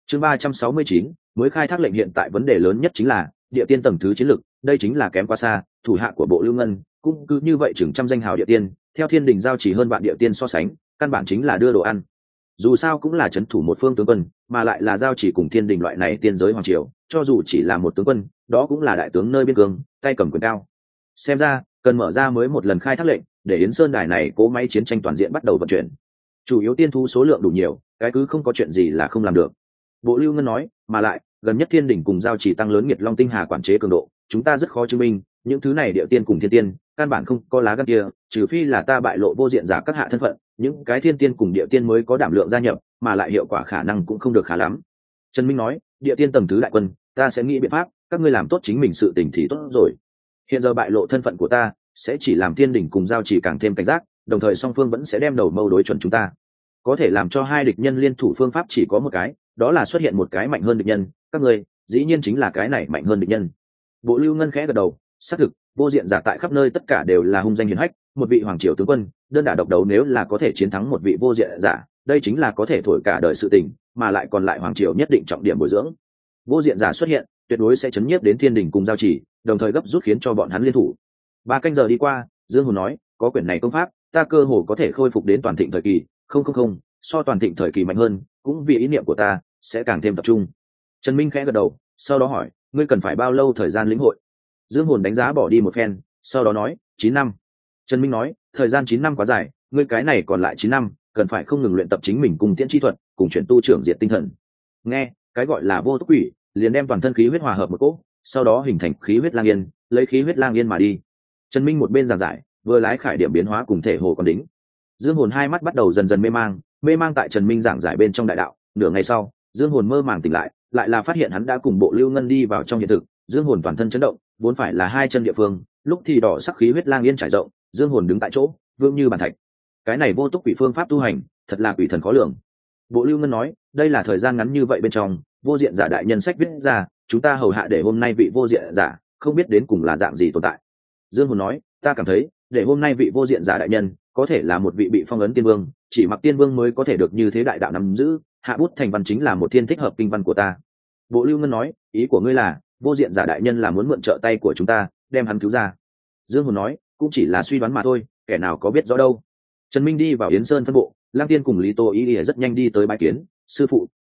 Chương 369, mới khai thác lệnh. Hiện tại vấn đề lớn nhất chính là địa tiên tầng thứ chiến lược, đây chính là kém quá xa. Thủ hạ của Bộ Lưu Ngân cũng cứ như vậy chừng trăm danh hào địa tiên, theo Thiên Đình giao chỉ hơn vạn địa tiên so sánh, căn bản chính là đưa đồ ăn. Dù sao cũng là trấn thủ một phương tướng quân, mà lại là giao chỉ cùng Thiên Đình loại này tiên giới hoàng triều, cho dù chỉ là một tướng quân, đó cũng là đại tướng nơi biên cương, tay cầm quyền cao. Xem ra cần mở ra mới một lần khai thác lệnh, để Yến Sơn đài này cố máy chiến tranh toàn diện bắt đầu vận chuyển. Chủ yếu tiên thú số lượng đủ nhiều, cái cứ không có chuyện gì là không làm được. Bộ Lưu Ngân nói, mà lại gần nhất Thiên Đình cùng giao chỉ tăng lớn Nghiệt Long tinh hà quản chế cường độ, chúng ta rất khó chứng minh những thứ này địa tiên cùng thiên tiên căn bản không có lá gan kia, trừ phi là ta bại lộ vô diện giả các hạ thân phận, những cái thiên tiên cùng địa tiên mới có đảm lượng gia nhập, mà lại hiệu quả khả năng cũng không được khá lắm. Trần Minh nói, địa tiên tầng thứ đại quân, ta sẽ nghĩ biện pháp, các ngươi làm tốt chính mình sự tình thì tốt rồi. Hiện giờ bại lộ thân phận của ta, sẽ chỉ làm Thiên Đình cùng giao chỉ càng thêm cảnh giác, đồng thời song phương vẫn sẽ đem đầu mâu đối chuẩn chúng ta. Có thể làm cho hai địch nhân liên thủ phương pháp chỉ có một cái, đó là xuất hiện một cái mạnh hơn địch nhân, các ngươi dĩ nhiên chính là cái này mạnh hơn địch nhân. Bộ Lưu Ngân khẽ gật đầu, xác thực, vô diện giả tại khắp nơi tất cả đều là hung danh hiển hách, một vị hoàng triều tướng quân, đơn đả độc đấu nếu là có thể chiến thắng một vị vô diện giả, đây chính là có thể thổi cả đời sự tình, mà lại còn lại hoàng triều nhất định trọng điểm bồi dưỡng. Vô diện giả xuất hiện, tuyệt đối sẽ chấn nhiếp đến Thiên Đình cùng giao chỉ, đồng thời gấp rút khiến cho bọn hắn liên thủ. 3 canh giờ đi qua, Dương Hồn nói, có quyển này công pháp, ta cơ hồ có thể khôi phục đến toàn thịnh thời kỳ, không, so toàn thịnh thời kỳ mạnh hơn, cũng vì ý niệm của ta sẽ càng thêm tập trung. Trần Minh khẽ gật đầu, sau đó hỏi, ngươi cần phải bao lâu thời gian lĩnh hội? Dương Hồn đánh giá bỏ đi một phen, sau đó nói, 9 năm. Trần Minh nói, thời gian 9 năm quá dài, ngươi cái này còn lại 9 năm, cần phải không ngừng luyện tập chính mình cùng tiễn chi thuật, cùng chuyển tu trưởng diệt tinh thần. Nghe, cái gọi là vô túc quỷ, liền đem toàn thân khí huyết hòa hợp một cỗ, sau đó hình thành khí huyết lang yên, lấy khí huyết lang yên mà đi. Trần Minh một bên giảng giải, vừa lái khải điểm biến hóa cùng thể hồ còn đính. Dương Hồn hai mắt bắt đầu dần dần mê mang tại Trần Minh giảng giải bên trong đại đạo. Nửa ngày sau, Dương Hồn mơ màng tỉnh lại, lại là phát hiện hắn đã cùng Bộ Lưu Ngân đi vào trong hiện thực. Dương Hồn toàn thân chấn động, vốn phải là hai chân địa phương, lúc thì đỏ sắc khí huyết lang yên trải rộng, Dương Hồn đứng tại chỗ, vương như bàn thạch. Cái này vô túc quỷ phương pháp tu hành, thật là quỷ thần khó lường. Bộ Lưu Ngân nói, đây là thời gian ngắn như vậy bên trong, vô diện giả đại nhân sách viết ra, chúng ta hầu hạ để hôm nay vị vô diện giả không biết đến cùng là dạng gì tồn tại. Dương Hồn nói, ta cảm thấy, để hôm nay vị vô diện giả đại nhân có thể là một vị bị phong ấn tiên vương, chỉ mặc tiên vương mới có thể được như thế đại đạo nắm giữ, hạ bút thành văn chính là một thiên thích hợp kinh văn của ta. Bộ Lưu Ngân nói, ý của ngươi là vô diện giả đại nhân là muốn mượn trợ tay của chúng ta đem hắn cứu ra? Dương Hồn nói, cũng chỉ là suy đoán mà thôi, kẻ nào có biết rõ đâu. Trần Minh đi vào Yến Sơn phân bộ, Lang Tiên cùng Lý Tô Ý rất nhanh đi tới bái kiến. Sư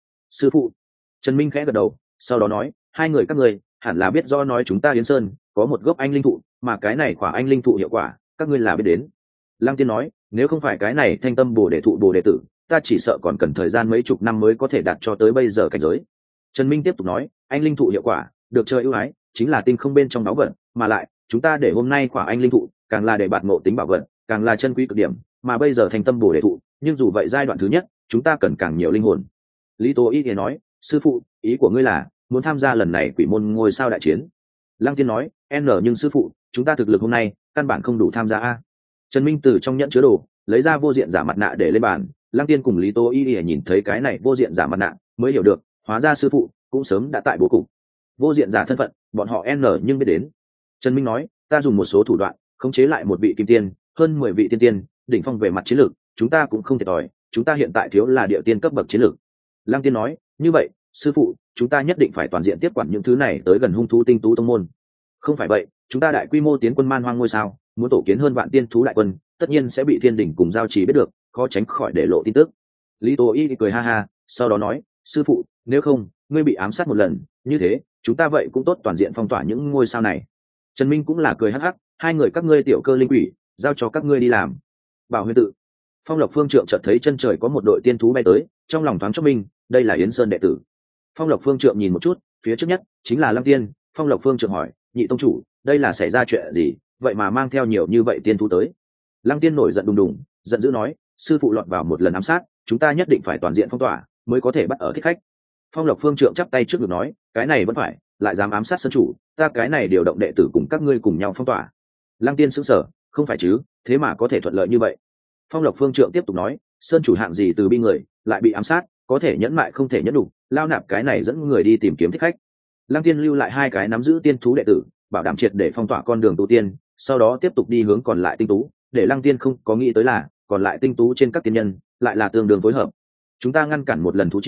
phụ. Trần Minh khẽ gật đầu, sau đó nói, hai người các ngươi hẳn là biết rõ, nói chúng ta Yến Sơn có một gốc anh linh thụ, mà cái này quả anh linh thụ hiệu quả các ngươi là biết đến. Lang Tiên nói, nếu không phải cái này thanh tâm bồ đề thụ bồ đề tử, ta chỉ sợ còn cần thời gian mấy chục năm mới có thể đạt cho tới bây giờ cảnh giới. Trần Minh tiếp tục nói, anh linh thụ hiệu quả được trời ưu ái, chính là tinh không bên trong báu vật, mà lại chúng ta để hôm nay quả anh linh thụ càng là để bạt ngộ tính bảo vật, càng là chân quý cực điểm, mà bây giờ thanh tâm bồ đề thụ, nhưng dù vậy giai đoạn thứ nhất chúng ta cần càng nhiều linh hồn. Lý Tố Y thì nói, sư phụ, ý của ngươi là muốn tham gia lần này quỷ môn ngôi sao đại chiến? Lăng Tiên nói, nhưng sư phụ, chúng ta thực lực hôm nay căn bản không đủ tham gia a. Trần Minh từ trong nhẫn chứa đồ lấy ra vô diện giả mặt nạ để lên bàn. Lăng Tiên cùng Lý Tố Y nhìn thấy cái này vô diện giả mặt nạ mới hiểu được, hóa ra sư phụ cũng sớm đã tại bố cục. Vô diện giả thân phận bọn họ nhưng biết đến. Trần Minh nói, ta dùng một số thủ đoạn khống chế lại một vị kim tiên, hơn 10 vị tiên tiên đỉnh phong về mặt chiến lược, chúng ta cũng không thiệt thòi, chúng ta hiện tại thiếu là địa tiên cấp bậc chiến lược. Lăng Tiên nói, như vậy sư phụ, chúng ta nhất định phải toàn diện tiếp quản những thứ này tới gần hung thú tinh tú tông môn. Không phải vậy, chúng ta đại quy mô tiến quân man hoang ngôi sao, muốn tổ kiến hơn vạn tiên thú đại quân, tất nhiên sẽ bị Thiên Đình cùng giao trì biết được, khó tránh khỏi để lộ tin tức. Lý Tố Y cười ha ha, sau đó nói, sư phụ, nếu không ngươi bị ám sát một lần, như thế chúng ta vậy cũng tốt toàn diện phong tỏa những ngôi sao này. Trần Minh cũng là cười hắc hắc, hai người các ngươi tiểu cơ linh quỷ, giao cho các ngươi đi làm. Bảo Huyền tự, Phong Lộc Phương Trượng chợt thấy chân trời có một đội tiên thú bay tới, trong lòng thoáng chốc minh, đây là Yến Sơn đệ tử. Phong Lộc Phương Trượng nhìn một chút, phía trước nhất chính là Lăng Tiên. Phong Lộc Phương Trượng hỏi, nhị tông chủ, đây là xảy ra chuyện gì, vậy mà mang theo nhiều như vậy tiên thú tới? Lăng Tiên nổi giận đùng đùng, giận dữ nói, sư phụ lọt vào một lần ám sát, chúng ta nhất định phải toàn diện phong tỏa mới có thể bắt ở thích khách. Phong Lộc Phương Trượng chắp tay trước ngực nói, cái này vẫn phải, lại dám ám sát sơn chủ, ta cái này điều động đệ tử cùng các ngươi cùng nhau phong tỏa. Lăng Tiên sững sờ, không phải chứ, thế mà có thể thuận lợi như vậy? Phong Lộc Phương Trượng tiếp tục nói, sơn chủ hạng gì từ bi người, lại bị ám sát, có thể nhẫn mại không thể nhẫn đủ, lao nạp cái này dẫn người đi tìm kiếm thích khách. Lăng Tiên lưu lại hai cái nắm giữ tiên thú đệ tử, bảo đảm triệt để phong tỏa con đường tu tiên, sau đó tiếp tục đi hướng còn lại tinh tú. Để Lăng Tiên không có nghĩ tới là, còn lại tinh tú trên các tiên nhân lại là tương đương phối hợp. Chúng ta ngăn cản một lần thú triều,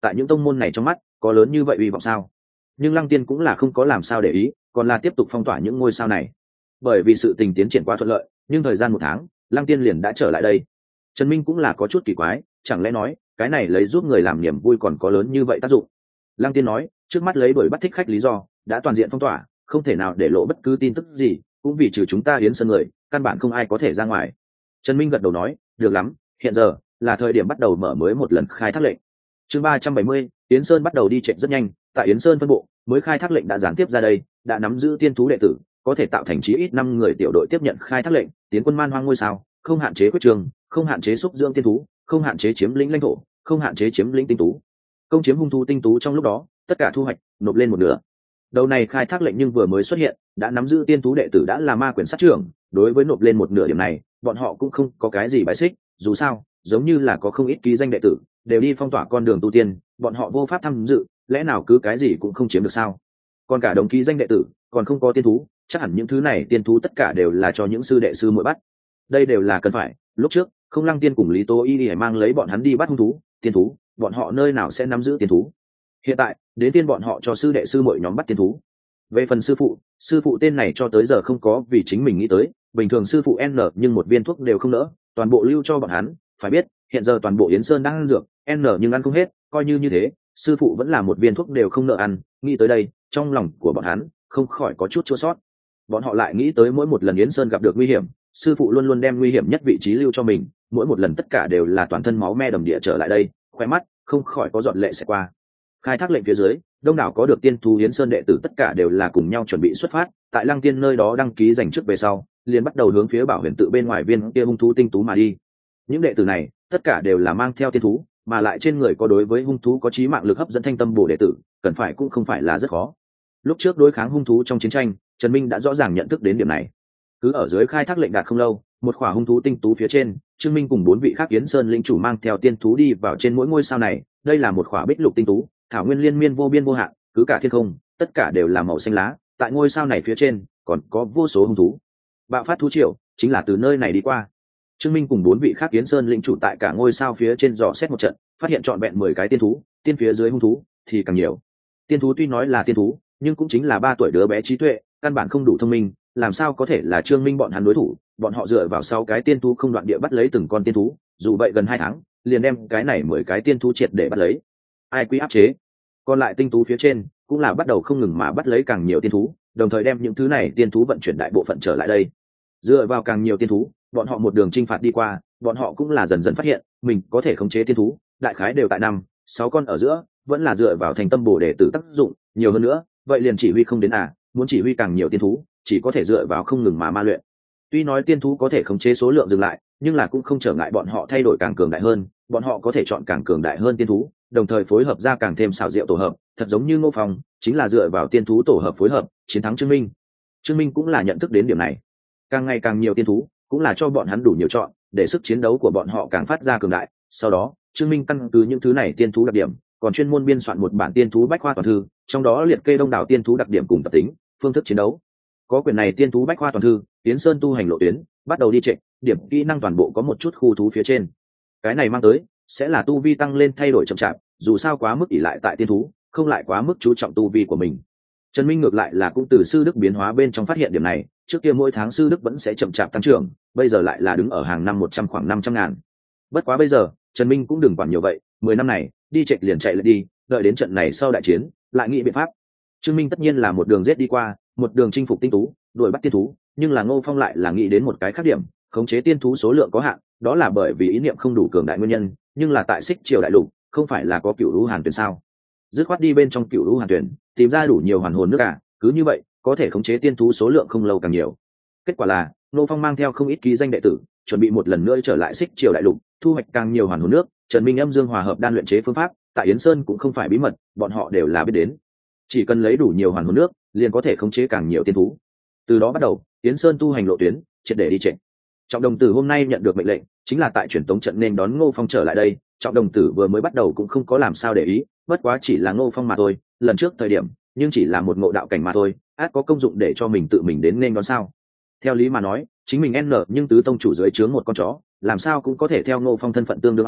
tại những tông môn này trong mắt có lớn như vậy uy vọng sao? Nhưng Lăng Tiên cũng là không có làm sao để ý, còn là tiếp tục phong tỏa những ngôi sao này. Bởi vì sự tình tiến triển quá thuận lợi, nhưng thời gian 1 tháng, Lăng Tiên liền đã trở lại đây. Trần Minh cũng là có chút kỳ quái, chẳng lẽ nói cái này lấy giúp người làm niềm vui còn có lớn như vậy tác dụng? Lăng Tiên nói, trước mắt lấy đuổi bắt thích khách lý do đã toàn diện phong tỏa, không thể nào để lộ bất cứ tin tức gì, cũng vì trừ chúng ta Yến Sơn người, căn bản không ai có thể ra ngoài. Trần Minh gật đầu nói, được lắm, hiện giờ là thời điểm bắt đầu mở mới một lần khai thác lệnh. Chương 370, Yến Sơn bắt đầu đi trệ rất nhanh, tại Yến Sơn phân bộ, mới khai thác lệnh đã gián tiếp ra đây, đã nắm giữ tiên thú đệ tử, có thể tạo thành chí ít 5 người tiểu đội tiếp nhận khai thác lệnh, tiến quân man hoang ngôi sao, không hạn chế quyết trường, không hạn chế xúc dưỡng tiên thú, không hạn chế chiếm lĩnh lãnh thổ, không hạn chế chiếm lĩnh tinh tú. Công chiếm hung thú tinh tú trong lúc đó, tất cả thu hoạch nộp lên một nửa. Đầu này khai thác lệnh nhưng vừa mới xuất hiện, đã nắm giữ tiên thú đệ tử đã là ma quyền sát trưởng, đối với nộp lên một nửa điểm này, bọn họ cũng không có cái gì bài xích, dù sao, giống như là có không ít ký danh đệ tử, đều đi phong tỏa con đường tu tiên, bọn họ vô pháp tham dự, lẽ nào cứ cái gì cũng không chiếm được sao? Còn cả đồng ký danh đệ tử, còn không có tiên thú, chắc hẳn những thứ này tiên thú tất cả đều là cho những sư đệ sư muội bắt. Đây đều là cần phải, lúc trước, Không Lăng Tiên cùng Lý Tố Y đi mang lấy bọn hắn đi bắt hung thú, tiên thú, bọn họ nơi nào sẽ nắm giữ tiên thú? Hiện tại, đến tiên bọn họ cho sư đệ sư muội nhóm bắt tiên thú. Về phần sư phụ tên này cho tới giờ không có vì chính mình nghĩ tới, bình thường sư phụ N nhưng một viên thuốc đều không nỡ, toàn bộ lưu cho bọn hắn, phải biết, hiện giờ toàn bộ Yến Sơn đang ăn dược, N nhưng ăn không hết, coi như thế, sư phụ vẫn là một viên thuốc đều không nỡ ăn, nghĩ tới đây, trong lòng của bọn hắn không khỏi có chút chua xót. Bọn họ lại nghĩ tới mỗi một lần Yến Sơn gặp được nguy hiểm, sư phụ luôn luôn đem nguy hiểm nhất vị trí lưu cho mình, mỗi một lần tất cả đều là toàn thân máu me đầm địa trở lại đây, khóe mắt không khỏi có giọt lệ sẽ qua. Khai thác lệnh phía dưới, đông đảo có được tiên thú Yến Sơn đệ tử tất cả đều là cùng nhau chuẩn bị xuất phát, tại Lăng Tiên nơi đó đăng ký dành trước về sau, liền bắt đầu hướng phía Bảo Huyền tự bên ngoài viên kia hung thú tinh tú mà đi. Những đệ tử này, tất cả đều là mang theo tiên thú, mà lại trên người có đối với hung thú có chí mạng lực hấp dẫn thanh tâm bổ đệ tử, cần phải cũng không phải là rất khó. Lúc trước đối kháng hung thú trong chiến tranh, Trần Minh đã rõ ràng nhận thức đến điểm này. Cứ ở dưới khai thác lệnh đạt không lâu, một khỏa hung thú tinh tú phía trên, Trương Minh cùng 4 vị khác Yến Sơn linh chủ mang theo tiên thú đi vào trên mỗi ngôi sao này, đây là một khỏa bích lục tinh tú, thảo nguyên liên miên vô biên vô hạn, cứ cả thiên không, tất cả đều là màu xanh lá, tại ngôi sao này phía trên, còn có vô số hung thú. Bạo phát thú triều chính là từ nơi này đi qua. Trương Minh cùng 4 vị khác Yến Sơn lĩnh chủ tại cả ngôi sao phía trên dò xét một trận, phát hiện trọn vẹn 10 cái tiên thú, tiên phía dưới hung thú thì càng nhiều. Tiên thú tuy nói là tiên thú, nhưng cũng chính là 3 tuổi đứa bé trí tuệ, căn bản không đủ thông minh, làm sao có thể là Trương Minh bọn hắn đối thủ, bọn họ dựa vào 6 cái tiên thú không đoạn địa bắt lấy từng con tiên thú, dù vậy gần 2 tháng, liền đem cái này 10 cái tiên thú triệt để bắt lấy. Ai quy áp chế? Còn lại tinh tú phía trên cũng là bắt đầu không ngừng mà bắt lấy càng nhiều tiên thú, đồng thời đem những thứ này tiên thú vận chuyển đại bộ phận trở lại đây. Dựa vào càng nhiều tiên thú, bọn họ một đường chinh phạt đi qua, bọn họ cũng là dần dần phát hiện mình có thể khống chế tiên thú, đại khái đều tại 5-6 con ở giữa, vẫn là dựa vào thành tâm bổ để tử tác dụng, nhiều hơn nữa, vậy liền chỉ huy không đến muốn chỉ huy càng nhiều tiên thú, chỉ có thể dựa vào không ngừng mà ma luyện. Tuy nói tiên thú có thể khống chế số lượng dừng lại, nhưng là cũng không trở ngại bọn họ thay đổi càng cường đại hơn, bọn họ có thể chọn càng cường đại hơn tiên thú, đồng thời phối hợp ra càng thêm xảo diệu tổ hợp, thật giống như Ngô Phong, chính là dựa vào tiên thú tổ hợp phối hợp, chiến thắng Trương Minh. Trương Minh cũng là nhận thức đến điểm này. Càng ngày càng nhiều tiên thú, cũng là cho bọn hắn đủ nhiều chọn, để sức chiến đấu của bọn họ càng phát ra cường đại. Sau đó, Trương Minh căn cứ những thứ này tiên thú đặc điểm, còn chuyên môn biên soạn một bản tiên thú bách khoa toàn thư, trong đó liệt kê đông đảo tiên thú đặc điểm cùng tập tính, phương thức chiến đấu. Có quyển này tiên thú bách khoa toàn thư, Yến Sơn tu hành lộ tuyến, bắt đầu đi trệ, điểm kỹ năng toàn bộ có một chút khu thú phía trên. Cái này mang tới sẽ là tu vi tăng lên thay đổi chậm chạp, dù sao quá mức ỷ lại tại tiên thú, không lại quá mức chú trọng tu vi của mình. Trần Minh ngược lại là cũng từ sư đức biến hóa bên trong phát hiện điểm này, trước kia mỗi tháng sư đức vẫn sẽ chậm chạp tăng trưởng, bây giờ lại là đứng ở hàng năm 100 khoảng 500 ngàn. Bất quá bây giờ, Trần Minh cũng đừng quản nhiều vậy, 10 năm này, đi chạy liền chạy lại đi, đợi đến trận này sau đại chiến, lại nghĩ biện pháp. Trương Minh tất nhiên là một đường giết đi qua, một đường chinh phục tinh tú, đuổi bắt tiên thú, nhưng là Ngô Phong lại là nghĩ đến một cái khác điểm, khống chế tiên thú số lượng có hạn, đó là bởi vì ý niệm không đủ cường đại nguyên nhân, nhưng là tại Xích Triều đại lục, không phải là có Cửu Lũ Hàn Tuyển sao? Dứt khoát đi bên trong Cửu Lũ Hàn Tuyển, tìm ra đủ nhiều hoàn hồn nước cứ như vậy, có thể khống chế tiên thú số lượng không lâu càng nhiều. Kết quả là, Ngô Phong mang theo không ít ký danh đệ tử, chuẩn bị một lần nữa trở lại Xích Triều đại lục, thu hoạch càng nhiều hoàn hồn nước. Trần Minh âm dương hòa hợp đan luyện chế phương pháp, tại Yến Sơn cũng không phải bí mật, bọn họ đều là biết đến. Chỉ cần lấy đủ nhiều hoàn hồn nước, liền có thể khống chế càng nhiều tiên thú. Từ đó bắt đầu, Yến Sơn tu hành lộ tuyến, triệt để đi trệ. Trọng Đồng Tử hôm nay nhận được mệnh lệnh, chính là tại truyền tống trận nên đón Ngô Phong trở lại đây. Trọng Đồng Tử vừa mới bắt đầu cũng không có làm sao để ý, bất quá chỉ là Ngô Phong mà thôi, lần trước thời điểm, nhưng chỉ là một ngộ đạo cảnh mà thôi, át có công dụng để cho mình tự mình đến nên đón sao? Theo lý mà nói, chính mình nhưng tứ tông chủ dưới trướng một con chó, làm sao cũng có thể theo Ngô Phong thân phận tương đương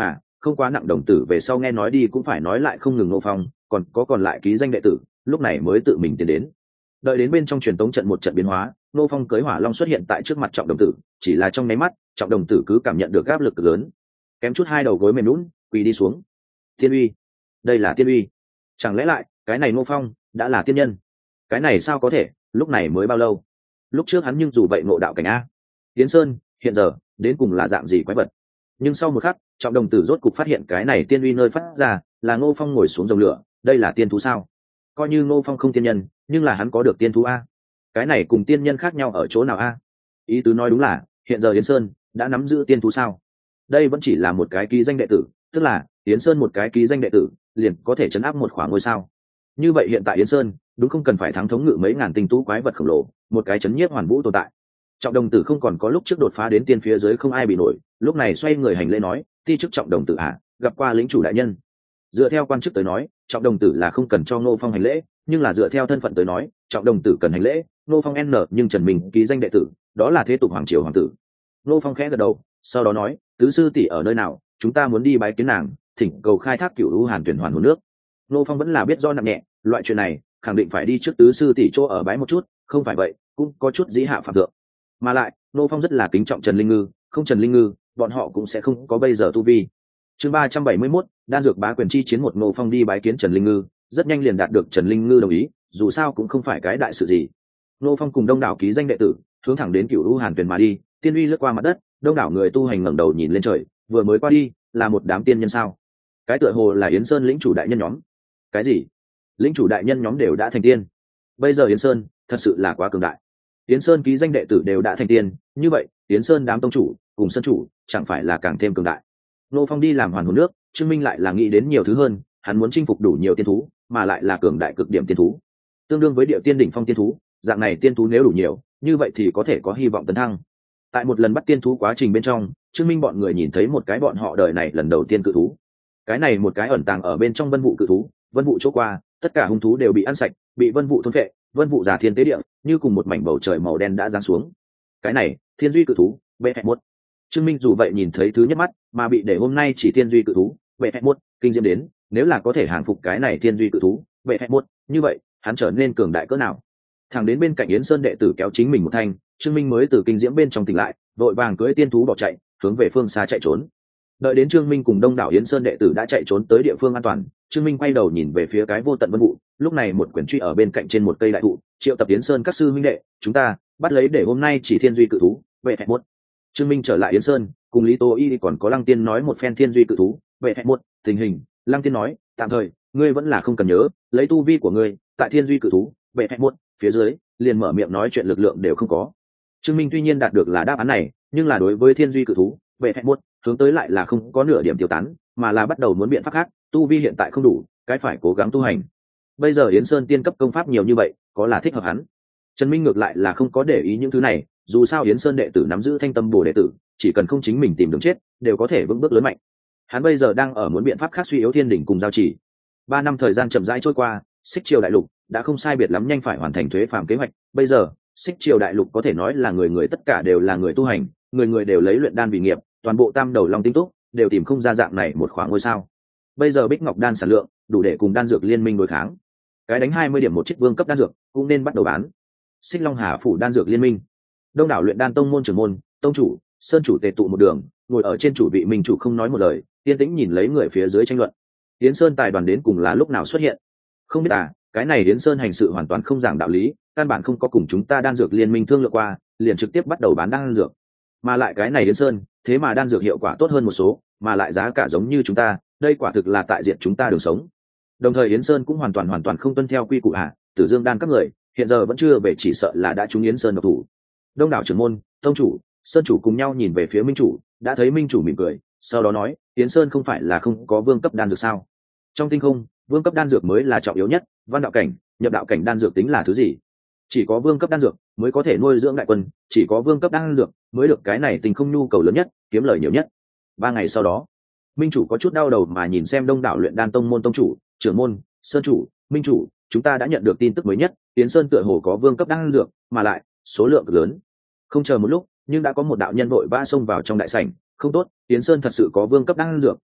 không quá nặng đồng tử về sau nghe nói đi cũng phải nói lại không ngừng Ngô Phong, còn lại ký danh đệ tử, lúc này mới tự mình tiến đến. Đợi đến bên trong truyền tống trận một trận biến hóa, Ngô Phong cưỡi hỏa long xuất hiện tại trước mặt trọng đồng tử, chỉ là trong nháy mắt, trọng đồng tử cứ cảm nhận được áp lực lớn, kém chút hai đầu gối mềm nhũn, quỳ đi xuống. Tiên uy, đây là tiên uy. Chẳng lẽ lại, cái này Ngô Phong đã là tiên nhân? Cái này sao có thể, lúc này mới bao lâu? Lúc trước hắn nhưng dù vậy ngộ đạo cảnh a. Tiến Sơn, hiện giờ, đến cùng là dạng gì quái vật? Nhưng sau một khắc, trọng đồng tử rốt cục phát hiện cái này tiên uy nơi phát ra, là Ngô Phong ngồi xuống dòng lửa, đây là tiên thú sao? Coi như Ngô Phong không tiên nhân, nhưng là hắn có được tiên thú a. Cái này cùng tiên nhân khác nhau ở chỗ nào a? Ý tứ nói đúng là, hiện giờ Yến Sơn đã nắm giữ tiên thú sao? Đây vẫn chỉ là một cái ký danh đệ tử, tức là Yến Sơn một cái ký danh đệ tử, liền có thể chấn áp một khoảng ngôi sao. Như vậy hiện tại Yến Sơn, đúng không cần phải thắng thống ngự mấy ngàn tinh tú quái vật khổng lồ, một cái chấn nhiếp hoàn vũ tồn tại. Trọng đồng tử không còn có lúc trước đột phá đến tiên phía dưới không ai bị nổi, lúc này xoay người hành lễ nói, ti chức trọng đồng tử gặp qua lĩnh chủ đại nhân. Dựa theo quan chức tới nói, trọng đồng tử là không cần cho Ngô Phong hành lễ, nhưng là dựa theo thân phận tới nói, trọng đồng tử cần hành lễ. Ngô Phong n nhưng Trần Minh ký danh đệ tử, đó là thế tục hoàng triều hoàng tử. Ngô Phong khẽ gật đầu, sau đó nói, tứ sư tỷ ở nơi nào, chúng ta muốn đi bái kiến nàng, thỉnh cầu khai thác cửu u hàn tuyển hoàn hồn nước. Ngô Phong vẫn là biết do nặng nhẹ, loại chuyện này khẳng định phải đi trước tứ sư tỷ chỗ ở bái một chút, không phải vậy cũng có chút dĩ hạ phạm thượng. Mà lại Ngô Phong rất là kính trọng Trần Linh Ngư, không Trần Linh Ngư bọn họ cũng sẽ không có bây giờ tu vi. Chương 371, đan dược bá quyền chi chiến. Một Ngô Phong đi bái kiến Trần Linh Ngư, rất nhanh liền đạt được Trần Linh Ngư đồng ý, dù sao cũng không phải cái đại sự gì. Ngô Phong cùng đông đảo ký danh đệ tử hướng thẳng đến cửu u hàn tuyển mà đi, tiên uy lướt qua mặt đất, đông đảo người tu hành ngẩng đầu nhìn lên trời, vừa mới qua đi là một đám tiên nhân sao? Cái tựa hồ là Yến Sơn lĩnh chủ đại nhân nhóm. Cái gì? Lĩnh chủ đại nhân nhóm đều đã thành tiên? Bây giờ Yến Sơn thật sự là quá cường đại. Yến Sơn ký danh đệ tử đều đã thành tiên, như vậy Yến Sơn đám tông chủ cùng sơn chủ chẳng phải là càng thêm cường đại? Ngô Phong đi làm hoàn hồn nước, chứng minh lại là nghĩ đến nhiều thứ hơn, hắn muốn chinh phục đủ nhiều tiên thú, mà lại là cường đại cực điểm tiên thú, tương đương với địa tiên đỉnh phong tiên thú. Dạng này tiên thú nếu đủ nhiều, như vậy thì có thể có hy vọng tấn thăng. Tại một lần bắt tiên thú quá trình bên trong, chứng minh bọn người nhìn thấy một cái bọn họ đời này lần đầu tiên cự thú. Cái này một cái ẩn tàng ở bên trong vân vụ cự thú, vân vụ chỗ qua, tất cả hung thú đều bị ăn sạch, bị vân vụ thôn phệ, vân vụ giả thiên tế địa, như cùng một mảnh bầu trời màu đen đã giáng xuống. Cái này, thiên duy cự thú, B1. Trương Minh dù vậy nhìn thấy thứ nhất mắt, mà bị để hôm nay chỉ thiên duy cự thú, B1, kinh diễm đến, nếu là có thể hàng phục cái này thiên duy cự thú, B1, như vậy, hắn trở nên cường đại cỡ nào? Thẳng đến bên cạnh Yến Sơn đệ tử kéo chính mình một thanh, Trương Minh mới từ kinh diễm bên trong tỉnh lại, vội vàng cưỡi tiên thú bỏ chạy, hướng về phương xa chạy trốn. Đợi đến Trương Minh cùng đông đảo Yến Sơn đệ tử đã chạy trốn tới địa phương an toàn, Trương Minh quay đầu nhìn về phía cái vô tận vân vụ, lúc này một quyển truy ở bên cạnh trên một cây đại thụ, triệu tập Yến Sơn các sư huynh đệ, chúng ta bắt lấy để hôm nay chỉ thiên duy cự thú, vệ hẹn một. Trương Minh trở lại Yến Sơn, cùng Lý Tô Y còn có Lăng Tiên nói một phen thiên duy cự thú, vệ hẹn một, tình hình. Lăng Tiên nói, tạm thời, ngươi vẫn là không cần nhớ, lấy tu vi của ngươi, tại thiên duy cự thú, vệ hẹn một, phía dưới, liền mở miệng nói chuyện lực lượng đều không có. Trương Minh tuy nhiên đạt được là đáp án này, nhưng là đối với thiên duy cự thú, vệ hẹn một, hướng tới lại là không có nửa điểm tiêu tán, mà là bắt đầu muốn biện pháp khác, tu vi hiện tại không đủ, cái phải cố gắng tu hành. Bây giờ Yến Sơn tiên cấp công pháp nhiều như vậy, có là thích hợp hắn. Trần Minh ngược lại là không có để ý những thứ này, dù sao Yến Sơn đệ tử nắm giữ thanh tâm bổ đệ tử, chỉ cần không chính mình tìm đường chết, đều có thể vững bước lớn mạnh. Hắn bây giờ đang ở muốn biện pháp khác suy yếu thiên đỉnh cùng giao chỉ. 3 năm thời gian chậm rãi trôi qua, Xích Triều đại lục đã không sai biệt lắm nhanh phải hoàn thành thuế phàm kế hoạch. Bây giờ, Xích Triều đại lục có thể nói là người người tất cả đều là người tu hành, người người đều lấy luyện đan vì nghiệp, toàn bộ tam đầu long tinh túc đều tìm không ra dạng này một khoảng ngôi sao. Bây giờ Bích Ngọc đan sản lượng đủ để cùng đan dược liên minh đối kháng. Cái đánh 20 điểm một chiếc vương cấp đan dược cũng nên bắt đầu bán. Xích Long Hà phủ đan dược liên minh, đông đảo luyện đan tông môn trưởng môn, tông chủ, sơn chủ tề tụ một đường, ngồi ở trên chủ vị minh chủ không nói một lời, yên tĩnh nhìn lấy người phía dưới tranh luận. Yến Sơn tài đoàn đến cùng là lúc nào xuất hiện? Không biết cái này Yến Sơn hành sự hoàn toàn không giảng đạo lý, căn bản không có cùng chúng ta đan dược liên minh thương lượng qua, liền trực tiếp bắt đầu bán đan dược. Mà lại cái này Yến Sơn, thế mà đan dược hiệu quả tốt hơn một số, mà lại giá cả giống như chúng ta, đây quả thực là tại diện chúng ta đường sống. Đồng thời Yến Sơn cũng hoàn toàn không tuân theo quy củ Tử Dương đan các người, hiện giờ vẫn chưa về, chỉ sợ là đã trúng Yến Sơn độc thủ. Đông đảo trưởng môn, tông chủ, sơn chủ cùng nhau nhìn về phía minh chủ, đã thấy minh chủ mỉm cười, sau đó nói, Yến Sơn không phải là không có vương cấp đan dược sao? Trong tinh không, vương cấp đan dược mới là trọng yếu nhất, văn đạo cảnh, nhập đạo cảnh đan dược tính là thứ gì? Chỉ có vương cấp đan dược mới có thể nuôi dưỡng đại quân, chỉ có vương cấp đan dược mới được cái này tinh không nhu cầu lớn nhất, kiếm lời nhiều nhất. 3 ngày sau đó, minh chủ có chút đau đầu mà nhìn xem đông đảo luyện đan tông môn tông chủ, trưởng môn, sơn chủ, minh chủ, chúng ta đã nhận được tin tức mới nhất, Yến Sơn tựa hồ có vương cấp đan dược, mà lại số lượng lớn. Không chờ một lúc, nhưng đã có một đạo nhân vội vã xông vào trong đại sảnh, không tốt, Yến Sơn thật sự có vương cấp đan dược,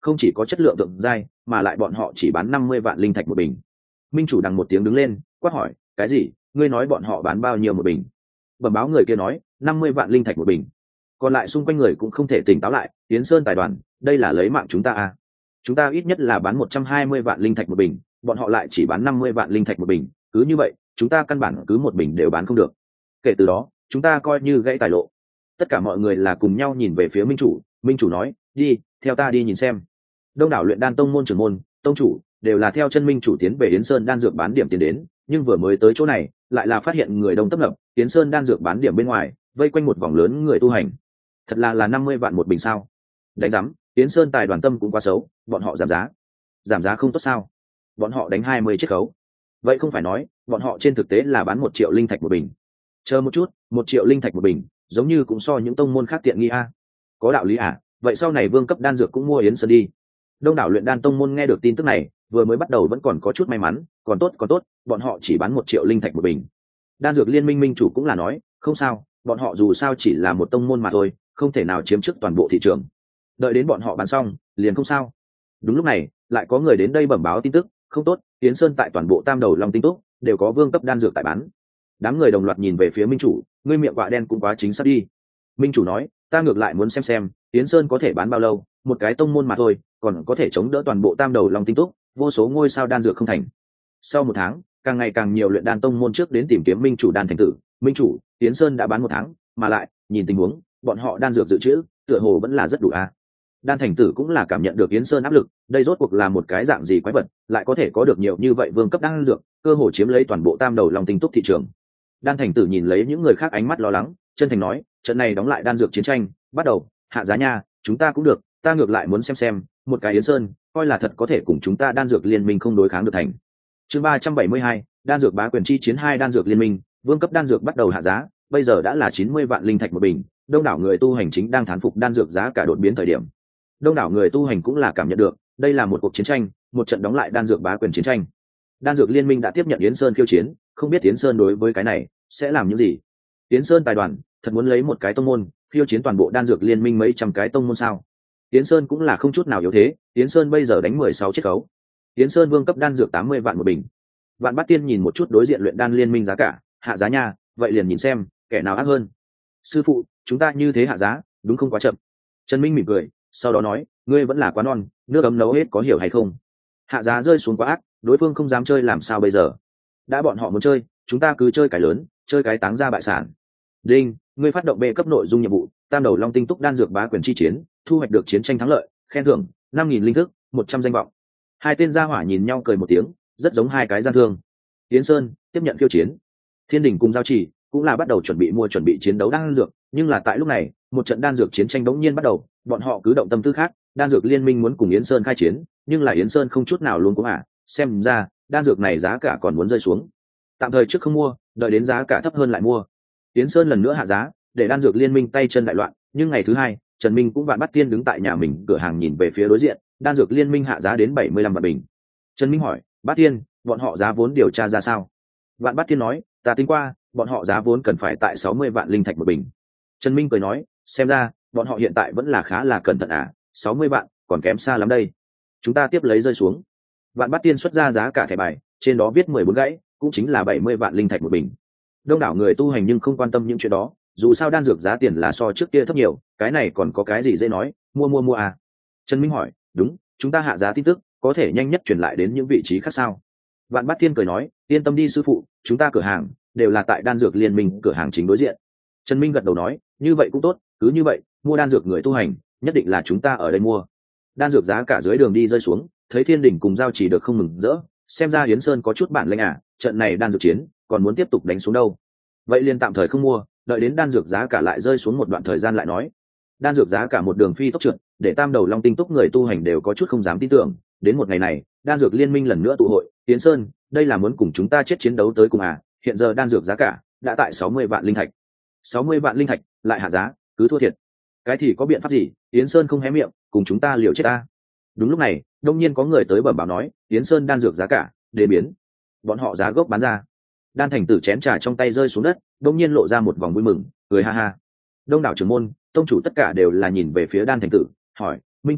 không chỉ có chất lượng thượng giai, mà lại bọn họ chỉ bán 50 vạn linh thạch một bình. Minh chủ đằng một tiếng đứng lên, quát hỏi, cái gì? Ngươi nói bọn họ bán bao nhiêu một bình? Bẩm báo người kia nói, 50 vạn linh thạch một bình. Còn lại xung quanh người cũng không thể tỉnh táo lại, Yến Sơn tài đoàn, đây là lấy mạng chúng ta à? Chúng ta ít nhất là bán 120 vạn linh thạch một bình, bọn họ lại chỉ bán 50 vạn linh thạch một bình, cứ như vậy, chúng ta căn bản cứ một bình đều bán không được. Kể từ đó, chúng ta coi như gãy tài lộ. Tất cả mọi người là cùng nhau nhìn về phía Minh chủ nói, đi, theo ta đi nhìn xem. Đông đảo luyện đan tông môn trưởng môn, tông chủ đều là theo chân Minh chủ tiến về Yến Sơn đan dược bán điểm tiến đến, nhưng vừa mới tới chỗ này, lại là phát hiện người đông tấp nập, Yến Sơn đan dược bán điểm bên ngoài, vây quanh một vòng lớn người tu hành. Thật là 50 vạn một bình sao? Đánh rắm, Yến Sơn tài đoàn tâm cũng quá xấu, bọn họ giảm giá không tốt sao? Bọn họ đánh 20 chiết khấu. Vậy không phải nói, bọn họ trên thực tế là bán 1 triệu linh thạch một bình. Chờ một chút, 1 triệu linh thạch một bình, giống như cũng so những tông môn khác tiện nghi a. Có đạo lý à? Vậy sau này vương cấp đan dược cũng mua Yến Sơn đi. Đông đảo luyện đan tông môn nghe được tin tức này, vừa mới bắt đầu vẫn còn có chút may mắn, còn tốt, bọn họ chỉ bán 1 triệu linh thạch một bình. Đan dược liên minh minh chủ cũng là nói, không sao, bọn họ dù sao chỉ là một tông môn mà thôi, không thể nào chiếm trước toàn bộ thị trường. Đợi đến bọn họ bán xong, liền không sao. Đúng lúc này, lại có người đến đây bẩm báo tin tức, không tốt, Yến Sơn tại toàn bộ Tam Đầu Long Tinh Túc đều có vương cấp đan dược tại bán. Đám người đồng loạt nhìn về phía minh chủ, ngươi miệng quạ đen cũng quá chính xác đi. Minh chủ nói, ta ngược lại muốn xem Yến Sơn có thể bán bao lâu, một cái tông môn mà thôi, còn có thể chống đỡ toàn bộ Tam Đầu Long Tinh Túc, vô số ngôi sao đan dược không thành. Sau 1 tháng, càng ngày càng nhiều luyện đan tông môn trước đến tìm kiếm minh chủ đan thành tử. Minh chủ, Yến Sơn đã bán 1 tháng, mà lại nhìn tình huống, bọn họ đan dược dự trữ tựa hồ vẫn là rất đủ a. Đan thành tử cũng là cảm nhận được Yến Sơn áp lực, đây rốt cuộc là một cái dạng gì quái vật, lại có thể có được nhiều như vậy vương cấp đan dược, cơ hồ chiếm lấy toàn bộ Tam Đầu Long Tinh Túc thị trường. Đan thành tử nhìn lấy những người khác ánh mắt lo lắng, chân thành nói, trận này đóng lại đan dược chiến tranh bắt đầu, hạ giá nha, chúng ta cũng được, ta ngược lại muốn xem một cái Yến Sơn coi là thật có thể cùng chúng ta đan dược liên minh không đối kháng được thành. Chương 372, đan dược bá quyền chi chiến 2 đan dược liên minh, vương cấp đan dược bắt đầu hạ giá, bây giờ đã là 90 vạn linh thạch một bình, đông đảo người tu hành chính đang thán phục đan dược giá cả đột biến thời điểm. Đông đảo người tu hành cũng là cảm nhận được, đây là một cuộc chiến tranh, một trận đóng lại đan dược bá quyền chiến tranh. Đan dược liên minh đã tiếp nhận Yến Sơn khiêu chiến, không biết Yến Sơn đối với cái này sẽ làm những gì. Yến Sơn tài đoàn thật muốn lấy một cái tông môn khiêu chiến toàn bộ đan dược liên minh mấy trăm cái tông môn sao? Yến Sơn cũng là không chút nào yếu thế, Yến Sơn bây giờ đánh 16 chiết khấu. Yến Sơn vương cấp đan dược 80 vạn một bình. Vạn Bát Tiên nhìn một chút đối diện luyện đan liên minh giá cả, hạ giá nha, vậy liền nhìn xem kẻ nào ác hơn. Sư phụ, chúng ta như thế hạ giá, đúng không quá chậm. Trần Minh mỉm cười, sau đó nói, ngươi vẫn là quá non, nước ấm nấu hết có hiểu hay không? Hạ giá rơi xuống quá ác, đối phương không dám chơi làm sao bây giờ? Đã bọn họ muốn chơi, chúng ta cứ chơi cái lớn, chơi cái táng ra bại sản. Đinh, ngươi phát động B cấp nội dung nhiệm vụ, Tam Đầu Long Tinh Túc đan dược bá quyền chi chiến, thu hoạch được chiến tranh thắng lợi, khen thưởng 5.000 linh thức, 100 danh vọng. Hai tên gia hỏa nhìn nhau cười một tiếng, rất giống hai cái gian thương. Yến Sơn tiếp nhận khiêu chiến. Thiên Đình cùng Giao Chỉ cũng là bắt đầu chuẩn bị chiến đấu đan dược, nhưng là tại lúc này, một trận đan dược chiến tranh đống nhiên bắt đầu, bọn họ cứ động tâm tư khác, đan dược liên minh muốn cùng Yến Sơn khai chiến, nhưng là Yến Sơn không chút nào luôn cũng xem ra đan dược này giá cả còn muốn rơi xuống. Tạm thời trước không mua, đợi đến giá cả thấp hơn lại mua. Yến Sơn lần nữa hạ giá, để đan dược liên minh tay chân đại loạn, nhưng ngày thứ hai, Trần Minh cũng Vạn Bát Tiên đứng tại nhà mình cửa hàng nhìn về phía đối diện, đan dược liên minh hạ giá đến 75 vạn bình. Trần Minh hỏi, Bát Tiên, bọn họ giá vốn điều tra ra sao? Vạn Bát Tiên nói, ta tính qua, bọn họ giá vốn cần phải tại 60 vạn linh thạch một bình. Trần Minh cười nói, xem ra, bọn họ hiện tại vẫn là khá là cẩn thận 60 vạn, còn kém xa lắm đây. Chúng ta tiếp lấy rơi xuống. Vạn Bát Tiên xuất ra giá cả thẻ bài, trên đó viết 14 gãy, cũng chính là 70 vạn linh thạch một bình. Đông đảo người tu hành nhưng không quan tâm những chuyện đó, dù sao đan dược giá tiền là so trước kia thấp nhiều, cái này còn có cái gì dễ nói, mua à. Trần Minh hỏi, đúng, chúng ta hạ giá tin tức, có thể nhanh nhất truyền lại đến những vị trí khác sao? Vạn Bát Tiên cười nói, yên tâm đi sư phụ, chúng ta cửa hàng đều là tại đan dược liên minh cửa hàng chính đối diện. Trần Minh gật đầu nói, như vậy cũng tốt, cứ như vậy, mua đan dược người tu hành, nhất định là chúng ta ở đây mua. Đan dược giá cả dưới đường đi rơi xuống, thấy Thiên Đình cùng Giao Chỉ được không mừng rỡ, xem ra Yến Sơn có chút bản lĩnh trận này đan dược chiến, còn muốn tiếp tục đánh xuống đâu. Vậy liền tạm thời không mua, đợi đến đan dược giá cả lại rơi xuống một đoạn thời gian lại nói. Đan dược giá cả một đường phi tốc trượt, để Tam Đầu Long Tinh Túc người tu hành đều có chút không dám tin tưởng. Đến một ngày này, đan dược liên minh lần nữa tụ hội, Yến Sơn, đây là muốn cùng chúng ta chết chiến đấu tới cùng hiện giờ đan dược giá cả đã tại 60 vạn linh thạch. 60 vạn linh thạch, lại hạ giá, cứ thua thiệt. Cái thì có biện pháp gì, Yến Sơn không hé miệng, cùng chúng ta liều chết ta. Đúng lúc này, đông nhiên có người tới bẩm báo nói, Yến Sơn đan dược giá cả đế biến, bọn họ giá gốc bán ra. Đan thành tử chén trà trong tay rơi xuống đất, đông nhiên lộ ra một vòng vui mừng, cười ha ha. Đông đảo trưởng môn, tông chủ tất cả đều là nhìn về phía đan thành tử, hỏi, minh chủ,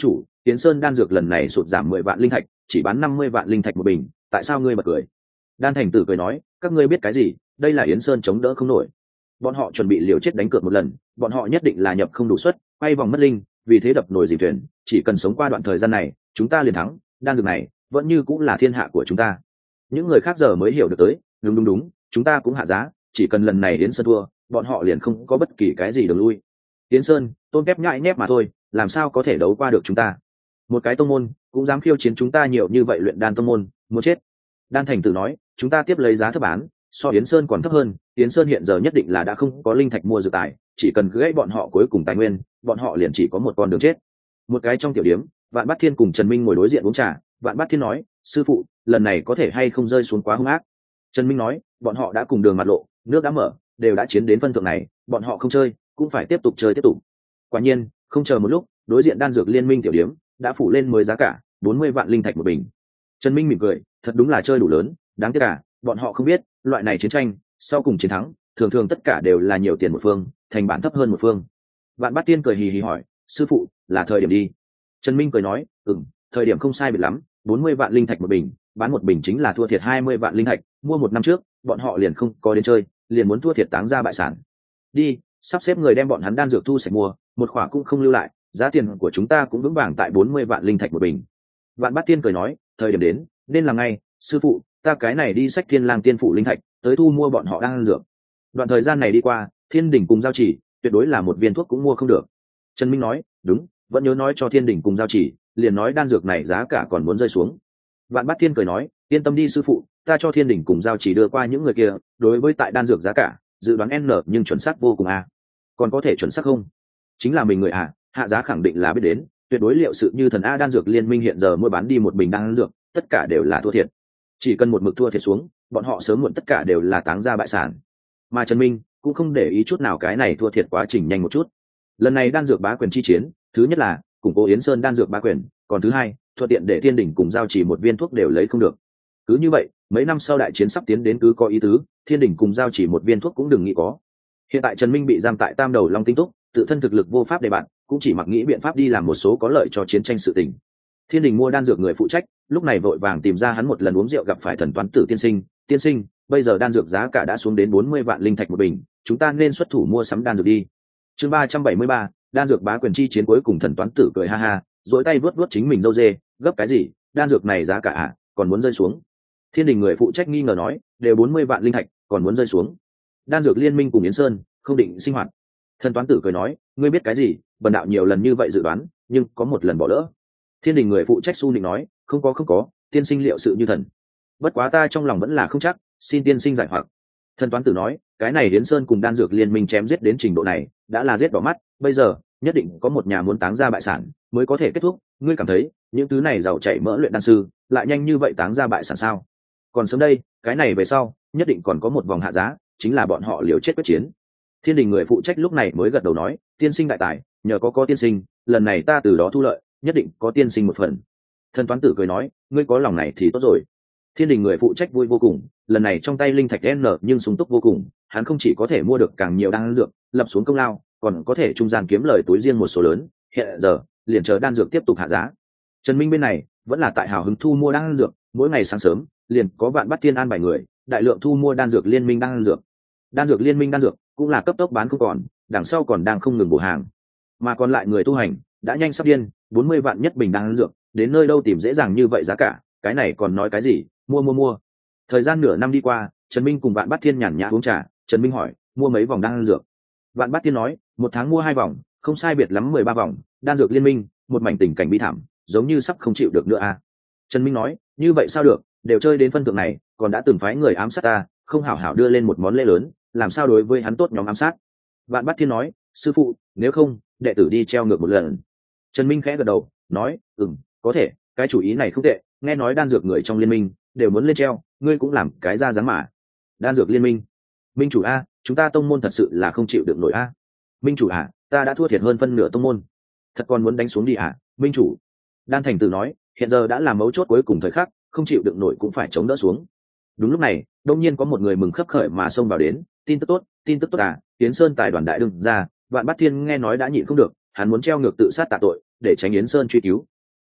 Yến Sơn đan dược lần này sụt giảm 10 vạn linh thạch, chỉ bán 50 vạn linh thạch một bình, tại sao ngươi bật cười? Đan Thành Tử cười nói, các ngươi biết cái gì, đây là Yến Sơn chống đỡ không nổi. Bọn họ chuẩn bị liều chết đánh cược một lần, bọn họ nhất định là nhập không đủ suất, quay vòng mất linh, vì thế đập nồi dìm thuyền, chỉ cần sống qua đoạn thời gian này, chúng ta liền thắng, đan dược này vẫn như cũng là thiên hạ của chúng ta. Những người khác giờ mới hiểu được tới, đúng, chúng ta cũng hạ giá, chỉ cần lần này Yến Sơn thua, bọn họ liền không có bất kỳ cái gì đường lui. Yến Sơn, tôn kép nhãi nhép mà thôi, làm sao có thể đấu qua được chúng ta? Một cái tông môn cũng dám khiêu chiến chúng ta nhiều như vậy, luyện đan tông môn, muốn chết. Đan Thành Tử nói, chúng ta tiếp lấy giá thấp bán, so Yến Sơn còn thấp hơn. Yến Sơn hiện giờ nhất định là đã không có linh thạch mua dược tài, chỉ cần gãy bọn họ cuối cùng tài nguyên, bọn họ liền chỉ có một con đường chết. Một cái trong tiểu điếm, Vạn Bát Thiên cùng Trần Minh ngồi đối diện uống trà. Vạn Bát Thiên nói, sư phụ, lần này có thể hay không rơi xuống quá hung ác? Trần Minh nói, bọn họ đã cùng đường mặt lộ, nước đã mở, đều đã chiến đến phân thượng này, bọn họ không chơi cũng phải tiếp tục chơi tiếp tục. Quả nhiên, không chờ một lúc, đối diện đan dược liên minh tiểu điếm đã phủ lên mới giá cả 40 vạn linh thạch một bình. Trần Minh mỉm cười, thật đúng là chơi đủ lớn, đáng tiếc cả bọn họ không biết, loại này chiến tranh sau cùng chiến thắng thường thường tất cả đều là nhiều tiền một phương, thành bản thấp hơn một phương. Vạn Bát Tiên cười hì hì hỏi, sư phụ, là thời điểm đi? Trần Minh cười nói, thời điểm không sai biệt lắm, 40 vạn linh thạch một bình, bán một bình chính là thua thiệt 20 vạn linh thạch, mua một năm trước bọn họ liền không có đến chơi, liền muốn thua thiệt táng ra bại sản. Đi, sắp xếp người đem bọn hắn đan dược thu sạch mua, một khỏa cũng không lưu lại, giá tiền của chúng ta cũng vững vàng tại 40 vạn linh thạch một bình. Vạn Bát Tiên cười nói, thời điểm đến, nên làm ngay, sư phụ, ta cái này đi sách Thiên Lang Tiên phủ linh thạch, tới thu mua bọn họ đan dược. Đoạn thời gian này đi qua, Thiên Đỉnh cùng Giao Chỉ, tuyệt đối là một viên thuốc cũng mua không được. Trần Minh nói, đúng, vẫn nhớ nói cho Thiên Đỉnh cùng Giao Chỉ, liền nói đan dược này giá cả còn muốn rơi xuống. Vạn Bát Thiên cười nói, yên tâm đi sư phụ, ta cho Thiên Đỉnh cùng Giao Chỉ đưa qua những người kia, đối với tại đan dược giá cả, dự đoán n nhưng chuẩn xác vô cùng a. Còn có thể chuẩn xác không? Chính là mình người à, hạ giá khẳng định là biết đến, tuyệt đối liệu sự như thần a. Đan dược liên minh hiện giờ mua bán đi một bình đan dược, tất cả đều là thua thiệt. Chỉ cần một mực thua thiệt xuống, bọn họ sớm muộn tất cả đều là táng ra bại sản. Mà Trần Minh cũng không để ý chút nào cái này thua thiệt quá trình nhanh một chút. Lần này đan dược bá quyền chi chiến, thứ nhất là củng cố Yến Sơn đan dược bá quyền, còn thứ hai, thuận tiện để Thiên Đỉnh cùng Giao Chỉ một viên thuốc đều lấy không được. Cứ như vậy, mấy năm sau đại chiến sắp tiến đến cứ có ý tứ, Thiên Đỉnh cùng Giao Chỉ một viên thuốc cũng đừng nghĩ có. Hiện tại Trần Minh bị giam tại Tam Đầu Long Tinh Túc, tự thân thực lực vô pháp để bạn, cũng chỉ mặc nghĩ biện pháp đi làm một số có lợi cho chiến tranh sự tình. Thiên Đình mua đan dược người phụ trách, lúc này vội vàng tìm ra hắn một lần uống rượu gặp phải Thần Toán Tử tiên sinh, bây giờ đan dược giá cả đã xuống đến 40 vạn linh thạch một bình, chúng ta nên xuất thủ mua sắm đan dược đi. Chương 373, đan dược bá quyền chi chiến cuối cùng. Thần Toán Tử cười ha ha, duỗi tay vuốt vuốt chính mình râu dê, gấp cái gì, đan dược này giá cả còn muốn rơi xuống. Thiên Đình người phụ trách nghi ngờ nói, đều 40 vạn linh thạch, còn muốn rơi xuống. Đan dược liên minh cùng Yến Sơn không định sinh hoạt. Thần Toán Tử cười nói, ngươi biết cái gì, bần đạo nhiều lần như vậy dự đoán, nhưng có một lần bỏ lỡ. Thiên Đình người phụ trách su nịnh nói, không có, tiên sinh liệu sự như thần. Bất quá ta trong lòng vẫn là không chắc, xin tiên sinh giải hoặc. Thần Toán Tử nói, cái này Yến Sơn cùng đan dược liên minh chém giết đến trình độ này, đã là giết đỏ mắt, bây giờ nhất định có một nhà muốn táng ra bại sản mới có thể kết thúc. Ngươi cảm thấy những thứ này giàu chảy mỡ luyện đan sư lại nhanh như vậy táng ra bại sản sao? Còn sớm đây, cái này về sau nhất định còn có một vòng hạ giá, chính là bọn họ liều chết quyết chiến. Thiên Đình người phụ trách lúc này mới gật đầu nói, tiên sinh đại tài, nhờ có tiên sinh, lần này ta từ đó thu lợi, nhất định có tiên sinh một phần. Thần Toán Tử cười nói, ngươi có lòng này thì tốt rồi. Thiên Đình người phụ trách vui vô cùng, lần này trong tay linh thạch n nhưng sung túc vô cùng, hắn không chỉ có thể mua được càng nhiều đan dược, lập xuống công lao, còn có thể trung gian kiếm lời túi riêng một số lớn. Hiện giờ liền chờ đan dược tiếp tục hạ giá. Trần Minh bên này vẫn là tại hào hứng thu mua đan dược, mỗi ngày sáng sớm liền có Vạn Bát Tiên an bài người đại lượng thu mua đan dược liên minh đan dược. Đan dược liên minh đan dược cũng là cấp tốc bán không còn, đằng sau còn đang không ngừng bổ hàng. Mà còn lại người tu hành đã nhanh sắp điên, 40 vạn nhất bình đan dược, đến nơi đâu tìm dễ dàng như vậy giá cả, cái này còn nói cái gì, mua. Thời gian nửa năm đi qua, Trần Minh cùng Vạn Bát Thiên nhàn nhã uống trà. Trần Minh hỏi, mua mấy vòng đan dược? Vạn Bát Thiên nói, một tháng mua 2 vòng, không sai biệt lắm 13 vòng. Đan dược liên minh, một mảnh tình cảnh bi thảm, giống như sắp không chịu được nữa à? Trần Minh nói, như vậy sao được, đều chơi đến phân thượng này, còn đã từng phái người ám sát ta, không hảo hảo đưa lên một món lễ lớn, làm sao đối với hắn tốt nhóm ám sát? Vạn Bát Thiên nói, sư phụ, nếu không, đệ tử đi treo ngược một lần. Trần Minh khẽ gật đầu, nói, có thể, cái chủ ý này không tệ, nghe nói đan dược người trong liên minh đều muốn lên treo, ngươi cũng làm cái ra dáng mà. Đan dược liên minh, minh chủ a, chúng ta tông môn thật sự là không chịu được nổi a. Minh chủ à, ta đã thua thiệt hơn phân nửa tông môn, thật còn muốn đánh xuống đi à? Minh chủ, Đan Thành Tử nói, hiện giờ đã là mấu chốt cuối cùng thời khắc, không chịu được nổi cũng phải chống đỡ xuống. Đúng lúc này, đông nhiên có một người mừng khấp khởi mà xông vào đến, tin tức tốt à, Yến Sơn tài đoàn đại đương ra. Vạn Bát Thiên nghe nói đã nhịn không được, hắn muốn treo ngược tự sát tạ tội, để tránh Yến Sơn truy cứu.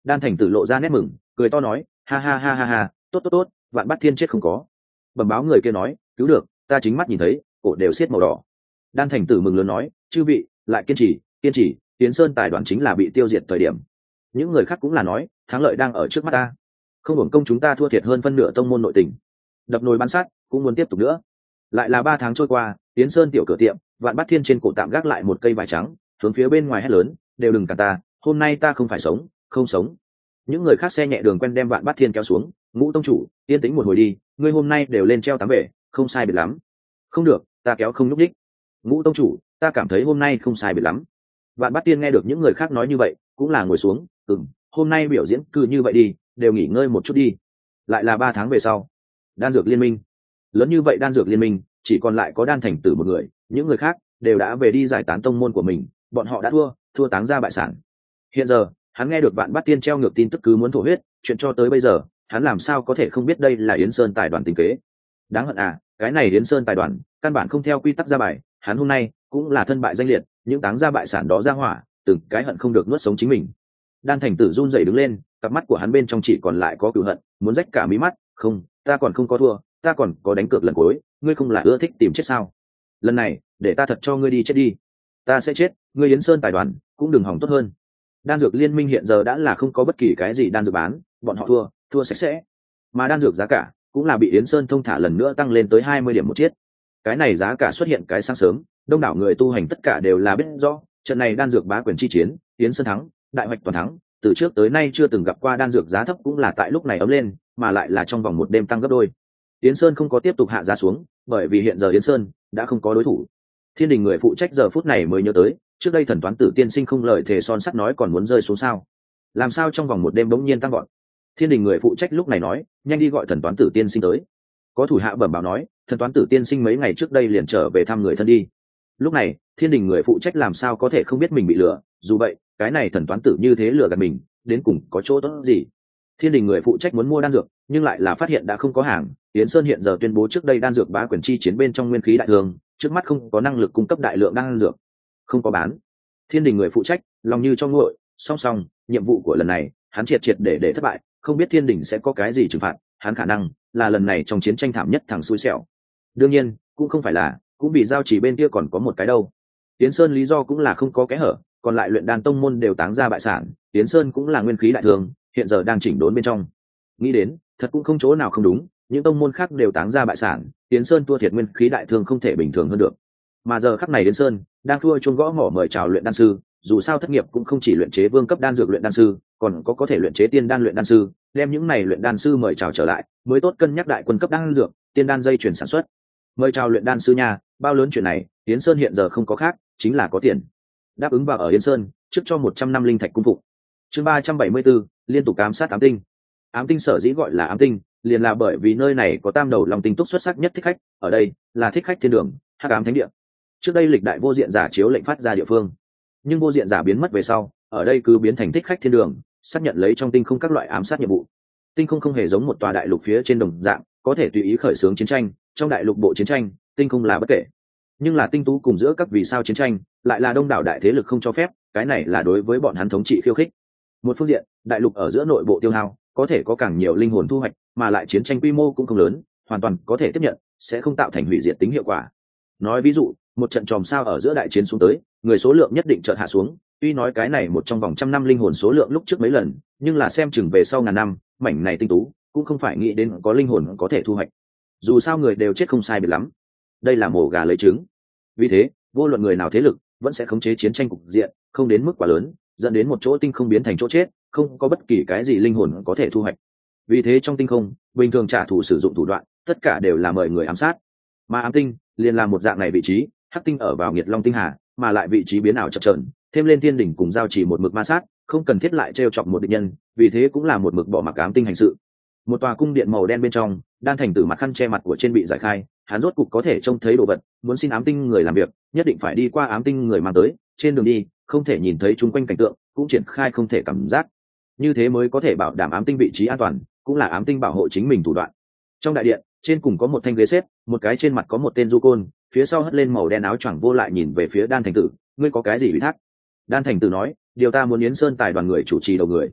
Đan thành tử lộ ra nét mừng, cười to nói, ha ha ha ha ha, tốt tốt tốt, Vạn Bát Thiên chết không có. Bẩm báo người kia nói, cứu được, ta chính mắt nhìn thấy, cổ đều xiết màu đỏ. Đan thành tử mừng lớn nói, chư vị lại kiên trì, kiên trì, Tiến Sơn tài đoàn chính là bị tiêu diệt thời điểm. Những người khác cũng là nói, thắng lợi đang ở trước mắt ta, không hưởng công chúng ta thua thiệt hơn phân nửa tông môn nội tình, đập nồi bán sát cũng muốn tiếp tục nữa. Lại là 3 tháng trôi qua, Tiến Sơn tiểu cửa tiệm, Vạn Bát Thiên trên cổ tạm gác lại một cây vải trắng, hướng phía bên ngoài hét lớn, đều đừng cản ta, hôm nay ta không phải sống, không sống. Những người khác xe nhẹ đường quen đem Vạn Bát Thiên kéo xuống, Ngũ tông chủ, yên tĩnh một hồi đi, ngươi hôm nay đều lên treo tám bể, không sai biệt lắm. Không được, ta kéo không nhúc đích. Ngũ tông chủ, ta cảm thấy hôm nay không sai biệt lắm. Vạn Bát Tiên nghe được những người khác nói như vậy, cũng là ngồi xuống, hôm nay biểu diễn cứ như vậy đi, đều nghỉ ngơi một chút đi. Lại là 3 tháng về sau, đan dược liên minh, lớn như vậy đan dược liên minh, chỉ còn lại có Đan thành tử một người, những người khác đều đã về đi giải tán tông môn của mình, bọn họ đã thua táng ra bại sản. Hiện giờ, hắn nghe được Vạn Bát Tiên treo ngược tin tức cứ muốn thổ huyết, chuyện cho tới bây giờ, hắn làm sao có thể không biết đây là Yến Sơn tài đoàn tính kế. Đáng hận à, cái này Yến Sơn tài đoàn, căn bản không theo quy tắc ra bài, hắn hôm nay cũng là thân bại danh liệt, những táng ra bại sản đó ra hỏa, từng cái hận không được nuốt sống chính mình. Đan thành tử run rẩy đứng lên, cặp mắt của hắn bên trong chỉ còn lại có cừu hận, muốn rách cả mí mắt. Không, ta còn không có thua, ta còn có đánh cược lần cuối, ngươi không là ưa thích tìm chết sao? Lần này, để ta thật cho ngươi đi chết đi. Ta sẽ chết, ngươi Yến Sơn tài đoàn cũng đừng hỏng tốt hơn. Đan dược liên minh hiện giờ đã là không có bất kỳ cái gì đan dược bán, bọn họ thua sạch sẽ. Mà đan dược giá cả cũng là bị Yến Sơn thông thả lần nữa tăng lên tới 20 điểm một chiết. Cái này giá cả xuất hiện cái sáng sớm, đông đảo người tu hành tất cả đều là biết rõ, trận này đan dược bá quyền chi chiến, Yến Sơn thắng, đại hoạch toàn thắng, từ trước tới nay chưa từng gặp qua đan dược giá thấp cũng là tại lúc này ấm lên, mà lại là trong vòng một đêm tăng gấp đôi. Yến Sơn không có tiếp tục hạ giá xuống, bởi vì hiện giờ Yến Sơn đã không có đối thủ. Thiên đình người phụ trách giờ phút này mới nhớ tới, trước đây thần toán tử tiên sinh không lời thề son sắt nói còn muốn rơi xuống sao? Làm sao trong vòng một đêm bỗng nhiên tăng gọn? Thiên đình người phụ trách lúc này nói, nhanh đi gọi thần toán tử tiên sinh tới. Có thủ hạ bẩm báo nói, thần toán tử tiên sinh mấy ngày trước đây liền trở về thăm người thân đi. Lúc này, thiên đình người phụ trách làm sao có thể không biết mình bị lừa, dù vậy, cái này thần toán tử như thế lừa gạt mình, đến cùng có chỗ tốt gì? Thiên đình người phụ trách muốn mua đan dược, nhưng lại là phát hiện đã không có hàng. Yến Sơn hiện giờ tuyên bố trước đây đan dược bá quyền chi chiến bên trong nguyên khí đại thương, trước mắt không có năng lực cung cấp đại lượng đan dược, không có bán. Thiên đình người phụ trách lòng như trong nguội, song song nhiệm vụ của lần này hắn triệt để thất bại, không biết thiên đình sẽ có cái gì trừng phạt hắn, khả năng là lần này trong chiến tranh thảm nhất thằng xui xẻo. Đương nhiên cũng không phải là, cũng bị giao chỉ bên kia còn có một cái đâu. Yến Sơn lý do cũng là không có kẽ hở, còn lại luyện đan tông môn đều táng ra bại sản, Yến Sơn cũng là nguyên khí đại thương, hiện giờ đang chỉnh đốn bên trong. Nghĩ đến thật cũng không chỗ nào không đúng, những tông môn khác đều táng ra bại sản, Yến Sơn thua thiệt nguyên khí đại thương không thể bình thường hơn được. Mà giờ khắc này Yến Sơn đang thua chuông gõ mỏ mời chào luyện đan sư, dù sao thất nghiệp cũng không chỉ luyện chế vương cấp đan dược luyện đan sư, còn có thể luyện chế tiên đan luyện đan sư, đem những này luyện đan sư mời chào trở lại, mới tốt cân nhắc đại quân cấp đan dược, tiên đan dây chuyển sản xuất. Mời chào luyện đan sư nha, bao lớn chuyện này, Yến Sơn hiện giờ không có khác, chính là có tiền. Đáp ứng vào ở Yến Sơn, trước cho 100 năm linh thạch cung phục. Chương 374, liên tục ám sát ám tinh. Ám tinh sở dĩ gọi là ám tinh, liền là bởi vì nơi này có tam đầu long tinh túc xuất sắc nhất thích khách, ở đây là thích khách thiên đường, hắc ám thánh địa. Trước đây lịch đại vô diện giả chiếu lệnh phát ra địa phương, nhưng vô diện giả biến mất về sau, ở đây cứ biến thành thích khách thiên đường, xác nhận lấy trong tinh không các loại ám sát nhiệm vụ. Tinh không không hề giống một tòa đại lục phía trên đồng dạng, có thể tùy ý khởi xướng chiến tranh, trong đại lục bộ chiến tranh, tinh không là bất kể. Nhưng là tinh tú cùng giữa các vì sao chiến tranh, lại là đông đảo đại thế lực không cho phép, cái này là đối với bọn hắn thống trị khiêu khích. Một phương diện, đại lục ở giữa nội bộ tiêu hao, có thể có càng nhiều linh hồn thu hoạch, mà lại chiến tranh quy mô cũng không lớn, hoàn toàn có thể tiếp nhận, sẽ không tạo thành hủy diệt tính hiệu quả. Nói ví dụ, một trận chòm sao ở giữa đại chiến xuống tới, người số lượng nhất định chợt hạ xuống, tuy nói cái này một trong vòng trăm năm linh hồn số lượng lúc trước mấy lần, nhưng là xem chừng về sau ngàn năm, mảnh này tinh tú cũng không phải nghĩ đến có linh hồn có thể thu hoạch. Dù sao người đều chết không sai biệt lắm, đây là mổ gà lấy trứng. Vì thế, vô luận người nào thế lực vẫn sẽ khống chế chiến tranh cục diện, không đến mức quá lớn, dẫn đến một chỗ tinh không biến thành chỗ chết, không có bất kỳ cái gì linh hồn có thể thu hoạch. Vì thế trong tinh không, bình thường trả thù sử dụng thủ đoạn, tất cả đều là mời người ám sát. Mà ám tinh liền là một dạng này vị trí, hắc tinh ở vào nghiệt long tinh hà, mà lại vị trí biến ảo chập chờn, thêm lên thiên đỉnh cùng giao chỉ một mực ma sát, không cần thiết lại trêu chọc một địch nhân, vì thế cũng là một mực bỏ mặc ám tinh hành sự. Một tòa cung điện màu đen bên trong, Đan thành tử mặt khăn che mặt của trên bị giải khai, hắn rốt cục có thể trông thấy đồ vật, muốn xin ám tinh người làm việc, nhất định phải đi qua ám tinh người mang tới, trên đường đi không thể nhìn thấy chung quanh cảnh tượng, cũng triển khai không thể cảm giác, như thế mới có thể bảo đảm ám tinh vị trí an toàn, cũng là ám tinh bảo hộ chính mình thủ đoạn. Trong đại điện, trên cùng có một thanh ghế xếp, một cái trên mặt có một tên du côn, phía sau hất lên màu đen áo choàng vô lại nhìn về phía Đan thành tử, ngươi có cái gì ủy thác? Đan thành tử nói, điều ta muốn Yến Sơn tài đoàn người chủ trì đầu người.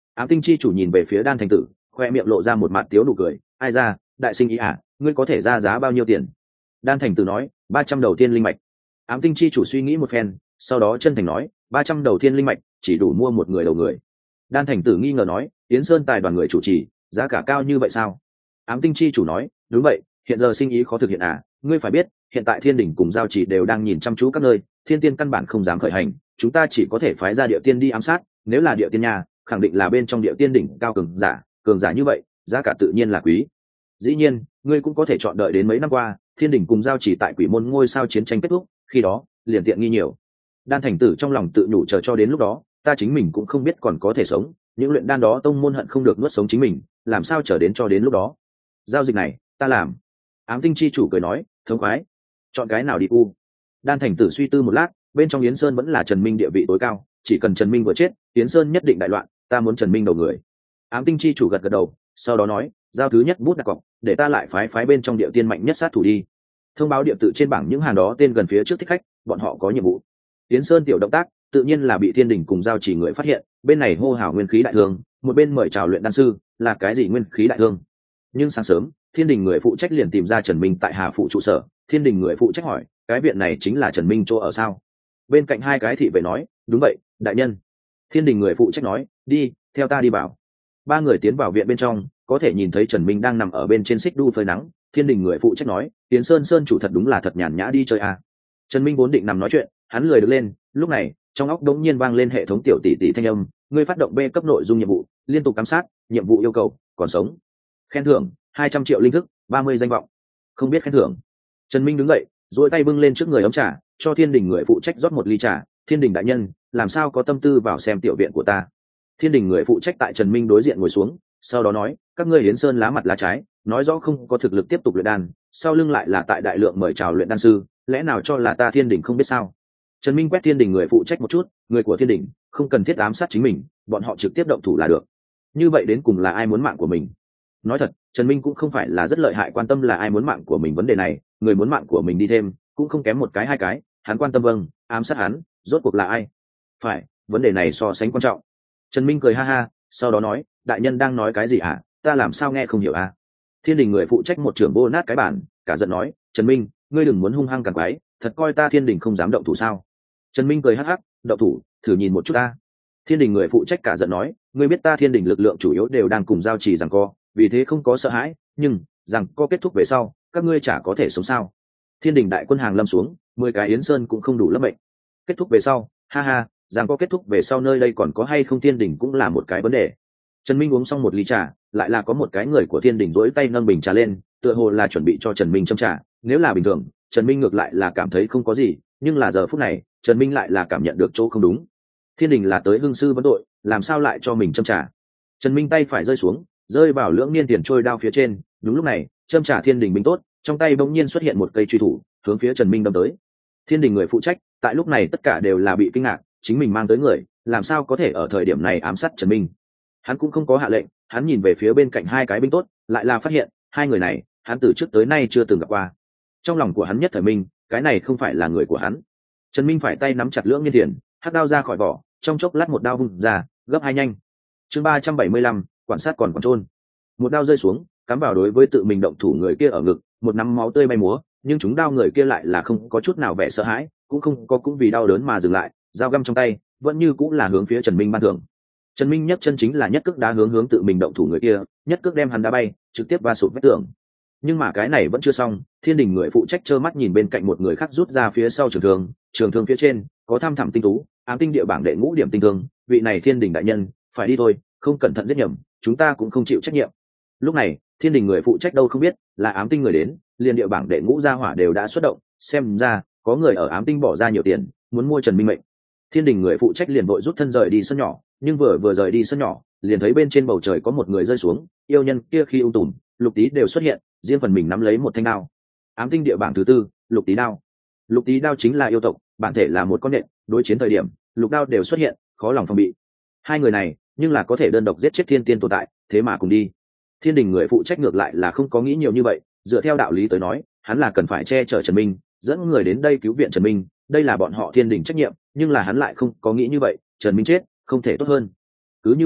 Ám tinh chi chủ nhìn về phía Đan thành tử, khoe miệng lộ ra một mặt tiếu nụ cười. Ai ra, đại sinh ý à, ngươi có thể ra giá bao nhiêu tiền? Đan thành tử nói, 300 đầu thiên linh mạch. Ám tinh chi chủ suy nghĩ một phen, sau đó chân thành nói, 300 đầu thiên linh mạch chỉ đủ mua một người đầu người. Đan thành tử nghi ngờ nói, Yến Sơn tài đoàn người chủ trì, giá cả cao như vậy sao? Ám tinh chi chủ nói, đúng vậy, hiện giờ sinh ý khó thực hiện à, ngươi phải biết, hiện tại thiên đỉnh cùng giao chỉ đều đang nhìn chăm chú các nơi, thiên tiên căn bản không dám khởi hành, chúng ta chỉ có thể phái ra địa tiên đi ám sát, nếu là địa tiên nhà, khẳng định là bên trong địa tiên đỉnh cao cường giả như vậy, giá cả tự nhiên là quý. Dĩ nhiên, ngươi cũng có thể chọn đợi đến mấy năm qua, thiên đỉnh cùng giao chỉ tại quỷ môn ngôi sao chiến tranh kết thúc, khi đó liền tiện nghi nhiều. Đan thành tử trong lòng tự nhủ chờ cho đến lúc đó, ta chính mình cũng không biết còn có thể sống, những luyện đan đó tông môn hận không được nuốt sống chính mình, làm sao chờ đến cho đến lúc đó. Giao dịch này ta làm. Ám tinh chi chủ cười nói, thống khoái, chọn cái nào đi u. Đan thành tử suy tư một lát, bên trong Yến Sơn vẫn là Trần Minh địa vị tối cao, chỉ cần Trần Minh vừa chết, Yến Sơn nhất định đại loạn, ta muốn Trần Minh đầu người. Ám tinh chi chủ gật gật đầu, sau đó nói, giao thứ nhất bút đặt cọc, để ta lại phái bên trong địa tiên mạnh nhất sát thủ đi, thông báo địa tự trên bảng những hàng đó tên gần phía trước thích khách, bọn họ có nhiệm vụ. Yến Sơn tiểu động tác tự nhiên là bị thiên đình cùng giao chỉ người phát hiện, bên này hô hào nguyên khí đại thương, một bên mời chào luyện đan sư, là cái gì nguyên khí đại thương. Nhưng sáng sớm, thiên đình người phụ trách liền tìm ra Trần Minh tại Hà Phụ trụ sở, thiên đình người phụ trách hỏi, cái viện này chính là Trần Minh chỗ ở sao? Bên cạnh hai cái thị vệ nói, đúng vậy, đại nhân. Thiên đình người phụ trách nói, đi, theo ta đi vào. Ba người tiến vào viện bên trong, có thể nhìn thấy Trần Minh đang nằm ở bên trên xích đu phơi nắng. Thiên đình người phụ trách nói, Yến Sơn chủ thật đúng là thật nhàn nhã đi chơi à. Trần Minh vốn định nằm nói chuyện, hắn lười được lên, lúc này trong óc đống nhiên vang lên hệ thống tiểu tỷ tỷ thanh âm, ngươi phát động B cấp nội dung nhiệm vụ, liên tục giám sát, nhiệm vụ yêu cầu còn sống, khen thưởng 200 triệu linh thức, 30 danh vọng. Không biết khen thưởng. Trần Minh đứng dậy, duỗi tay bưng lên trước người ấm trà, cho thiên đình người phụ trách rót một ly trà. Thiên đình đại nhân, làm sao có tâm tư vào xem tiểu viện của ta? Thiên đình người phụ trách tại Trần Minh đối diện ngồi xuống, sau đó nói, các ngươi Yến Sơn lá mặt lá trái, nói rõ không có thực lực tiếp tục luyện đan, sau lưng lại là tại đại lượng mời chào luyện đan sư, lẽ nào cho là ta thiên đình không biết sao? Trần Minh quét thiên đình người phụ trách một chút, người của thiên đình không cần thiết ám sát chính mình, bọn họ trực tiếp động thủ là được. Như vậy đến cùng là ai muốn mạng của mình? Nói thật, Trần Minh cũng không phải là rất lợi hại quan tâm là ai muốn mạng của mình vấn đề này, người muốn mạng của mình đi thêm cũng không kém một cái hai cái, hắn quan tâm vâng, ám sát hắn rốt cuộc là ai? Phải, vấn đề này so sánh quan trọng. Trần Minh cười ha ha, sau đó nói, đại nhân đang nói cái gì hả? Ta làm sao nghe không hiểu à? Thiên đình người phụ trách một trưởng bô nát cái bản, cả giận nói, Trần Minh, ngươi đừng muốn hung hăng càng quái, thật coi ta thiên đình không dám động thủ sao? Trần Minh cười hắc hắc, động thủ, thử nhìn một chút ta. Thiên đình người phụ trách cả giận nói, ngươi biết ta thiên đình lực lượng chủ yếu đều đang cùng giao trì giằng co, vì thế không có sợ hãi, nhưng rằng co kết thúc về sau, các ngươi chả có thể sống sao? Thiên đình đại quân hàng lâm xuống, 10 cái Yến Sơn cũng không đủ lấp mệnh. Kết thúc về sau, ha ha, rằng có kết thúc về sau nơi đây còn có hay không thiên đình cũng là một cái vấn đề. Trần Minh uống xong một ly trà, lại là có một cái người của thiên đình rỗi tay nâng bình trà lên, tựa hồ là chuẩn bị cho Trần Minh châm trà. Nếu là bình thường, Trần Minh ngược lại là cảm thấy không có gì, nhưng là giờ phút này, Trần Minh lại là cảm nhận được chỗ không đúng. Thiên đình là tới hương sư vấn tội, làm sao lại cho mình châm trà? Trần Minh tay phải rơi xuống, rơi vào lưỡng niên tiền trôi đao phía trên. Đúng lúc này, châm trà thiên đình binh tốt, trong tay bỗng nhiên xuất hiện một cây truy thủ, hướng phía Trần Minh đâm tới. Thiên đình người phụ trách, tại lúc này tất cả đều là bị kinh ngạc, chính mình mang tới người, làm sao có thể ở thời điểm này ám sát Trần Minh? Hắn cũng không có hạ lệnh, hắn nhìn về phía bên cạnh hai cái binh tốt, lại là phát hiện hai người này hắn từ trước tới nay chưa từng gặp qua. Trong lòng của hắn nhất thời minh, cái này không phải là người của hắn. Trần Minh phải tay nắm chặt lưỡng niên tiền, hất đao ra khỏi vỏ, trong chốc lát một đao vung ra, gấp hai nhanh. Chương 375, quản sát còn trôn. Một đao rơi xuống, cắm vào đối với tự mình động thủ người kia ở ngực, một nắm máu tươi bay múa, nhưng chúng đao người kia lại là không có chút nào vẻ sợ hãi, cũng vì đau đớn mà dừng lại, dao găm trong tay vẫn như cũng là hướng phía Trần Minh ban thưởng. Trần Minh nhấc chân chính là nhất cước đá hướng tự mình động thủ người kia, nhất cước đem hắn đá bay, trực tiếp va sụp vách tường. Nhưng mà cái này vẫn chưa xong, thiên đình người phụ trách trơ mắt nhìn bên cạnh một người khác rút ra phía sau trường thương phía trên có thăm thẳm tinh tú, ám tinh địa bảng đệ ngũ điểm tinh thương, vị này thiên đình đại nhân, phải đi thôi, không cẩn thận giết nhầm, chúng ta cũng không chịu trách nhiệm. Lúc này, thiên đình người phụ trách đâu không biết, là ám tinh người đến, liền địa bảng đệ ngũ gia hỏa đều đã xuất động, xem ra có người ở ám tinh bỏ ra nhiều tiền, muốn mua Trần Minh mệnh. Thiên đình người phụ trách liền vội rút thân rời đi sân nhỏ, nhưng vừa rời đi sân nhỏ, liền thấy bên trên bầu trời có một người rơi xuống, yêu nhân kia khi ung tùm, Lục Tý đều xuất hiện, riêng phần mình nắm lấy một thanh đao. Ám tinh địa bảng thứ tư, Lục Tý đao. Lục Tý đao chính là yêu tộc, bản thể là một con nện, đối chiến thời điểm, lục đao đều xuất hiện, khó lòng phòng bị. Hai người này, nhưng là có thể đơn độc giết chết thiên tiên tồn tại, thế mà cùng đi. Thiên đình người phụ trách ngược lại là không có nghĩ nhiều như vậy, dựa theo đạo lý tới nói, hắn là cần phải che chở Trần Minh, dẫn người đến đây cứu viện Trần Minh, đây là bọn họ thiên đình trách nhiệm, nhưng là hắn lại không có nghĩ như vậy, Trần Minh chết, không thể tốt hơn. Cứ như vậy,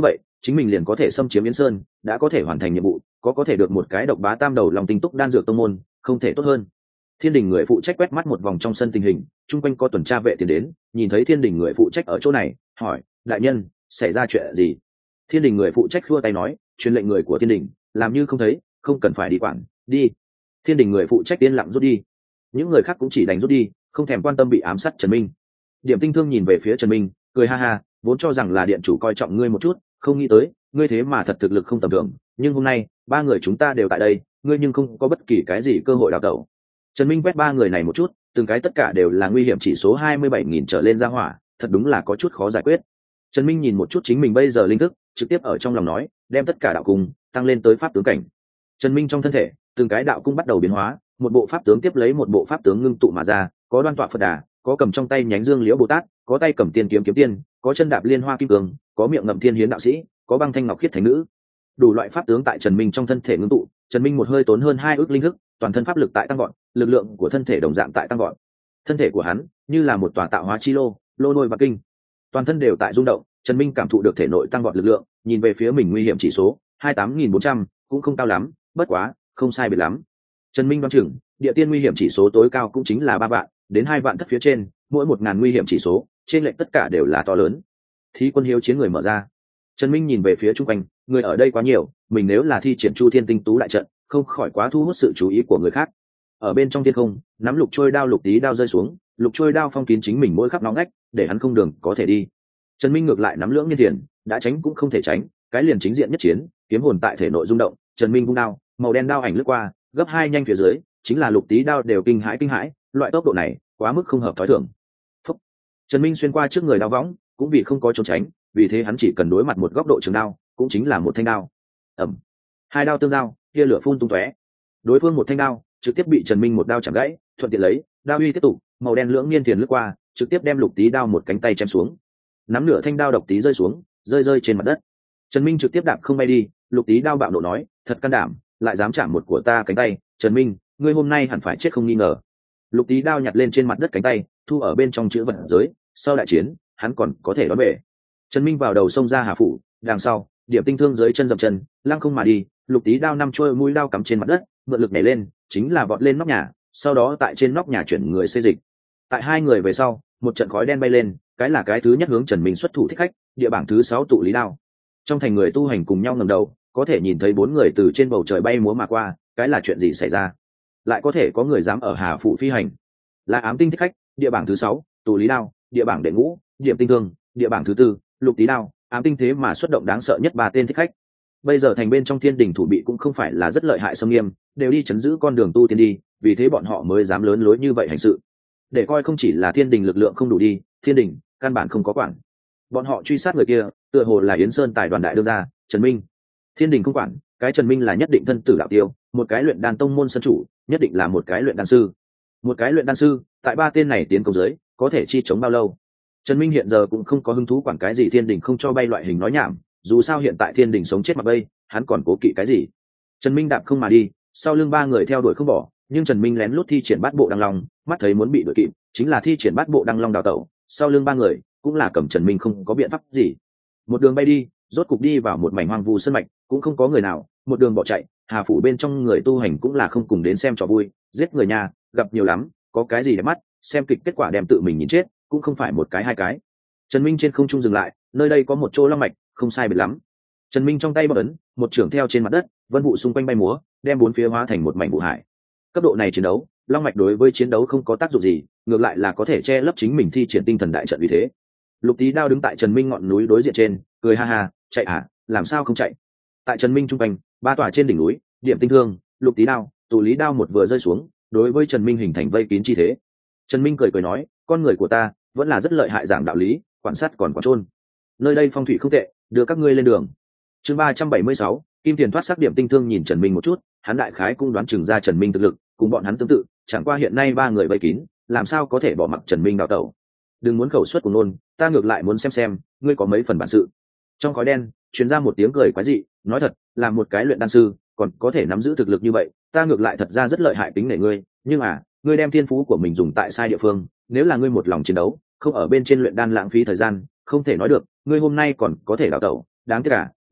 chính mình liền có thể xâm chiếm Yến Sơn, đã có thể hoàn thành nhiệm vụ, có thể được một cái độc bá tam đầu lòng tinh túc đan dược tông môn, không thể tốt hơn. Thiên đình người phụ trách quét mắt một vòng trong sân tình hình, chung quanh có tuần tra vệ tiến đến, nhìn thấy thiên đình người phụ trách ở chỗ này, hỏi: đại nhân, xảy ra chuyện gì? Thiên đình người phụ trách khua tay nói: truyền lệnh người của thiên đình, làm như không thấy, không cần phải đi quản, đi. Thiên đình người phụ trách yên lặng rút đi. Những người khác cũng chỉ đành rút đi, không thèm quan tâm bị ám sát Trần Minh. Điểm Tinh Thương nhìn về phía Trần Minh, cười ha ha, vốn cho rằng là điện chủ coi trọng ngươi một chút, không nghĩ tới ngươi thế mà thật thực lực không tầm thường, nhưng hôm nay ba người chúng ta đều tại đây, ngươi nhưng không có bất kỳ cái gì cơ hội đào tẩu. Trần Minh quét ba người này một chút, từng cái tất cả đều là nguy hiểm chỉ số 27.000 trở lên ra hỏa, thật đúng là có chút khó giải quyết. Trần Minh nhìn một chút chính mình bây giờ linh thức, trực tiếp ở trong lòng nói, đem tất cả đạo cung tăng lên tới pháp tướng cảnh. Trần Minh trong thân thể, từng cái đạo cung bắt đầu biến hóa, một bộ pháp tướng tiếp lấy một bộ pháp tướng ngưng tụ mà ra, có đoan tọa Phật Đà, có cầm trong tay nhánh dương liễu Bồ Tát, có tay cầm tiên kiếm kiếm tiên, có chân đạp liên hoa kim cương, có miệng ngậm thiên hiến đạo sĩ, có băng thanh ngọc khiết thánh nữ. Đủ loại pháp tướng tại Trần Minh trong thân thể ngưng tụ, Trần Minh một hơi tốn hơn 2 ức linh thức, toàn thân pháp lực tại tăng vọt, lực lượng của thân thể đồng dạng tại tăng vọt. Thân thể của hắn như là một tòa tạo hóa chi lô, lô nôi và kinh, toàn thân đều tại rung động. Trần Minh cảm thụ được thể nội tăng vọt lực lượng, nhìn về phía mình nguy hiểm chỉ số 28.400, cũng không cao lắm, bất quá không sai biệt lắm. Trần Minh đoán chừng địa tiên nguy hiểm chỉ số tối cao cũng chính là 3 vạn đến 2 vạn thất phía trên, mỗi 1.000 nguy hiểm chỉ số trên lệch tất cả đều là to lớn. Thí quân hiếu chiến người mở ra. Trần Minh nhìn về phía chung quanh, người ở đây quá nhiều, mình nếu là thi triển Chu Thiên Tinh Tú đại trận, không khỏi quá thu hút sự chú ý của người khác. Ở bên trong thiên không, nắm lục trôi đao lục tí đao rơi xuống, lục trôi đao phong kín chính mình mỗi khắp nóng ngách, để hắn không đường có thể đi. Trần Minh ngược lại nắm lưỡng nhiên tiền, đã tránh cũng không thể tránh, cái liền chính diện nhất chiến, kiếm hồn tại thể nội rung động. Trần Minh vung đao, màu đen đao ảnh lướt qua, gấp 2 nhanh phía dưới, chính là lục tí đao đều kinh hãi, loại tốc độ này quá mức không hợp thói thường. Phúc. Trần Minh xuyên qua trước người đao võng, cũng vì không có trốn tránh, vì thế hắn chỉ cần đối mặt một góc độ trường đao, cũng chính là một thanh đao. Ầm. Hai đao tương giao, tia lửa phun tung tóe. Đối phương một thanh đao, trực tiếp bị Trần Minh một đao chạm gãy, thuận tiện lấy, đao uy tiếp tục, màu đen lưỡng niên tiền lướt qua, trực tiếp đem lục tí đao một cánh tay chém xuống. Nắm nửa thanh đao độc tí rơi xuống, rơi trên mặt đất. Trần Minh trực tiếp đạp không bay đi, lục tí đao bạo nộ nói, thật can đảm, lại dám chạm một của ta cánh tay, Trần Minh, ngươi hôm nay hẳn phải chết không nghi ngờ. Lục tí đao nhặt lên trên mặt đất cánh tay, thu ở bên trong chữ vật giới, sau đại chiến, hắn còn có thể đón bể. Trần Minh vào đầu sông ra Hà Phủ, đằng sau, Điểm Tinh Thương dưới chân dậm chân, lăng không mà đi, lục tí đao năm trôi mũi đao cắm trên mặt đất, mượn lực nhảy lên, chính là vọt lên nóc nhà, sau đó tại trên nóc nhà chuyển người xây dịch. Tại hai người về sau, một trận khói đen bay lên, cái là cái thứ nhất hướng Trần Minh xuất thủ thích khách, địa bảng thứ 6 tụ lý đao. Trong thành người tu hành cùng nhau ngẩng đầu, có thể nhìn thấy 4 người từ trên bầu trời bay múa mà qua, cái là chuyện gì xảy ra? Lại có thể có người dám ở Hà Phủ phi hành? Là ám tinh thích khách, địa bảng thứ 6, tụ lý đao, địa bảng đệ ngũ, Điểm Tinh Thương, địa bảng thứ 4, lục tí đao, ám tinh thế mà xuất động đáng sợ nhất 3 tên thích khách. Bây giờ thành bên trong thiên đình thủ bị cũng không phải là rất lợi hại xâm nghiêm, đều đi chấn giữ con đường tu tiên đi, vì thế bọn họ mới dám lớn lối như vậy hành sự. Để coi không chỉ là thiên đình lực lượng không đủ đi, thiên đình căn bản không có quản. Bọn họ truy sát người kia, tựa hồ là Yến Sơn tài đoàn đại đưa ra, Trần Minh. Thiên đình không quản, cái Trần Minh là nhất định thân tử đạo tiêu, một cái luyện đan tông môn sân chủ, nhất định là một cái luyện đan sư. Một cái luyện đan sư, tại 3 tên này tiến công dưới, có thể chi chống bao lâu? Trần Minh hiện giờ cũng không có hứng thú quản cái gì thiên đình không cho bay loại hình nói nhảm, dù sao hiện tại thiên đình sống chết mặc bay, hắn còn cố kỵ cái gì? Trần Minh đạp không mà đi, sau lưng 3 người theo đuổi không bỏ, nhưng Trần Minh lén lút thi triển bát bộ đăng long, mắt thấy muốn bị đuổi kịp, chính là thi triển bát bộ đăng long đào tẩu, sau lưng 3 người cũng là cầm Trần Minh không có biện pháp gì. Một đường bay đi, rốt cục đi vào một mảnh hoang vu sơn mạch, cũng không có người nào, một đường bỏ chạy. Hà Phủ bên trong người tu hành cũng là không cùng đến xem trò vui, giết người nhà gặp nhiều lắm, có cái gì để mắt, xem kịch kết quả đem tự mình nhìn chết, cũng không phải một cái hai cái. Trần Minh trên không trung dừng lại, nơi đây có một chỗ long mạch, không sai biệt lắm. Trần Minh trong tay bấm ấn, một trưởng theo trên mặt đất, vân vụ xung quanh bay múa, đem 4 phía hóa thành một mảnh vụ hải. Cấp độ này chiến đấu, long mạch đối với chiến đấu không có tác dụng gì, ngược lại là có thể che lấp chính mình thi triển tinh thần đại trận vì thế. Lục Tí Đao đứng tại Trần Minh ngọn núi đối diện trên, cười ha ha, chạy à, làm sao không chạy? Tại Trần Minh trung quanh, 3 tòa trên đỉnh núi, Điểm Tinh Thương, Lục Tí Đao, tụ lý đao một vừa rơi xuống, đối với Trần Minh hình thành vây kín chi thế. Trần Minh cười nói, con người của ta vẫn là rất lợi hại giảng đạo lý, quan sát còn quả trôn. Nơi đây phong thủy không tệ, đưa các ngươi lên đường. Chương 376, Kim Tiền thoát sắc. Điểm Tinh Thương nhìn Trần Minh một chút, hắn đại khái cũng đoán chừng ra Trần Minh thực lực cùng bọn hắn tương tự, chẳng qua hiện nay 3 người vây kín, làm sao có thể bỏ mặc Trần Minh đào tẩu. Đừng muốn khẩu suất của nôn, ta ngược lại muốn xem ngươi có mấy phần bản sự. Trong khói đen truyền ra một tiếng cười quái dị, nói thật, là một cái luyện đan sư còn có thể nắm giữ thực lực như vậy, ta ngược lại thật ra rất lợi hại tính nể ngươi, nhưng ngươi đem thiên phú của mình dùng tại sai địa phương, nếu là ngươi một lòng chiến đấu, không ở bên trên luyện đan lãng phí thời gian, không thể nói được, ngươi hôm nay còn có thể đào tẩu, đáng tiếc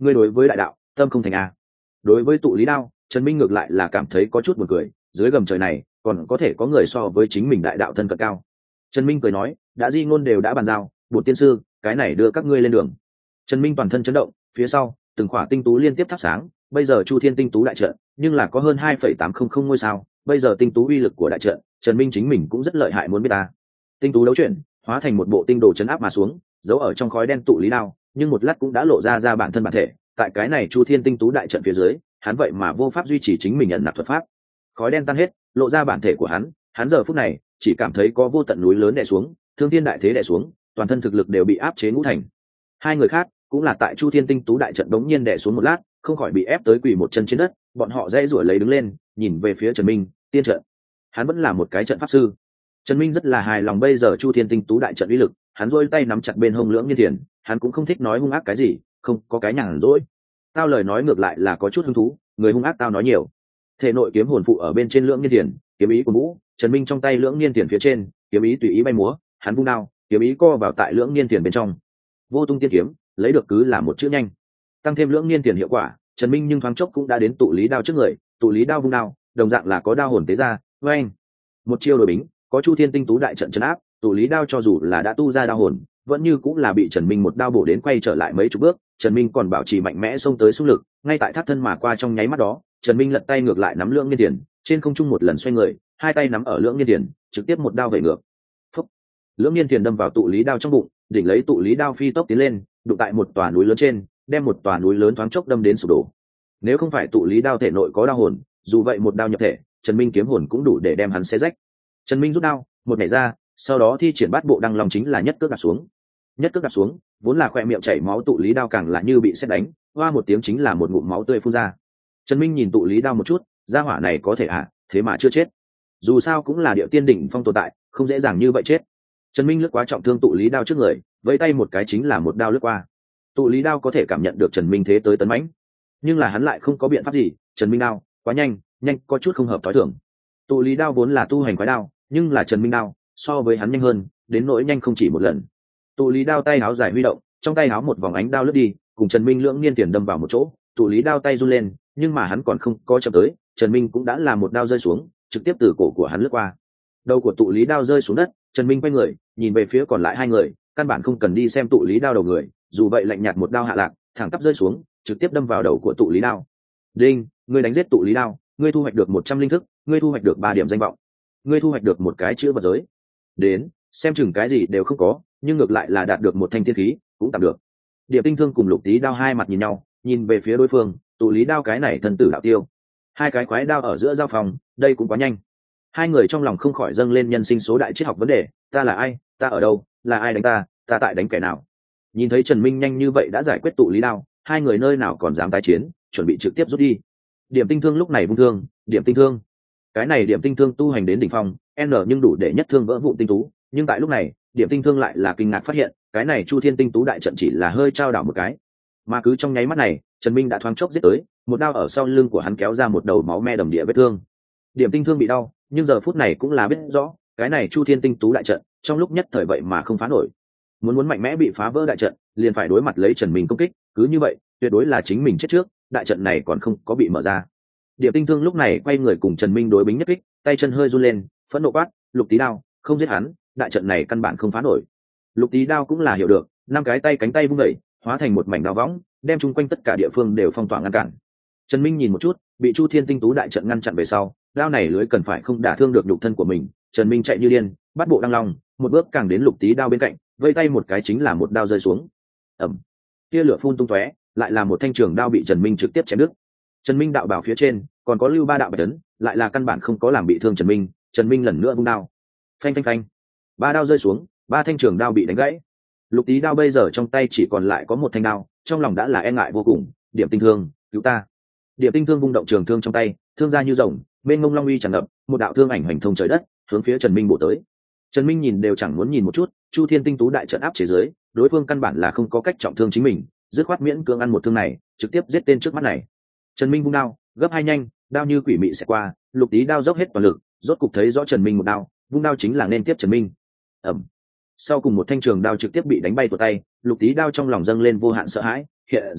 ngươi đối với đại đạo tâm không thành a. Đối với tụ lý đao, Trần Minh ngược lại là cảm thấy có chút buồn cười, dưới gầm trời này còn có thể có người so với chính mình đại đạo thân cận cao. Trần Minh cười nói, đã di ngôn đều đã bàn giao, bổn tiên sư cái này đưa các ngươi lên đường. Trần Minh toàn thân chấn động, phía sau từng khỏa tinh tú liên tiếp thắp sáng, bây giờ Chu Thiên tinh tú đại trận nhưng là có hơn 2,800 ngôi sao, bây giờ tinh tú uy lực của đại trận, Trần Minh chính mình cũng rất lợi hại muốn biết ta. Tinh tú đấu chuyển, hóa thành một bộ tinh đồ chấn áp mà xuống, giấu ở trong khói đen tụ lý đao, nhưng một lát cũng đã lộ ra bản thân bản thể, tại cái này Chu Thiên tinh tú đại trận phía dưới, hắn vậy mà vô pháp duy trì chính mình nhận nạp thuật pháp. Khói đen tan hết, lộ ra bản thể của hắn giờ phút này chỉ cảm thấy có vô tận núi lớn đè xuống, thương thiên đại thế đè xuống, toàn thân thực lực đều bị áp chế ngũ thành. Hai người khác cũng là tại Chu Thiên tinh tú đại trận đống nhiên đè xuống một lát, không khỏi bị ép tới quỳ một chân trên đất, bọn họ dãy rủa lấy đứng lên, nhìn về phía Trần Minh, tiên trận. Hắn vẫn là một cái trận pháp sư. Trần Minh rất là hài lòng bây giờ Chu Thiên tinh tú đại trận uy lực, hắn rôi tay nắm chặt bên hông Lưỡng Nghiên Thiền, hắn cũng không thích nói hung ác cái gì, không có cái nhàn rỗi. Tao lời nói ngược lại là có chút hứng thú, người hung ác tao nói nhiều. Thể nội kiếm hồn phụ ở bên trên Lưỡng Nghiên Thiền, kiếm ý của Vũ, Trần Minh trong tay Lưỡng Nghiên Thiền phía trên, kiếm ý tùy ý bay múa, hắn vung đao, kiếm ý co vào tại Lưỡng Nghiên Thiền bên trong. Vô tung tiên kiếm, lấy được cứ là một chữ nhanh. Tăng thêm Lưỡng Nghiên Thiền hiệu quả, Trần Minh nhưng thoáng chốc cũng đã đến tụ lý đao trước người, tụ lý đao vung đao, đồng dạng là có đao hồn tế ra, oeng. Một chiêu đổi bính, có Chu Thiên tinh tú đại trận trấn áp, tụ lý đao cho dù là đã tu ra đao hồn, vẫn như cũng là bị Trần Minh một đao bổ đến quay trở lại mấy chục bước. Trần Minh còn bảo trì mạnh mẽ xông tới xung lực, ngay tại thác thân mà qua trong nháy mắt đó, Trần Minh lật tay ngược lại nắm Lưỡng Nghiên Thiền, trên không trung một lần xoay người, hai tay nắm ở Lưỡng Nghiên Thiền, trực tiếp một đao vẩy ngược. Phốc. Lưỡng Nghiên Thiền đâm vào tụ lý đao trong bụng, đỉnh lấy tụ lý đao phi tốc tiến lên, đụng tại một tòa núi lớn trên, đem một tòa núi lớn thoáng chốc đâm đến sụp đổ. Nếu không phải tụ lý đao thể nội có đao hồn, dù vậy một đao nhập thể, Trần Minh kiếm hồn cũng đủ để đem hắn xé rách. Trần Minh rút đao, một nhảy ra, sau đó thi triển bát bộ đăng long chính là nhất cước đạp xuống. Nhất cước đạp xuống, vốn là khỏe miệng chảy máu tụ lý đao càng là như bị sét đánh, hoa một tiếng chính là một ngụm máu tươi phun ra. Trần Minh nhìn tụ lý đao một chút, gia hỏa này có thể thế mà chưa chết. Dù sao cũng là địa tiên đỉnh phong tồn tại, không dễ dàng như vậy chết. Trần Minh lướt quá trọng thương tụ lý đao trước người, vẫy tay một cái chính là một đao lướt qua. Tụ lý đao có thể cảm nhận được Trần Minh thế tới tấn mãnh, nhưng là hắn lại không có biện pháp gì. Trần Minh đao quá nhanh, nhanh có chút không hợp thói thường. Tụ lý đao vốn là tu hành quái đao, nhưng là Trần Minh đao so với hắn nhanh hơn, đến nỗi nhanh không chỉ một lần. Tụ lý đao tay áo dài huy động, trong tay áo một vòng ánh đao lướt đi, cùng Trần Minh Lưỡng Nghiên Tiền đâm vào một chỗ. Tụ lý đao tay run lên, nhưng mà hắn còn không có chậm tới, Trần Minh cũng đã làm một đao rơi xuống, trực tiếp từ cổ của hắn lướt qua. Đầu của tụ lý đao rơi xuống đất, Trần Minh quay người, nhìn về phía còn lại hai người, căn bản không cần đi xem tụ lý đao đầu người, dù vậy lạnh nhạt một đao hạ lạc, thẳng tắp rơi xuống, trực tiếp đâm vào đầu của tụ lý đao. Đinh, ngươi đánh giết tụ lý đao, ngươi thu hoạch được 100 linh thức, ngươi thu hoạch được 3 điểm danh vọng, ngươi thu hoạch được một cái chữ vật giới. Đến, xem chừng cái gì đều không có, nhưng ngược lại là đạt được một thanh thiên khí, cũng tạm được. Điệp Tinh Thương cùng Lục Tí Đao hai mặt nhìn nhau, nhìn về phía đối phương, tụ lý đao cái này thần tử đạo tiêu. Hai cái quái đao ở giữa giao phòng, đây cũng quá nhanh. Hai người trong lòng không khỏi dâng lên nhân sinh số đại triết học vấn đề, ta là ai, ta ở đâu, là ai đánh ta tại đánh kẻ nào. Nhìn thấy Trần Minh nhanh như vậy đã giải quyết tụ lý đao, hai người nơi nào còn dám tái chiến, chuẩn bị trực tiếp rút đi. Điểm Tinh Thương lúc này vung thương, Điểm Tinh Thương. Cái này Điểm Tinh Thương tu hành đến đỉnh phong, n nhưng đủ để nhất thương vỡ vụn tinh tú, nhưng tại lúc này, Điểm Tinh Thương lại là kinh ngạc phát hiện, cái này Chu Thiên tinh tú đại trận chỉ là hơi trao đảo một cái, mà cứ trong nháy mắt này, Trần Minh đã thoáng chốc giết tới, một đao ở sau lưng của hắn kéo ra một đầu máu me đầm địa vết thương. Điểm Tinh Thương bị đau, nhưng giờ phút này cũng là biết rõ, cái này Chu Thiên tinh tú đại trận, trong lúc nhất thời vậy mà không phá nổi. Muốn mạnh mẽ bị phá vỡ đại trận, liền phải đối mặt lấy Trần Minh công kích, cứ như vậy, tuyệt đối là chính mình chết trước, đại trận này còn không có bị mở ra. Điểm Tinh Thương lúc này quay người cùng Trần Minh đối bính nhất kích, tay chân hơi run lên, phẫn nộ quát, Lục Tí Đao, không giết hắn, đại trận này căn bản không phá nổi. Lục Tí Đao cũng là hiểu được, năm cái tay cánh tay vung đẩy, hóa thành một mảnh đao võng, đem chung quanh tất cả địa phương đều phong tỏa ngăn cản. Trần Minh nhìn một chút, bị Chu Thiên tinh tú đại trận ngăn chặn về sau, đao này lưới cần phải không đả thương được nhục thân của mình. Trần Minh chạy như điên, bắt bộ đăng long, một bước càng đến Lục Tí Đao bên cạnh, vây tay một cái chính là một đao rơi xuống. Ầm, tia lửa phun tung tóe, lại là một thanh trường đao bị Trần Minh trực tiếp chém đứt. Trần Minh đạo bảo phía trên, còn có lưu ba đạo bạch tấn, lại là căn bản không có làm bị thương Trần Minh. Trần Minh lần nữa vung đao, phanh phanh phanh, ba đao rơi xuống, ba thanh trường đao bị đánh gãy. Lục Tí Đao bây giờ trong tay chỉ còn lại có một thanh đao, trong lòng đã là e ngại vô cùng. Điểm Tinh Thương, cứu ta! Điểm Tinh Thương vung động trường thương trong tay, thương ra như rồng, bên ngông long uy tràn ngập, một đạo thương ảnh hành thông trời đất, hướng phía Trần Minh bổ tới. Trần Minh nhìn đều chẳng muốn nhìn một chút, Chu Thiên tinh tú đại trận áp chế dưới, đối phương căn bản là không có cách trọng thương chính mình, dứt khoát miễn cưỡng ăn một thương này, trực tiếp giết tên trước mắt này. Trần Minh vung đao, gấp hai nhanh, đao như quỷ mị sẽ qua, Lục Tí Đao dốc hết toàn lực, rốt cục thấy rõ Trần Minh một đao, vung đao chính là nên tiếp Trần Minh. Ầm. Sau cùng một thanh trường đao trực tiếp bị đánh bay tuột tay, Lục Tí Đao trong lòng dâng lên vô hạn sợ hãi, hiện giờ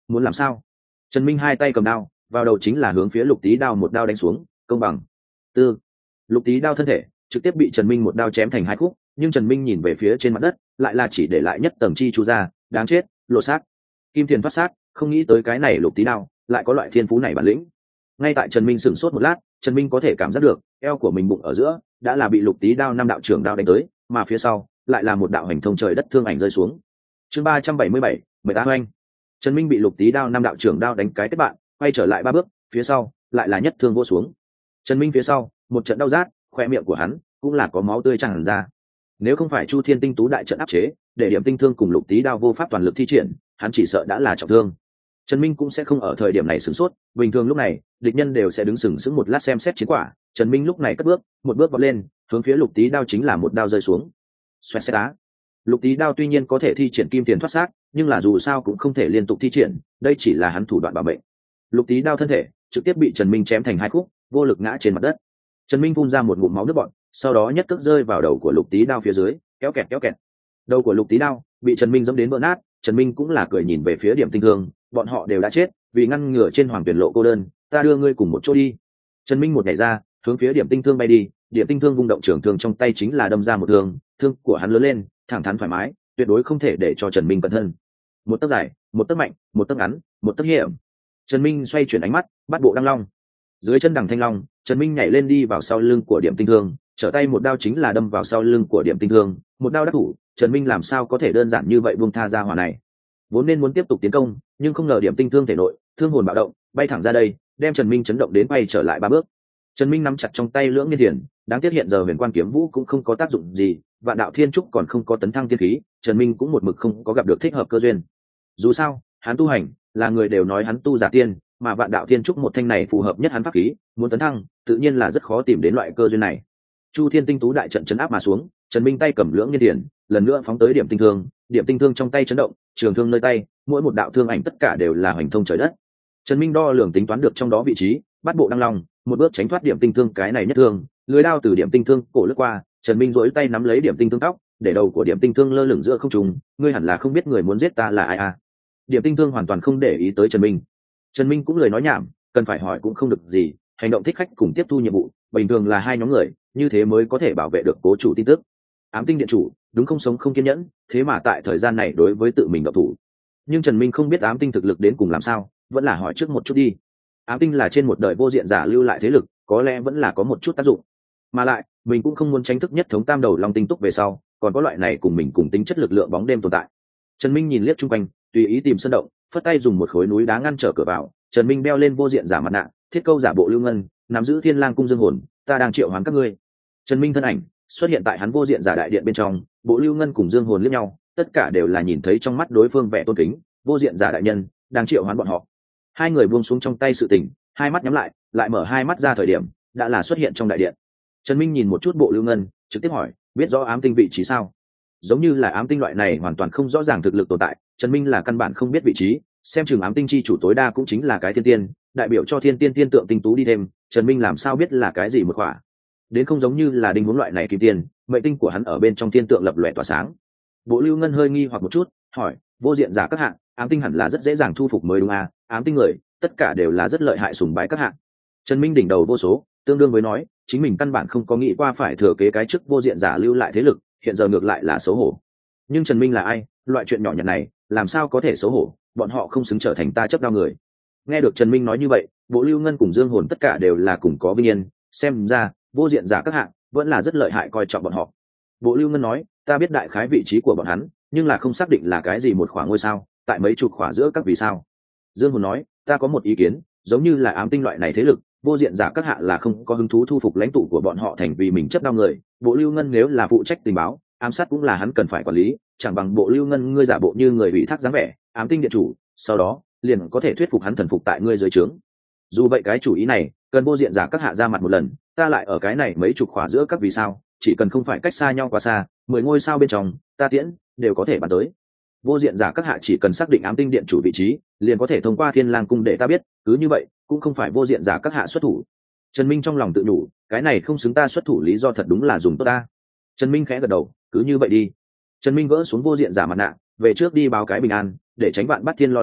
muốn làm sao? Trần Minh hai tay cầm đao, vào đầu chính là hướng phía Lục Tý Đao một đao đánh xuống, công bằng. Tư, Lục Tý Đao thân thể trực tiếp bị Trần Minh một đao chém thành hai khúc, nhưng Trần Minh nhìn về phía trên mặt đất, lại là chỉ để lại nhất tầng chi chu ra, đáng chết, lộ xác. Kim Tiền thoát xác, không nghĩ tới cái này Lục Tý Đao lại có loại thiên phú này bản lĩnh. Ngay tại Trần Minh sửng sốt một lát, Trần Minh có thể cảm giác được eo của mình bụng ở giữa đã là bị Lục Tý Đao năm đạo trưởng đao đánh tới, mà phía sau lại là một đạo hành thông trời đất thương ảnh rơi xuống. Chương 377, mười tá hoanh. Trần Minh bị Lục Tý Đao năm đạo trưởng đao đánh cái kết bạn, quay trở lại ba bước, phía sau lại là nhất thương vô xuống. Trần Minh phía sau một trận đau rát, khoe miệng của hắn cũng là có máu tươi tràn ra. Nếu không phải Chu Thiên Tinh Tú đại trận áp chế, để điểm tinh thương cùng Lục Tý Đao vô pháp toàn lực thi triển, hắn chỉ sợ đã là trọng thương. Trần Minh cũng sẽ không ở thời điểm này sửng sốt, bình thường lúc này địch nhân đều sẽ đứng sừng sững một lát xem xét chiến quả. Trần Minh lúc này cất bước, một bước vọt lên, hướng phía Lục Tý Đao chính là một đao rơi xuống. Xoẹt xẹt đá. Lục Tý Đao tuy nhiên có thể thi triển kim tiền thoát xác, nhưng là dù sao cũng không thể liên tục thi triển, đây chỉ là hắn thủ đoạn bảo mệnh. Lục Tý Đao thân thể trực tiếp bị Trần Minh chém thành hai khúc, vô lực ngã trên mặt đất. Trần Minh phun ra một ngụm máu nước bọt, sau đó nhất cước rơi vào đầu của Lục Tý Đao phía dưới, kéo kẹt kéo kẹt. Đầu của Lục Tý Đao bị Trần Minh giẫm đến vỡ nát, Trần Minh cũng là cười nhìn về phía điểm tinh thương, bọn họ đều đã chết, vì ngăn ngừa trên hoàng tuyển lộ cô đơn, ta đưa ngươi cùng một chỗ đi. Trần Minh một nhảy ra, hướng phía điểm tinh thương bay đi, điểm tinh thương vung động trường thương trong tay chính là đâm ra một thương, thương của hắn lớn lên, thẳng thắn thoải mái, tuyệt đối không thể để cho Trần Minh cẩn thân. Một tấc dài, một tấc mạnh, một tấc ngắn, một tấc hiểm. Trần Minh xoay chuyển ánh mắt, bắt bộ đăng long. Dưới chân đằng thanh long, Trần Minh nhảy lên đi vào sau lưng của điểm tinh thương, trở tay một đao chính là đâm vào sau lưng của điểm tinh thương, một đao đắc thủ. Trần Minh làm sao có thể đơn giản như vậy buông tha ra hỏa này? Vốn nên muốn tiếp tục tiến công, nhưng không ngờ điểm tinh thương thể nội, thương hồn bạo động, bay thẳng ra đây, đem Trần Minh chấn động đến bay trở lại ba bước. Trần Minh nắm chặt trong tay lưỡng niên thiền, đáng tiếc hiện giờ huyền quan kiếm vũ cũng không có tác dụng gì, vạn đạo thiên trúc còn không có tấn thăng tiên khí, Trần Minh cũng một mực không có gặp được thích hợp cơ duyên. Dù sao, hắn tu hành, là người đều nói hắn tu giả tiên, mà vạn đạo thiên trúc một thanh này phù hợp nhất hắn pháp khí, muốn tấn thăng, tự nhiên là rất khó tìm đến loại cơ duyên này. Chu Thiên Tinh Tú đại trận chấn áp mà xuống, Trần Minh tay cầm lưỡng niên thiền, lần nữa phóng tới điểm tinh thương trong tay chấn động, trường thương nơi tay, mỗi một đạo thương ảnh tất cả đều là hoành thông trời đất. Trần Minh đo lường tính toán được trong đó vị trí, bắt bộ đăng long, một bước tránh thoát điểm tinh thương cái này nhất thương, lưới đao từ điểm tinh thương cổ lướt qua, Trần Minh duỗi tay nắm lấy điểm tinh thương tóc, để đầu của điểm tinh thương lơ lửng giữa không trung, ngươi hẳn là không biết người muốn giết ta là ai à? Điểm tinh thương hoàn toàn không để ý tới Trần Minh. Trần Minh cũng lời nói nhảm, cần phải hỏi cũng không được gì, hành động thích khách cùng tiếp thu nhiệm vụ, bình thường là hai nhóm người, như thế mới có thể bảo vệ được cố chủ tin tức. Ám tinh điện chủ, đúng không sống không kiên nhẫn, thế mà tại thời gian này đối với tự mình động thủ. Nhưng Trần Minh không biết ám tinh thực lực đến cùng làm sao, vẫn là hỏi trước một chút đi. Ám tinh là trên một đời vô diện giả lưu lại thế lực, có lẽ vẫn là có một chút tác dụng. Mà lại, mình cũng không muốn tránh thức nhất thống tam đầu long tinh túc về sau, còn có loại này cùng mình cùng tính chất lực lượng bóng đêm tồn tại. Trần Minh nhìn liếc chung quanh, tùy ý tìm sân động, phất tay dùng một khối núi đá ngăn trở cửa vào. Trần Minh đeo lên vô diện giả mặt nạ, thiết câu giả bộ lưu ngân, nắm giữ thiên lang cung dương hồn, ta đang triệu hoán các ngươi. Trần Minh thân ảnh xuất hiện tại hắn vô diện giả đại điện bên trong, bộ lưu ngân cùng dương hồn liếc nhau, tất cả đều là nhìn thấy trong mắt đối phương vẻ tôn kính. Vô diện giả đại nhân đang triệu hoán bọn họ. Hai người buông xuống trong tay sự tình, hai mắt nhắm lại, lại mở hai mắt ra thời điểm đã là xuất hiện trong đại điện. Trần Minh nhìn một chút bộ lưu ngân, trực tiếp hỏi, biết rõ ám tinh vị trí sao? Giống như là ám tinh loại này hoàn toàn không rõ ràng thực lực tồn tại, Trần Minh là căn bản không biết vị trí, xem chừng ám tinh chi chủ tối đa cũng chính là cái thiên tiên, đại biểu cho thiên tiên tiên tượng tinh tú đi thêm, Trần Minh làm sao biết là cái gì một khỏa? Đến không giống như là đinh huống loại này kim tiên, mệnh tinh của hắn ở bên trong thiên tượng lập lòe tỏa sáng. Bộ lưu ngân hơi nghi hoặc một chút, hỏi, vô diện giả các hạng, ám tinh hẳn là rất dễ dàng thu phục mới đúng à? Ám tinh người tất cả đều là rất lợi hại sùng bái các hạng. Trần Minh đỉnh đầu vô số, tương đương với nói chính mình căn bản không có nghĩ qua phải thừa kế cái chức vô diện giả lưu lại thế lực, hiện giờ ngược lại là xấu hổ. Nhưng Trần Minh là ai, loại chuyện nhỏ nhặt này làm sao có thể xấu hổ, bọn họ không xứng trở thành ta chấp đao người. Nghe được Trần Minh nói như vậy, bộ lưu ngân cùng dương hồn tất cả đều là cùng có vinh yên, xem ra vô diện giả các hạng vẫn là rất lợi hại coi trọng bọn họ. Bộ lưu ngân nói, ta biết đại khái vị trí của bọn hắn, nhưng là không xác định là cái gì một khỏa ngôi sao, tại mấy chục khỏa giữa các vì sao. Dương hồn nói, ta có một ý kiến, giống như là ám tinh loại này thế lực, vô diện giả các hạ là không có hứng thú thu phục lãnh tụ của bọn họ thành vì mình chấp đao người. Bộ lưu ngân nếu là phụ trách tình báo ám sát cũng là hắn cần phải quản lý, chẳng bằng bộ lưu ngân ngươi giả bộ như người ủy thác dáng vẻ ám tinh điện chủ, sau đó liền có thể thuyết phục hắn thần phục tại ngươi dưới trướng. Dù vậy cái chủ ý này cần vô diện giả các hạ ra mặt một lần, ta lại ở cái này mấy chục khỏa giữa các vì sao, chỉ cần không phải cách xa nhau quá xa, 10 ngôi sao bên trong ta tiễn đều có thể bắn tới. Vô diện giả các hạ chỉ cần xác định ám tinh điện chủ vị trí, liền có thể thông qua thiên lang cung để ta biết, cứ như vậy cũng không phải vô diện giả các hạ xuất thủ. Trần Minh trong lòng tự nhủ, cái này không xứng ta xuất thủ lý do thật đúng là dùng tốt ta. Trần Minh khẽ gật đầu, cứ như vậy đi. Trần Minh gỡ xuống vô diện giả mặt nạ, về trước đi báo cái bình an, để tránh bạn bắt thiên lo lắng,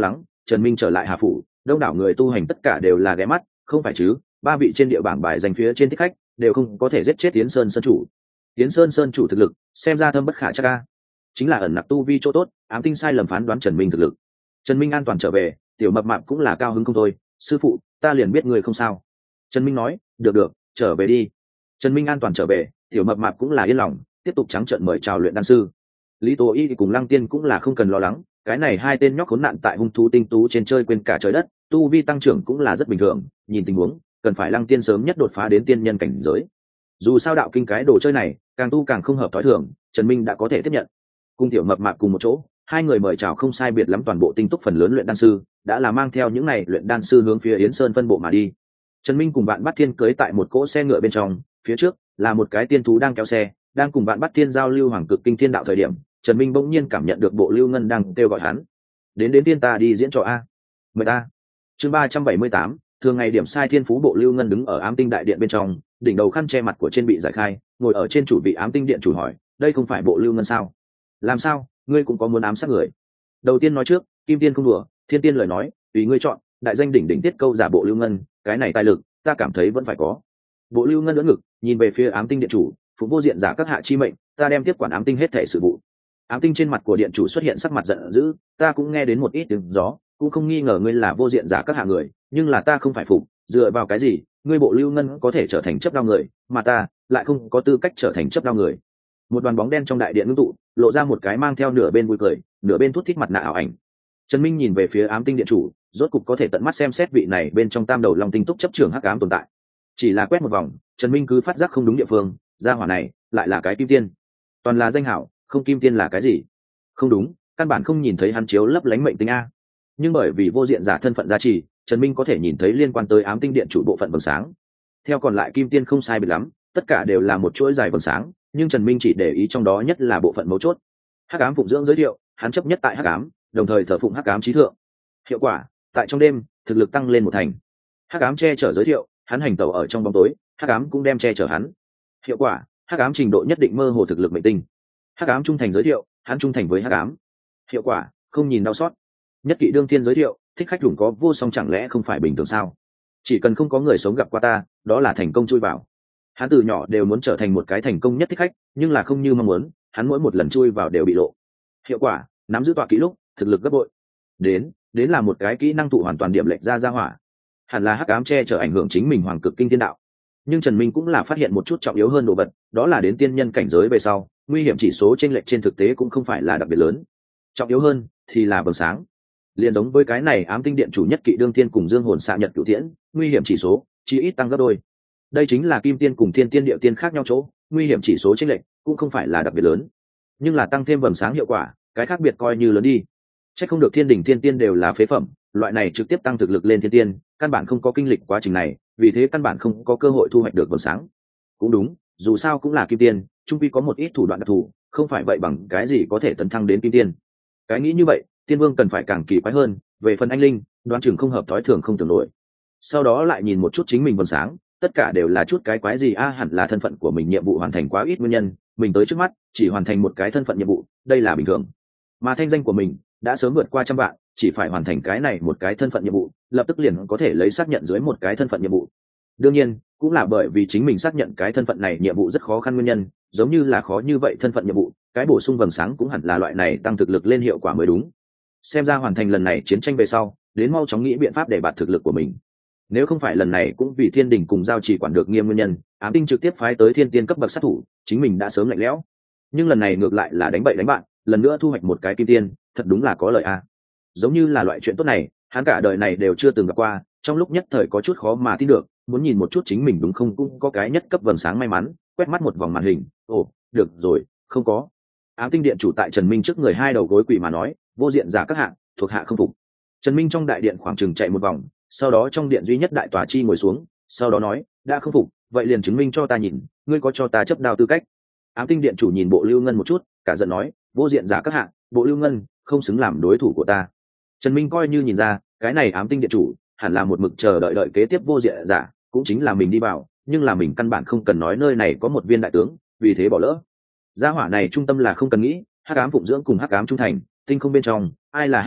Trần Minh trở lại Hà Phủ, đông đảo người tu hành tất cả đều là ghé mắt, không phải chứ, ba vị trên địa bảng bài dành phía trên thích khách đều không có thể giết chết Tiến Sơn Sơn chủ. Tiến Sơn Sơn chủ thực lực xem ra thâm bất khả trắc a, chính là ẩn nặc tu vi chỗ tốt, ám tinh sai lầm phán đoán Trần Minh thực lực. Trần Minh an toàn trở về, tiểu mập mạp cũng là cao hứng không thôi, sư phụ, ta liền biết người không sao. Trần Minh nói, được, trở về đi. Trần Minh an toàn trở về, tiểu mập mạp cũng là yên lòng, tiếp tục trắng trợn mời chào luyện đan sư. Lý Tố Y cùng Lăng Tiên cũng là không cần lo lắng, cái này hai tên nhóc khốn nạn tại hung thú tinh tú trên chơi quên cả trời đất, tu vi tăng trưởng cũng là rất bình thường, nhìn tình huống, cần phải Lăng Tiên sớm nhất đột phá đến tiên nhân cảnh giới. Dù sao đạo kinh cái đồ chơi này, càng tu càng không hợp thói thường, Trần Minh đã có thể tiếp nhận. Cùng tiểu mập mạp cùng một chỗ, hai người mời chào không sai biệt lắm toàn bộ tinh túc phần lớn luyện đan sư, đã là mang theo những này luyện đan sư hướng phía Yến Sơn phân bộ mà đi. Trần Minh cùng Vạn Bát Thiên cưỡi tại một cỗ xe ngựa bên trong, phía trước là một cái tiên thú đang kéo xe, đang cùng Vạn Bát Thiên giao lưu hoàng cực kinh thiên đạo thời điểm, Trần Minh bỗng nhiên cảm nhận được Bộ Lưu Ngân đang kêu gọi hắn. Đến tiên ta đi diễn trò a. Mời ta. Chương 378, thường ngày điểm sai thiên phú. Bộ Lưu Ngân đứng ở Ám Tinh đại điện bên trong, đỉnh đầu khăn che mặt của trên bị giải khai, ngồi ở trên chủ vị Ám Tinh điện chủ hỏi, đây không phải Bộ Lưu Ngân sao? Làm sao, ngươi cũng có muốn ám sát người? Đầu tiên nói trước, Kim Tiên không đùa, Thiên Tiên lời nói, tùy ngươi chọn, đại danh đỉnh đỉnh tiết câu giả Bộ Lưu Ngân, cái này tài lực, ta cảm thấy vẫn phải có. Bộ Lưu Ngân đỡ ngực, nhìn về phía Ám Tinh điện chủ, phụ vô diện giả các hạ chi mệnh, ta đem tiếp quản Ám Tinh hết thảy sự vụ. Ám Tinh trên mặt của điện chủ xuất hiện sắc mặt giận dữ, ta cũng nghe đến một ít tiếng gió, cũng không nghi ngờ ngươi là vô diện giả các hạ người, nhưng là ta không phải phục, dựa vào cái gì ngươi Bộ Lưu Ngân có thể trở thành chấp đao người, mà ta lại không có tư cách trở thành chấp đao người? Một đoàn bóng đen trong đại điện ngưng tụ, lộ ra một cái mang theo nửa bên vui cười, nửa bên thút thít mặt nạ ảo ảnh. Trần Minh nhìn về phía Ám Tinh điện chủ, rốt cục có thể tận mắt xem xét vị này bên trong tam đầu long tinh túc chấp trưởng hắc ám tồn tại. Chỉ là quét một vòng, Trần Minh cứ phát giác không đúng địa phương, gia hỏa này lại là cái kim tiên, toàn là danh hảo, không kim tiên là cái gì? Không đúng, căn bản không nhìn thấy hắn chiếu lấp lánh mệnh tinh a. Nhưng bởi vì vô diện giả thân phận gia trì, Trần Minh có thể nhìn thấy liên quan tới Ám Tinh điện chủ bộ phận vầng sáng. Theo còn lại kim tiên không sai biệt lắm, tất cả đều là một chuỗi dài vầng sáng, nhưng Trần Minh chỉ để ý trong đó nhất là bộ phận mấu chốt. Hắc ám phụng dưỡng giới thiệu, hắn chấp nhất tại hắc ám, đồng thời thờ phụng hắc ám chí thượng. Hiệu quả, tại trong đêm, thực lực tăng lên một thành. Hắc ám che chở giới thiệu, hắn hành tẩu ở trong bóng tối, hắc ám cũng đem che chở hắn. Hiệu quả, hắc ám trình độ nhất định mơ hồ thực lực mệnh tinh. Hắc ám trung thành giới thiệu, hắn trung thành với hắc ám. Hiệu quả, không nhìn đau xót. Nhất kỵ đương thiên giới thiệu, thích khách lủng có vô song, chẳng lẽ không phải bình thường sao? Chỉ cần không có người sống gặp qua ta, đó là thành công chui vào. Hắn từ nhỏ đều muốn trở thành một cái thành công nhất thích khách, nhưng là không như mong muốn, hắn mỗi một lần chui vào đều bị lộ. Hiệu quả, nắm giữ tọa kỹ lúc, thực lực gấp bội. Đến là một cái kỹ năng tụ hoàn toàn điểm lệch ra hỏa. Hẳn là hắc ám che chở ảnh hưởng chính mình hoàng cực kinh thiên đạo. Nhưng Trần Minh cũng là phát hiện một chút trọng yếu hơn đồ vật, đó là đến tiên nhân cảnh giới về sau, nguy hiểm chỉ số chênh lệch trên thực tế cũng không phải là đặc biệt lớn. Trọng yếu hơn thì là vầng sáng. Liên giống với cái này Ám Tinh điện chủ nhất kỵ đương thiên cùng dương hồn xạ nhật cửu tiễn, nguy hiểm chỉ số chỉ ít tăng gấp đôi. Đây chính là kim tiên cùng thiên tiên địa tiên khác nhau chỗ, nguy hiểm chỉ số chênh lệch cũng không phải là đặc biệt lớn, nhưng là tăng thêm vầng sáng hiệu quả, cái khác biệt coi như lớn đi. Chắc không được thiên đỉnh thiên tiên đều là phế phẩm, loại này trực tiếp tăng thực lực lên thiên tiên, căn bản không có kinh lịch quá trình này, vì thế căn bản không có cơ hội thu hoạch được vầng sáng. Cũng đúng, dù sao cũng là kim tiên, trung quy có một ít thủ đoạn đặc thù, không phải vậy bằng cái gì có thể tấn thăng đến kim tiên. Cái nghĩ như vậy, tiên vương cần phải càng kỳ quái hơn, về phần anh linh, đoán chừng không hợp thói thường không tưởng nổi. Sau đó lại nhìn một chút chính mình vầng sáng, tất cả đều là chút cái quái gì a, hẳn là thân phận của mình nhiệm vụ hoàn thành quá ít nguyên nhân, mình tới trước mắt chỉ hoàn thành một cái thân phận nhiệm vụ, đây là bình thường. Mà thanh danh của mình đã sớm vượt qua 100 vạn, chỉ phải hoàn thành cái này một cái thân phận nhiệm vụ, lập tức liền có thể lấy xác nhận dưới một cái thân phận nhiệm vụ. Đương nhiên, cũng là bởi vì chính mình xác nhận cái thân phận này nhiệm vụ rất khó khăn nguyên nhân, giống như là khó như vậy thân phận nhiệm vụ, cái bổ sung vầng sáng cũng hẳn là loại này tăng thực lực lên hiệu quả mới đúng. Xem ra hoàn thành lần này chiến tranh về sau, đến mau chóng nghĩ biện pháp để bạt thực lực của mình. Nếu không phải lần này cũng vì thiên đình cùng giao trì quản được nghiêm nguyên nhân, Ám Tinh trực tiếp phái tới thiên tiên cấp bậc sát thủ, chính mình đã sớm lạnh lẽo. Nhưng lần này ngược lại là đánh bậy đánh bạn, lần nữa thu hoạch một cái kim tiên, thật đúng là có lợi a. Giống như là loại chuyện tốt này, hắn cả đời này đều chưa từng gặp qua, trong lúc nhất thời có chút khó mà tin được, muốn nhìn một chút chính mình đúng không cũng có cái nhất cấp vầng sáng may mắn, quét mắt một vòng màn hình, ồ, được rồi, không có. Ám Tinh điện chủ tại Trần Minh trước người hai đầu gối quỳ mà nói, vô diện giả các hạng, thuộc hạ không phục. Trần Minh trong đại điện khoảng chừng chạy một vòng, sau đó trong điện duy nhất đại tòa chi ngồi xuống, sau đó nói, đã không phục, vậy liền chứng minh cho ta nhìn, ngươi có cho ta chấp đao tư cách. Ám Tinh điện chủ nhìn Bộ Lưu Ngân một chút, cả giận nói, vô diện giả các hạng, Bộ Lưu Ngân không xứng làm đối thủ của ta. Trần Minh coi như nhìn ra, cái này Ám Tinh điện chủ hẳn là một mực chờ đợi kế tiếp vô diện giả, cũng chính là mình đi vào, nhưng là mình căn bản không cần nói nơi này có một viên đại tướng, vì thế bỏ lỡ. Gia hỏa này trung tâm là không cần nghĩ, hắc ám phụng dưỡng cùng hắc ám trung thành, tinh không bên trong, ai là hắc ám,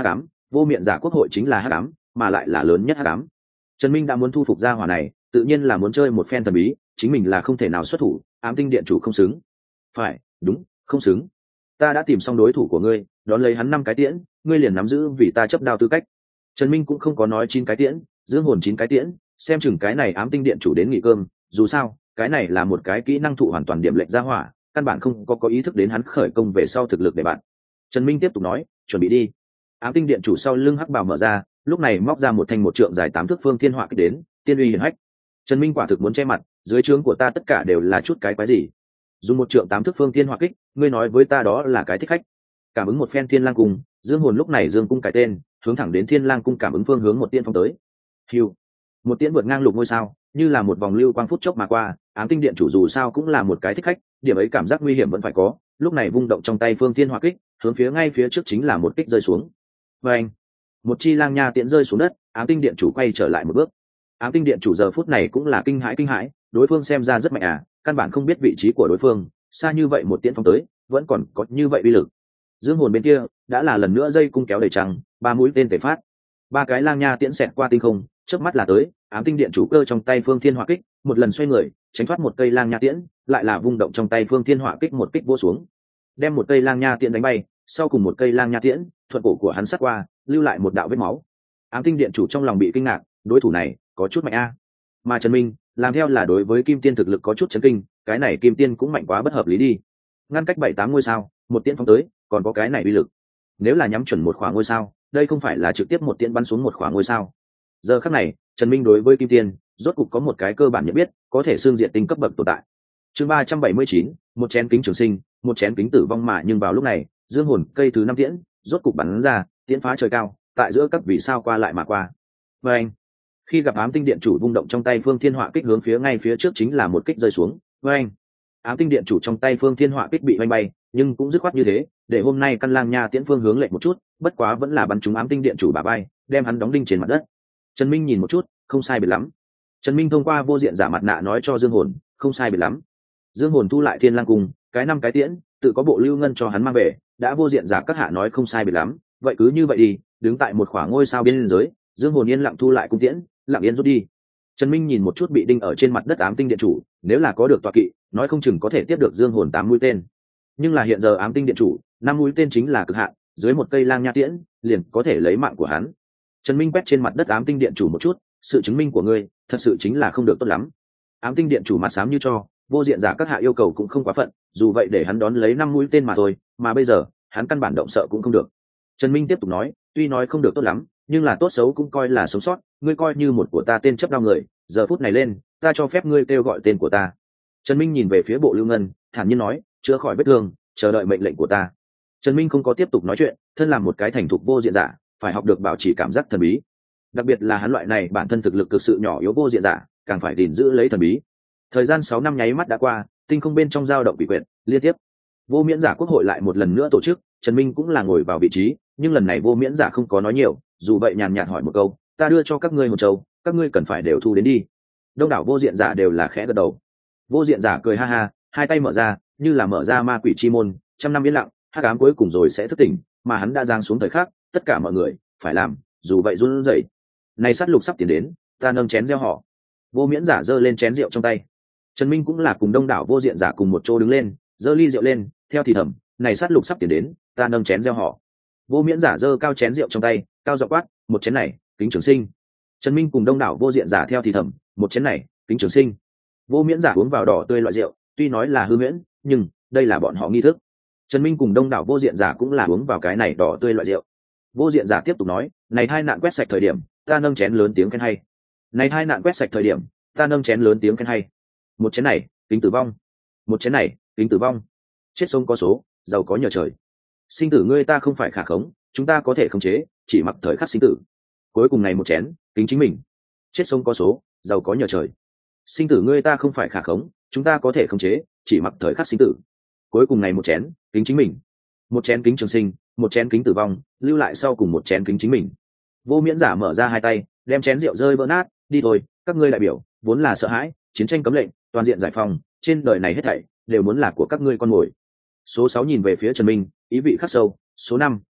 vô miệng giả quốc hội chính là hắc ám, mà lại là lớn nhất hắc ám. Trần Minh đã muốn thu phục gia hỏa này, tự nhiên là muốn chơi một phen thần bí, chính mình là không thể nào xuất thủ, ám tinh điện chủ không xứng. Phải, đúng, không xứng. Ta đã tìm xong đối thủ của ngươi, đón lấy hắn 5 cái tiễn, ngươi liền nắm giữ vì ta chấp đao tư cách. Trần Minh cũng không có nói 9 cái tiễn, dương hồn 9 cái tiễn, xem chừng cái này ám tinh điện chủ đến nghỉ cơm, dù sao, cái này là một cái kỹ năng thụ hoàn toàn điểm lệnh gia hỏa, căn bản không có ý thức đến hắn khởi công về sau thực lực để bạn. Trần Minh tiếp tục nói, chuẩn bị đi. Ám tinh điện chủ sau lưng hắc bào mở ra, lúc này móc ra một thanh một trượng dài 8 thước phương thiên họa kích đến, tiên uy hiển hách. Trần Minh quả thực muốn che mặt, dưới trướng của ta tất cả đều là chút cái quái gì? Dùng một trượng 8 thước phương thiên họa kích, ngươi nói với ta đó là cái thích khách? Cảm ứng một phen thiên lang cung, dương hồn lúc này dương cung cải tên, hướng thẳng đến thiên lang cung cảm ứng phương hướng một tiên phong tới. Hưu, một tiễn vượt ngang lục ngôi sao, như là một vòng lưu quang phút chốc mà qua. Ám tinh điện chủ dù sao cũng là một cái thích khách, điểm ấy cảm giác nguy hiểm vẫn phải có, lúc này vung động trong tay phương thiên hỏa kích, hướng phía ngay phía trước chính là một kích rơi xuống. Và anh, một chi lang nha tiễn rơi xuống đất, ám tinh điện chủ quay trở lại một bước. Ám tinh điện chủ giờ phút này cũng là kinh hãi, đối phương xem ra rất mạnh căn bản không biết vị trí của đối phương, xa như vậy một tiễn phóng tới, vẫn còn có như vậy uy lực. Dương hồn bên kia đã là lần nữa dây cung kéo đầy trăng, 3 mũi tên tề phát, 3 cái lang nha tiễn xẹt qua tinh không, chớp mắt là tới. Ám tinh điện chủ cơ trong tay phương thiên hỏa kích, một lần xoay người tránh thoát một cây lang nha tiễn, lại là vung động trong tay phương thiên hỏa kích một kích vô xuống, đem một cây lang nha tiễn đánh bay. Sau cùng một cây lang nha tiễn thuận cổ của hắn sát qua, lưu lại một đạo vết máu. Ám tinh điện chủ trong lòng bị kinh ngạc, đối thủ này có chút mạnh mà Trần Minh làm theo là đối với kim tiên thực lực có chút chấn kinh, cái này kim tiên cũng mạnh quá bất hợp lý đi. Ngăn cách 7-8 ngôi sao, một tiễn phóng tới, còn có cái này uy lực. Nếu là nhắm chuẩn một khoảng ngôi sao, đây không phải là trực tiếp một tiễn bắn xuống một khoảng ngôi sao. Giờ khắc này, Trần Minh đối với kim tiên rốt cục có một cái cơ bản nhận biết, có thể xương diện tinh cấp bậc tồn tại. Chương 379, một chén kính trường sinh, một chén kính tử vong. Mà nhưng vào lúc này, dương hồn cây thứ 5 tiễn rốt cục bắn ra, tiễn phá trời cao, tại giữa các vì sao qua lại mà qua. Và anh, khi gặp ám tinh điện chủ vung động trong tay phương thiên họa kích hướng phía ngay phía trước chính là một kích rơi xuống. Và anh, ám tinh điện chủ trong tay phương thiên họa kích bị vanh bay, nhưng cũng dứt khoát như thế, để hôm nay căn lang nha tiễn phương hướng lệch một chút, bất quá vẫn là bắn trúng ám tinh điện chủ bả vai, đem hắn đóng đinh trên mặt đất. Trần Minh nhìn một chút, không sai biệt lắm. Trần Minh thông qua vô diện giả mặt nạ nói cho dương hồn, không sai biệt lắm. Dương hồn thu lại thiên lang cung, cái 5 cái tiễn tự có bộ lưu ngân cho hắn mang về, đã vô diện giả các hạ nói không sai biệt lắm, vậy cứ như vậy đi. Đứng tại một khoảng ngôi sao biên giới, dương hồn yên lặng thu lại cung tiễn, lặng yên rút đi. Trần Minh nhìn một chút bị đinh ở trên mặt đất ám tinh điện chủ, nếu là có được tọa kỵ, nói không chừng có thể tiếp được dương hồn 8 mũi tên. Nhưng là hiện giờ ám tinh điện chủ 5 mũi tên chính là cực hạn, dưới một cây lang nha tiễn liền có thể lấy mạng của hắn. Trần Minh quét trên mặt đất ám tinh điện chủ một chút, sự chứng minh của ngươi thật sự chính là không được tốt lắm. Ám tinh điện chủ mặt xám như cho, vô diện giả các hạ yêu cầu cũng không quá phận, dù vậy để hắn đón lấy 5 mũi tên mà thôi, mà bây giờ hắn căn bản động sợ cũng không được. Trần Minh tiếp tục nói, tuy nói không được tốt lắm, nhưng là tốt xấu cũng coi là sống sót, ngươi coi như một của ta tên chấp đao người, giờ phút này lên, ta cho phép ngươi kêu gọi tên của ta. Trần Minh nhìn về phía bộ lưu ngân, thản nhiên nói, chữa khỏi vết thương, chờ đợi mệnh lệnh của ta. Trần Minh không có tiếp tục nói chuyện, thân làm một cái thành thục vô diện giả, phải học được bảo trì cảm giác thần bí, đặc biệt là hắn loại này bản thân thực lực cực sự nhỏ yếu vô diện giả, càng phải gìn giữ lấy thần bí. Thời gian 6 năm nháy mắt đã qua, tinh không bên trong dao động quỷ quyệt liên tiếp. Vô miễn giả quốc hội lại một lần nữa tổ chức, Trần Minh cũng là ngồi vào vị trí, nhưng lần này vô miễn giả không có nói nhiều, dù vậy nhàn nhạt hỏi một câu, ta đưa cho các ngươi một châu, các ngươi cần phải đều thu đến đi. Đông đảo vô diện giả đều là khẽ gật đầu. Vô diện giả cười ha ha, hai tay mở ra, như là mở ra ma quỷ chi môn, trăm năm yên lặng, hắc ám cuối cùng rồi sẽ thức tỉnh, mà hắn đã giáng xuống thời khắc, tất cả mọi người phải làm, dù vậy run rẩy. Này sát lục sắp tiến đến, ta nâng chén reo họ. Vô miễn giả giơ lên chén rượu trong tay. Trần Minh cũng là cùng đông đảo vô diện giả cùng một chỗ đứng lên, giơ ly rượu lên, theo thì thầm, này sát lục sắp tiến đến, ta nâng chén reo họ. Vô miễn giả giơ cao chén rượu trong tay, cao giọng quát, một chén này, kính trường sinh. Trần Minh cùng đông đảo vô diện giả theo thì thầm, một chén này, kính trường sinh. Vô miễn giả uống vào đỏ tươi loại rượu, tuy nói là hư miễn, nhưng đây là bọn họ nghi thức. Trần Minh cùng đông đảo vô diện giả cũng là uống vào cái này đỏ tươi loại rượu. Vô diện giả tiếp tục nói, này hai nạn quét sạch thời điểm, ta nâng chén lớn tiếng khen hay. Này hai nạn quét sạch thời điểm, ta nâng chén lớn tiếng khen hay. Một chén này, kính tử vong. Một chén này, kính tử vong. Chết sống có số, giàu có nhờ trời. Sinh tử ngươi ta không phải khả khống, chúng ta có thể khống chế, chỉ mặc thời khắc sinh tử. Cuối cùng này một chén, kính chính mình. Chết sống có số, giàu có nhờ trời. Sinh tử ngươi ta không phải khả khống, chúng ta có thể khống chế, chỉ mặc thời khắc sinh tử. Cuối cùng này một chén, kính chính mình. Một chén kính trường sinh, một chén kính tử vong, lưu lại sau cùng một chén kính chính mình. Vô miễn giả mở ra hai tay, đem chén rượu rơi vỡ nát, đi thôi, các ngươi đại biểu vốn là sợ hãi, chiến tranh cấm lệnh, toàn diện giải phóng, trên đời này hết thảy đều muốn là của các ngươi con mồi. Số 6 nhìn về phía Trần Minh, ý vị khắc sâu, số 5,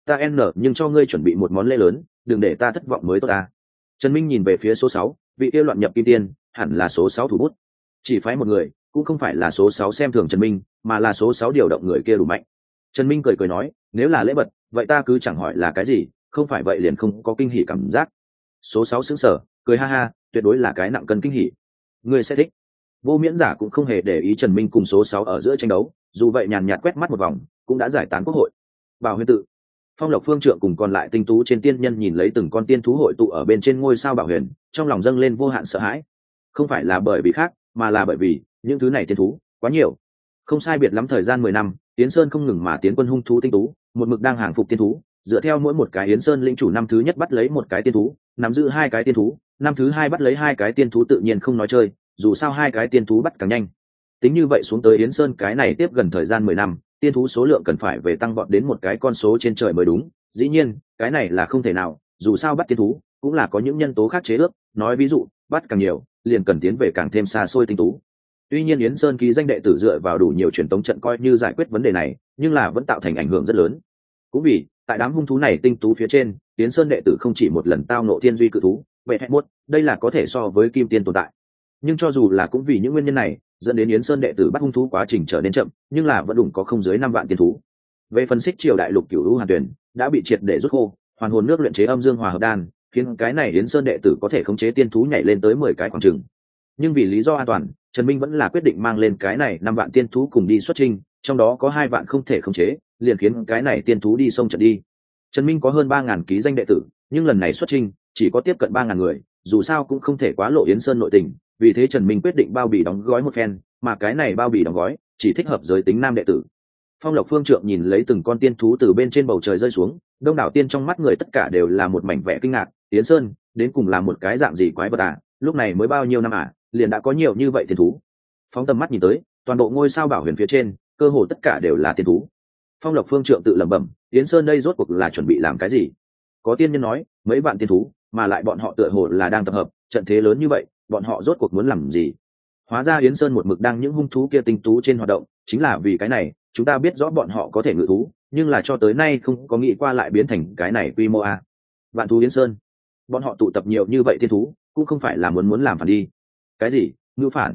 ta nhưng cho ngươi chuẩn bị một món lễ lớn, đừng để ta thất vọng mới tốt ta. Trần Minh nhìn về phía số 6, vị kia loạn nhập kim tiên hẳn là số 6 thủ bút. Chỉ phái một người cũng không phải là số 6 xem thường Trần Minh, mà là số 6 điều động người kia đủ mạnh. Trần Minh cười nói, nếu là lễ vật vậy ta cứ chẳng hỏi là cái gì, không phải vậy liền không có kinh hỉ cảm giác. Số 6 sững sờ cười ha ha, tuyệt đối là cái nặng cân kinh hỉ, ngươi sẽ thích. Vô Miễn Giả cũng không hề để ý Trần Minh cùng số 6 ở giữa tranh đấu, dù vậy nhàn nhạt quét mắt một vòng cũng đã giải tán quốc hội. Bảo Huyền tự, Phong Lộc Phương Trượng cùng còn lại tinh tú trên tiên nhân nhìn lấy từng con tiên thú hội tụ ở bên trên ngôi sao Bảo Huyền, trong lòng dâng lên vô hạn sợ hãi. Không phải là bởi vì khác, mà là bởi vì những thứ này tiên thú quá nhiều. Không sai biệt lắm thời gian 10 năm, Yến Sơn không ngừng mà tiến quân hung thú tinh tú, một mực đang hàng phục tiên thú, dựa theo mỗi một cái Yến Sơn lĩnh chủ năm thứ nhất bắt lấy một cái tiên thú, nắm giữ 2 cái tiên thú, năm thứ 2 bắt lấy 2 cái tiên thú tự nhiên không nói chơi, dù sao 2 cái tiên thú bắt càng nhanh. Tính như vậy xuống tới Yến Sơn cái này tiếp gần thời gian 10 năm, tiên thú số lượng cần phải về tăng vọt đến một cái con số trên trời mới đúng. Dĩ nhiên, cái này là không thể nào, dù sao bắt tiên thú cũng là có những nhân tố khác chế ước, nói ví dụ, bắt càng nhiều, liền cần tiến về càng thêm xa xôi tinh tú. Tuy nhiên Yến Sơn ký danh đệ tử dựa vào đủ nhiều truyền tống trận coi như giải quyết vấn đề này, nhưng là vẫn tạo thành ảnh hưởng rất lớn. Cũng vì tại đám hung thú này tinh tú phía trên, Yến Sơn đệ tử không chỉ một lần tao nộ thiên duy cự thú, vậy hẹn muốt, đây là có thể so với kim tiên tồn tại. Nhưng cho dù là cũng vì những nguyên nhân này, dẫn đến Yến Sơn đệ tử bắt hung thú quá trình trở nên chậm, nhưng là vẫn đủ có không dưới 5 vạn tiên thú. Về phân xích triều đại lục cửu lũ hàn tuyển đã bị triệt để rút khô, hoàn hồn nước luyện chế âm dương hòa hợp đan, khiến cái này Yến Sơn đệ tử có thể khống chế tiên thú nhảy lên tới 10 cái khoảng chừng. Nhưng vì lý do an toàn, Trần Minh vẫn là quyết định mang lên cái này 5 vạn tiên thú cùng đi xuất chinh, trong đó có 2 vạn không thể khống chế, liền khiến cái này tiên thú đi sông trận đi. Trần Minh có hơn 3000 ký danh đệ tử, nhưng lần này xuất chinh chỉ có tiếp cận 3000 người, dù sao cũng không thể quá lộ Yến Sơn nội tình, vì thế Trần Minh quyết định bao bì đóng gói một phen, mà cái này bao bì đóng gói chỉ thích hợp giới tính nam đệ tử. Phong Lộc Phương Trượng nhìn lấy từng con tiên thú từ bên trên bầu trời rơi xuống, đông đảo tiên trong mắt người tất cả đều là một mảnh vẻ kinh ngạc, Yến Sơn đến cùng là một cái dạng gì quái vật à, lúc này mới bao nhiêu năm à, liền đã có nhiều như vậy tiên thú. Phóng tầm mắt nhìn tới, toàn bộ ngôi sao Bảo Huyền phía trên, cơ hồ tất cả đều là tiên thú. Phong Lộc Phương Trượng tự lẩm bẩm, Yến Sơn đây rốt cuộc là chuẩn bị làm cái gì? Có tiên nhân nói, mấy vạn tiên thú, mà lại bọn họ tựa hồ là đang tập hợp, trận thế lớn như vậy, bọn họ rốt cuộc muốn làm gì? Hóa ra Yến Sơn một mực đang những hung thú kia tinh tú trên hoạt động, chính là vì cái này, chúng ta biết rõ bọn họ có thể ngự thú, nhưng là cho tới nay không có nghĩ qua lại biến thành cái này quy mô a. Vạn thú Yến Sơn, bọn họ tụ tập nhiều như vậy tiên thú, cũng không phải là muốn làm phản đi. Cái gì? Mưu phản?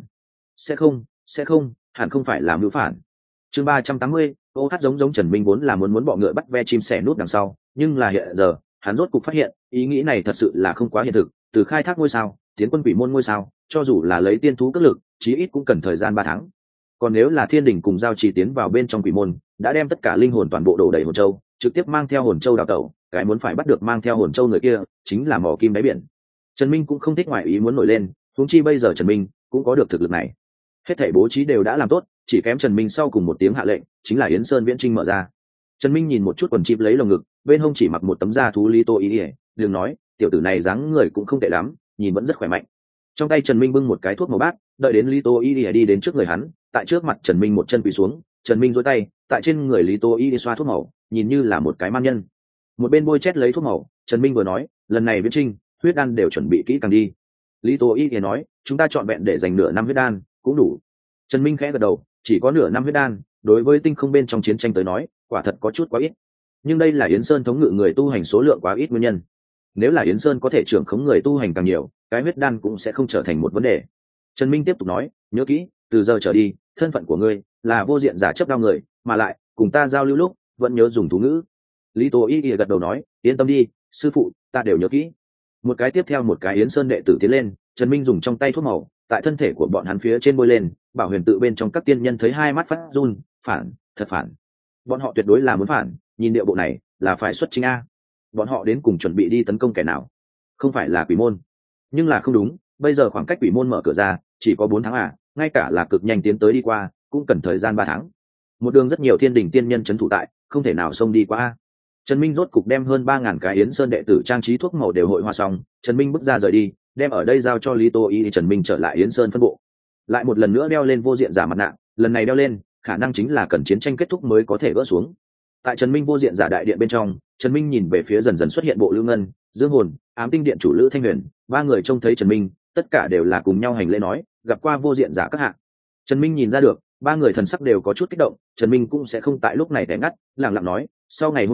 Sẽ không, hẳn không phải là mưu phản. Chương 380, ô hát giống Trần Minh vốn là muốn bọ ngựa bắt ve chim sẻ nút đằng sau, nhưng là hiện giờ, hắn rốt cục phát hiện, ý nghĩ này thật sự là không quá hiện thực, từ khai thác ngôi sao, tiến quân quỷ môn ngôi sao, cho dù là lấy tiên thú cất lực, chí ít cũng cần thời gian 3 tháng. Còn nếu là Thiên Đình cùng giao trì tiến vào bên trong quỷ môn, đã đem tất cả linh hồn toàn bộ đổ đầy hồn châu, trực tiếp mang theo hồn châu đào tẩu, cái muốn phải bắt được mang theo hồn châu người kia, chính là mỏ kim đáy biển. Trần Minh cũng không thích ngoại ý muốn nổi lên, huống chi bây giờ Trần Minh cũng có được thực lực này. Hết thảy bố trí đều đã làm tốt, chỉ kém Trần Minh sau cùng một tiếng hạ lệnh, chính là Yến Sơn viễn trinh mở ra. Trần Minh nhìn một chút quần chim lấy lồng ngực, bên hông chỉ mặc một tấm da thú Lý Tô Ý, đừng nói, tiểu tử này dáng người cũng không tệ lắm, nhìn vẫn rất khỏe mạnh. Trong tay Trần Minh bưng một cái thuốc màu bát, đợi đến Lý Tô Ý đi đến trước người hắn, tại trước mặt Trần Minh một chân quỳ xuống, Trần Minh duỗi tay, tại trên người Lý Tô Ý xoa thuốc màu, nhìn như là một cái man nhân. Một bên bôi chét lấy thuốc màu, Trần Minh vừa nói, lần này viễn trinh, huyết đan đều chuẩn bị kỹ càng đi. Lý Tô Ý nói, chúng ta chọn vẹn để dành nửa năm huyết đan, cũng đủ. Trần Minh khẽ gật đầu, chỉ có nửa năm huyết đan, đối với tinh không bên trong chiến tranh tới nói, quả thật có chút quá ít. Nhưng đây là Yến Sơn thống ngự người tu hành số lượng quá ít nguyên nhân. Nếu là Yến Sơn có thể trưởng khống người tu hành càng nhiều, cái huyết đan cũng sẽ không trở thành một vấn đề. Trần Minh tiếp tục nói, nhớ kỹ, từ giờ trở đi, thân phận của ngươi là vô diện giả chấp đao người, mà lại cùng ta giao lưu lúc vẫn nhớ dùng thú ngữ. Lý Tố Y gật đầu nói, yên tâm đi, sư phụ, ta đều nhớ kỹ. Một cái tiếp theo một cái Yến Sơn đệ tử tiến lên, Trần Minh dùng trong tay thuốc màu, tại thân thể của bọn hắn phía trên bôi lên, Bảo Huyền tự bên trong các tiên nhân thấy hai mắt phát run, phản, thật phản. Bọn họ tuyệt đối là muốn phản, nhìn điệu bộ này, là phải xuất chính a. Bọn họ đến cùng chuẩn bị đi tấn công kẻ nào? Không phải là quỷ môn. Nhưng là không đúng, bây giờ khoảng cách quỷ môn mở cửa ra, chỉ có 4 tháng à, ngay cả là cực nhanh tiến tới đi qua, cũng cần thời gian 3 tháng. Một đường rất nhiều thiên đình tiên nhân trấn thủ tại, không thể nào xông đi qua. Trần Minh rốt cục đem hơn 3000 cái Yến Sơn đệ tử trang trí thuốc màu đều hội hoa xong, Trần Minh bước ra rời đi, đem ở đây giao cho Lý Tô Y, Trần Minh trở lại Yến Sơn phân bộ. Lại một lần nữa đeo lên vô diện giả mặt nạ, lần này đeo lên, khả năng chính là cần chiến tranh kết thúc mới có thể gỡ xuống. Tại Trần Minh vô diện giả đại điện bên trong, Trần Minh nhìn về phía dần dần xuất hiện bộ Lưu Ngân, Dương Hồn, Ám Tinh điện chủ Lữ Thanh Huyền, 3 người trông thấy Trần Minh, tất cả đều là cùng nhau hành lễ nói, gặp qua vô diện giả các hạ. Trần Minh nhìn ra được, 3 người thần sắc đều có chút kích động, Trần Minh cũng sẽ không tại lúc này té ngắt, lặng lặng nói, sau ngày hôm nay,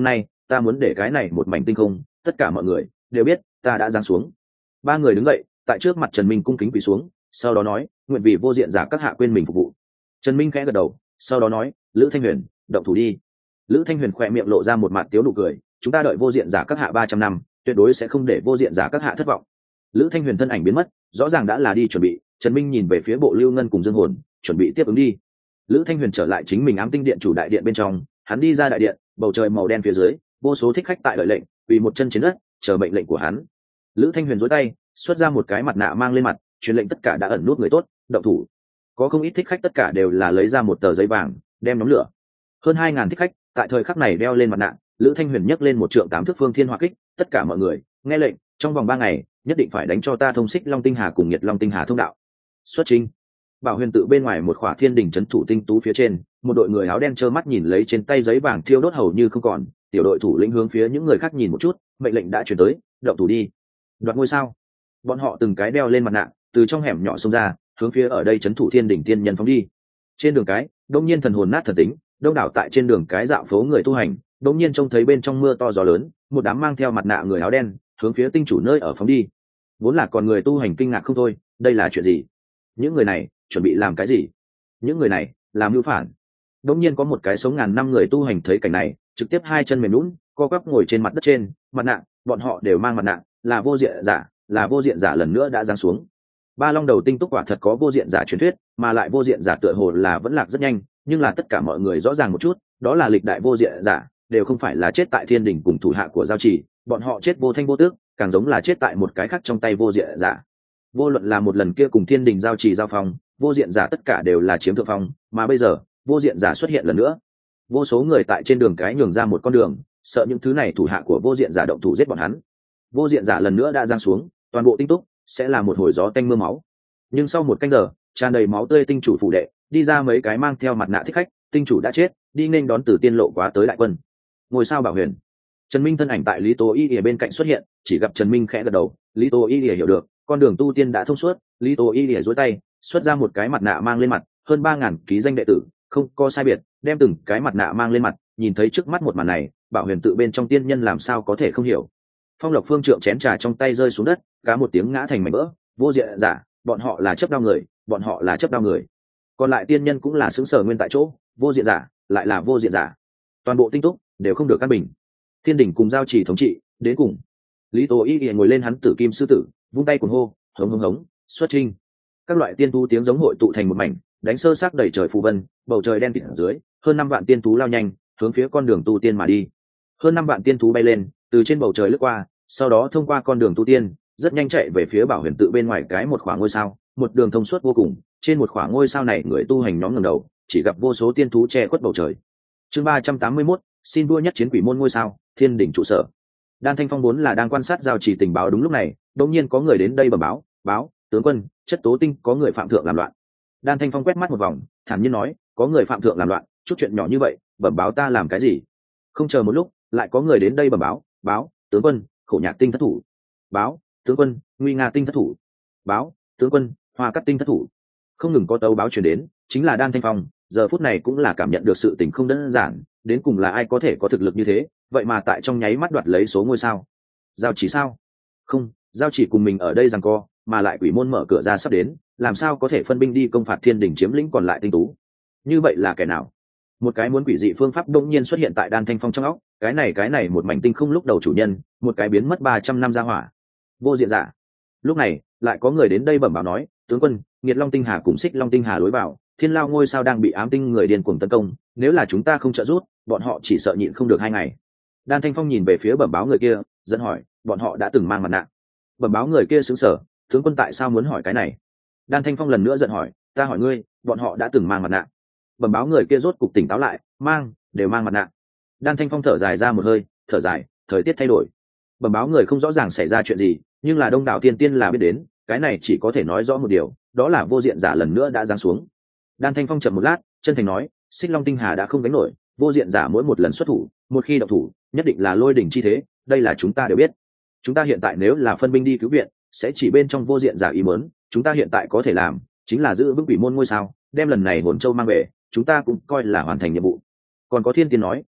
ta muốn để cái này một mảnh tinh không tất cả mọi người đều biết ta đã giáng xuống. Ba người đứng dậy tại trước mặt Trần Minh cung kính quỳ xuống, sau đó nói nguyện vì vô diện giả các hạ quên mình phục vụ. Trần Minh khẽ gật đầu, sau đó nói Lữ Thanh Huyền, động thủ đi. Lữ Thanh Huyền khỏe miệng lộ ra một mặt tiếu nụ cười, chúng ta đợi vô diện giả các hạ 300 năm, tuyệt đối sẽ không để vô diện giả các hạ thất vọng. Lữ Thanh Huyền thân ảnh biến mất, rõ ràng đã là đi chuẩn bị. Trần Minh nhìn về phía Bộ Lưu Ngân cùng Dương Hồn, chuẩn bị tiếp ứng đi. Lữ Thanh Huyền trở lại chính mình Ám Tinh Điện chủ đại điện bên trong, hắn đi ra đại điện, bầu trời màu đen phía dưới, vô số thích khách tại đợi lệnh, quỳ một chân trên đất, chờ mệnh lệnh của hắn. Lữ Thanh Huyền duỗi tay, xuất ra một cái mặt nạ mang lên mặt, truyền lệnh tất cả đã ẩn nút người tốt, động thủ. Có không ít thích khách tất cả đều là lấy ra một tờ giấy vàng, đem nhóm lửa. Hơn 2000 thích khách, tại thời khắc này đeo lên mặt nạ. Lữ Thanh Huyền nhấc lên một trượng 8 thước phương thiên hỏa kích, tất cả mọi người, nghe lệnh, trong vòng 3 ngày, nhất định phải đánh cho ta thông xích Long Tinh Hà cùng Nhiệt Long Tinh Hà thông đạo. Xuất trình. Bảo Huyền tự bên ngoài một khỏa thiên đỉnh trấn thủ tinh tú phía trên, một đội người áo đen trơ mắt nhìn lấy trên tay giấy vàng thiêu đốt hầu như không còn, tiểu đội thủ lĩnh hướng phía những người khác nhìn một chút, mệnh lệnh đã truyền tới, động thủ đi. Đoạt ngôi sao. Bọn họ từng cái đeo lên mặt nạ, từ trong hẻm nhỏ xông ra, hướng phía ở đây trấn thủ thiên đỉnh tiên nhân phóng đi. Trên đường cái, đông nhiên thần hồn nát thần tính, đông đảo tại trên đường cái dạo phố người tu hành, đông nhiên trông thấy bên trong mưa to gió lớn, một đám mang theo mặt nạ người áo đen, hướng phía tinh chủ nơi ở phóng đi. Vốn là còn người tu hành kinh ngạc không thôi, đây là chuyện gì? Những người này chuẩn bị làm cái gì? Những người này làm mưu phản. Đông nhiên có một cái sống ngàn năm người tu hành thấy cảnh này, trực tiếp hai chân mềm nhũn, co quắp ngồi trên mặt đất trên, mặt nạ, bọn họ đều mang mặt nạ, là vô diện giả, là vô diện giả lần nữa đã giáng xuống. Ba Long đầu tinh túc quả thật có vô diện giả truyền thuyết, mà lại vô diện giả tựa hồ là vẫn lạc rất nhanh, nhưng là tất cả mọi người rõ ràng một chút, đó là lịch đại vô diện giả, đều không phải là chết tại thiên đình cùng thủ hạ của giao chỉ, bọn họ chết vô thanh vô tước, càng giống là chết tại một cái khác trong tay vô diện giả. Vô luận là một lần kia cùng thiên đình giao trì giao phong, vô diện giả tất cả đều là chiếm thượng phong, mà bây giờ vô diện giả xuất hiện lần nữa. Vô số người tại trên đường cái nhường ra một con đường, sợ những thứ này thủ hạ của vô diện giả động thủ giết bọn hắn. Vô diện giả lần nữa đã giáng xuống, toàn bộ tinh túc sẽ là một hồi gió tanh mưa máu. Nhưng sau một canh giờ, tràn đầy máu tươi tinh chủ phủ đệ, đi ra mấy cái mang theo mặt nạ thích khách, tinh chủ đã chết, đi nên đón từ tiên lộ quá tới đại quân. Ngôi sao Bảo Huyền. Trần Minh thân ảnh tại Lý Tố Y ở bên cạnh xuất hiện, chỉ gặp Trần Minh khẽ gật đầu, Lý Tố Y hiểu được, con đường tu tiên đã thông suốt. Lý Tố Y duỗi tay, xuất ra một cái mặt nạ mang lên mặt, hơn 3000 ký danh đệ tử, không có sai biệt, đem từng cái mặt nạ mang lên mặt, nhìn thấy trước mắt một màn này, Bảo Huyền tự bên trong tiên nhân làm sao có thể không hiểu. Phong Lộc Phương trượng chén trà trong tay rơi xuống đất, cá một tiếng ngã thành mảnh vỡ. Vô diện giả, bọn họ là chấp đao người, bọn họ là chấp đao người. Còn lại tiên nhân cũng là sững sờ nguyên tại chỗ, vô diện giả, lại là vô diện giả. Toàn bộ tinh túc đều không được căn bình. Thiên đỉnh cùng giao chỉ thống trị, đến cùng. Lý Tố Y ngồi lên hắn tử kim sư tử, vung tay cuồng hô, hống hống hống, xuất trinh. Các loại tiên thú tiếng giống hội tụ thành một mảnh, đánh sơ xác đầy trời phù vân, bầu trời đen kịt ở dưới, hơn 5 vạn tiên thú lao nhanh, hướng phía con đường tu tiên mà đi. Hơn 5 vạn tiên thú bay lên, từ trên bầu trời lướt qua, sau đó thông qua con đường tu tiên, rất nhanh chạy về phía Bảo Huyền tự bên ngoài cái một khoảng ngôi sao, một đường thông suốt vô cùng. Trên một khoảng ngôi sao này người tu hành nhóm ngẩng đầu, chỉ gặp vô số tiên thú che khuất bầu trời. Chương 381, xin vua nhất chiến quỷ môn ngôi sao, thiên đỉnh trụ sở. Đan Thanh Phong vốn là đang quan sát giao chỉ tình báo, đúng lúc này, đột nhiên có người đến đây bẩm báo, tướng quân, chất tố tinh có người phạm thượng làm loạn. Đan Thanh Phong quét mắt một vòng, thản nhiên nói, có người phạm thượng làm loạn, chút chuyện nhỏ như vậy, bẩm báo ta làm cái gì? Không chờ một lúc, lại có người đến đây bẩm báo, tướng quân, Khổ Nhạc tinh thất thủ. Báo, tướng quân, Nguy Nga tinh thất thủ. Báo, tướng quân, Hoa Cắt tinh thất thủ. Không ngừng có tấu báo truyền đến, chính là Đan Thanh Phong, giờ phút này cũng là cảm nhận được sự tình không đơn giản, đến cùng là ai có thể có thực lực như thế, vậy mà tại trong nháy mắt đoạt lấy số ngôi sao. Giao chỉ sao? Không, giao chỉ cùng mình ở đây giằng co, mà lại quỷ môn mở cửa ra sắp đến, làm sao có thể phân binh đi công phạt thiên đỉnh chiếm lĩnh còn lại tinh tú? Như vậy là kẻ nào? Một cái muốn quỷ dị phương pháp đột nhiên xuất hiện tại Đan Thanh Phong trong óc, cái này một mảnh tinh không lúc đầu chủ nhân, một cái biến mất 300 năm ra hỏa. Vô diện giả. Lúc này, lại có người đến đây bẩm báo nói, tướng quân, Nhiệt Long Tinh Hà cùng Xích Long Tinh Hà lối vào, Thiên Lao ngôi sao đang bị ám tinh người điên cuồng tấn công, nếu là chúng ta không trợ giúp, bọn họ chỉ sợ nhịn không được 2 ngày. Đan Thanh Phong nhìn về phía bẩm báo người kia, dẫn hỏi, bọn họ đã từng mang mặt nạ. Bẩm báo người kia sững sờ, tướng quân tại sao muốn hỏi cái này? Đan Thanh Phong lần nữa giận hỏi, ta hỏi ngươi, bọn họ đã từng mang mặt nạ. Bẩm báo người kia rốt cục tỉnh táo lại, đều mang mặt nạ. Đan Thanh Phong thở dài ra một hơi, thở dài, thời tiết thay đổi. Bẩm báo người không rõ ràng xảy ra chuyện gì, nhưng là đông đảo tiên tiên là biết đến, cái này chỉ có thể nói rõ một điều, đó là vô diện giả lần nữa đã giáng xuống. Đan Thanh Phong chậm một lát, chân thành nói, Xích Long Tinh Hà đã không gánh nổi, vô diện giả mỗi một lần xuất thủ, một khi động thủ, nhất định là lôi đỉnh chi thế, đây là chúng ta đều biết. Chúng ta hiện tại nếu là phân binh đi cứu viện, sẽ chỉ bên trong vô diện giả ý muốn, chúng ta hiện tại có thể làm, chính là giữ vững quỷ môn ngôi sao, đem lần này hồn châu mang về, chúng ta cũng coi là hoàn thành nhiệm vụ. Còn có thiên tiên nói,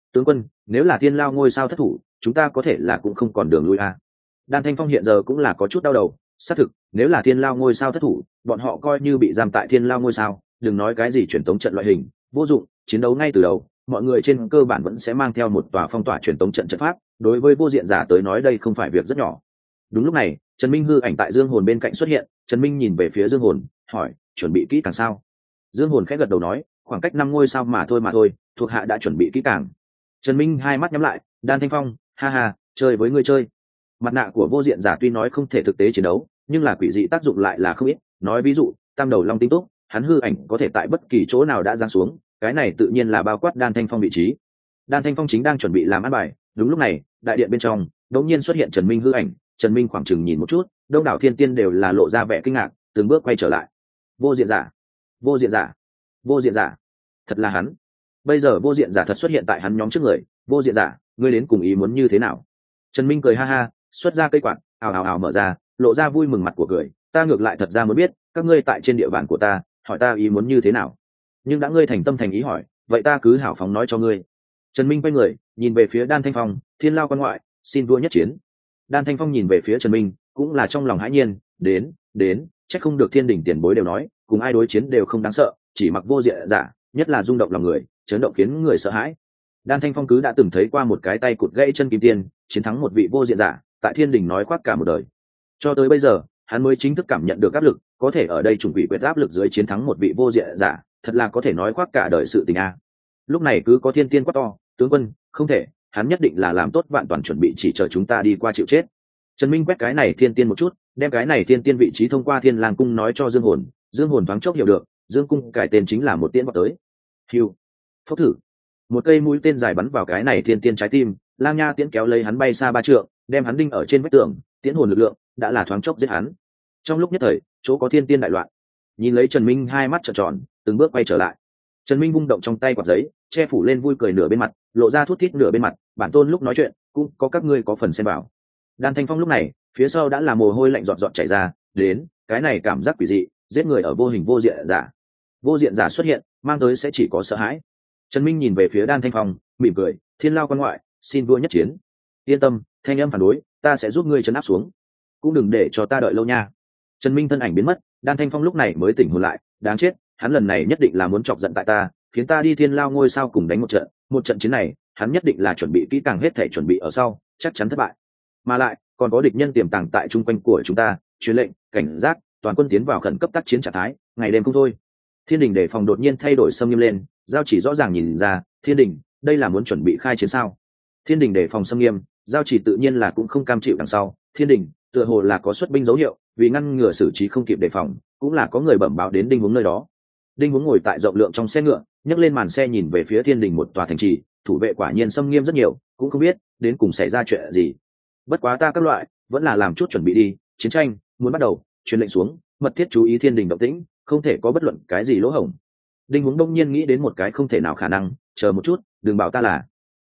tướng quân, nếu là thiên lao ngôi sao thất thủ, chúng ta có thể là cũng không còn đường lui à. Đan Thanh Phong hiện giờ cũng là có chút đau đầu, xác thực nếu là thiên lao ngôi sao thất thủ, bọn họ coi như bị giam tại thiên lao ngôi sao, đừng nói cái gì truyền tống trận loại hình, vô dụng, chiến đấu ngay từ đầu mọi người trên cơ bản vẫn sẽ mang theo một tòa phong tỏa truyền tống trận trận pháp, đối với vô diện giả tới nói đây không phải việc rất nhỏ. Đúng lúc này Trần Minh hư ảnh tại Dương Hồn bên cạnh xuất hiện. Trần Minh nhìn về phía Dương Hồn hỏi, chuẩn bị kỹ càng sao? Dương Hồn khẽ gật đầu nói, khoảng cách 5 ngôi sao mà thôi, thuộc hạ đã chuẩn bị kỹ càng. Trần Minh hai mắt nhắm lại. Đan Thanh Phong, ha ha, chơi với ngươi chơi. Mặt nạ của vô diện giả tuy nói không thể thực tế chiến đấu, nhưng là quỷ dị tác dụng lại là không ít. Nói ví dụ tam đầu long tinh túc, hắn hư ảnh có thể tại bất kỳ chỗ nào đã giáng xuống, cái này tự nhiên là bao quát Đan Thanh Phong vị trí. Đan Thanh Phong chính đang chuẩn bị làm ăn bài, đúng lúc này đại điện bên trong đột nhiên xuất hiện Trần Minh hư ảnh. Trần Minh khoảng chừng nhìn một chút, đông đảo thiên tiên đều là lộ ra vẻ kinh ngạc, từng bước quay trở lại. Vô diện giả, vô diện giả, vô diện giả, thật là hắn. Bây giờ vô diện giả thật xuất hiện tại hắn nhóm trước người. Vô diện giả, ngươi đến cùng ý muốn như thế nào? Trần Minh cười ha ha, xuất ra cây quạt, ào mở ra, lộ ra vui mừng mặt của cười. Ta ngược lại thật ra muốn biết, các ngươi tại trên địa bàn của ta, hỏi ta ý muốn như thế nào. Nhưng đã ngươi thành tâm thành ý hỏi, vậy ta cứ hảo phóng nói cho ngươi. Trần Minh quay người, nhìn về phía Đan Thanh Phong, thiên lao quan ngoại, xin vua nhất chiến. Đan Thanh Phong nhìn về phía Trần Minh, cũng là trong lòng hãi nhiên, đến, chắc không được thiên đỉnh tiền bối đều nói, cùng ai đối chiến đều không đáng sợ, chỉ mặc vô diện giả, nhất là rung động lòng người, chấn động khiến người sợ hãi. Đan Thanh Phong cứ đã từng thấy qua một cái tay cụt gãy chân kim tiên, chiến thắng một vị vô diện giả, tại thiên đỉnh nói khoác cả một đời. Cho tới bây giờ, hắn mới chính thức cảm nhận được áp lực, có thể ở đây trùng quỷ quyết áp lực dưới chiến thắng một vị vô diện giả, thật là có thể nói khoác cả đời sự tình a. Lúc này cứ có thiên tiên quát to, tướng quân, không thể, hắn nhất định là làm tốt vạn toàn chuẩn bị chỉ chờ chúng ta đi qua chịu chết. Trần Minh quét cái này thiên tiên một chút, đem cái này thiên tiên vị trí thông qua thiên lang cung nói cho Dương Hồn. Dương Hồn thoáng chốc hiểu được, Dương cung cải tên chính là một tiễn vọt tới. Hiu, phốc thử, một cây mũi tên dài bắn vào cái này thiên tiên trái tim, lang nha tiễn kéo lấy hắn bay xa 3 trượng, đem hắn đinh ở trên vách tường. Tiễn hồn lực lượng đã là thoáng chốc giết hắn. Trong lúc nhất thời, chỗ có thiên tiên đại loạn. Nhìn lấy Trần Minh hai mắt trợn tròn, từng bước quay trở lại. Trần Minh vung động trong tay quạt giấy, che phủ lên vui cười nửa bên mặt, lộ ra thút thít nửa bên mặt. Bản tôn lúc nói chuyện cũng có các ngươi có phần xen vào. Đan Thanh Phong lúc này phía sau đã là mồ hôi lạnh giọt giọt chảy ra. Đến cái này cảm giác quỷ dị, giết người ở vô hình vô diện giả. Vô diện giả xuất hiện, mang tới sẽ chỉ có sợ hãi. Trần Minh nhìn về phía Đan Thanh Phong, mỉm cười, thiên lao quan ngoại, xin vua nhất chiến. Yên tâm, thanh âm phản đối, ta sẽ giúp ngươi trấn áp xuống. Cũng đừng để cho ta đợi lâu nha. Trần Minh thân ảnh biến mất. Đan Thanh Phong lúc này mới tỉnh hồn lại, đáng chết, hắn lần này nhất định là muốn chọc giận tại ta, khiến ta đi thiên lao ngôi sao cùng đánh một trận chiến này, hắn nhất định là chuẩn bị kỹ càng hết thể chuẩn bị ở sau, chắc chắn thất bại. Mà lại còn có địch nhân tiềm tàng tại trung quanh của chúng ta, truyền lệnh, cảnh giác, toàn quân tiến vào khẩn cấp tác chiến trạng thái, ngày đêm không thôi. Thiên đình đề phòng đột nhiên thay đổi xâm nghiêm lên, giao chỉ rõ ràng nhìn ra, thiên đình, đây là muốn chuẩn bị khai chiến sao? Thiên đình đề phòng xâm nghiêm, giao chỉ tự nhiên là cũng không cam chịu đằng sau, thiên đình tựa hồ là có xuất binh dấu hiệu, vì ngăn ngừa xử trí không kịp đề phòng, cũng là có người bẩm báo đến Đinh Hướng nơi đó. Đinh Hướng ngồi tại rộng lượng trong xe ngựa, nhấc lên màn xe nhìn về phía thiên đình một tòa thành trì, thủ vệ quả nhiên xâm nghiêm rất nhiều, cũng không biết đến cùng xảy ra chuyện gì. Bất quá ta các loại vẫn là làm chút chuẩn bị đi, chiến tranh muốn bắt đầu, truyền lệnh xuống, mật thiết chú ý thiên đình động tĩnh, không thể có bất luận cái gì lỗ hổng. Đinh Hướng đông nhiên nghĩ đến một cái không thể nào khả năng, chờ một chút, đừng bảo ta là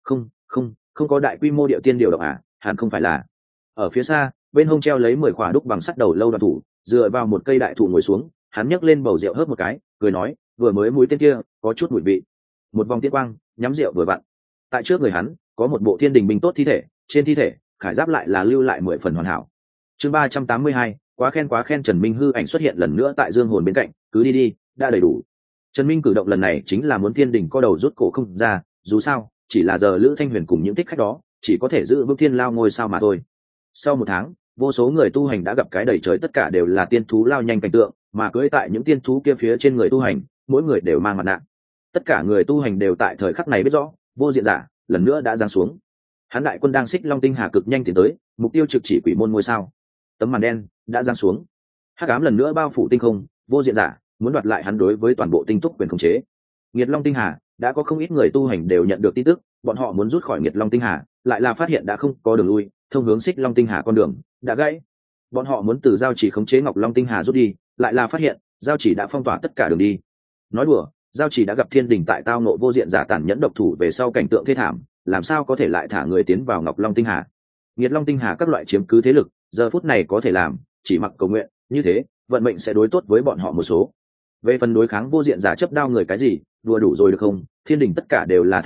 không có đại quy mô điệu tiên điều động à, hẳn không phải là. Ở phía xa, bên hông treo lấy 10 khỏa đúc bằng sắt đầu lâu đoàn thủ, dựa vào một cây đại thụ ngồi xuống, hắn nhấc lên bầu rượu hớp một cái, cười nói, vừa mới mũi tên kia có chút mùi vị. Một vòng tiết quang nhắm rượu vừa vặn. Tại trước người hắn có một bộ thiên đình binh tốt thi thể, trên thi thể khải giáp lại là lưu lại 10 phần hoàn hảo. Chương 382, quá khen. Trần Minh hư ảnh xuất hiện lần nữa tại Dương Hồn bên cạnh, cứ đi, đã đầy đủ. Trần Minh cử động lần này chính là muốn thiên đình co đầu rút cổ không ra, dù sao chỉ là giờ Lữ Thanh Huyền cùng những thích khách đó chỉ có thể giữ vững thiên lao ngôi sao mà thôi. Sau 1 tháng, vô số người tu hành đã gặp cái đầy trời tất cả đều là tiên thú lao nhanh cảnh tượng, mà cưỡi tại những tiên thú kia phía trên người tu hành, mỗi người đều mang mặt nạ. Tất cả người tu hành đều tại thời khắc này biết rõ, vô diện giả lần nữa đã giáng xuống. Hắn đại quân đang xích Long Tinh Hà cực nhanh tiến tới, mục tiêu trực chỉ quỷ môn ngôi sao. Tấm màn đen đã giáng xuống, hắc ám lần nữa bao phủ tinh không, vô diện giả muốn đoạt lại hắn đối với toàn bộ tinh túc quyền khống chế. Nghiệt Long Tinh Hà đã có không ít người tu hành đều nhận được tin tức, bọn họ muốn rút khỏi Nghiệt Long Tinh Hà, lại là phát hiện đã không có đường lui, thông hướng xích Long Tinh Hà con đường đã gãy. Bọn họ muốn từ giao chỉ khống chế Ngọc Long Tinh Hà rút đi, lại là phát hiện giao chỉ đã phong tỏa tất cả đường đi. Nói đùa, giao chỉ đã gặp thiên đình tại tao nộ vô diện giả tàn nhẫn độc thủ về sau cảnh tượng thê thảm, làm sao có thể lại thả người tiến vào Ngọc Long Tinh Hà? Nghiệt Long Tinh Hà các loại chiếm cứ thế lực, giờ phút này có thể làm chỉ mặc cầu nguyện, như thế vận mệnh sẽ đối tốt với bọn họ một số. Về phần đối kháng vô diện giả chấp đao người cái gì, đùa đủ rồi được không? Thiên đình tất cả đều là thảm bại,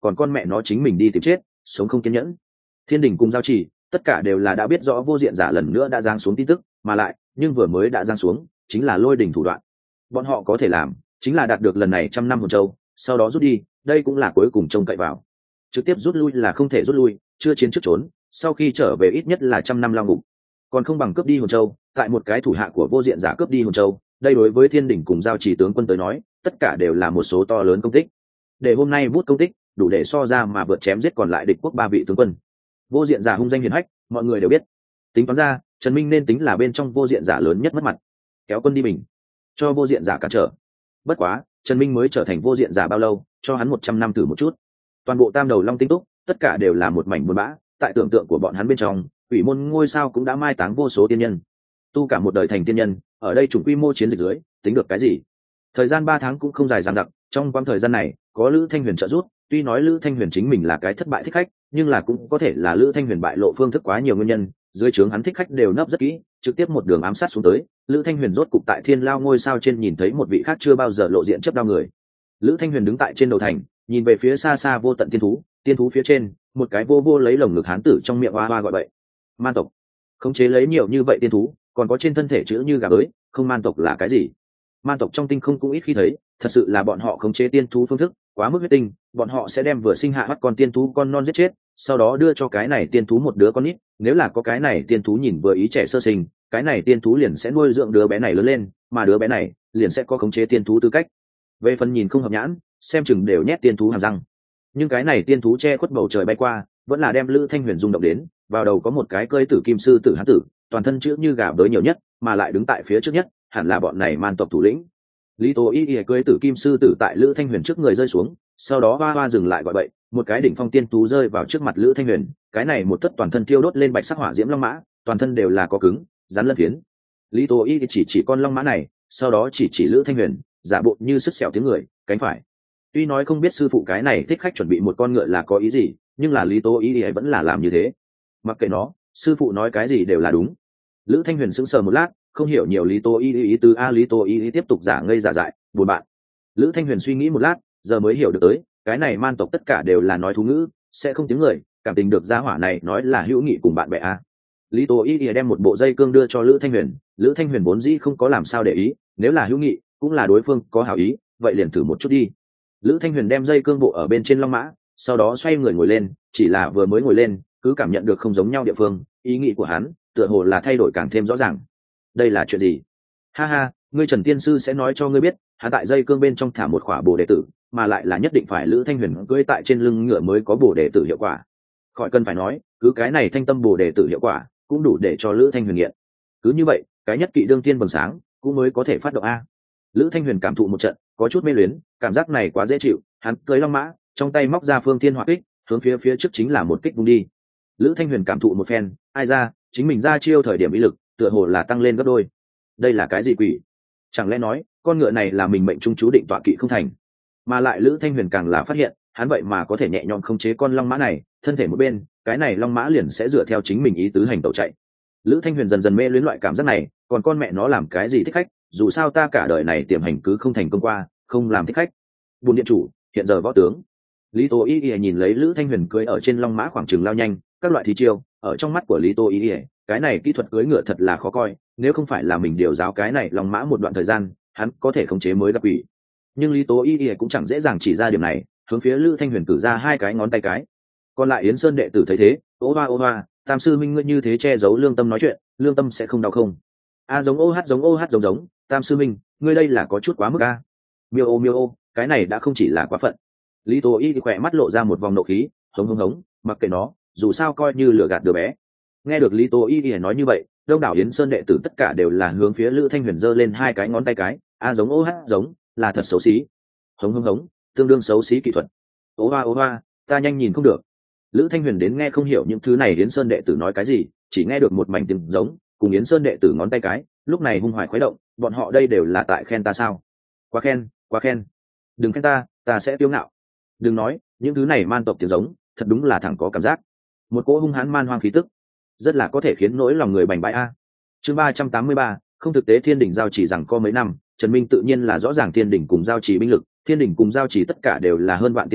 còn con mẹ nó chính mình đi tìm chết, sống không kiên nhẫn. Thiên đình cùng giao chỉ tất cả đều là đã biết rõ vô diện giả lần nữa đã giáng xuống tin tức, mà lại nhưng vừa mới đã giáng xuống chính là lôi đỉnh thủ đoạn. Bọn họ có thể làm chính là đạt được lần này 100 năm hồn châu, sau đó rút đi, đây cũng là cuối cùng trông cậy vào. Trực tiếp rút lui là không thể rút lui, chưa chiến trước trốn, sau khi trở về ít nhất là 100 năm lao ngục. Còn không bằng cướp đi hồn châu, tại một cái thủ hạ của vô diện giả cướp đi hồn châu, đây đối với thiên đỉnh cùng giao chỉ tướng quân tới nói tất cả đều là một số to lớn công tích. Để hôm nay bút công tích đủ để so ra mà vượt chém giết còn lại địch quốc 3 vị tướng quân. Vô diện giả hung danh hiển hách, mọi người đều biết. Tính toán ra Trần Minh nên tính là bên trong vô diện giả lớn nhất mất mặt, kéo quân đi mình, cho vô diện giả cản trở. Bất quá Trần Minh mới trở thành vô diện giả bao lâu, cho hắn 100 năm thử một chút. Toàn bộ Tam Đầu Long Tinh Túc tất cả đều là một mảnh buồn bã, tại tưởng tượng của bọn hắn bên trong quỷ môn ngôi sao cũng đã mai táng vô số tiên nhân, tu cả một đời thành tiên nhân, ở đây chủng quy mô chiến dịch dưới tính được cái gì. Thời gian 3 tháng cũng không dài dằng dặc, trong quãng thời gian này có Lữ Thanh Huyền trợ giúp, tuy nói Lữ Thanh Huyền chính mình là cái thất bại thích khách, nhưng là cũng có thể là Lữ Thanh Huyền bại lộ phương thức quá nhiều nguyên nhân, dưới trướng hắn thích khách đều nấp rất kỹ, trực tiếp một đường ám sát xuống tới. Lữ Thanh Huyền rốt cục tại Thiên Lao ngôi sao trên nhìn thấy một vị khác chưa bao giờ lộ diện chấp đao người. Lữ Thanh Huyền đứng tại trên đầu thành, nhìn về phía xa xa vô tận tiên thú phía trên, một cái vô vô lấy lồng ngực hán tử trong miệng oa oa gọi bậy. Man tộc khống chế lấy nhiều như vậy tiên thú, còn có trên thân thể chữ như gà bới, không man tộc là cái gì? Man tộc trong tinh không cũng ít khi thấy, thật sự là bọn họ khống chế tiên thú phương thức quá mức huyết tinh, bọn họ sẽ đem vừa sinh hạ bắt con tiên thú con non giết chết, sau đó đưa cho cái này tiên thú một đứa con nít, nếu là có cái này tiên thú nhìn vừa ý trẻ sơ sinh, cái này tiên thú liền sẽ nuôi dưỡng đứa bé này lớn lên, mà đứa bé này liền sẽ có khống chế tiên thú tư cách. Về phần nhìn không hợp nhãn, xem chừng đều nhét tiên thú hàm răng. Nhưng cái này tiên thú che khuất bầu trời bay qua, vẫn là đem Lữ Thanh Huyền rung động đến, vào đầu có một cái cơi tử kim sư tử hán tử, toàn thân chữ như gà bới nhiều nhất, mà lại đứng tại phía trước nhất, hẳn là bọn này man tộc thủ lĩnh. Lý Tố Y cơi tử kim sư tử tại Lữ Thanh Huyền trước người rơi xuống, sau đó hoa hoa dừng lại gọi bậy, một cái đỉnh phong tiên thú rơi vào trước mặt Lữ Thanh Huyền, cái này một thất toàn thân thiêu đốt lên bạch sắc hỏa diễm long mã, toàn thân đều là có cứng, rắn lân phiến. Lý Tố Y chỉ con long mã này, sau đó chỉ Lữ Thanh Huyền, giả bộ như sứt sẹo tiếng người, cánh phải. Tuy nói không biết sư phụ cái này thích khách chuẩn bị một con ngựa là có ý gì, nhưng là Lý Tố Y ấy vẫn là làm như thế. Mặc kệ nó, sư phụ nói cái gì đều là đúng. Lữ Thanh Huyền sững sờ một lát, không hiểu nhiều Lý Tố Y ý tứ. Lý Tố Y tiếp tục giả ngây giả dại, buồn bạn. Lữ Thanh Huyền suy nghĩ một lát, giờ mới hiểu được tới, cái này man tộc tất cả đều là nói thú ngữ, sẽ không tiếng người, cảm tình được gia hỏa này nói là hữu nghị cùng bạn bè a. Lý Tố Y đem một bộ dây cương đưa cho Lữ Thanh Huyền, Lữ Thanh Huyền vốn dĩ không có làm sao để ý, nếu là hữu nghị, cũng là đối phương có hảo ý, vậy liền thử một chút đi. Lữ Thanh Huyền đem dây cương bộ ở bên trên long mã, sau đó xoay người ngồi lên, chỉ là vừa mới ngồi lên, cứ cảm nhận được không giống nhau địa phương, ý nghĩ của hắn tựa hồ là thay đổi càng thêm rõ ràng. Đây là chuyện gì? Ha ha, ngươi Trần tiên sư sẽ nói cho ngươi biết, hắn tại dây cương bên trong thả một khỏa bồ đề tử, mà lại là nhất định phải Lữ Thanh Huyền cưỡi tại trên lưng ngựa mới có bồ đề tử hiệu quả. Khỏi cần phải nói, cứ cái này thanh tâm bồ đề tử hiệu quả cũng đủ để cho Lữ Thanh Huyền nghiện. Cứ như vậy, cái nhất kỵ đương tiên bừng sáng cũng mới có thể phát động a. Lữ Thanh Huyền cảm thụ một trận, có chút mê luyến, cảm giác này quá dễ chịu, hắn cưỡi long mã, trong tay móc ra phương thiên hỏa kích, hướng phía trước chính là một kích vung đi. Lữ Thanh Huyền cảm thụ một phen, ai ra, chính mình ra chiêu thời điểm ý lực tựa hồ là tăng lên gấp đôi. Đây là cái gì quỷ? Chẳng lẽ nói con ngựa này là mình mệnh trung chú định tọa kỵ không thành? Mà lại Lữ Thanh Huyền càng là phát hiện, hắn vậy mà có thể nhẹ nhõm khống chế con long mã này, thân thể một bên, cái này long mã liền sẽ dựa theo chính mình ý tứ hành tẩu chạy. Lữ Thanh Huyền dần dần mê luyến loại cảm giác này, còn con mẹ nó làm cái gì thích khách, dù sao ta cả đời này tiềm hành cứ không thành công qua, không làm thích khách. Buồn điện chủ, hiện giờ võ tướng. Lý Tố Y nhìn lấy Lữ Thanh Huyền cưỡi ở trên long mã khoảng chừng lao nhanh, các loại thí chiêu, ở trong mắt của Lý Tố Y, cái này kỹ thuật cưỡi ngựa thật là khó coi, nếu không phải là mình điều giáo cái này long mã một đoạn thời gian, hắn có thể khống chế mới gặp quỷ. Nhưng Lý Tố Y cũng chẳng dễ dàng chỉ ra điểm này, hướng phía Lữ Thanh Huyền cử ra 2 cái ngón tay cái. Còn lại Yến Sơn đệ tử thấy thế, ô hoa, Tam sư minh ngươi như thế che giấu lương tâm nói chuyện, lương tâm sẽ không đau không? Giống ô hát giống, Tam sư minh, ngươi đây là có chút quá mức a. Miêu ô, cái này đã không chỉ là quá phận. Lý Tố Y khỏe mắt lộ ra một vòng nộ khí, hống, mặc kệ nó, dù sao coi như lừa gạt đứa bé. Nghe được Lý Tố Y nói như vậy, đông đảo Yến Sơn đệ tử tất cả đều là hướng phía Lữ Thanh Huyền giơ lên 2 cái ngón tay cái, giống ô hát giống, là thật xấu xí. Hống, tương đương xấu xí kỹ thuật. Ô hoa, ta nhanh nhìn không được. Lữ Thanh Huyền đến nghe không hiểu những thứ này Yến Sơn đệ tử nói cái gì, chỉ nghe được một mảnh tiếng giống, cùng Yến Sơn đệ tử ngón tay cái, lúc này hung hoài khuấy động, bọn họ đây đều là tại khen ta sao? Quá khen. Đừng khen ta sẽ kiêu ngạo. Đừng nói, những thứ này man tộc tiếng giống, thật đúng là thẳng có cảm giác. Một cỗ hung hãn man hoang khí tức, rất là có thể khiến nỗi lòng người bành bãi a. Chương 383, không thực tế Thiên Đình giao chỉ rằng có mấy năm, Trần Minh tự nhiên là rõ ràng Thiên Đình cùng giao chỉ binh lực, Thiên Đình cùng giao chỉ tất cả đều là hơn vạn tiên nhân,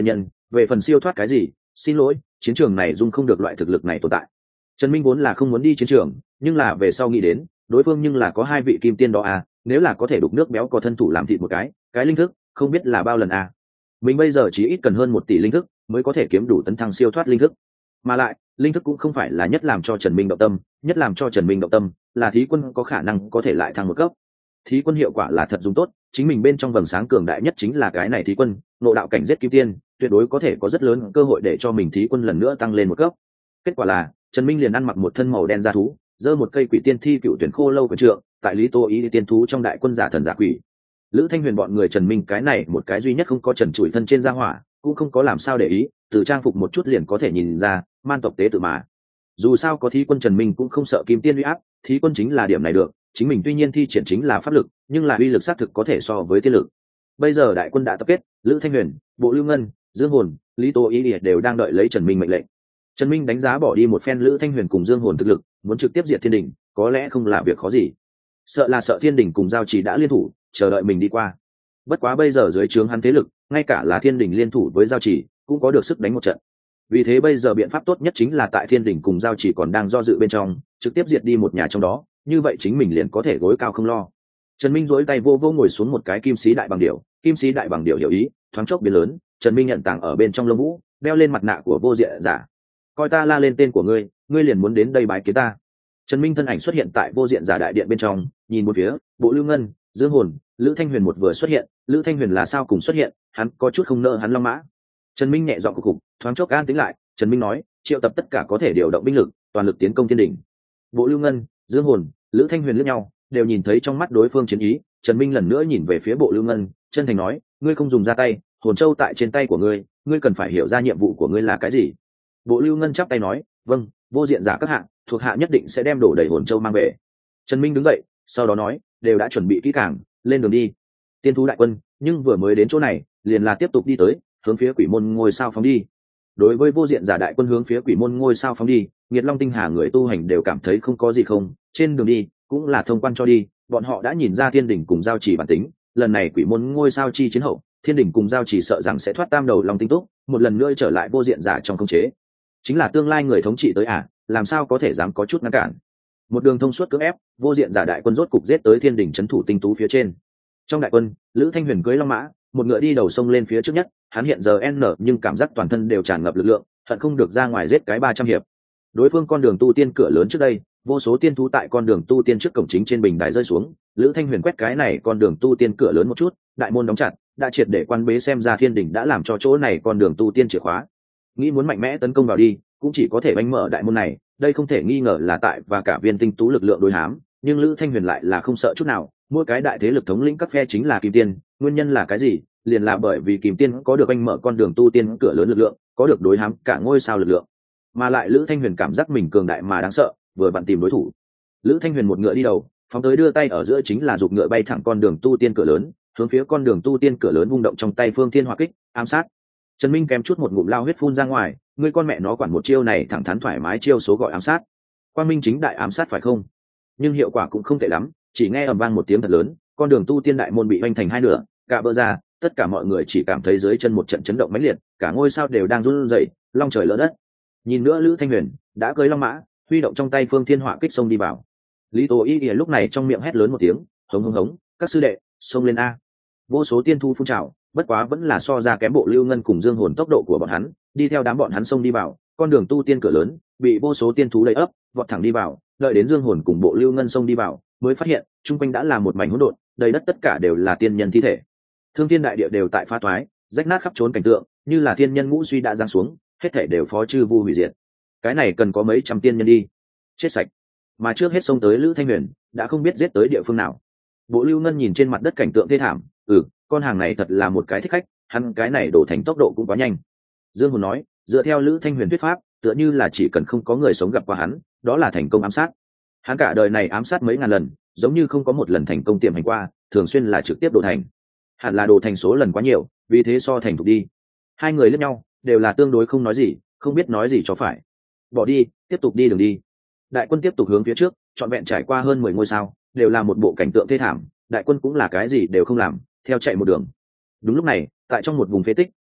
về phần siêu thoát cái gì, xin lỗi, chiến trường này dung không được loại thực lực này tồn tại. Trần Minh vốn là không muốn đi chiến trường, nhưng là về sau nghĩ đến đối phương nhưng là có 2 vị kim tiên đó à, nếu là có thể đục nước béo có thân thủ làm thịt một cái linh thức không biết là bao lần à. Mình bây giờ chỉ ít cần hơn 1 tỷ linh thức mới có thể kiếm đủ tấn thăng siêu thoát linh thức, mà lại linh thức cũng không phải là nhất làm cho Trần Minh động tâm, nhất làm cho Trần Minh động tâm là thí quân có khả năng có thể lại thăng một cấp. Thí quân hiệu quả là thật dùng tốt, chính mình bên trong vầng sáng cường đại nhất chính là cái này thí quân, ngộ đạo cảnh giết kim tiên, tuyệt đối có thể có rất lớn cơ hội để cho mình thí quân lần nữa tăng lên một cấp. Kết quả là Trần Minh liền ăn mặc một thân màu đen da thú, giơ một cây quỷ tiên thi cựu tuyển khô lâu của trượng, tại Lý Tô Ý tiên thú trong đại quân giả thần giả quỷ. Lữ Thanh Huyền bọn người Trần Minh cái này một cái duy nhất không có trần trụi thân trên da hỏa, cũng không có làm sao để ý, từ trang phục một chút liền có thể nhìn ra, man tộc tế tự mà. Dù sao có thí quân Trần Minh cũng không sợ kim tiên uy áp, thí quân chính là điểm này được, chính mình tuy nhiên thi triển chính là pháp lực, nhưng là uy lực xác thực có thể so với tiên lực. Bây giờ đại quân đã tập kết, Lữ Thanh Huyền, Bộ Lưu Ngân, Dương Hồn, Lý Tô Ý đều đang đợi lấy Trần Minh mệnh lệnh. Trần Minh đánh giá bỏ đi một phen Lữ Thanh Huyền cùng Dương Hồn thực lực, muốn trực tiếp diệt Thiên Đình, có lẽ không là việc khó gì. Sợ Thiên Đình cùng Giao Chỉ đã liên thủ, chờ đợi mình đi qua. Bất quá bây giờ dưới trướng hắn thế lực, ngay cả là Thiên Đình liên thủ với Giao Chỉ, cũng có được sức đánh một trận. Vì thế bây giờ biện pháp tốt nhất chính là tại Thiên Đình cùng Giao Chỉ còn đang do dự bên trong, trực tiếp diệt đi một nhà trong đó, như vậy chính mình liền có thể gối cao không lo. Trần Minh duỗi tay vô vô ngồi xuống một cái kim sĩ đại bằng điểu, kim sĩ đại bằng điểu hiểu ý, thoáng chốc biến lớn, Trần Minh nhận tàng ở bên trong lông vũ, đeo lên mặt nạ của vô diện giả. Coi ta la lên tên của ngươi, ngươi liền muốn đến đây bái kiến ta. Trần Minh thân ảnh xuất hiện tại vô diện giả đại điện bên trong, nhìn một phía, Bộ Lưu Ngân, Dương Hồn, Lữ Thanh Huyền một vừa xuất hiện, Lữ Thanh Huyền là sao cùng xuất hiện, hắn có chút không nỡ hắn long mã. Trần Minh nhẹ giọng cục cục, thoáng chốc an tĩnh lại, Trần Minh nói, triệu tập tất cả có thể điều động binh lực, toàn lực tiến công Thiên Đình. Bộ Lưu Ngân, Dương Hồn, Lữ Thanh Huyền liếc nhau, đều nhìn thấy trong mắt đối phương chiến ý. Trần Minh lần nữa nhìn về phía Bộ Lưu Ngân, chân thành nói, ngươi không dùng ra tay, hồn châu tại trên tay của ngươi, ngươi cần phải hiểu ra nhiệm vụ của ngươi là cái gì. Bộ Lưu Ngân chắp tay nói, vâng, vô diện giả các hạng, thuộc hạ nhất định sẽ đem đổ đầy hồn châu mang về. Trần Minh đứng dậy, sau đó nói, đều đã chuẩn bị kỹ càng, lên đường đi. Tiên thú đại quân, nhưng vừa mới đến chỗ này, liền là tiếp tục đi tới, hướng phía Quỷ Môn ngôi sao phóng đi. Đối với vô diện giả đại quân hướng phía Quỷ Môn ngôi sao phóng đi, Nghiệt Long Tinh Hà người tu hành đều cảm thấy không có gì không, trên đường đi cũng là thông quan cho đi, bọn họ đã nhìn ra Thiên Đình cùng Giao Chỉ bản tính, lần này Quỷ Môn ngôi sao chi chiến hậu, Thiên Đình cùng Giao Chỉ sợ rằng sẽ thoát tam đầu Long Tinh Túc, một lần nữa trở lại vô diện giả trong khống chế. Chính là tương lai người thống trị tới làm sao có thể dám có chút ngăn cản. Một đường thông suốt cưỡng ép, vô diện giả đại quân rốt cục giết tới Thiên Đình trấn thủ tinh tú phía trên. Trong đại quân, Lữ Thanh Huyền cưỡi long mã, một ngựa đi đầu sông lên phía trước nhất, hắn hiện giờ nhưng cảm giác toàn thân đều tràn ngập lực lượng, hận không được ra ngoài giết cái 300 hiệp. Đối phương con đường tu tiên cửa lớn trước đây, vô số tiên thú tại con đường tu tiên trước cổng chính trên bình đài rơi xuống, Lữ Thanh Huyền quét cái này con đường tu tiên cửa lớn một chút, đại môn đóng chặt, đã triệt để quan bế, xem ra Thiên Đình đã làm cho chỗ này con đường tu tiên chìa khóa. Nghĩ muốn mạnh mẽ tấn công vào đi, cũng chỉ có thể bánh mở đại môn này, đây không thể nghi ngờ là tại và cả viên tinh tú lực lượng đối hám, nhưng Lữ Thanh Huyền lại là không sợ chút nào, mỗi cái đại thế lực thống lĩnh các phe chính là kim tiên, nguyên nhân là cái gì? Liền là bởi vì kim tiên có được bánh mở con đường tu tiên cửa lớn lực lượng, có được đối hám cả ngôi sao lực lượng, mà lại Lữ Thanh Huyền cảm giác mình cường đại mà đáng sợ, vừa vặn tìm đối thủ. Lữ Thanh Huyền một ngựa đi đầu, phóng tới đưa tay ở giữa chính là giục ngựa bay thẳng con đường tu tiên cửa lớn, hướng phía con đường tu tiên cửa lớn vung động trong tay phương thiên hỏa kích, ám sát. Trần Minh kém chút một ngụm lao huyết phun ra ngoài, ngươi con mẹ nó quản một chiêu này thẳng thắn thoải mái chiêu số gọi ám sát. Quang minh chính đại ám sát phải không? Nhưng hiệu quả cũng không tệ lắm, chỉ nghe ầm vang một tiếng thật lớn, con đường tu tiên đại môn bị vênh thành hai nửa, cả vỡ ra, tất cả mọi người chỉ cảm thấy dưới chân một trận chấn động mãnh liệt, cả ngôi sao đều đang run rẩy, long trời lở đất. Nhìn nữa Lữ Thanh Huyền đã cưỡi long mã, huy động trong tay phương thiên hỏa kích xông đi vào. Lý Tố Y lúc này trong miệng hét lớn một tiếng, hống hống hống, các sư đệ, xông lên a! Vô số tiên thu phun trào, bất quá vẫn là so ra kém Bộ Lưu Ngân cùng Dương Hồn tốc độ của bọn hắn, đi theo đám bọn hắn xông đi vào, con đường tu tiên cửa lớn bị vô số tiên thú lấy ấp, vọt thẳng đi vào, đợi đến Dương Hồn cùng Bộ Lưu Ngân xông đi vào, mới phát hiện chung quanh đã là một mảnh hỗn độn, đầy đất tất cả đều là tiên nhân thi thể. Thương thiên đại địa đều tại phá toái, rách nát khắp trốn cảnh tượng, như là thiên nhân ngũ suy đã giáng xuống, hết thể đều phó chư vu hủy diệt. Cái này cần có mấy trăm tiên nhân đi chết sạch, mà trước hết xông tới Lữ Thanh Huyền đã không biết giết tới địa phương nào. Bộ Lưu Ngân nhìn trên mặt đất cảnh tượng thê thảm, con hàng này thật là một cái thích khách, hắn cái này đổ thành tốc độ cũng quá nhanh. Dương Hồn nói, dựa theo Lữ Thanh Huyền thuyết pháp, tựa như là chỉ cần không có người sống gặp qua hắn, đó là thành công ám sát. Hắn cả đời này ám sát mấy ngàn lần, giống như không có một lần thành công tiềm hành qua, thường xuyên là trực tiếp đổ thành. Hẳn là đổ thành số lần quá nhiều, vì thế so thành thục đi. Hai người liếc nhau, đều là tương đối không nói gì, không biết nói gì cho phải. Bỏ đi, tiếp tục đi đường đi. Đại quân tiếp tục hướng phía trước, trọn vẹn trải qua hơn 10 ngôi sao, đều là một bộ cảnh tượng thê thảm, đại quân cũng là cái gì đều không làm, theo chạy một đường. Đúng lúc này, tại trong một vùng phế tích,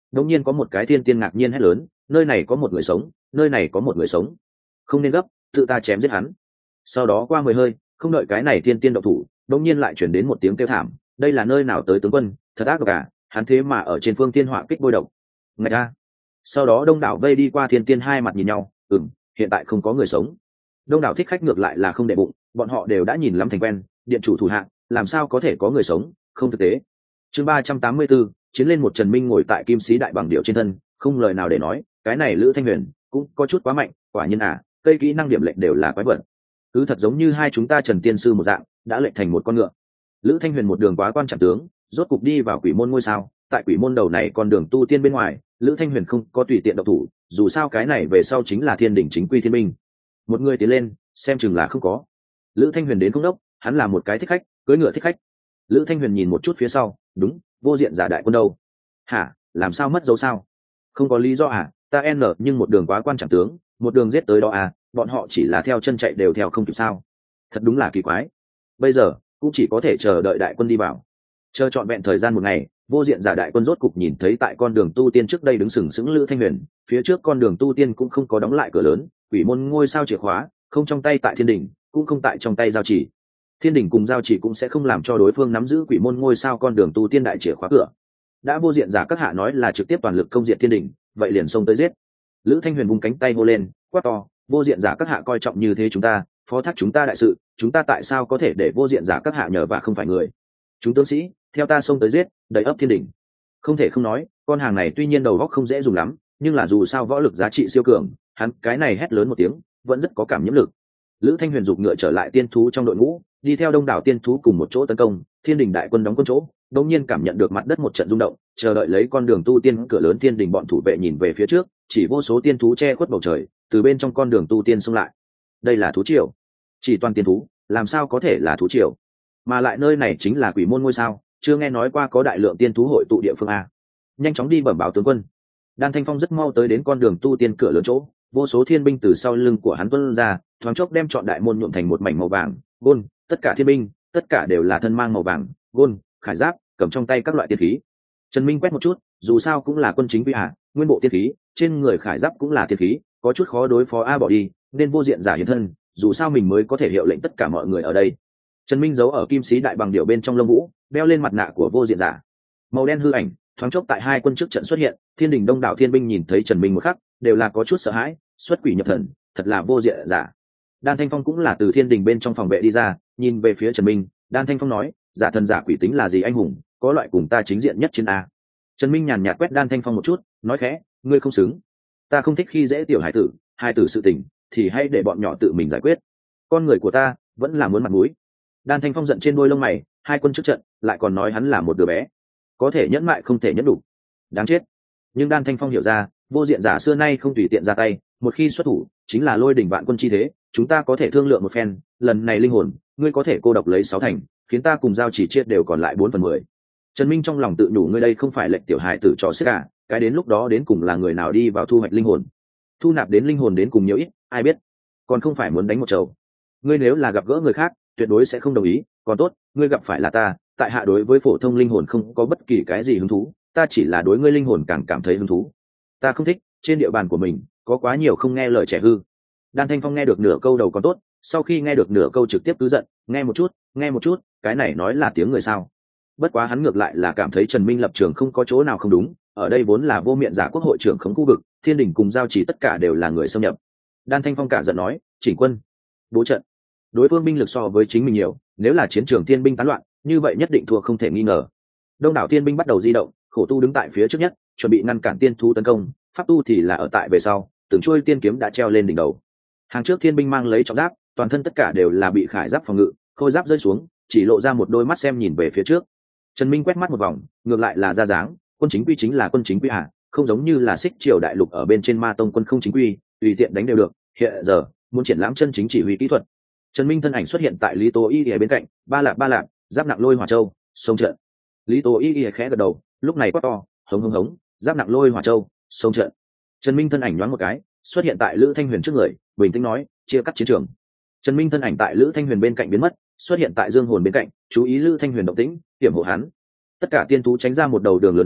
đột nhiên có một cái thiên tiên ngạc nhiên hét lớn, nơi này có một người sống, nơi này có một người sống, không nên gấp, tự ta chém giết hắn. Sau đó qua 10 hơi, không đợi cái này thiên tiên động thủ, đột nhiên lại chuyển đến một tiếng kêu thảm, đây là nơi nào tới tướng quân, thật ác độc à, hắn thế mà ở trên phương tiên họa kích bôi độc. Ngạch a. Sau đó đông đảo vây đi qua thiên tiên hai mặt nhìn nhau, hiện tại không có người sống. Đông đảo thích khách ngược lại là không để bụng, bọn họ đều đã nhìn lắm thành quen, điện chủ thủ hạ làm sao có thể có người sống, không thực tế. Chương 384, chiến lên một Trần Minh ngồi tại kim sĩ đại bằng điệu trên thân, không lời nào để nói, cái này Lữ Thanh Huyền cũng có chút quá mạnh, quả nhiên à, cây kỹ năng điểm lệnh đều là quái vật. Cứ thật giống như hai chúng ta Trần tiên sư một dạng, đã lệnh thành một con ngựa. Lữ Thanh Huyền một đường quá quan trọng tướng, rốt cục đi vào quỷ môn ngôi sao, tại quỷ môn đầu này con đường tu tiên bên ngoài, Lữ Thanh Huyền không có tùy tiện động thủ, dù sao cái này về sau chính là thiên đỉnh chính quy thiên minh. Một người tiến lên, xem chừng là không có. Lữ Thanh Huyền đến không đốc, hắn là một cái thích khách, cưỡi ngựa thích khách. Lữ Thanh Huyền nhìn một chút phía sau, đúng, vô diện giả đại quân đâu? Hả, làm sao mất dấu sao? Không có lý do à, ta nhưng một đường quá quan trọng tướng, một đường giết tới đó à, bọn họ chỉ là theo chân chạy đều theo không kịp sao? Thật đúng là kỳ quái. Bây giờ cũng chỉ có thể chờ đợi đại quân đi vào. Chờ trọn vẹn thời gian một ngày, vô diện giả đại quân rốt cục nhìn thấy tại con đường tu tiên trước đây đứng sừng sững Lữ Thanh Huyền, phía trước con đường tu tiên cũng không có đóng lại cửa lớn, quỷ môn ngôi sao chìa khóa không trong tay tại thiên đỉnh, cũng không tại trong tay giao chỉ. Thiên đỉnh cùng giao chỉ cũng sẽ không làm cho đối phương nắm giữ quỷ môn ngôi sao con đường tu tiên đại chìa khóa cửa. Đã vô diện giả các hạ nói là trực tiếp toàn lực công diện thiên đỉnh, vậy liền xông tới giết. Lữ Thanh Huyền vung cánh tay hô lên, quát to, vô diện giả các hạ coi trọng như thế chúng ta, phó thác chúng ta đại sự, chúng ta tại sao có thể để vô diện giả các hạ nhờ và không phải người? Chúng tướng sĩ, theo ta xông tới giết, đầy ấp thiên đỉnh. Không thể không nói, con hàng này tuy nhiên đầu óc không dễ dùng lắm, nhưng là dù sao võ lực giá trị siêu cường, hắn cái này hét lớn một tiếng, vẫn rất có cảm nhiễm lực. Lữ Thanh Huyền giục ngựa trở lại tiên thú trong đội ngũ, đi theo đông đảo tiên thú cùng một chỗ tấn công, thiên đình đại quân đóng quân chỗ, đột nhiên cảm nhận được mặt đất một trận rung động, chờ đợi lấy con đường tu tiên cửa lớn thiên đình bọn thủ vệ nhìn về phía trước, chỉ vô số tiên thú che khuất bầu trời, từ bên trong con đường tu tiên xông lại. Đây là thú triều, chỉ toàn tiên thú, làm sao có thể là thú triều? Mà lại nơi này chính là quỷ môn ngôi sao, chưa nghe nói qua có đại lượng tiên thú hội tụ địa phương a. Nhanh chóng đi bẩm báo tướng quân. Đan Thanh Phong rất mau tới đến con đường tu tiên cửa lớn chỗ, vô số thiên binh từ sau lưng của hắn tuôn ra, thoáng chốc đem trọn đại môn nhuộm thành một mảnh màu vàng, gôn, tất cả thiên binh, tất cả đều là thân mang màu vàng, gôn, khải giáp, cầm trong tay các loại tiên khí. Trần Minh quét một chút, dù sao cũng là quân chính quy hạ, nguyên bộ tiên khí, trên người khải giáp cũng là tiên khí, có chút khó đối phó a bỏ đi, nên vô diện giả hiện thân, dù sao mình mới có thể hiệu lệnh tất cả mọi người ở đây. Trần Minh giấu ở kim sĩ đại bằng điệu bên trong lông vũ, đeo lên mặt nạ của vô diện giả. Màu đen hư ảnh, thoáng chốc tại hai quân trước trận xuất hiện, thiên đình đông đảo thiên binh nhìn thấy Trần Minh một khắc, đều là có chút sợ hãi, xuất quỷ nhập thần, thật là vô diện giả. Đan Thanh Phong cũng là từ thiên đình bên trong phòng vệ đi ra, nhìn về phía Trần Minh, Đan Thanh Phong nói, giả thần giả quỷ tính là gì anh hùng, có loại cùng ta chính diện nhất trên a. Trần Minh nhàn nhạt quét Đan Thanh Phong một chút, nói khẽ, ngươi không xứng, ta không thích khi dễ tiểu hải tử sự tình, thì hãy để bọn nhỏ tự mình giải quyết. Con người của ta vẫn là muốn mặt mũi. Đan Thanh Phong giận trên đôi lông mày, hai quân trước trận, lại còn nói hắn là một đứa bé, có thể nhẫn mại không thể nhẫn đủ, đáng chết. Nhưng Đan Thanh Phong hiểu ra, vô diện giả xưa nay không tùy tiện ra tay, một khi xuất thủ chính là lôi đỉnh vạn quân chi thế, chúng ta có thể thương lượng một phen, lần này linh hồn ngươi có thể cô độc lấy 6 thành, khiến ta cùng giao chỉ chết đều còn lại 4/10. Trần Minh trong lòng tự nhủ, ngươi đây không phải lệnh tiểu hài tử trò xiếc cả, cái đến lúc đó đến cùng là người nào đi vào thu hoạch linh hồn, thu nạp đến linh hồn đến cùng nhiều ít, ai biết, còn không phải muốn đánh một trầu. Ngươi nếu là gặp gỡ người khác, tuyệt đối sẽ không đồng ý, còn tốt, ngươi gặp phải là ta, tại hạ đối với phổ thông linh hồn không có bất kỳ cái gì hứng thú, ta chỉ là đối ngươi linh hồn càng cảm thấy hứng thú. Ta không thích trên địa bàn của mình có quá nhiều không nghe lời trẻ hư. Đan Thanh Phong nghe được nửa câu đầu còn tốt, sau khi nghe được nửa câu trực tiếp cứ giận, nghe một chút, cái này nói là tiếng người sao? Bất quá hắn ngược lại là cảm thấy Trần Minh lập trường không có chỗ nào không đúng, ở đây vốn là vô miệng giả quốc hội trưởng khống khu vực, thiên đình cùng giao chỉ tất cả đều là người xâm nhập. Đan Thanh Phong cả giận nói, chỉnh quân, bố trận. Đối phương binh lực so với chính mình nhiều, nếu là chiến trường thiên binh tán loạn, như vậy nhất định thua không thể nghi ngờ. Đông đảo thiên binh bắt đầu di động, khổ tu đứng tại phía trước nhất, chuẩn bị ngăn cản tiên thú tấn công, pháp tu thì là ở tại về sau, từng chuôi tiên kiếm đã treo lên đỉnh đầu. Hàng trước thiên binh mang lấy trọng giáp, toàn thân tất cả đều là bị khải giáp phòng ngự, khôi giáp rơi xuống, chỉ lộ ra một đôi mắt xem nhìn về phía trước. Trần Minh quét mắt một vòng, ngược lại là ra dáng, quân chính quy chính là quân chính quy à, không giống như là xích triều đại lục ở bên trên ma tông quân không chính quy, tùy tiện đánh đều được. Hiện giờ muốn triển lãm chân chính chỉ huy kỹ thuật. Trần Minh thân ảnh xuất hiện tại Lý Tố Y ở bên cạnh, ba lạp, giáp nặng lôi hỏa châu, sông trận. Lý Tố Y khẽ gật đầu, lúc này quát to, hống, giáp nặng lôi hỏa châu, sông trận. Trần Minh thân ảnh nhoáng một cái, xuất hiện tại Lữ Thanh Huyền trước người, bình tĩnh nói, chia cắt chiến trường. Trần Minh thân ảnh tại Lữ Thanh Huyền bên cạnh biến mất, xuất hiện tại Dương Hồn bên cạnh, chú ý Lữ Thanh Huyền động tĩnh, hiểm hộ hắn. Tất cả tiên thú tránh ra một đầu đường lớn đến,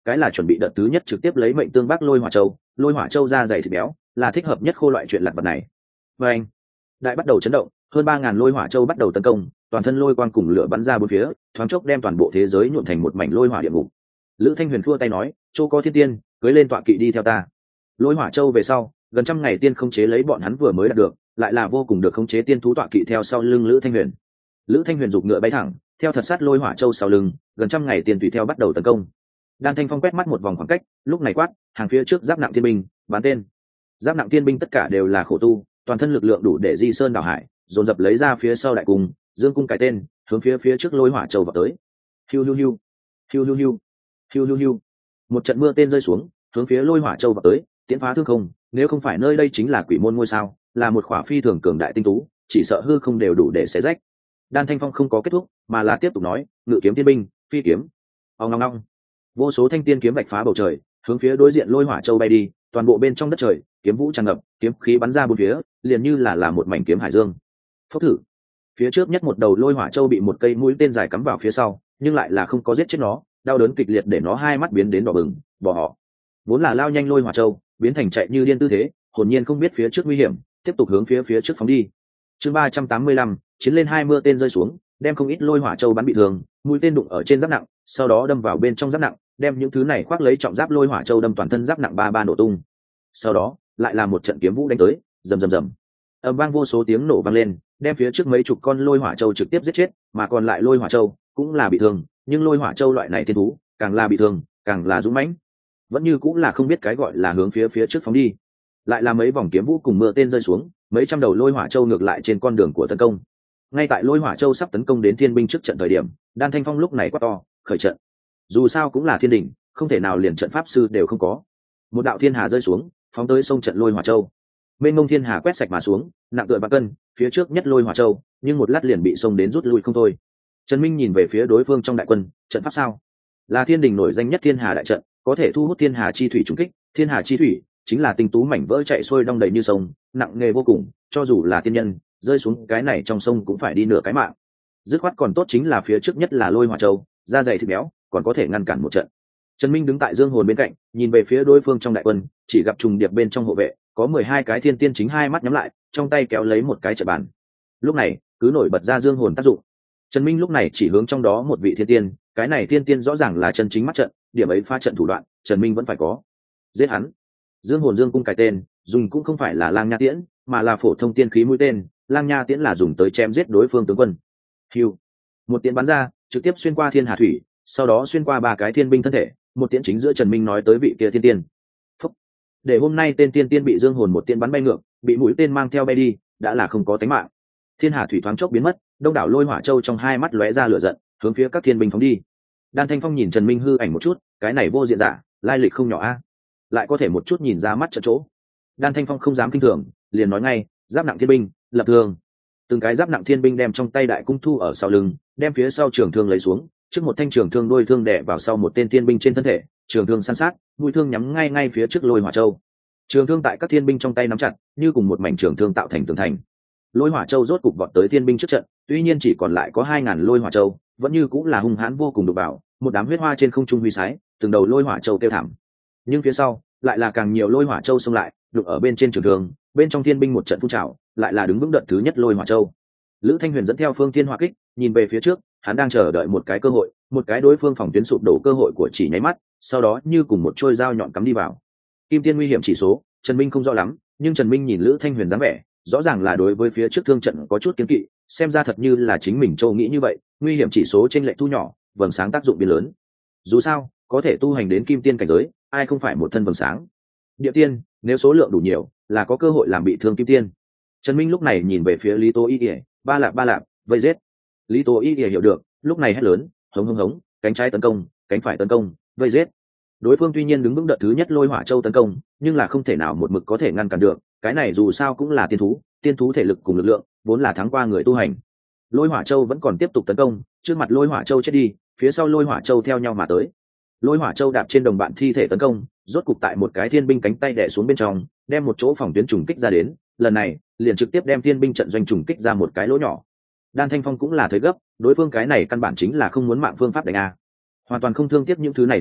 cái là chuẩn bị đợt thứ nhất trực tiếp lấy mệnh tương bắc lôi hỏa châu. Lôi hỏa châu da dày thịt béo, là thích hợp nhất khô loại chuyện lặt vặt này. Và anh, đại bắt đầu chấn động, hơn 3.000 lôi hỏa châu bắt đầu tấn công, toàn thân lôi quang cùng lửa bắn ra bốn phía, thoáng chốc đem toàn bộ thế giới nhuộm thành một mảnh lôi hỏa địa ngục. Lữ Thanh Huyền khua tay nói, "Châu có thiên tiên, cưới lên tọa kỵ đi theo ta." Lôi hỏa châu về sau, gần trăm ngày tiên không chế lấy bọn hắn vừa mới đạt được, lại là vô cùng được khống chế tiên thú tọa kỵ theo sau lưng Lữ Thanh Huyền. Lữ Thanh Huyền giục ngựa bay thẳng, theo thật sát lôi hỏa châu sau lưng, gần trăm ngày tiên tùy theo bắt đầu tấn công. Đan Thanh Phong quét mắt một vòng khoảng cách, lúc này quát, hàng phía trước giáp nặng thiên binh, bắn tên. Giáp nặng thiên binh tất cả đều là khổ tu, toàn thân lực lượng đủ để di sơn đảo hải, dồn dập lấy ra phía sau đại cung, dương cung cải tên, hướng phía trước lôi hỏa châu vào tới. Hiu hiu hiu, hiu hiu hiu, hiu hiu hiu. Một trận mưa tên rơi xuống, hướng phía lôi hỏa châu vào tới, tiến phá thương không, nếu không phải nơi đây chính là quỷ môn ngôi sao, là một khỏa phi thường cường đại tinh tú, chỉ sợ hư không đều đủ để xé rách. Đan Thanh Phong không có kết thúc, mà là tiếp tục nói, ngự kiếm tiên binh, phi kiếm. Ong ong ong. Vô số thanh tiên kiếm vạch phá bầu trời, hướng phía đối diện lôi hỏa châu bay đi, toàn bộ bên trong đất trời, kiếm vũ tràn ngập, kiếm khí bắn ra bốn phía, liền như là một mảnh kiếm hải dương. Phốc thử. Phía trước nhất một đầu lôi hỏa châu bị một cây mũi tên dài cắm vào phía sau, nhưng lại là không có giết chết nó, đau đớn kịch liệt để nó hai mắt biến đến đỏ bừng, bỏ họ. Vốn là lao nhanh lôi hỏa châu, biến thành chạy như điên tư thế, hồn nhiên không biết phía trước nguy hiểm, tiếp tục hướng phía trước phóng đi. Chương 385, chiến lên hai mưa tên rơi xuống, đem không ít lôi hỏa châu bắn bị thương, mũi tên đụng ở trên giáp nặng, sau đó đâm vào bên trong giáp nặng, đem những thứ này khoác lấy trọng giáp lôi hỏa châu đâm toàn thân giáp nặng ba nổ tung. Sau đó, lại là một trận kiếm vũ đánh tới, rầm rầm rầm. Âm vang vô số tiếng nổ vang lên, đem phía trước mấy chục con lôi hỏa châu trực tiếp giết chết, mà còn lại lôi hỏa châu cũng là bị thương, nhưng lôi hỏa châu loại này thiên thú, càng là bị thương, càng là dũng mãnh. Vẫn như cũng là không biết cái gọi là hướng phía trước phóng đi. Lại là mấy vòng kiếm vũ cùng mưa tên rơi xuống, mấy trăm đầu lôi hỏa châu ngược lại trên con đường của tấn công. Ngay tại lôi hỏa châu sắp tấn công đến thiên binh trước trận thời điểm, Đan Thanh Phong lúc này quát to, khởi trận. Dù sao cũng là thiên đình, không thể nào liền trận pháp sư đều không có. Một đạo thiên hà rơi xuống, phóng tới sông trận lôi hỏa châu. Mênh mông thiên hà quét sạch mà xuống, nặng tựa 3 cân, phía trước nhất lôi hỏa châu, nhưng một lát liền bị sông đến rút lui không thôi. Trần Minh nhìn về phía đối phương trong đại quân, trận pháp sao? Là thiên đình nổi danh nhất thiên hà đại trận, có thể thu hút thiên hà chi thủy trùng kích. Thiên hà chi thủy chính là tinh tú mảnh vỡ chạy xuôi đong đầy như sông, nặng nề vô cùng, cho dù là tiên nhân rơi xuống cái này trong sông cũng phải đi nửa cái mạng. Dứt khoát còn tốt chính là phía trước nhất là lôi hỏa châu, da dày thịt béo, còn có thể ngăn cản một trận. Trần Minh đứng tại dương hồn bên cạnh, nhìn về phía đối phương trong đại quân, chỉ gặp trùng điệp bên trong hộ vệ có 12 cái thiên tiên chính hai mắt nhắm lại, trong tay kéo lấy một cái trận bàn. Lúc này cứ nổi bật ra dương hồn tác dụng. Trần Minh lúc này chỉ hướng trong đó một vị thiên tiên, cái này thiên tiên rõ ràng là chân chính mắt trận, điểm ấy phá trận thủ đoạn Trần Minh vẫn phải có. Giết hắn. Dương hồn dương cung cái tên dùng cũng không phải là lang nha tiễn, mà là phổ thông tiên khí mũi tên, lang nha tiễn là dùng tới chém giết đối phương tướng quân. Hiu. Một tiễn bắn ra, trực tiếp xuyên qua thiên hà thủy, sau đó xuyên qua 3 cái thiên binh thân thể, một tiễn chính giữa Trần Minh nói tới vị kia thiên tiên. Phúc. Để hôm nay tên tiên tiên bị dương hồn một tiễn bắn bay ngược, bị mũi tên mang theo bay đi, đã là không có tính mạng. Thiên hà thủy thoáng chốc biến mất, đông đảo lôi hỏa châu trong hai mắt lóe ra lửa giận, hướng phía các thiên binh phóng đi. Đan Thanh Phong nhìn Trần Minh hư ảnh một chút, cái này vô diện giả, lai lịch không nhỏ a, lại có thể một chút nhìn ra mắt trận chỗ. Đan Thanh Phong không dám kinh thường, liền nói ngay, giáp nặng thiên binh, lập thương. Từng cái giáp nặng thiên binh đem trong tay đại cung thu ở sau lưng, đem phía sau trường thương lấy xuống, trước một thanh trường thương đôi thương đè vào sau một tên thiên binh trên thân thể, trường thương săn sát, mũi thương nhắm ngay phía trước lôi hỏa châu. Trường thương tại các thiên binh trong tay nắm chặt, như cùng một mảnh trường thương tạo thành tường thành. Lôi hỏa châu rốt cục vọt tới thiên binh trước trận, tuy nhiên chỉ còn lại có 2.000 lôi hỏa châu, vẫn như cũng là hung hãn vô cùng đục bảo, một đám huyết hoa trên không trung huy sái, từng đầu lôi hỏa châu kêu thảm. Nhưng phía sau lại là càng nhiều lôi hỏa châu xông lại, đục ở bên trên trường thương, bên trong thiên binh một trận phun trào, lại là đứng vững đợt thứ nhất lôi hỏa châu. Lữ Thanh Huyền dẫn theo phương thiên hỏa kích, nhìn về phía trước, hắn đang chờ đợi một cái cơ hội, một cái đối phương phòng tuyến sụp đổ cơ hội của chỉ nháy mắt, sau đó như cùng một trôi dao nhọn cắm đi vào. Kim tiên nguy hiểm chỉ số, Trần Minh không rõ lắm, nhưng Trần Minh nhìn Lữ Thanh Huyền dáng vẻ, rõ ràng là đối với phía trước thương trận có chút kiêng kỵ, xem ra thật như là chính mình châu nghĩ như vậy, nguy hiểm chỉ số trên lệch thu nhỏ, vầng sáng tác dụng biến lớn. Dù sao, có thể tu hành đến kim tiên cảnh giới, ai không phải một thân vầng sáng. Địa tiên, nếu số lượng đủ nhiều, là có cơ hội làm bị thương kim tiên. Trần Minh lúc này nhìn về phía Lý Tố Y, ba lạp, vây giết. Lý Tố Y hiểu được, lúc này hét lớn, hống hống hống, cánh trái tấn công, cánh phải tấn công, vây giết. Đối phương tuy nhiên đứng vững đợt thứ nhất lôi hỏa châu tấn công, nhưng là không thể nào một mực có thể ngăn cản được, cái này dù sao cũng là tiên thú thể lực cùng lực lượng vốn là thắng qua người tu hành. Lôi hỏa châu vẫn còn tiếp tục tấn công, trước mặt lôi hỏa châu chết đi, phía sau lôi hỏa châu theo nhau mà tới. Lôi hỏa châu đạp trên đồng bạn thi thể tấn công, rốt cục tại một cái thiên binh cánh tay đè xuống bên trong, đem một chỗ phòng tuyến trùng kích ra đến, lần này liền trực tiếp đem thiên binh trận doanh trùng kích ra một cái lỗ nhỏ. Đan Thanh Phong cũng là thấy gấp, đối phương cái này căn bản chính là không muốn mạng phương pháp đánh a, hoàn toàn không thương tiếc những thứ này thiên thú,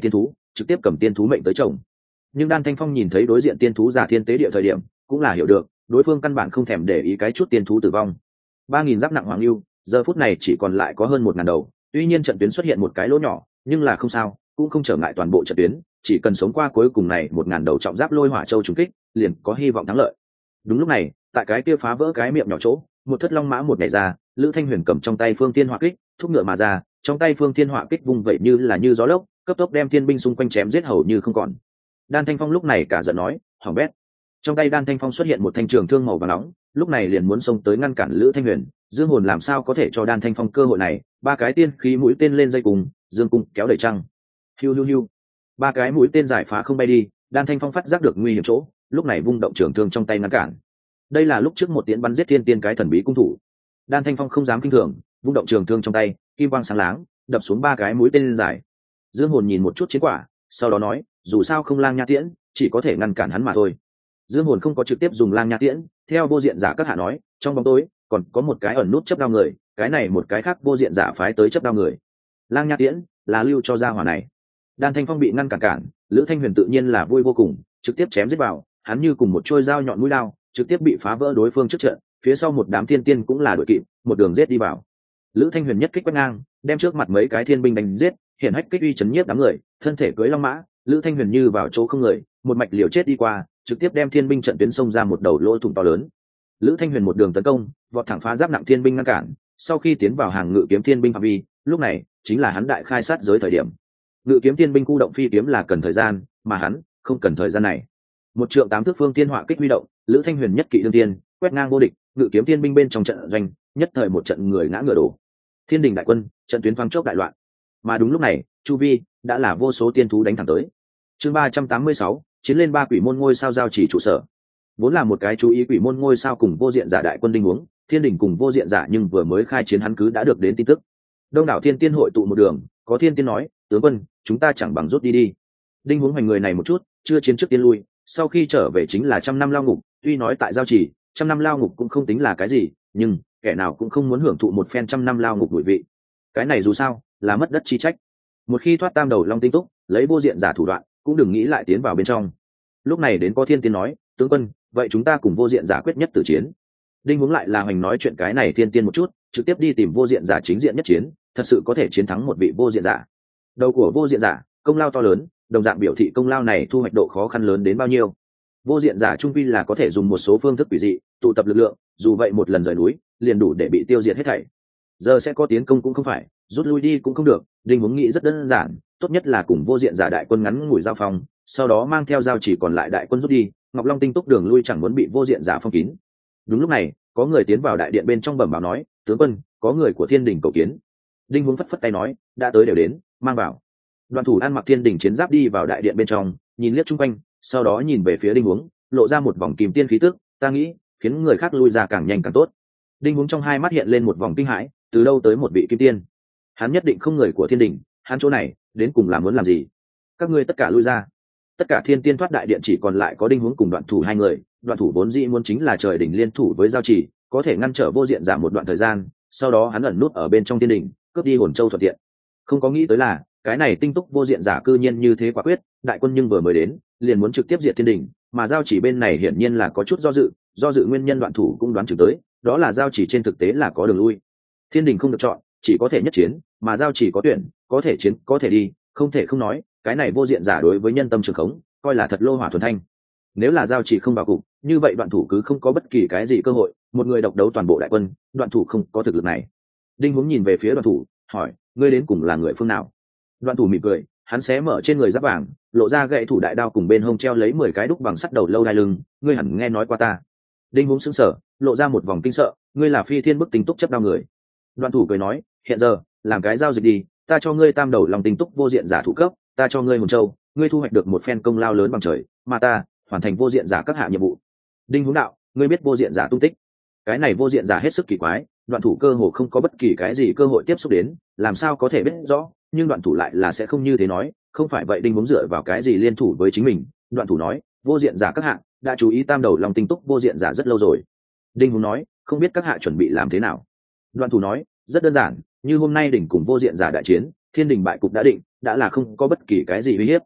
trực tiếp cầm tiên thú mệnh tới chồng. Nhưng Đan Thanh Phong nhìn thấy đối diện tiên thú giả thiên tế địa thời điểm cũng là hiểu được đối phương căn bản không thèm để ý cái chút tiên thú tử vong. 3.000 giáp nặng hoàng lưu giờ phút này chỉ còn lại có hơn 1.000 đầu, tuy nhiên trận tuyến xuất hiện một cái lỗ nhỏ nhưng là không sao, cũng không trở ngại toàn bộ trận tuyến, chỉ cần sống qua cuối cùng này 1.000 đầu trọng giáp lôi hỏa châu trùng kích liền có hy vọng thắng lợi. Đúng lúc này tại cái kia phá vỡ cái miệng nhỏ chỗ, một thất long mã một nhảy ra, Lữ Thanh Huyền cầm trong tay phương tiên hỏa kích thúc ngựa mà ra, trong tay phương tiên hỏa kích vung vậy như gió lốc, cấp tốc đem thiên binh xung quanh chém giết hầu như không còn. Đan Thanh Phong lúc này cả giận nói, hỏng bét. Trong tay Đan Thanh Phong xuất hiện một thanh trường thương màu vàng nóng, lúc này liền muốn xông tới ngăn cản Lữ Thanh Huyền. Dương Hồn làm sao có thể cho Đan Thanh Phong cơ hội này, ba cái tiên khí mũi tên lên dây cùng, dương cung kéo đẩy trăng. Hiu hiu hiu. Ba cái mũi tên giải phá không bay đi, Đan Thanh Phong phát giác được nguy hiểm chỗ, lúc này vung động trường thương trong tay ngăn cản. Đây là lúc trước một tiễn bắn giết thiên tiên cái thần bí cung thủ. Đan Thanh Phong không dám kinh thường, vung động trường thương trong tay, kim quang sáng láng, đập xuống ba cái mũi tên dài. Dương Hồn nhìn một chút chiến quả, sau đó nói, dù sao không lang nha tiễn, chỉ có thể ngăn cản hắn mà thôi. Dương Hồn không có trực tiếp dùng lang nha tiễn, theo vô diện giả các hạ nói, trong bóng tối còn có một cái ẩn nút chấp đao người, cái này một cái khác vô diện giả phái tới chấp đao người. Lang nha tiễn là lưu cho gia hỏa này. Đan Thanh Phong bị ngăn cản, Lữ Thanh Huyền tự nhiên là vui vô cùng, trực tiếp chém giết vào, hắn như cùng một trôi dao nhọn mũi lao, trực tiếp bị phá vỡ đối phương trước trận, phía sau một đám thiên tiên cũng là đuổi kịp, một đường giết đi vào. Lữ Thanh Huyền nhất kích quét ngang, đem trước mặt mấy cái thiên binh đánh giết, hiển hách kích uy chấn nhiếp đám người, thân thể cưỡi long mã, Lữ Thanh Huyền như vào chỗ không người, một mạch liều chết đi qua, trực tiếp đem thiên binh trận tuyến xông ra một đầu lỗ thủng to lớn. Lữ Thanh Huyền một đường tấn công, vọt thẳng phá giáp nặng thiên binh ngăn cản, sau khi tiến vào hàng ngự kiếm thiên binh phạm vi, lúc này chính là hắn đại khai sát giới thời điểm. Ngự kiếm thiên binh khu động phi kiếm là cần thời gian, mà hắn không cần thời gian này. Một trượng 8 thước phương tiên hỏa kích huy động, Lữ Thanh Huyền nhất kỵ đương tiên, quét ngang vô địch, ngự kiếm thiên binh bên trong trận doanh, nhất thời một trận người ngã ngựa đổ. Thiên đình đại quân, trận tuyến thoáng chốc đại loạn. Mà đúng lúc này, chu vi đã là vô số tiên thú đánh thẳng tới. Chương 386, chiến lên ba quỷ môn ngôi sao giao chỉ trụ sở. Vốn là một cái chú ý quỷ môn ngôi sao cùng vô diện giả đại quân đinh huống, thiên đình cùng vô diện giả nhưng vừa mới khai chiến hắn cứ đã được đến tin tức. Đông đảo thiên tiên hội tụ một đường, có thiên tiên nói, tướng quân, chúng ta chẳng bằng rút đi đi. Đinh huống hoành người này một chút, chưa chiến trước tiên lui, sau khi trở về chính là 100 năm lao ngục, tuy nói tại giao chỉ, 100 năm lao ngục cũng không tính là cái gì, nhưng kẻ nào cũng không muốn hưởng thụ một phen 100 năm lao ngục bụi vị. Cái này dù sao là mất đất chi trách. Một khi thoát tam đầu long tinh túc, lấy vô diện giả thủ đoạn, cũng đừng nghĩ lại tiến vào bên trong. Lúc này đến có thiên tiên nói, tướng quân, vậy chúng ta cùng vô diện giả quyết nhất tử chiến. Đinh huống lại là hoành nói chuyện cái này thiên tiên một chút, trực tiếp đi tìm vô diện giả chính diện nhất chiến, thật sự có thể chiến thắng một vị vô diện giả. Đầu của vô diện giả công lao to lớn, đồng dạng biểu thị công lao này thu hoạch độ khó khăn lớn đến bao nhiêu. Vô diện giả trung vi là có thể dùng một số phương thức quỷ dị tụ tập lực lượng, dù vậy một lần rời núi liền đủ để bị tiêu diệt hết thảy. Giờ sẽ có tiến công cũng không phải, rút lui đi cũng không được. Đinh huống nghĩ rất đơn giản, tốt nhất là cùng vô diện giả đại quân ngắn ngủi giao phong, sau đó mang theo giao chỉ còn lại đại quân rút đi, Ngọc Long tinh túc đường lui chẳng muốn bị vô diện giả phong kín. Đúng lúc này có người tiến vào đại điện bên trong bẩm báo nói, tướng quân, có người của thiên đình cầu kiến. Đinh huống phất phất tay nói, đã tới đều đến, mang vào. Đoàn thủ ăn mặc thiên đình chiến giáp đi vào đại điện bên trong, nhìn liếc chung quanh, sau đó nhìn về phía Đinh huống, lộ ra một vòng kim tiên khí tức, ta nghĩ khiến người khác lui ra càng nhanh càng tốt. Đinh huống trong hai mắt hiện lên một vòng kinh hãi, từ đâu tới một vị kim tiên? Hắn nhất định không người của thiên đình, hắn chỗ này đến cùng là muốn làm gì? Các ngươi tất cả lui ra. Tất cả thiên tiên thoát đại điện, chỉ còn lại có Đinh huống cùng Đoạn thủ hai người. Đoạn thủ vốn dĩ muốn chính là trời đỉnh liên thủ với giao chỉ, có thể ngăn trở vô diện giả một đoạn thời gian, sau đó hắn ẩn nút ở bên trong thiên đình, cướp đi hồn châu thuận tiện. Không có nghĩ tới là cái này tinh túc vô diện giả cư nhiên như thế quả quyết, đại quân nhưng vừa mới đến liền muốn trực tiếp diệt thiên đình, mà giao chỉ bên này hiển nhiên là có chút do dự nguyên nhân Đoạn thủ cũng đoán chừng tới, đó là giao chỉ trên thực tế là có đường lui. Thiên đình không được chọn, chỉ có thể nhất chiến, mà giao chỉ có tuyển, có thể chiến có thể đi, không thể không nói, cái này vô diện giả đối với nhân tâm trường khống, coi là thật lô hỏa thuần thanh. Nếu là giao chỉ không vào cục, như vậy Đoạn thủ cứ không có bất kỳ cái gì cơ hội, một người độc đấu toàn bộ đại quân, Đoạn thủ không có thực lực này. Đinh huống nhìn về phía Đoạn thủ, hỏi, ngươi đến cùng là người phương nào? Đoạn thủ mỉm cười, hắn xé mở trên người giáp vàng, lộ ra gậy thủ đại đao cùng bên hông treo lấy 10 cái đúc bằng sắt đầu lâu đai lưng, ngươi hẳn nghe nói qua ta. Đinh huống sững sờ, lộ ra một vòng kinh sợ, ngươi là Phi Thiên Bức Tinh Túc chấp đao người. Đoạn thủ cười nói, hiện giờ làm cái giao dịch đi, ta cho ngươi tam đầu lòng tinh túc vô diện giả thủ cấp, ta cho ngươi hồn châu, ngươi thu hoạch được một phen công lao lớn bằng trời, mà ta hoàn thành vô diện giả các hạ nhiệm vụ. Đinh huống đạo, ngươi biết vô diện giả tung tích? Cái này vô diện giả hết sức kỳ quái, Đoạn thủ cơ hồ không có bất kỳ cái gì cơ hội tiếp xúc đến, làm sao có thể biết rõ, nhưng Đoạn thủ lại là sẽ không như thế nói, không phải vậy Đinh huống dựa vào cái gì liên thủ với chính mình? Đoạn thủ nói, vô diện giả các hạ đã chú ý tam đầu lòng tinh túc vô diện giả rất lâu rồi. Đinh huống nói, không biết các hạ chuẩn bị làm thế nào? Đoạn thủ nói, rất đơn giản, như hôm nay đỉnh cùng vô diện giả đại chiến, thiên đình bại cục đã định, đã là không có bất kỳ cái gì uy hiếp.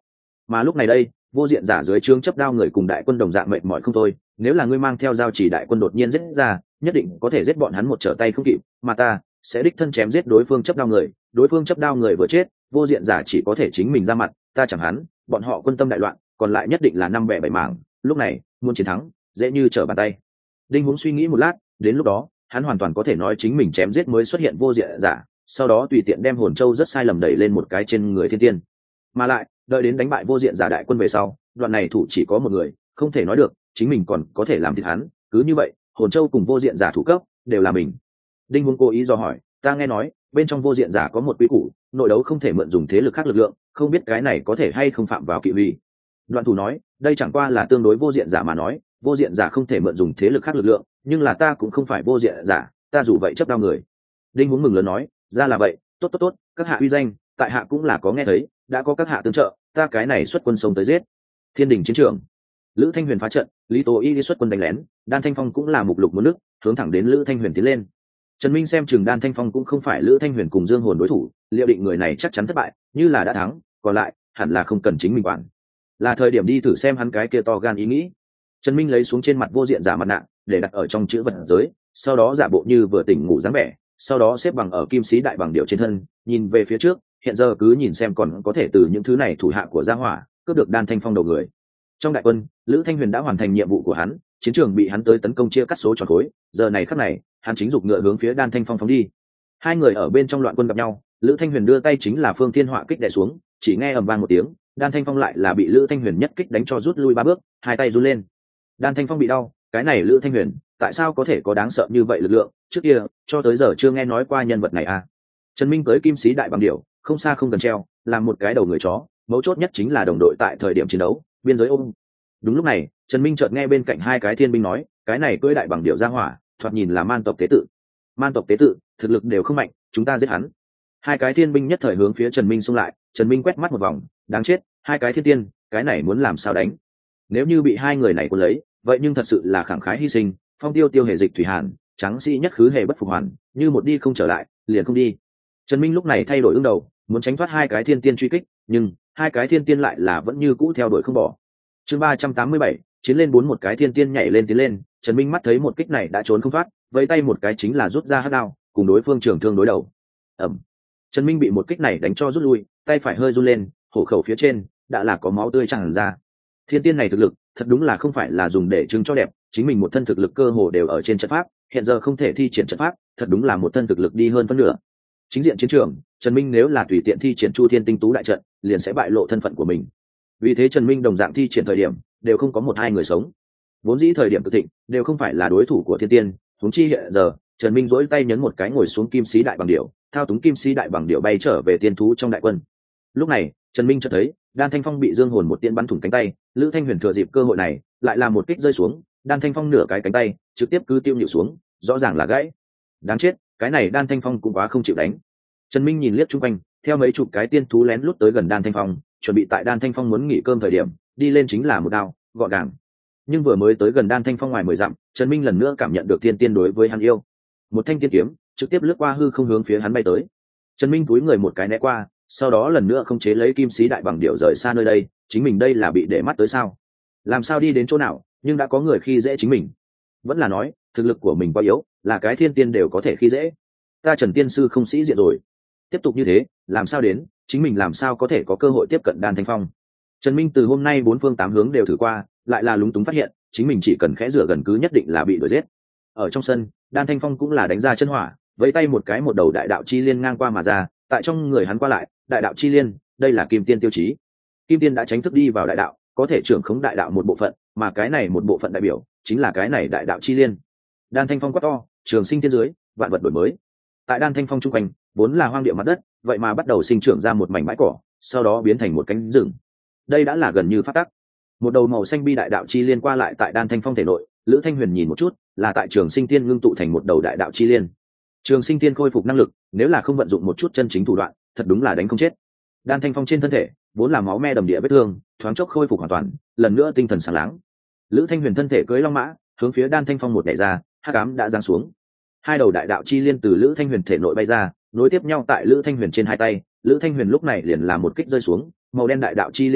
mà lúc này đây vô diện giả dưới trướng chấp đao người cùng đại quân đồng dạng mệt mỏi không thôi. Nếu là ngươi mang theo giao chỉ đại quân đột nhiên giết ra, nhất định có thể giết bọn hắn một trở tay không kịp, mà ta sẽ đích thân chém giết đối phương chấp đao người. Đối phương chấp đao người vừa chết, vô diện giả chỉ có thể chính mình ra mặt, ta chẳng hắn, bọn họ quân tâm đại loạn, còn lại nhất định là năm bẻ bảy mảng. Lúc này muốn chiến thắng dễ như trở bàn tay. Đinh Huống suy nghĩ một lát, đến lúc đó hắn hoàn toàn có thể nói chính mình chém giết mới xuất hiện vô diện giả, sau đó tùy tiện đem hồn châu rất sai lầm đẩy lên một cái trên người thiên tiên. Mà lại đợi đến đánh bại vô diện giả đại quân về sau, đoạn này thủ chỉ có một người, không thể nói được chính mình còn có thể làm thịt hắn. Cứ như vậy hồn châu cùng vô diện giả thủ cấp đều là mình. Đinh Huống cố ý do hỏi, ta nghe nói bên trong vô diện giả có một quy củ, nội đấu không thể mượn dùng thế lực khác lực lượng, không biết cái này có thể hay không phạm vào kỵ huy. Đoạn thủ nói, đây chẳng qua là tương đối vô diện giả mà nói, vô diện giả không thể mượn dùng thế lực khác lực lượng, nhưng là ta cũng không phải vô diện giả, ta dù vậy chấp đao người. Đinh Huống mừng lớn nói, ra là vậy, tốt tốt tốt, các hạ uy danh tại hạ cũng là có nghe thấy, đã có các hạ tương trợ, ta cái này xuất quân sông tới giết. Thiên đình chiến trường, Lữ Thanh Huyền phá trận, Lý Tố Y đi xuất quân đánh lén, Đan Thanh Phong cũng là mục lục muốn nước, hướng thẳng đến Lữ Thanh Huyền tiến lên. Trần Minh xem chừng Đan Thanh Phong cũng không phải Lữ Thanh Huyền cùng Dương Hồn đối thủ, liệu định người này chắc chắn thất bại, như là đã thắng, còn lại hẳn là không cần chính mình quản, là thời điểm đi thử xem hắn cái kia to gan ý nghĩ. Trần Minh lấy xuống trên mặt vô diện giả mặt nạ để đặt ở trong chữ vật giới, sau đó giả bộ như vừa tỉnh ngủ dáng vẻ, sau đó xếp bằng ở kim sĩ đại bằng điệu trên thân, nhìn về phía trước, hiện giờ cứ nhìn xem còn có thể từ những thứ này thủ hạ của gia hỏa cướp được Đan Thanh Phong đầu người. Trong đại quân, Lữ Thanh Huyền đã hoàn thành nhiệm vụ của hắn, chiến trường bị hắn tới tấn công chia cắt số tròn khối, giờ này khắc này hắn chính giục ngựa hướng phía Đan Thanh Phong phóng đi. Hai người ở bên trong loạn quân gặp nhau, Lữ Thanh Huyền đưa tay chính là Phương Thiên Họa kích đè xuống, chỉ nghe ầm vang một tiếng, Đan Thanh Phong lại là bị Lữ Thanh Huyền nhất kích đánh cho rút lui 3 bước, hai tay run lên. Đan Thanh Phong bị đau, cái này Lữ Thanh Huyền tại sao có thể có đáng sợ như vậy lực lượng, trước kia cho tới giờ chưa nghe nói qua nhân vật này à. Trần Minh tới kim sĩ đại bằng điểu, không xa không cần treo, làm một cái đầu người chó, mấu chốt nhất chính là đồng đội tại thời điểm chiến đấu biên giới ôm. Đúng lúc này Trần Minh chợt nghe bên cạnh hai cái thiên binh nói, cái này cưỡi đại bằng điểu ra hỏa thoạt nhìn là man tộc tế tự. Man tộc tế tự thực lực đều không mạnh, chúng ta giết hắn. Hai cái thiên binh nhất thời hướng phía Trần Minh xung lại. Trần Minh quét mắt một vòng, đáng chết, hai cái thiên tiên, cái này muốn làm sao đánh. Nếu như bị hai người này cuốn lấy, vậy nhưng thật sự là khẳng khái hy sinh. Phong tiêu tiêu hề dịch thủy hàn, trắng sĩ nhất khứ hề bất phục hoàn, như một đi không trở lại liền không đi. Trần Minh lúc này thay đổi ứng đầu, muốn tránh thoát hai cái thiên tiên truy kích, nhưng hai cái thiên tiên lại là vẫn như cũ theo đuổi không bỏ. Chương 387, chiến lên 4, một cái thiên tiên nhảy lên tiến lên. Trần Minh mắt thấy một kích này đã trốn không thoát, vẫy tay một cái chính là rút ra hắc đao, cùng đối phương trường thương đối đầu. Ầm. Trần Minh bị một kích này đánh cho rút lui, tay phải hơi run lên, hổ khẩu phía trên đã là có máu tươi tràn ra. Thiên tiên này thực lực thật đúng là không phải là dùng để trưng cho đẹp, chính mình một thân thực lực cơ hồ đều ở trên trận pháp, hiện giờ không thể thi triển trận pháp, thật đúng là một thân thực lực đi hơn phân nửa. Chính diện chiến trường, Trần Minh nếu là tùy tiện thi triển Chu Thiên Tinh Tú đại trận, liền sẽ bại lộ thân phận của mình. Vì thế Trần Minh đồng dạng thi triển thời điểm, đều không có một hai người sống. Vốn dĩ thời điểm tự thịnh, đều không phải là đối thủ của thiên tiên, huống chi hiện giờ, Trần Minh duỗi tay nhấn một cái ngồi xuống kim sĩ đại bằng điểu, thao túng kim sĩ đại bằng điểu bay trở về tiên thú trong đại quân. Lúc này, Trần Minh chợt thấy, Đan Thanh Phong bị Dương Hồn một tiên bắn thủng cánh tay, Lữ Thanh Huyền thừa dịp cơ hội này, lại làm một kích rơi xuống, Đan Thanh Phong nửa cái cánh tay, trực tiếp cứ tiêu nhịu xuống, rõ ràng là gãy. Đáng chết, cái này Đan Thanh Phong cũng quá không chịu đánh. Trần Minh nhìn liếc chung quanh, theo mấy chục cái tiên thú lén lút tới gần Đan Thanh Phong, chuẩn bị tại Đan Thanh Phong muốn nghỉ cơm thời điểm, đi lên chính là một đao, gọn gàng. Nhưng vừa mới tới gần Đan Thanh Phong ngoài 10 dặm, Trần Minh lần nữa cảm nhận được tiên tiên đối với hắn yêu. Một thanh tiên kiếm trực tiếp lướt qua hư không hướng phía hắn bay tới. Trần Minh cúi người một cái né qua, sau đó lần nữa không chế lấy kim sĩ đại bằng điểu rời xa nơi đây, chính mình đây là bị để mắt tới sao? Làm sao đi đến chỗ nào, nhưng đã có người khi dễ chính mình. Vẫn là nói, thực lực của mình quá yếu, là cái thiên tiên đều có thể khi dễ. Ta Trần tiên sư không sĩ diện rồi. Tiếp tục như thế, làm sao đến, chính mình làm sao có thể có cơ hội tiếp cận Đan Thanh Phong. Trần Minh từ hôm nay 4 phương 8 hướng đều thử qua, lại là lúng túng phát hiện, chính mình chỉ cần khẽ rửa gần cứ nhất định là bị đuổi giết. Ở trong sân, Đan Thanh Phong cũng là đánh ra chân hỏa, vẫy tay một cái một đầu đại đạo chi liên ngang qua mà ra, tại trong người hắn qua lại, đại đạo chi liên, đây là kim tiên tiêu chí. Kim tiên đã tránh thức đi vào đại đạo, có thể trưởng khống đại đạo một bộ phận, mà cái này một bộ phận đại biểu chính là cái này đại đạo chi liên. Đan Thanh Phong quát to, trường sinh thiên dưới, vạn vật đổi mới. Tại Đan Thanh Phong trung quanh, vốn là hoang địa mặt đất, vậy mà bắt đầu sinh trưởng ra một mảnh bãi cỏ, sau đó biến thành một cánh rừng. Đây đã là gần như phát tắc. Một đầu màu xanh bi đại đạo chi liên qua lại tại Đan Thanh Phong thể nội, Lữ Thanh Huyền nhìn một chút, là tại Trường Sinh Tiên ngưng tụ thành một đầu đại đạo chi liên. Trường Sinh Tiên khôi phục năng lực, nếu là không vận dụng một chút chân chính thủ đoạn, thật đúng là đánh không chết. Đan Thanh Phong trên thân thể, vốn là máu me đầm địa vết thương, thoáng chốc khôi phục hoàn toàn, lần nữa tinh thần sáng láng. Lữ Thanh Huyền thân thể cưỡi long mã, hướng phía Đan Thanh Phong một nhảy ra, hắc ám đã giáng xuống. Hai đầu đại đạo chi liên từ Lữ Thanh Huyền thể nội bay ra, nối tiếp nhau tại Lữ Thanh Huyền trên hai tay. Lữ Thanh Huyền lúc này liền làm một kích rơi xuống, màu đen đại đạo chi liên trên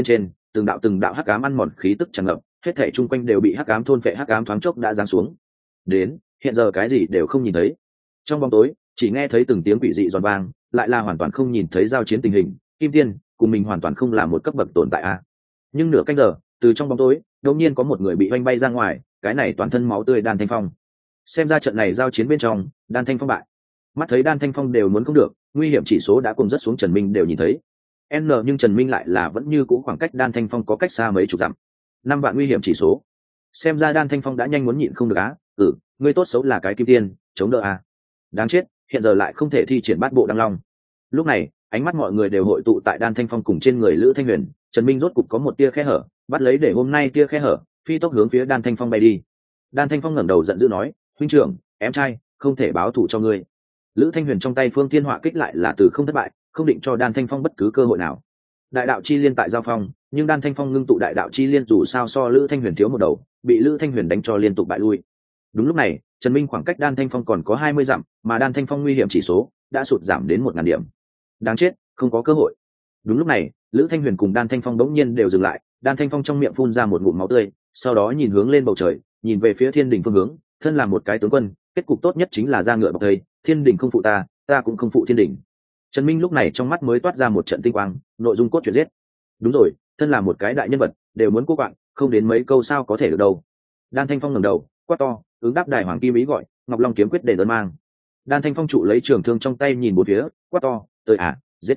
từng đạo hắc ám ăn mòn khí tức tràn ngập, hết thảy chung quanh đều bị hắc ám thôn phệ, hắc ám thoáng chốc đã giáng xuống. Đến, hiện giờ cái gì đều không nhìn thấy. Trong bóng tối, chỉ nghe thấy từng tiếng quỷ dị giòn vang, lại là hoàn toàn không nhìn thấy giao chiến tình hình. Kim Tiên, cùng mình hoàn toàn không là một cấp bậc tồn tại a. Nhưng nửa canh giờ, từ trong bóng tối, đột nhiên có một người bị oanh bay ra ngoài, cái này toàn thân máu tươi Đan Thanh Phong. Xem ra trận này giao chiến bên trong, Đan Thanh Phong bại. Mắt thấy Đan Thanh Phong đều muốn không được, nguy hiểm chỉ số đã cùng rất xuống, Trần Minh đều nhìn thấy. Nhưng Trần Minh lại là vẫn như cũ khoảng cách Đan Thanh Phong có cách xa mấy chục dặm. 5 vạn nguy hiểm chỉ số. Xem ra Đan Thanh Phong đã nhanh muốn nhịn không được á. Ngươi tốt xấu là cái Kim Tiên, chống đỡ a. Đáng chết, hiện giờ lại không thể thi triển bát bộ đăng long. Lúc này, ánh mắt mọi người đều hội tụ tại Đan Thanh Phong cùng trên người Lữ Thanh Huyền. Trần Minh rốt cục có một tia khe hở, bắt lấy để hôm nay tia khe hở, phi tốc hướng phía Đan Thanh Phong bay đi. Đan Thanh Phong ngẩng đầu giận dữ nói, huynh trưởng, em trai, không thể báo thù cho ngươi. Lữ Thanh Huyền trong tay Phương Thiên Họa kích lại là từ không thất bại, không định cho Đan Thanh Phong bất cứ cơ hội nào. Đại đạo chi liên tại giao phong, nhưng Đan Thanh Phong ngưng tụ đại đạo chi liên dù sao so Lữ Thanh Huyền thiếu một đầu, bị Lữ Thanh Huyền đánh cho liên tục bại lui. Đúng lúc này, Trần Minh khoảng cách Đan Thanh Phong còn có 20 dặm, mà Đan Thanh Phong nguy hiểm chỉ số đã sụt giảm đến 1000 điểm. Đáng chết, không có cơ hội. Đúng lúc này, Lữ Thanh Huyền cùng Đan Thanh Phong đống nhiên đều dừng lại, Đan Thanh Phong trong miệng phun ra một ngụm máu tươi, sau đó nhìn hướng lên bầu trời, nhìn về phía Thiên Đình phương hướng, thân là một cái tướng quân, kết cục tốt nhất chính là ra ngựa bọc thây, Thiên Đình không phụ ta, ta cũng không phụ Thiên Đình. Trần Minh lúc này trong mắt mới toát ra một trận tinh quang, nội dung cốt truyện giết. Đúng rồi, thân là một cái đại nhân vật, đều muốn cố quạng, không đến mấy câu sao có thể được đâu. Đan Thanh Phong ngẩng đầu, quát to, ứng đáp đại hoàng kim ý gọi, Ngọc Long kiếm quyết để đơn mang. Đan Thanh Phong trụ lấy trường thương trong tay nhìn bốn phía, quát to, tới à, giết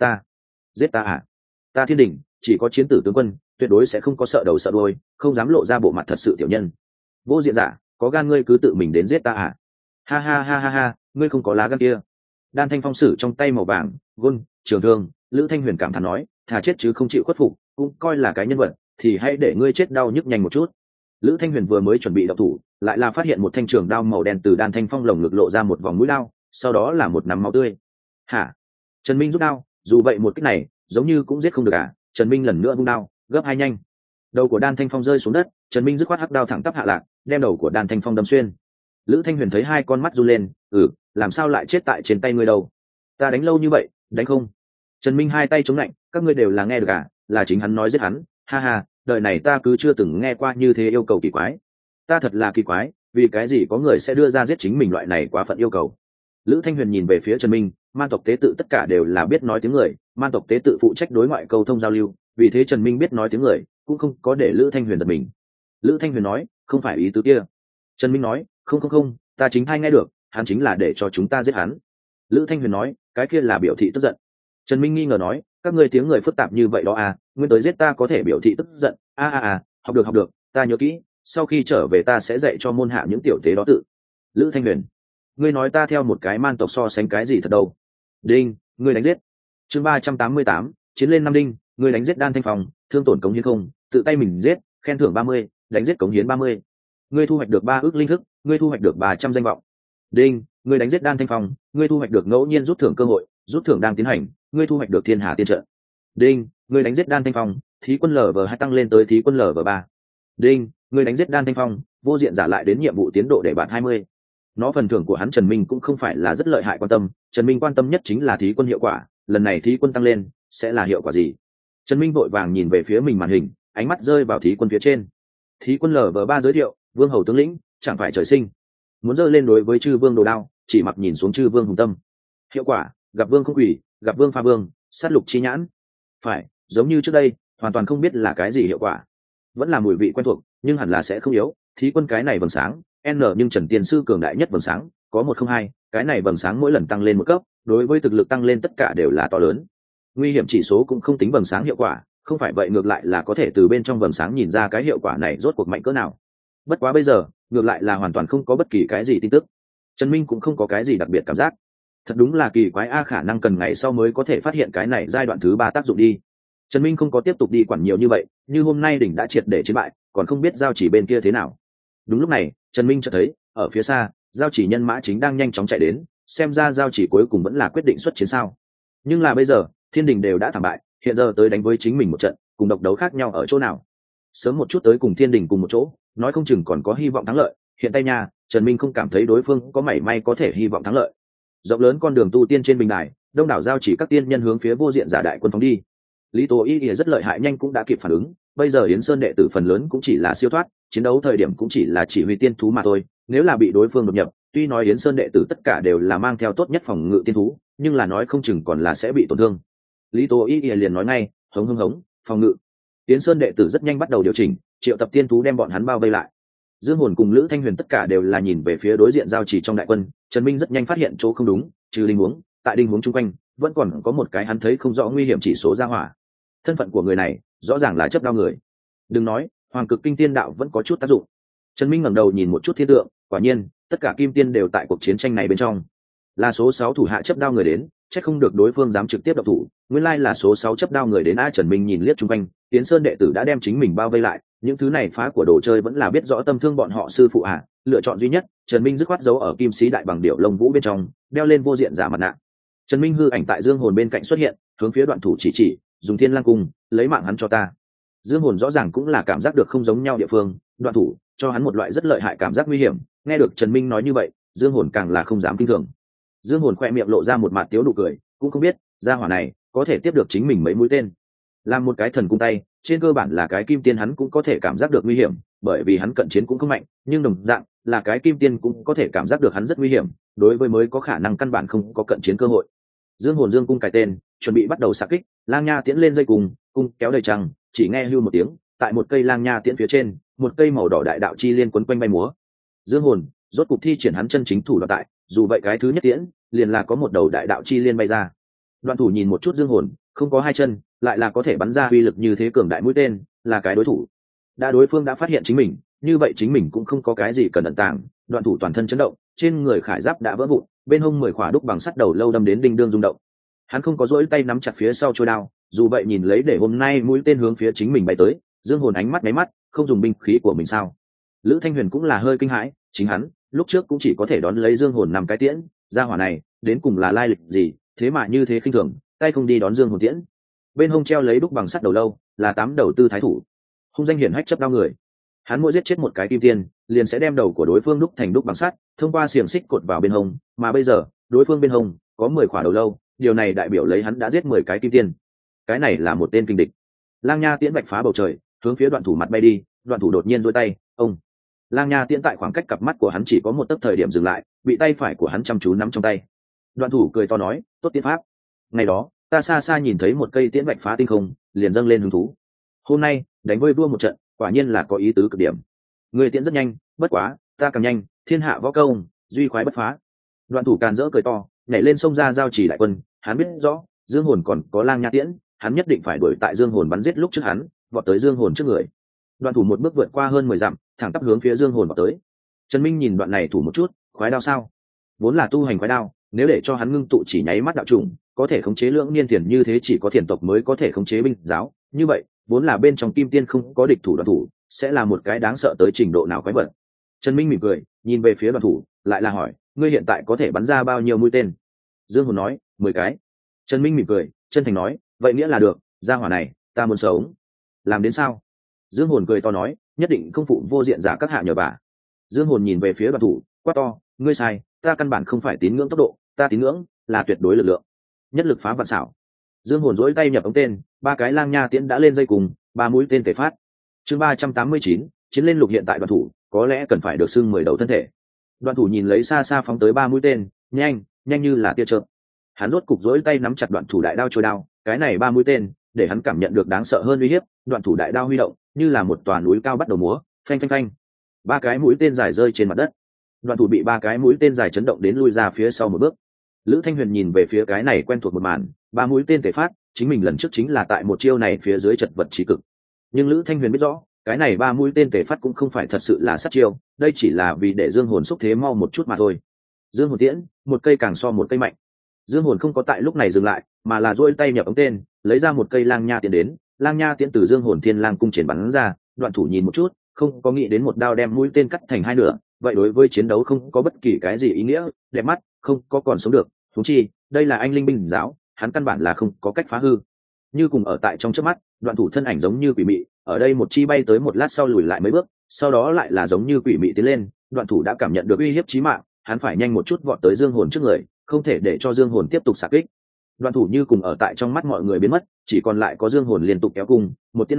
ta à. Ta Thiên Đình chỉ có chiến tử tướng quân, tuyệt đối sẽ không có sợ đầu sợ đuôi, không dám lộ ra bộ mặt thật sự tiểu nhân. Vô diện giả, có gan ngươi cứ tự mình đến giết ta à. Ha ha ha ha ha, ngươi không có lá gan kia. Đan Thanh Phong sử trong tay màu vàng, gôn, trường thương, Lữ Thanh Huyền cảm thán nói, thà chết chứ không chịu khuất phục, cũng coi là cái nhân vật, thì hãy để ngươi chết đau nhức nhanh một chút. Lữ Thanh Huyền vừa mới chuẩn bị động thủ, lại là phát hiện một thanh trường đao màu đen từ Đan Thanh Phong lồng ngực lộ ra một vòng mũi đao, sau đó là một nắm máu tươi. Hả? Trần Minh rút đao, dù vậy một kích này, giống như cũng giết không được à? Trần Minh lần nữa vung đao, gấp hai nhanh. Đầu của Đan Thanh Phong rơi xuống đất, Trần Minh dứt khoát hắc đao thẳng tắp hạ lạc, đem đầu của Đan Thanh Phong đâm xuyên. Lữ Thanh Huyền thấy hai con mắt run lên, làm sao lại chết tại trên tay ngươi đâu? Ta đánh lâu như vậy, đánh không? Trần Minh hai tay chống lạnh, các ngươi đều là nghe được à? Là chính hắn nói giết hắn, ha ha, đời này ta cứ chưa từng nghe qua như thế yêu cầu kỳ quái. Ta thật là kỳ quái, vì cái gì có người sẽ đưa ra giết chính mình loại này quá phận yêu cầu. Lữ Thanh Huyền nhìn về phía Trần Minh, man tộc tế tự tất cả đều là biết nói tiếng người, man tộc tế tự phụ trách đối ngoại cầu thông giao lưu, vì thế Trần Minh biết nói tiếng người, cũng không có để Lữ Thanh Huyền giật mình. Lữ Thanh Huyền nói, không phải ý tứ kia. Trần Minh nói, không, ta chính thay nghe được, hắn chính là để cho chúng ta giết hắn. Lữ Thanh Huyền nói, cái kia là biểu thị tức giận. Trần Minh nghi ngờ nói, các ngươi tiếng người phức tạp như vậy đó à, nguyên tới giết ta có thể biểu thị tức giận, học được, ta nhớ kỹ, sau khi trở về ta sẽ dạy cho môn hạ những tiểu tế đó tự. Lữ Thanh Huyền, ngươi nói ta theo một cái man tộc so sánh cái gì thật đâu. Đinh, ngươi đánh giết. Chương 388, chiến lên năm đinh, ngươi đánh giết Đan Thanh Phong, thương tổn cống hiến không, tự tay mình giết, khen thưởng 30, đánh giết cống hiến 30. Ngươi thu hoạch được 3 ước linh thức, ngươi thu hoạch được 300 danh vọng. Đinh, ngươi đánh giết Đan Thanh Phong, ngươi thu hoạch được ngẫu nhiên rút thưởng cơ hội, rút thưởng đang tiến hành, ngươi thu hoạch được Thiên Hà tiên trận. Đinh, ngươi đánh giết Đan Thanh Phong, thí quân LV2 tăng lên tới thí quân LV3. Đinh, ngươi đánh giết Đan Thanh Phong, vô diện giả lại đến nhiệm vụ tiến độ để bạn 20. Nó phần thưởng của hắn Trần Minh cũng không phải là rất lợi hại quan tâm, Trần Minh quan tâm nhất chính là thí quân hiệu quả, lần này thí quân tăng lên sẽ là hiệu quả gì. Trần Minh vội vàng nhìn về phía mình màn hình, ánh mắt rơi vào thí quân phía trên. Thí quân LV3 giới thiệu, vương hầu tướng lĩnh, chẳng phải trời sinh, muốn dơ lên đối với chư vương đồ đao, chỉ mặc nhìn xuống chư vương hùng tâm. Hiệu quả, gặp vương không quỷ, gặp vương pha vương, sát lục chi nhãn. Phải, giống như trước đây, hoàn toàn không biết là cái gì hiệu quả, vẫn là mùi vị quen thuộc, nhưng hẳn là sẽ không yếu. Thí quân cái này vầng sáng nhưng Trần Tiên sư cường đại nhất vầng sáng có 102, cái này vầng sáng mỗi lần tăng lên một cấp, đối với thực lực tăng lên tất cả đều là to lớn. Nguy hiểm chỉ số cũng không tính vầng sáng hiệu quả, không phải vậy ngược lại là có thể từ bên trong vầng sáng nhìn ra cái hiệu quả này rốt cuộc mạnh cỡ nào. Bất quá bây giờ ngược lại là hoàn toàn không có bất kỳ cái gì tin tức, Trần Minh cũng không có cái gì đặc biệt cảm giác. Thật đúng là kỳ quái a, khả năng cần ngày sau mới có thể phát hiện cái này giai đoạn thứ 3 tác dụng đi. Trần Minh không có tiếp tục đi quản nhiều như vậy, như hôm nay đỉnh đã triệt để chiến bại, còn không biết giao chỉ bên kia thế nào. Đúng lúc này, Trần Minh chợt thấy, ở phía xa, giao chỉ nhân mã chính đang nhanh chóng chạy đến, xem ra giao chỉ cuối cùng vẫn là quyết định xuất chiến sao. Nhưng là bây giờ, Thiên Đình đều đã thảm bại, hiện giờ tới đánh với chính mình một trận, cùng độc đấu khác nhau ở chỗ nào? Sớm một chút tới cùng Thiên Đình cùng một chỗ, nói không chừng còn có hy vọng thắng lợi. Hiện tại nha, Trần Minh không cảm thấy đối phương có mảy may có thể hy vọng thắng lợi. Rộng lớn con đường tu tiên trên bình đài, đông đảo giao chỉ các tiên nhân hướng phía vô diện giả đại quân phóng đi. Lý Tố Y rất lợi hại, nhanh cũng đã kịp phản ứng, bây giờ yến sơn đệ tử phần lớn cũng chỉ là siêu thoát, chiến đấu thời điểm cũng chỉ là chỉ huy tiên thú mà thôi, nếu là bị đối phương đột nhập, tuy nói yến sơn đệ tử tất cả đều là mang theo tốt nhất phòng ngự tiên thú, nhưng là nói không chừng còn là sẽ bị tổn thương. Lý Tố Y liền nói ngay, hống hống hống, phòng ngự. Yến sơn đệ tử rất nhanh bắt đầu điều chỉnh, triệu tập tiên thú đem bọn hắn bao vây lại. Dương Hồn cùng Lữ Thanh Huyền tất cả đều là nhìn về phía đối diện giao chỉ trong đại quân. Trần Minh rất nhanh phát hiện chỗ không đúng, trừ đinh huống, tại đinh huống chung quanh vẫn còn có một cái hắn thấy không rõ nguy hiểm chỉ số ra hỏa. Thân phận của người này rõ ràng là chấp đao người. Đừng nói, Hoàng Cực Kinh Tiên Đạo vẫn có chút tác dụng. Trần Minh ngẩng đầu nhìn một chút thiên tượng, quả nhiên, tất cả kim tiên đều tại cuộc chiến tranh này bên trong. Là số 6 thủ hạ chấp đao người đến, chắc không được đối phương dám trực tiếp động thủ, nguyên lai là số 6 chấp đao người đến. Trần Minh nhìn liếc chung quanh, Tiến Sơn đệ tử đã đem chính mình bao vây lại, những thứ này phá của đồ chơi vẫn là biết rõ tâm thương bọn họ sư phụ lựa chọn duy nhất, Trần Minh dứt khoát giấu ở kim sĩ đại bằng điệu lông vũ bên trong, đeo lên vô diện giả mặt nạ. Trần Minh hư ảnh tại Dương Hồn bên cạnh xuất hiện, hướng phía Đoạn Thủ chỉ, dùng Thiên Lang cung, lấy mạng hắn cho ta. Dương Hồn rõ ràng cũng là cảm giác được không giống nhau địa phương, Đoạn Thủ cho hắn một loại rất lợi hại cảm giác nguy hiểm, nghe được Trần Minh nói như vậy, Dương Hồn càng là không dám kinh thường. Dương Hồn khẽ miệng lộ ra một mặt tiếu nụ cười, cũng không biết gia hỏa này có thể tiếp được chính mình mấy mũi tên. Làm một cái thần cung tay, trên cơ bản là cái kim tiên hắn cũng có thể cảm giác được nguy hiểm, bởi vì hắn cận chiến cũng không mạnh, nhưng đồng dạng là cái kim tiên cũng có thể cảm giác được hắn rất nguy hiểm, đối với mới có khả năng căn bản không có cận chiến cơ hội. Dương Hồn dương cung cài tên, chuẩn bị bắt đầu xạ kích, lang nha tiễn lên dây cung kéo đầy trăng, chỉ nghe hưu một tiếng, tại một cây lang nha tiễn phía trên, một cây màu đỏ đại đạo chi liên quấn quanh bay múa. Dương Hồn rốt cục thi triển hắn chân chính thủ đoạn tại, dù vậy cái thứ nhất tiễn, liền là có một đầu đại đạo chi liên bay ra. Đoạn Thủ nhìn một chút Dương Hồn, không có hai chân, lại là có thể bắn ra uy lực như thế cường đại mũi tên, là cái đối thủ. Đối phương đã phát hiện chính mình, như vậy chính mình cũng không có cái gì cần ẩn tàng. Đoạn Thủ toàn thân chấn động, trên người khải giáp đã vỡ vụn, bên hông 10 khỏa đúc bằng sắt đầu lâu đâm đến đinh đương rung động. Hắn không có duỗi tay nắm chặt phía sau chuôi đao, dù vậy nhìn lấy để hôm nay mũi tên hướng phía chính mình bay tới, Dương Hồn ánh mắt mấy mắt, không dùng binh khí của mình sao? Lữ Thanh Huyền cũng là hơi kinh hãi, chính hắn lúc trước cũng chỉ có thể đón lấy Dương Hồn 5 cái tiễn, gia hỏa này đến cùng là lai lịch gì, thế mà như thế khinh thường, tay không đi đón Dương Hồn tiễn. Bên hông treo lấy đúc bằng sắt đầu lâu, là 8 đầu tư thái thủ, hung danh hiển hách chấp đao người. Hắn mỗi giết chết một cái kim tiên, liền sẽ đem đầu của đối phương đúc thành đúc bằng sắt, thông qua xiềng xích cột vào bên hông, mà bây giờ, đối phương bên hông có 10 khỏa đầu lâu, điều này đại biểu lấy hắn đã giết 10 cái kim tiên. Cái này là một tên kinh địch. Lang nha tiễn bạch phá bầu trời, hướng phía Đoạn Thủ mặt bay đi. Đoạn Thủ đột nhiên giơ tay, ông. Lang nha tiễn tại khoảng cách cặp mắt của hắn chỉ có một tấc thời điểm dừng lại, bị tay phải của hắn chăm chú nắm trong tay. Đoạn Thủ cười to nói, tốt tiễn pháp. Ngày đó, ta xa xa nhìn thấy một cây tiễn bạch phá tinh không, liền dâng lên hứng thú. Hôm nay đánh vơi vua một trận, quả nhiên là có ý tứ cực điểm. Người tiễn rất nhanh, bất quá ta càng nhanh, thiên hạ võ công duy khoái bất phá. Đoạn Thủ càn rỡ cười to, nhảy lên sông ra giao chỉ đại quân. Hắn biết rõ Dương Hồn còn có lang nha tiễn, hắn nhất định phải đuổi tại Dương Hồn bắn giết lúc trước hắn, vọt tới Dương Hồn trước người. Đoạn Thủ một bước vượt qua hơn 10 dặm, thẳng tắp hướng phía Dương Hồn vọt tới. Trần Minh nhìn đoạn này thủ một chút, khoái đao sao? Vốn là tu hành khoái đao, nếu để cho hắn ngưng tụ chỉ nháy mắt đạo trùng, có thể khống chế lưỡng niên tiền như thế chỉ có thiền tộc mới có thể khống chế binh giáo, như vậy vốn là bên trong kim tiên không có địch thủ. Đoạn Thủ sẽ là một cái đáng sợ tới trình độ nào quái vật. Trần Minh mỉm cười, nhìn về phía Đoạn Thủ, lại là hỏi, ngươi hiện tại có thể bắn ra bao nhiêu mũi tên? Dương Hồn nói, 10 cái. Trần Minh mỉm cười, chân thành nói, vậy nghĩa là được, gia hỏa này ta muốn sống. Làm đến sao? Dương Hồn cười to nói, nhất định không phụ vô diện giả các hạ nhờ vả. Dương Hồn nhìn về phía Đoạn Thủ, quát to, ngươi sai, ta căn bản không phải tín ngưỡng tốc độ, ta tín ngưỡng là tuyệt đối lực lượng, nhất lực phá vạn xảo. Dương Hồn dỗi tay nhập ống tên, 3 cái lang nha tiễn đã lên dây cùng, 3 mũi tên tề phát. Chương 389, chiến lên lục hiện tại Đoạn Thủ có lẽ cần phải được xưng 10 đầu thân thể. Đoạn Thủ nhìn lấy xa xa phóng tới 3 mũi tên, nhanh như là tia chớp. Hắn rốt cục dỗi tay nắm chặt Đoạn Thủ đại đao trôi đao, cái này 3 mũi tên để hắn cảm nhận được đáng sợ hơn uy hiếp. Đoạn Thủ đại đao huy động như là một tòa núi cao bắt đầu múa, phanh phanh phanh. 3 cái mũi tên dài rơi trên mặt đất. Đoạn Thủ bị 3 cái mũi tên dài chấn động đến lui ra phía sau một bước. Lữ Thanh Huyền nhìn về phía cái này quen thuộc một màn, 3 mũi tên tề phát, chính mình lần trước chính là tại một chiêu này phía dưới chật vật chí cực. Nhưng Lữ Thanh Huyền biết rõ, cái này 3 mũi tên tề phát cũng không phải thật sự là sát chiêu, đây chỉ là vì để Dương Hồn xúc thế mau một chút mà thôi. Dương Hồn tiễn, một cây càng so một cây mạnh. Dương Hồn không có tại lúc này dừng lại, mà là duỗi tay nhập ống tên, lấy ra một cây lang nha tiễn đến. Lang nha tiễn từ Dương Hồn Thiên Lang cung triển bắn ra. Đoạn Thủ nhìn một chút, không có nghĩ đến một đao đem mũi tên cắt thành 2 nửa, vậy đối với chiến đấu không có bất kỳ cái gì ý nghĩa, đẹp mắt, không có còn sống được. Huống chi, đây là anh linh binh giáo, hắn căn bản là không có cách phá hư. Như cùng ở tại trong chớp mắt, Đoạn Thủ thân ảnh giống như quỷ mị, ở đây một chi bay tới một lát sau lùi lại mấy bước, sau đó lại là giống như quỷ mị tiến lên. Đoạn Thủ đã cảm nhận được uy hiếp chí mạng, hắn phải nhanh một chút vọt tới Dương Hồn trước người, không thể để cho Dương Hồn tiếp tục xạ kích. Đoạn Thủ như cùng ở tại trong mắt mọi người biến mất, chỉ còn lại có Dương Hồn liên tục kéo cung, một tiễn này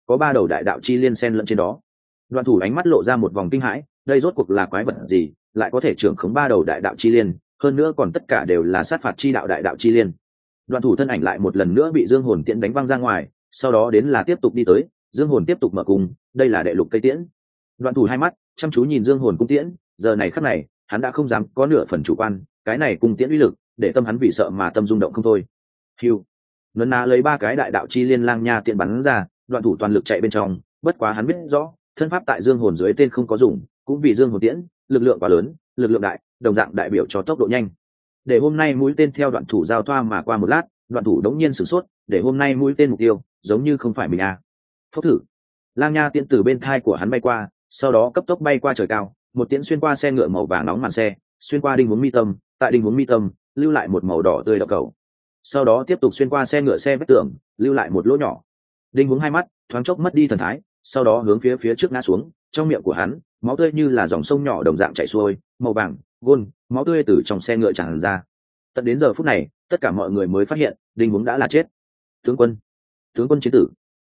có 3 đầu đại đạo chi liên xen lẫn trên đó. Đoạn thủ ánh mắt lộ ra một vòng kinh hãi, đây rốt cuộc là quái vật gì lại có thể trưởng khống 3 đầu đại đạo chi liên, hơn nữa còn tất cả đều là sát phạt chi đạo đại đạo chi liên. Đoạn thủ thân ảnh lại một lần nữa bị dương hồn tiễn đánh văng ra ngoài, sau đó đến là tiếp tục đi tới, dương hồn tiếp tục mở cung, đây là đệ lục cây tiễn. Đoạn thủ hai mắt chăm chú nhìn dương hồn cung tiễn, giờ này khắc này hắn đã không dám có nửa phần chủ quan, cái này cung tiễn uy lực để tâm hắn vì sợ mà tâm rung động không thôi. Hiu, nấn ná lấy 3 cái đại đạo chi liên lang nha tiện bắn ra, đoạn thủ toàn lực chạy bên trong, bất quá hắn biết rõ thân pháp tại dương hồn dưới tên không có dùng, cũng vì dương hồn tiễn lực lượng quá lớn, lực lượng đại, đồng dạng đại biểu cho tốc độ nhanh. Để hôm nay mũi tên theo đoạn thủ giao thoa mà qua một lát, đoạn thủ đống nhiên sửng sốt, để hôm nay mũi tên mục tiêu giống như không phải mình à. Phốc thử, lang nha tiễn từ bên thai của hắn bay qua, sau đó cấp tốc bay qua trời cao, một tiễn xuyên qua xe ngựa màu vàng nóng màn xe, xuyên qua đinh huống mi tâm, tại đinh huống mi tâm lưu lại một màu đỏ tươi đậu cầu, sau đó tiếp tục xuyên qua xe ngựa xe vách tường, lưu lại một lỗ nhỏ. Đinh huống hai mắt thoáng chốc mất đi thần thái, sau đó hướng phía trước ngã xuống, trong miệng của hắn máu tươi như là dòng sông nhỏ đồng dạng chảy xuôi, màu vàng gôn máu tươi từ trong xe ngựa tràn ra. Tận đến giờ phút này tất cả mọi người mới phát hiện đinh huống đã là chết. Tướng quân chiến tử,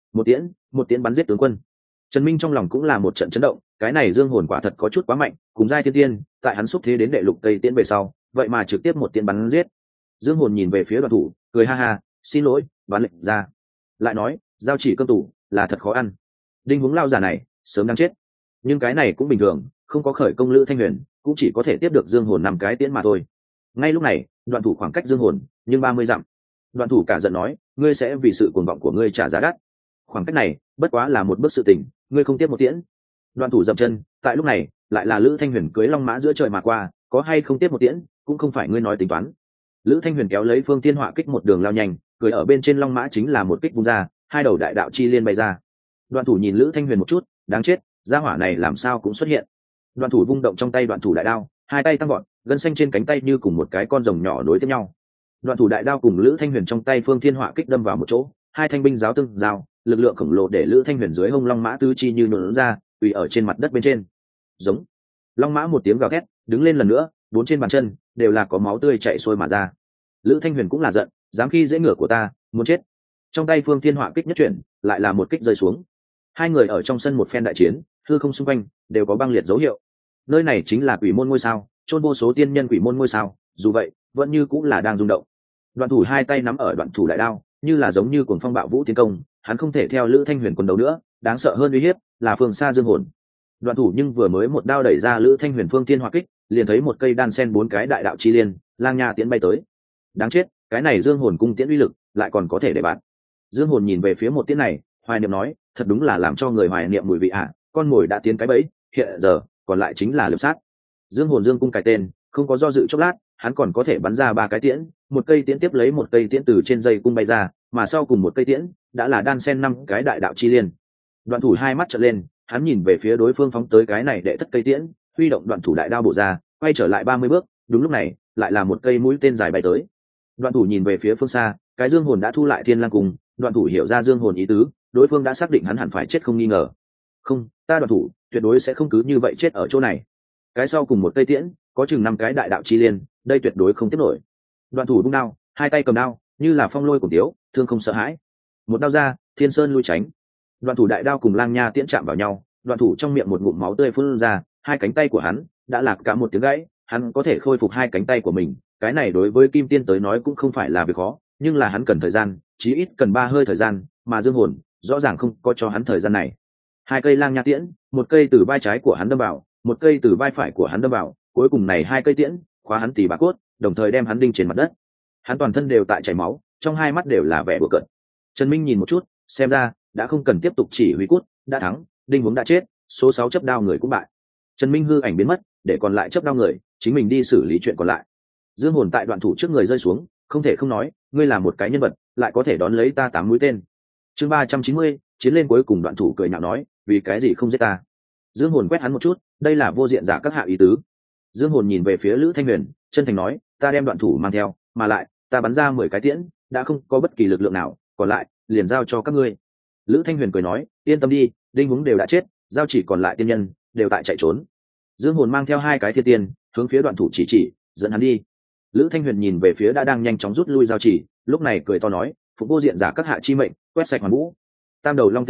một tiễn bắn giết tướng quân. Trần Minh trong lòng cũng là một trận chấn động, cái này dương hồn quả thật có chút quá mạnh, cùng giai thiên tiên tại hắn xúc thế đến đệ lục tây tiễn về sau, vậy mà trực tiếp một tiễn bắn giết. Dương hồn nhìn về phía Đoạn thủ, cười ha ha, xin lỗi, bắn lệnh ra. Lại nói, giao chỉ cơm tủ là thật khó ăn. Đinh huống lao giả này sớm đang chết, nhưng cái này cũng bình thường, không có khởi công Lữ Thanh Huyền cũng chỉ có thể tiếp được dương hồn 5 cái tiễn mà thôi. Ngay lúc này Đoạn thủ khoảng cách dương hồn nhưng 30 dặm. Đoạn thủ cả giận nói, ngươi sẽ vì sự cuồng vọng của ngươi trả giá đắt. Khoảng cách này bất quá là một bước sự tình, ngươi không tiếp một tiễn. Đoạn thủ dậm chân, tại lúc này lại là Lữ Thanh Huyền cưới long mã giữa trời mà qua, có hay không tiếp một tiễn cũng không phải ngươi nói tính toán. Lữ Thanh Huyền kéo lấy Phương Thiên Họa kích một đường lao nhanh, cưỡi ở bên trên long mã chính là một kích vung ra, 2 đầu đại đạo chi liên bay ra. Đoạn thủ nhìn Lữ Thanh Huyền một chút, đáng chết, gia hỏa này làm sao cũng xuất hiện. Đoạn thủ vung động trong tay đoạn thủ đại đao, 2 tay tăng gọn, gân xanh trên cánh tay như cùng một cái con rồng nhỏ nối tiếp nhau. Đoạn thủ đại đao cùng Lữ Thanh Huyền trong tay Phương Thiên Họa kích đâm vào một chỗ, 2 thanh binh giáo tương giao, lực lượng khổng lồ để Lữ Thanh Huyền dưới hông long mã tứ chi như nổ ra, quỳ ở trên mặt đất bên trên. Giống. Long mã một tiếng gào thét, đứng lên lần nữa, 4 trên bàn chân đều là có máu tươi chảy xuôi mà ra. Lữ Thanh Huyền cũng là giận, dám khi dễ ngựa của ta, muốn chết. Trong tay Phương Thiên Họa kích nhất chuyển, lại là một kích rơi xuống. 2 người ở trong sân một phen đại chiến, hư không xung quanh đều có băng liệt dấu hiệu. Nơi này chính là quỷ môn ngôi sao, chôn vô số tiên nhân quỷ môn ngôi sao, dù vậy vẫn như cũng là đang rung động. Đoạn thủ 2 tay nắm ở đoạn thủ đại đao, như là giống như cuồng phong bạo vũ tiến công, hắn không thể theo Lữ Thanh Huyền quân đấu nữa, đáng sợ hơn uy hiếp là phương xa dương hồn. Đoạn thủ nhưng vừa mới một đao đẩy ra Lữ Thanh Huyền Phương Thiên Họa kích, liền thấy một cây đan sen 4 cái đại đạo chi liên, lang nha tiễn bay tới. Đáng chết, cái này dương hồn cung tiễn uy lực lại còn có thể để bạn. Dương hồn nhìn về phía một tiễn này, hoài niệm nói, thật đúng là làm cho người hoài niệm mùi vị ạ, con mồi đã tiến cái bẫy, hiện giờ còn lại chính là liệp sát. Dương hồn dương cung cài tên, không có do dự chốc lát, hắn còn có thể bắn ra 3 cái tiễn, một cây tiễn tiếp lấy một cây tiễn từ trên dây cung bay ra, mà sau cùng một cây tiễn đã là đan sen 5 cái đại đạo chi liên. Đoạn thủ 2 mắt trợn lên, hắn nhìn về phía đối phương phóng tới cái này đệ thất cây tiễn, huy động đoạn thủ đại đao bổ ra, quay trở lại 30 bước, đúng lúc này lại là một cây mũi tên dài bay tới. Đoạn thủ nhìn về phía phương xa, cái dương hồn đã thu lại thiên lang cùng, đoạn thủ hiểu ra dương hồn ý tứ, đối phương đã xác định hắn hẳn phải chết không nghi ngờ. Không, ta đoạn thủ tuyệt đối sẽ không cứ như vậy chết ở chỗ này. Cái sau cùng một cây tiễn có chừng 5 cái đại đạo chi liên, đây tuyệt đối không tiếp nổi. Đoạn thủ vung đao, 2 tay cầm đao như là phong lôi của tiếu, thương không sợ hãi. Một đao ra, thiên sơn lui tránh. Đoạn thủ đại đao cùng lang nha tiễn chạm vào nhau, đoạn thủ trong miệng một ngụm máu tươi phun ra, 2 cánh tay của hắn đã lạc cả một tiếng gãy, hắn có thể khôi phục 2 cánh tay của mình, cái này đối với kim tiên tới nói cũng không phải là việc khó, nhưng là hắn cần thời gian, chí ít cần 3 hơi thời gian, mà dương hồn rõ ràng không có cho hắn thời gian này. 2 cây lang nha tiễn, một cây từ vai trái của hắn đâm vào, một cây từ vai phải của hắn đâm vào, cuối cùng này 2 cây tiễn khóa hắn tỉ bà cốt, đồng thời đem hắn đinh trên mặt đất. Hắn toàn thân đều tại chảy máu, trong 2 mắt đều là vẻ đùa cợt. Trần Minh nhìn một chút, xem ra đã không cần tiếp tục chỉ huy cút, đã thắng, đinh huống đã chết, số 6 chấp đao người cũng bại. Trần Minh hư ảnh biến mất, để còn lại chấp đao người chính mình đi xử lý chuyện còn lại. Dương hồn tại đoạn thủ trước người rơi xuống, không thể không nói, ngươi là một cái nhân vật, lại có thể đón lấy ta 8 mũi tên. Chương 390, chiến lên cuối cùng. Đoạn thủ cười nhạo nói, vì cái gì không giết ta? Dương hồn quét hắn một chút, đây là vô diện giả các hạ ý tứ. Dương hồn nhìn về phía Lữ Thanh Huyền, chân thành nói, ta đem đoạn thủ mang theo, mà lại ta bắn ra 10 cái tiễn, đã không có bất kỳ lực lượng nào, còn lại liền giao cho các ngươi. Lữ Thanh Huyền cười nói, yên tâm đi, đinh huống đều đã chết, giao chỉ còn lại tiên nhân đều tại chạy trốn. Dương hồn mang theo 2 cái thiên tiên hướng phía đoạn thủ chỉ dẫn hắn đi. Lữ Thanh Huyền nhìn về phía đã đang nhanh chóng rút lui giao chỉ, lúc này cười to nói, phục vô diện giả các hạ chi mệnh, quét sạch hoàn vũ. Tam đầu long tinh túc,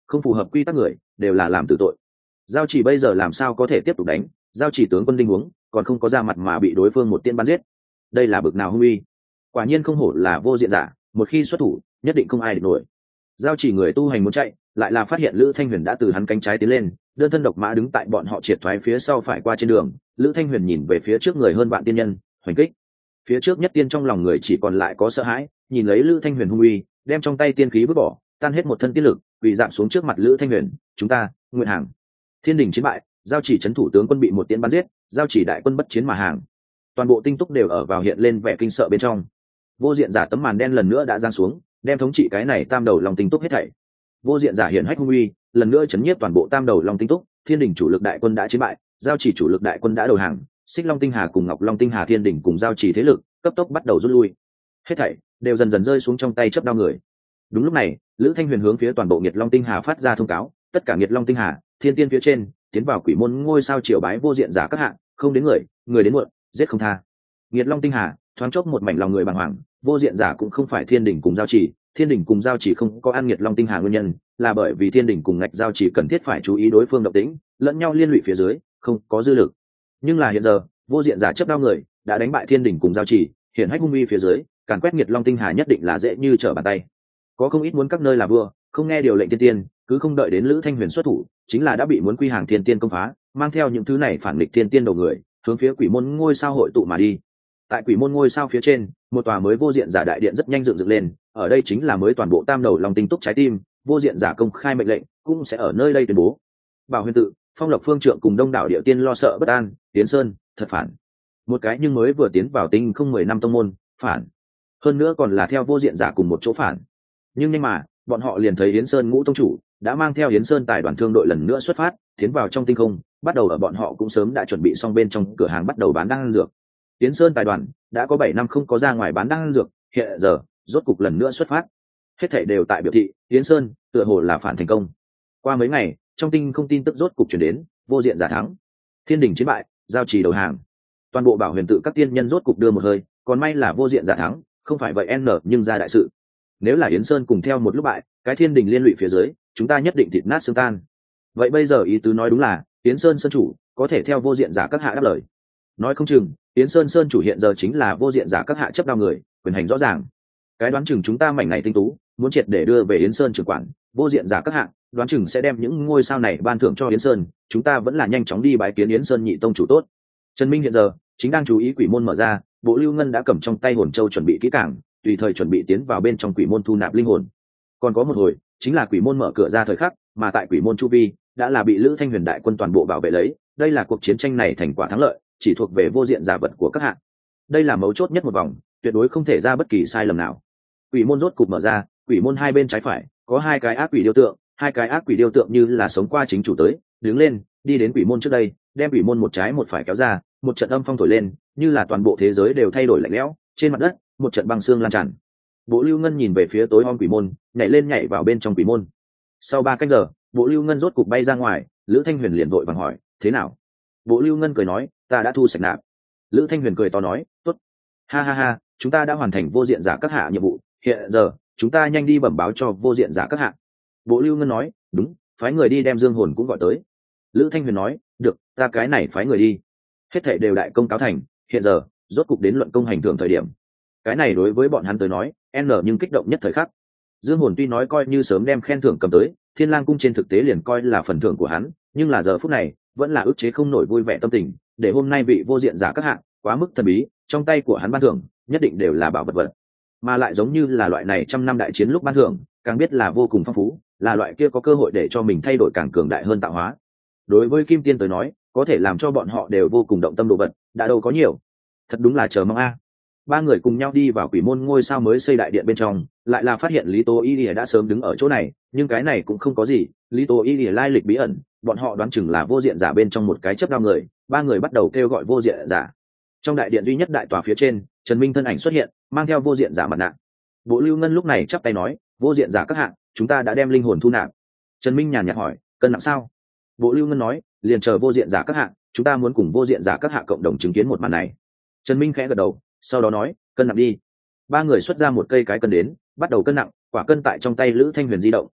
không phù hợp quy tắc người đều là làm tử tội. Giao chỉ bây giờ làm sao có thể tiếp tục đánh, giao chỉ tướng quân đinh huống còn không có ra mặt mà bị đối phương một tiên bắn giết, đây là bực nào hung uy. Quả nhiên không hổ là vô diện giả, một khi xuất thủ nhất định không ai địch nổi. Giao chỉ người tu hành muốn chạy, lại là phát hiện Lữ Thanh Huyền đã từ hắn cánh trái tiến lên, đơn thân độc mã đứng tại bọn họ triệt thoái phía sau phải qua trên đường. Lữ Thanh Huyền nhìn về phía trước người hơn vạn tiên nhân, hoành kích. Phía trước nhất tiên trong lòng người chỉ còn lại có sợ hãi, nhìn lấy Lữ Thanh Huyền hung uy, đem trong tay tiên khí vứt bỏ, tan hết một thân tiên lực, vì giảm xuống trước mặt Lữ Thanh Huyền. Chúng ta, nguyện hàng. Thiên đình chiến bại, giao chỉ trấn thủ tướng quân bị một tiên bắn giết, giao chỉ đại quân bất chiến mà hàng. Toàn bộ tinh túc đều ở vào hiện lên vẻ kinh sợ bên trong. Vô diện giả tấm màn đen lần nữa đã giáng xuống, đem thống trị cái này tam đầu long tinh túc hết thảy. Vô diện giả hiển hách hung uy, lần nữa chấn nhiếp toàn bộ tam đầu long tinh túc. Thiên đình chủ lực đại quân đã chiến bại, giao chỉ chủ lực đại quân đã đầu hàng, xích long tinh hà cùng ngọc long tinh hà thiên đình cùng giao chỉ thế lực cấp tốc bắt đầu rút lui, hết thảy đều dần dần rơi xuống trong tay chấp đao người. Đúng lúc này, Lữ Thanh Huyền hướng phía toàn bộ Nghiệt Long tinh hà phát ra thông cáo, tất cả Nghiệt Long tinh hà thiên tiên phía trên tiến vào quỷ môn ngôi sao triều bái vô diện giả các hạng, không đến người, người đến muộn, giết không tha. Nghiệt Long tinh hà thoáng chốc một mảnh lòng người bàng hoàng, vô diện giả cũng không phải thiên đình cùng giao chỉ, thiên đình cùng giao chỉ không có ăn Nghiệt Long tinh hà nguyên nhân là bởi vì thiên đình cùng ngạch giao chỉ cần thiết phải chú ý đối phương động tĩnh, lẫn nhau liên lụy phía dưới không có dư lực. Nhưng là hiện giờ vô diện giả chấp đao người đã đánh bại thiên đình cùng giao chỉ, hiện hách hung uy phía dưới càn quét Nghiệt Long tinh hà nhất định là dễ như trở bàn tay. Có không ít muốn các nơi là vua, không nghe điều lệnh thiên tiên, cứ không đợi đến Lữ Thanh Huyền xuất thủ, chính là đã bị muốn quy hàng thiên tiên công phá, mang theo những thứ này phản nghịch thiên tiên đầu người hướng phía quỷ môn ngôi sao hội tụ mà đi. Tại quỷ môn ngôi sao phía trên, một tòa mới vô diện giả đại điện rất nhanh dựng dựng lên, ở đây chính là mới toàn bộ tam đầu long tinh túc trái tim, vô diện giả công khai mệnh lệnh cũng sẽ ở nơi đây tuyên bố. Bảo Huyền Tự, Phong Lộc Phương Trượng cùng đông đảo địa tiên lo sợ bất an, Tiến Sơn thật phản. Một cái nhưng mới vừa tiến vào tinh không 10 năm tông môn, phản. Hơn nữa còn là theo vô diện giả cùng một chỗ phản. Nhưng mà bọn họ liền thấy Yến Sơn ngũ tông chủ đã mang theo Yến Sơn tài đoàn thương đội lần nữa xuất phát, tiến vào trong tinh không, bắt đầu ở bọn họ cũng sớm đã chuẩn bị xong bên trong cửa hàng bắt đầu bán đan dược. Yến Sơn tài đoàn đã có 7 năm không có ra ngoài bán đan dược, hiện giờ rốt cục lần nữa xuất phát. Hết thảy đều tại biểu thị Yến Sơn tựa hồ là phản thành công. Qua mấy ngày, trong tinh không tin tức rốt cục truyền đến, vô diện giả thắng, thiên đình chiến bại, giao trì đầu hàng. Toàn bộ Bảo Huyền Tự các tiên nhân rốt cục đưa một hơi, còn may là vô diện giả thắng, không phải vậy nhưng ra đại sự. Nếu là Yến Sơn cùng theo một lúc bại, cái thiên đình liên lụy phía dưới, chúng ta nhất định thịt nát xương tan. Vậy bây giờ ý tứ nói đúng là Yến Sơn sơn chủ có thể theo vô diện giả các hạ đáp lời. Nói không chừng Yến Sơn sơn chủ hiện giờ chính là vô diện giả các hạ chấp đao người, quyền hành rõ ràng. Cái đoán chừng chúng ta mảnh này tinh tú muốn triệt để đưa về Yến Sơn trưởng quản, vô diện giả các hạ đoán chừng sẽ đem những ngôi sao này ban thưởng cho Yến Sơn, chúng ta vẫn là nhanh chóng đi bái kiến Yến Sơn nhị tông chủ tốt. Trần Minh hiện giờ chính đang chú ý quỷ môn mở ra, Bộ Lưu Ngân đã cầm trong tay hồn châu chuẩn bị kỹ càng, tùy thời chuẩn bị tiến vào bên trong quỷ môn thu nạp linh hồn. Còn có một hồi chính là quỷ môn mở cửa ra thời khắc, mà tại quỷ môn chu vi đã là bị Lữ Thanh Huyền đại quân toàn bộ bảo vệ lấy, đây là cuộc chiến tranh này thành quả thắng lợi chỉ thuộc về vô diện giả vật của các hạng. Đây là mấu chốt nhất một vòng, tuyệt đối không thể ra bất kỳ sai lầm nào. Quỷ môn rốt cục mở ra, quỷ môn hai bên trái phải có hai cái ác quỷ điêu tượng, hai cái ác quỷ điêu tượng như là sống qua chính chủ tới, đứng lên, đi đến quỷ môn trước đây, đem quỷ môn một trái một phải kéo ra, một trận âm phong thổi lên, như là toàn bộ thế giới đều thay đổi lạnh lẽo, trên mặt đất một trận băng xương lan tràn. Bộ Lưu Ngân nhìn về phía tối om quỷ môn, nhảy lên nhảy vào bên trong quỷ môn. Sau 3 canh giờ, Bộ Lưu Ngân rốt cục bay ra ngoài, Lữ Thanh Huyền liền vội vàng hỏi, thế nào? Bộ Lưu Ngân cười nói, ta đã thu sạch nạp. Lữ Thanh Huyền cười to nói, tốt. Ha ha ha, chúng ta đã hoàn thành vô diện giả các hạ nhiệm vụ, hiện giờ chúng ta nhanh đi bẩm báo cho vô diện giả các hạ. Bộ Lưu Ngân nói, đúng, phái người đi đem Dương Hồn cũng gọi tới. Lữ Thanh Huyền nói, được, ta cái này phái người đi. Hết thảy đều đại công cáo thành, hiện giờ rốt cục đến luận công hành thưởng thời điểm. Cái này đối với bọn hắn tới nói nhưng kích động nhất thời khắc. Dương Hồn tuy nói coi như sớm đem khen thưởng cầm tới, Thiên Lang cung trên thực tế liền coi là phần thưởng của hắn, nhưng là giờ phút này vẫn là ức chế không nổi vui vẻ tâm tình, để hôm nay vị vô diện giả các hạng quá mức thần bí, trong tay của hắn ban thưởng nhất định đều là bảo vật vật, mà lại giống như là loại này trăm năm đại chiến lúc ban thưởng càng biết là vô cùng phong phú, là loại kia có cơ hội để cho mình thay đổi càng cường đại hơn tạo hóa. Đối với Kim Tiên tới nói, có thể làm cho bọn họ đều vô cùng động tâm đồ vật đã đâu có nhiều, thật đúng là chờ mong a. 3 người cùng nhau đi vào quỷ môn ngôi sao mới xây đại điện bên trong, lại là phát hiện Lý Tố Y Lìa đã sớm đứng ở chỗ này, nhưng cái này cũng không có gì, Lý Tố Y Lìa lai lịch bí ẩn, bọn họ đoán chừng là vô diện giả bên trong một cái chấp đao người. 3 người bắt đầu kêu gọi vô diện giả. Trong đại điện duy nhất đại tòa phía trên, Trần Minh thân ảnh xuất hiện, mang theo vô diện giả mặt nạ. Bộ Lưu Ngân lúc này chắp tay nói, vô diện giả các hạng, chúng ta đã đem linh hồn thu nạp. Trần Minh nhàn nhạt hỏi, cân nặng sao? Bộ Lưu Ngân nói, liền chờ vô diện giả các hạng, chúng ta muốn cùng vô diện giả các hạng cộng đồng chứng kiến một màn này. Trần Minh khẽ gật đầu, sau đó nói, cân nặng đi. 3 người xuất ra một cây cái cân đến, bắt đầu cân nặng, quả cân tại trong tay Lữ Thanh Huyền di động,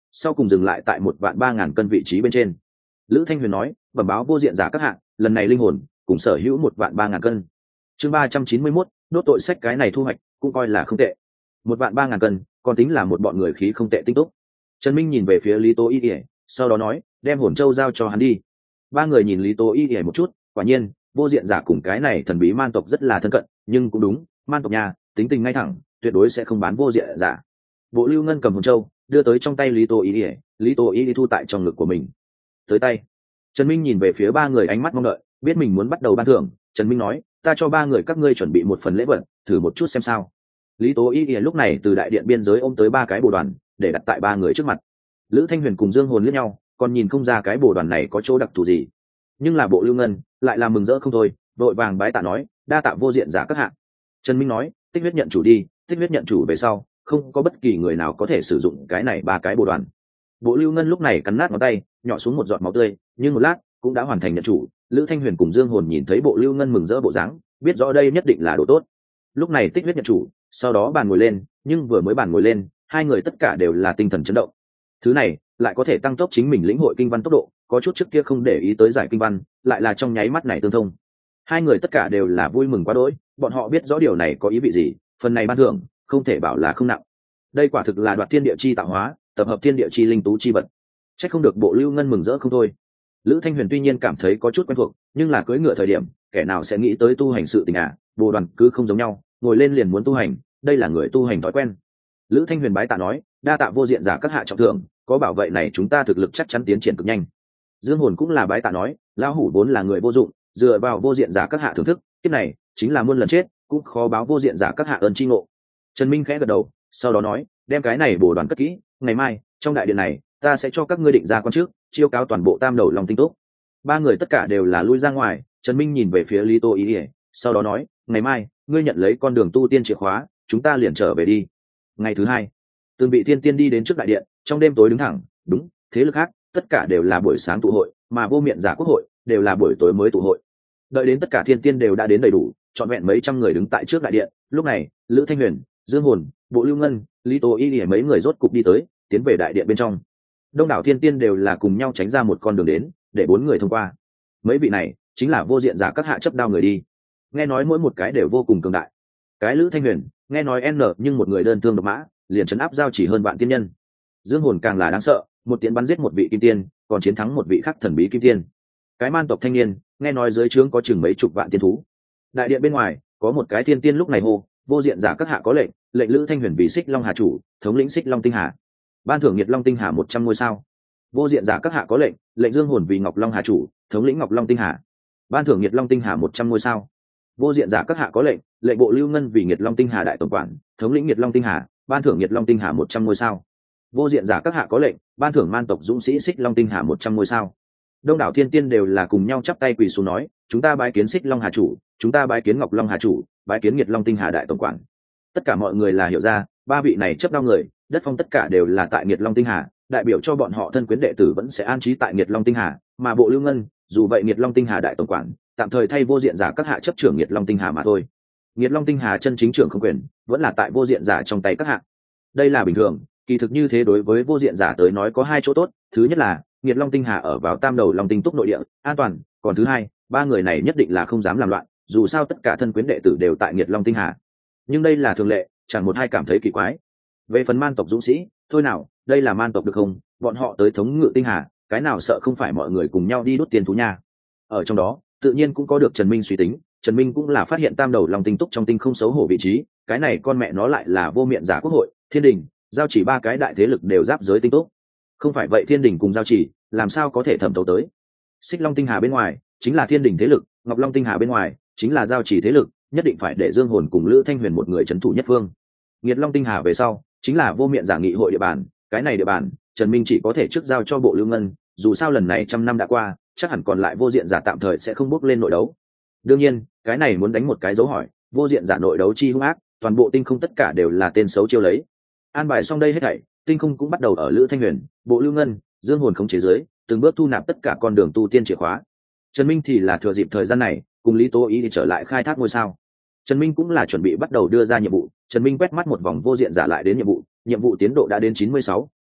sau cùng dừng lại tại 1.300.000 cân vị trí bên trên. Lữ Thanh Huyền nói, bẩm báo vô diện giả các hạng, lần này linh hồn cùng sở hữu 1.300.000 cân. Chương 391, nốt tội sách cái này thu hoạch cũng coi là không tệ. 1.300.000 cân, còn tính là một bọn người khí không tệ tinh túc. Trần Minh nhìn về phía Lý Tố Y, sau đó nói, đem hồn châu giao cho hắn đi. Ba người nhìn Lý Tố Y một chút, quả nhiên, vô diện giả cùng cái này thần bí man tộc rất là thân cận, nhưng cũng đúng, man tộc nhà, tính tình ngay thẳng, tuyệt đối sẽ không bán vô diện giả. Bộ Lưu Ngân cầm hồn châu, đưa tới trong tay Lý Tố Y, Lý Tố Y thu tại trong ngực của mình. Tới tay. Trần Minh nhìn về phía ba người ánh mắt mong đợi, biết mình muốn bắt đầu ban thưởng. Trần Minh nói, ta cho ba người các ngươi chuẩn bị một phần lễ vật, thử một chút xem sao. Lý Tố Y lúc này từ đại điện biên giới ôm tới ba cái bồ đoàn, để đặt tại ba người trước mặt. Lữ Thanh Huyền cùng Dương Hồn liếc nhau, còn nhìn không ra cái bồ đoàn này có chỗ đặc thù gì, nhưng là Bộ Lưu Ngân lại là mừng rỡ không thôi, vội vàng bái tạ nói, đa tạ vô diện giả các hạng. Trần Minh nói, tích huyết nhận chủ đi, tích huyết nhận chủ về sau, không có bất kỳ người nào có thể sử dụng cái này ba cái bồ đoàn. Bộ Lưu Ngân lúc này cắn nát ngón tay, nhỏ xuống một giọt máu tươi, nhưng một lát cũng đã hoàn thành nhận chủ. Lữ Thanh Huyền cùng Dương Hồn nhìn thấy Bộ Lưu Ngân mừng rỡ bộ dáng, biết rõ đây nhất định là đồ tốt. Lúc này tích huyết nhận chủ, sau đó bàn ngồi lên, nhưng vừa mới bàn ngồi lên, hai người tất cả đều là tinh thần chấn động. Thứ này lại có thể tăng tốc chính mình lĩnh hội kinh văn tốc độ, có chút trước kia không để ý tới giải kinh văn, lại là trong nháy mắt này tương thông. Hai người tất cả đều là vui mừng quá đỗi, bọn họ biết rõ điều này có ý vị gì, phần này ban thưởng không thể bảo là không nặng. Đây quả thực là đoạt thiên địa chi tạo hóa, tập hợp thiên địa chi linh tú chi vật. Chắc không được Bộ Lưu Ngân mừng rỡ không thôi. Lữ Thanh Huyền tuy nhiên cảm thấy có chút quen thuộc, nhưng là cưỡi ngựa thời điểm, kẻ nào sẽ nghĩ tới tu hành sự tình à, bồ đoàn cứ không giống nhau, ngồi lên liền muốn tu hành, đây là người tu hành thói quen. Lữ Thanh Huyền bái tạ nói, đa tạ vô diện giả các hạ trọng thưởng, có bảo vệ này chúng ta thực lực chắc chắn tiến triển cực nhanh. Dương Hồn cũng là bái tạ nói, lão hủ vốn là người vô dụng, dựa vào vô diện giả các hạ thưởng thức, kiếp này chính là muôn lần chết cũng khó báo vô diện giả các hạ ơn chi ngộ. Trần Minh khẽ gật đầu, sau đó nói, đem cái này bổ đoàn cất kỹ, ngày mai trong đại điện này ta sẽ cho các ngươi định ra quan trước, chiêu cáo toàn bộ Tam Đầu Long Tinh Túc. Ba người tất cả đều là lui ra ngoài. Trần Minh nhìn về phía Lý Tô Ý, sau đó nói, ngày mai ngươi nhận lấy con đường tu tiên chìa khóa, chúng ta liền trở về đi. Ngày thứ hai, từng vị thiên tiên đi đến trước đại điện, trong đêm tối đứng thẳng. Đúng, thế lực khác tất cả đều là buổi sáng tụ hội, mà vô miệng giả quốc hội đều là buổi tối mới tụ hội. Đợi đến tất cả thiên tiên đều đã đến đầy đủ, trọn vẹn mấy trăm người đứng tại trước đại điện. Lúc này Lữ Thanh Huyền, Dương Hồn, Bộ Lưu Ngân, Lý Tô Y mấy người rốt cục đi tới, tiến về đại điện bên trong. Đông đảo thiên tiên đều là cùng nhau tránh ra một con đường đến, để bốn người thông qua. Mấy vị này chính là vô diện giả các hạ chấp đao người đi. Nghe nói mỗi một cái đều vô cùng cường đại. Cái Lữ Thanh Huyền nghe nói n nhưng một người đơn thương độc mã, liền trấn áp giao chỉ hơn vạn tiên nhân. Dương Hồn càng là đáng sợ, một tiễn bắn giết một vị kim tiên, còn chiến thắng một vị khác thần bí kim tiên. Cái man tộc thanh niên nghe nói dưới trướng có chừng mấy chục vạn tiên thú. Đại điện bên ngoài có một cái thiên tiên lúc này hô, vô diện giả các hạ có lệnh, lệnh Lữ Thanh Huyền vì Xích Long Hà chủ, thống lĩnh Xích Long Tinh Hà, ban thưởng Nhiệt Long Tinh Hà 100 ngôi sao. Vô diện giả các hạ có lệnh, lệnh Dương Hồn vì Ngọc Long Hà chủ, thống lĩnh Ngọc Long Tinh Hà, ban thưởng Nhiệt Long Tinh Hà 100 ngôi sao. Vô diện giả các hạ có lệnh, lệnh Bộ Lưu Ngân vì Nhiệt Long Tinh Hà đại tổng quản, thống lĩnh Nhiệt Long Tinh Hà, ban thưởng Nhiệt Long Tinh Hà 100 ngôi sao. Vô diện giả các hạ có lệnh, ban thưởng man tộc dũng sĩ Xích Long Tinh Hà 100 ngôi sao. Đông đảo thiên tiên đều là cùng nhau chắp tay quỳ xuống nói, chúng ta bái kiến Xích Long Hà chủ, chúng ta bái kiến Ngọc Long Hà chủ, bái kiến Nhiệt Long Tinh Hà đại tổng quản. Tất cả mọi người là hiểu ra, ba vị này chấp đao người, đất phong tất cả đều là tại Nhiệt Long Tinh Hà, đại biểu cho bọn họ thân quyến đệ tử vẫn sẽ an trí tại Nhiệt Long Tinh Hà, mà Bộ Lưu Ngân, dù vậy Nhiệt Long Tinh Hà đại tổng quản, tạm thời thay vô diện giả các hạ chấp trưởng Nhiệt Long Tinh Hà mà thôi. Nhiệt Long Tinh Hà chân chính trưởng không quyền, vẫn là tại vô diện giả trong tay các hạ. Đây là bình thường, kỳ thực như thế đối với vô diện giả tới nói có hai chỗ tốt, thứ nhất là Nhiệt Long Tinh Hà ở vào Tam Đầu Long Tinh Túc nội địa, an toàn, còn thứ hai, ba người này nhất định là không dám làm loạn, dù sao tất cả thân quyến đệ tử đều tại Nhiệt Long Tinh Hà. Nhưng đây là thường lệ, chẳng một hai cảm thấy kỳ quái. Về phần man tộc dũng sĩ, thôi nào, đây là man tộc được không, bọn họ tới thống ngự Tinh Hà, cái nào sợ không phải mọi người cùng nhau đi đốt tiền thú nha. Ở trong đó tự nhiên cũng có được Trần Minh suy tính, Trần Minh cũng là phát hiện Tam Đầu Long Tinh Túc trong tinh không xấu hổ vị trí, cái này con mẹ nó lại là vô miệng giả quốc hội, thiên đình, giao chỉ ba cái đại thế lực đều giáp giới tinh túc. Không phải vậy thiên đình cùng giao chỉ làm sao có thể thẩm thấu tới. Xích Long Tinh Hà bên ngoài chính là thiên đình thế lực, Ngọc Long Tinh Hà bên ngoài chính là giao chỉ thế lực, nhất định phải để Dương Hồn cùng Lữ Thanh Huyền một người trấn thủ nhất phương. Nhiệt Long Tinh Hà về sau chính là vô miệng giả nghị hội địa bàn, cái này địa bàn Trần Minh chỉ có thể trước giao cho Bộ Lưu Ngân, dù sao lần này trăm năm đã qua, chắc hẳn còn lại vô diện giả tạm thời sẽ không bước lên nội đấu. Đương nhiên cái này muốn đánh một cái dấu hỏi, vô diện giả nội đấu chi hung ác, toàn bộ tinh không tất cả đều là tên xấu chiêu lấy. An bài xong đây hết thảy, tinh không cũng bắt đầu ở Lữ Thanh Huyền, Bộ Lưu Ngân, Dương Hồn khống chế dưới, từng bước thu nạp tất cả con đường tu tiên chìa khóa. Trần Minh thì là thừa dịp thời gian này, cùng Lý Tố Ý đi trở lại khai thác ngôi sao. Trần Minh cũng là chuẩn bị bắt đầu đưa ra nhiệm vụ. Trần Minh quét mắt một vòng vô diện giả lại đến nhiệm vụ tiến độ đã đến 96,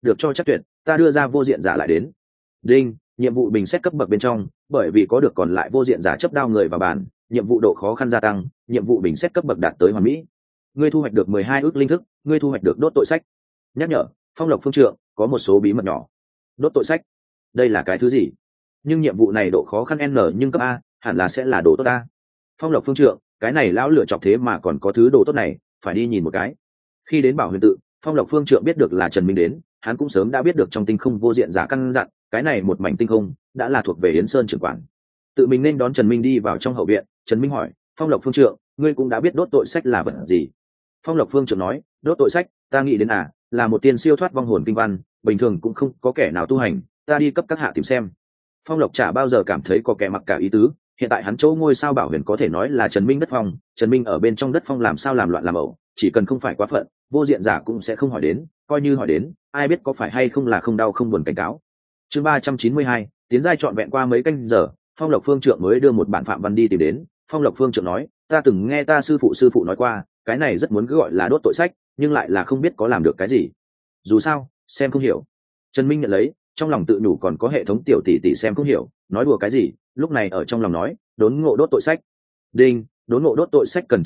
được cho chắc tuyệt, ta đưa ra vô diện giả lại đến. Đinh, nhiệm vụ bình xét cấp bậc bên trong, bởi vì có được còn lại vô diện giả chấp đao người vào bàn, nhiệm vụ độ khó khăn gia tăng, nhiệm vụ bình xét cấp bậc đạt tới hoàn mỹ. Ngươi thu hoạch được 12 ước linh thức, ngươi thu hoạch được đốt tội sách. Nhắc nhở, Phong Lộc Phương Trượng có một số bí mật nhỏ. Đốt tội sách, đây là cái thứ gì? Nhưng nhiệm vụ này độ khó khăn n nhưng cấp a, hẳn là sẽ là đồ tốt a. Phong Lộc Phương Trượng, cái này lão lựa chọc thế mà còn có thứ đồ tốt này, phải đi nhìn một cái. Khi đến Bảo Huyền tự, Phong Lộc Phương Trượng biết được là Trần Minh đến, hắn cũng sớm đã biết được trong tinh không vô diện giả căn dặn, cái này một mảnh tinh không đã là thuộc về Yến Sơn trưởng quản. Tự mình nên đón Trần Minh đi vào trong hậu viện. Trần Minh hỏi, Phong Lộc Phương Trượng, ngươi cũng đã biết đốt tội sách là vật gì? Phong Lộc Phương Trượng nói, đốt tội sách, ta nghĩ đến là một tiên siêu thoát vong hồn kinh văn, bình thường cũng không có kẻ nào tu hành, ta đi cấp các hạ tìm xem. Phong Lộc chả bao giờ cảm thấy có kẻ mặc cả ý tứ, hiện tại hắn chỗ ngôi sao Bảo Huyền có thể nói là Trần Minh đất phong, Trần Minh ở bên trong đất phong làm sao làm loạn làm ẩu, chỉ cần không phải quá phận, vô diện giả cũng sẽ không hỏi đến, coi như hỏi đến, ai biết có phải hay không là không đau không buồn cảnh cáo. Chương 392, tiến giai trọn vẹn qua mấy canh giờ, Phong Lộc Phương Trượng mới đưa một bản phạm văn đi tìm đến. Phong Lộc Phương Trượng nói, ta từng nghe ta sư phụ nói qua, cái này rất muốn cứ gọi là đốt tội sách, nhưng lại là không biết có làm được cái gì. Dù sao, xem không hiểu. Trần Minh nhận lấy, trong lòng tự nhủ còn có hệ thống tiểu tỷ tỷ xem không hiểu, nói đùa cái gì, lúc này ở trong lòng nói, đốn ngộ đốt tội sách. Đinh, đốn ngộ đốt tội sách cần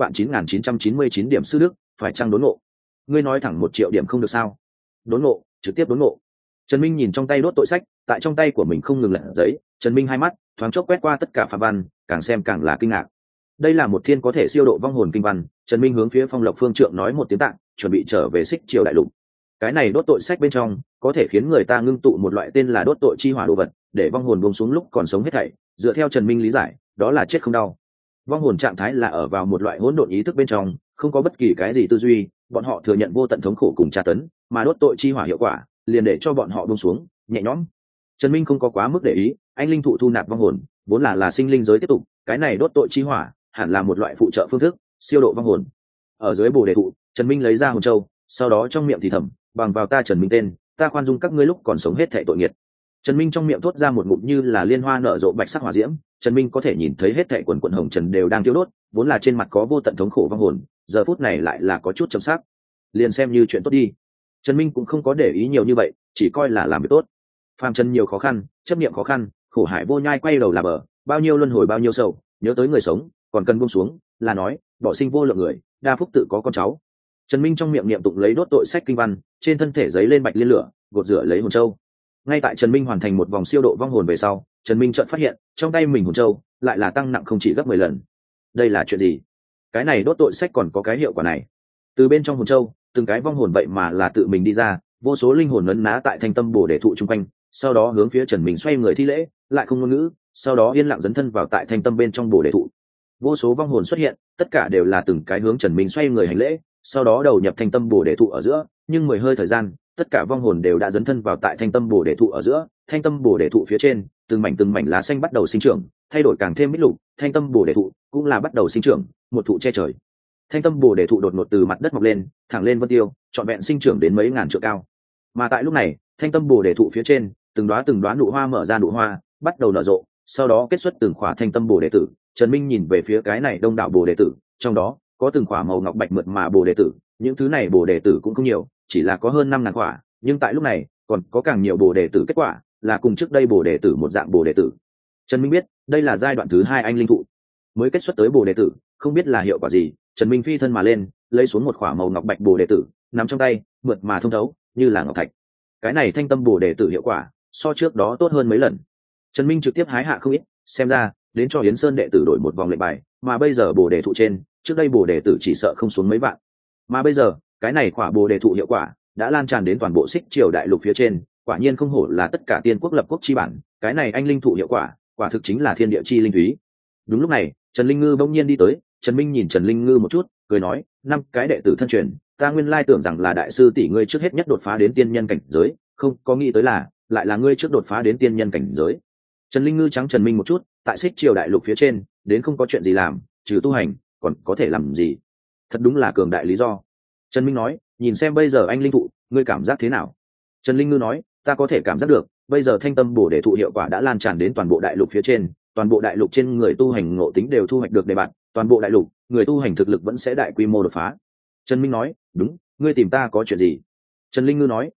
99,9999 điểm sư đức, phải chăng đốn ngộ? Ngươi nói thẳng 1 triệu điểm không được sao? Đốn ngộ, trực tiếp đốn ngộ. Trần Minh nhìn trong tay đốt tội sách, tại trong tay của mình không ngừng lật giấy, Trần Minh hai mắt thoáng chốc quét qua tất cả phạm văn, càng xem càng là kinh ngạc. Đây là một thiên có thể siêu độ vong hồn kinh văn. Trần Minh hướng phía Phong Lộc Phương Trượng nói một tiếng tạng, chuẩn bị trở về Xích Triều đại lục. Cái này đốt tội sách bên trong có thể khiến người ta ngưng tụ một loại tên là đốt tội chi hỏa đồ vật, để vong hồn buông xuống lúc còn sống hết thảy. Dựa theo Trần Minh lý giải, đó là chết không đau. Vong hồn trạng thái là ở vào một loại hỗn độn ý thức bên trong, không có bất kỳ cái gì tư duy, bọn họ thừa nhận vô tận thống khổ cùng tra tấn, mà đốt tội chi hỏa hiệu quả liền để cho bọn họ buông xuống nhẹ nhõm. Trần Minh không có quá mức để ý, anh linh thụ thu nạp vong hồn vốn là sinh linh giới tiếp tục, cái này đốt tội chi hỏa hẳn là một loại phụ trợ phương thức siêu độ vong hồn. Ở dưới bồ đề thụ, Trần Minh lấy ra hồn châu, sau đó trong miệng thì thầm, bằng vào ta Trần Minh tên, ta khoan dung các ngươi lúc còn sống hết thảy tội nghiệt. Trần Minh trong miệng thốt ra một ngụm như là liên hoa nở rộ bạch sắc hỏa diễm, Trần Minh có thể nhìn thấy hết thảy quần quần hồng trần đều đang thiêu đốt, vốn là trên mặt có vô tận thống khổ vong hồn, giờ phút này lại là có chút trầm sắc. Liền xem như chuyện tốt đi. Trần Minh cũng không có để ý nhiều như vậy, chỉ coi là làm việc tốt. Phàm trần nhiều khó khăn, chấp niệm khó khăn, khổ hải vô nhai quay đầu là bờ, bao nhiêu luân hồi bao nhiêu sầu, nhớ tới người sống, còn cần buông xuống, là nói, bỏ sinh vô lượng người, đa phúc tự có con cháu. Trần Minh trong miệng niệm tụng lấy đốt tội sách kinh văn, trên thân thể giấy lên bạch liên lửa, gột rửa lấy hồn châu. Ngay tại Trần Minh hoàn thành một vòng siêu độ vong hồn về sau, Trần Minh chợt phát hiện, trong tay mình hồn châu lại là tăng nặng không chỉ gấp 10 lần. Đây là chuyện gì? Cái này đốt tội sách còn có cái hiệu quả này? Từ bên trong hồn châu, từng cái vong hồn vậy mà là tự mình đi ra, vô số linh hồn ấn ná tại thanh tâm bồ đề thụ trung quanh, sau đó hướng phía Trần Minh xoay người thi lễ, lại không ngôn ngữ, sau đó yên lặng dấn thân vào tại thanh tâm bên trong bồ đề thụ. Vô số vong hồn xuất hiện, tất cả đều là từng cái hướng Trần Minh xoay người hành lễ, sau đó đầu nhập thanh tâm bồ đề thụ ở giữa, nhưng 10 hơi thời gian, tất cả vong hồn đều đã dấn thân vào tại thanh tâm bồ đề thụ ở giữa, thanh tâm bồ đề thụ phía trên, từng mảnh lá xanh bắt đầu sinh trưởng, thay đổi càng thêm mít lục, thanh tâm bồ đề thụ cũng là bắt đầu sinh trưởng, một thụ che trời. Thanh tâm bồ đề thụ đột ngột từ mặt đất mọc lên, thẳng lên vân tiêu, trọn vẹn sinh trưởng đến mấy ngàn trượng cao. Mà tại lúc này, thanh tâm bồ đề thụ phía trên, từng đóa nụ hoa mở ra nụ hoa, bắt đầu nở rộ, sau đó kết xuất từng khỏa thanh tâm bồ đề tử. Trần Minh nhìn về phía cái này đông đảo bồ đề tử, trong đó có từng khỏa màu ngọc bạch mượt mà bồ đề tử, những thứ này bồ đề tử cũng không nhiều, chỉ là có hơn 5.000 quả, nhưng tại lúc này, còn có càng nhiều bồ đề tử kết quả, là cùng trước đây bồ đề tử một dạng bồ đề tử. Trần Minh biết, đây là giai đoạn thứ 2 anh linh thụ mới kết xuất tới bồ đề tử, không biết là hiệu quả gì. Trần Minh phi thân mà lên, lấy xuống một khỏa màu ngọc bạch bồ đề tử, nắm trong tay, mượt mà thông thấu, như là ngọc thạch. Cái này thanh tâm bồ đề tử hiệu quả, so trước đó tốt hơn mấy lần. Trần Minh trực tiếp hái hạ không ít, xem ra đến cho Yến Sơn đệ tử đổi một vòng lệnh bài, mà bây giờ bồ đề thụ trên, trước đây bồ đề tử chỉ sợ không xuống mấy vạn, mà bây giờ cái này khỏa bồ đề thụ hiệu quả đã lan tràn đến toàn bộ Xích Triều đại lục phía trên, quả nhiên không hổ là tất cả tiên quốc lập quốc chi bản, cái này anh linh thụ hiệu quả, quả thực chính là thiên địa chi linh thúy. Đúng lúc này, Trần Linh Ngư bỗng nhiên đi tới, Trần Minh nhìn Trần Linh Ngư một chút, cười nói, 5 cái đệ tử thân truyền, ta nguyên lai tưởng rằng là đại sư tỷ ngươi trước hết nhất đột phá đến tiên nhân cảnh giới, không có nghĩ tới là lại là ngươi trước đột phá đến tiên nhân cảnh giới. Trần Linh Ngư trắng Trần Minh một chút, tại Xích Triều đại lục phía trên, đến không có chuyện gì làm, trừ tu hành, còn có thể làm gì? Thật đúng là cường đại lý do. Trần Minh nói, nhìn xem bây giờ anh linh thụ, ngươi cảm giác thế nào? Trần Linh Ngư nói, ta có thể cảm giác được, bây giờ thanh tâm bổ đề thụ hiệu quả đã lan tràn đến toàn bộ đại lục phía trên, toàn bộ đại lục trên người tu hành ngộ tính đều thu hoạch được đề bạt, toàn bộ đại lục, người tu hành thực lực vẫn sẽ đại quy mô đột phá. Trần Minh nói, đúng, ngươi tìm ta có chuyện gì? Trần Linh Ngư nói,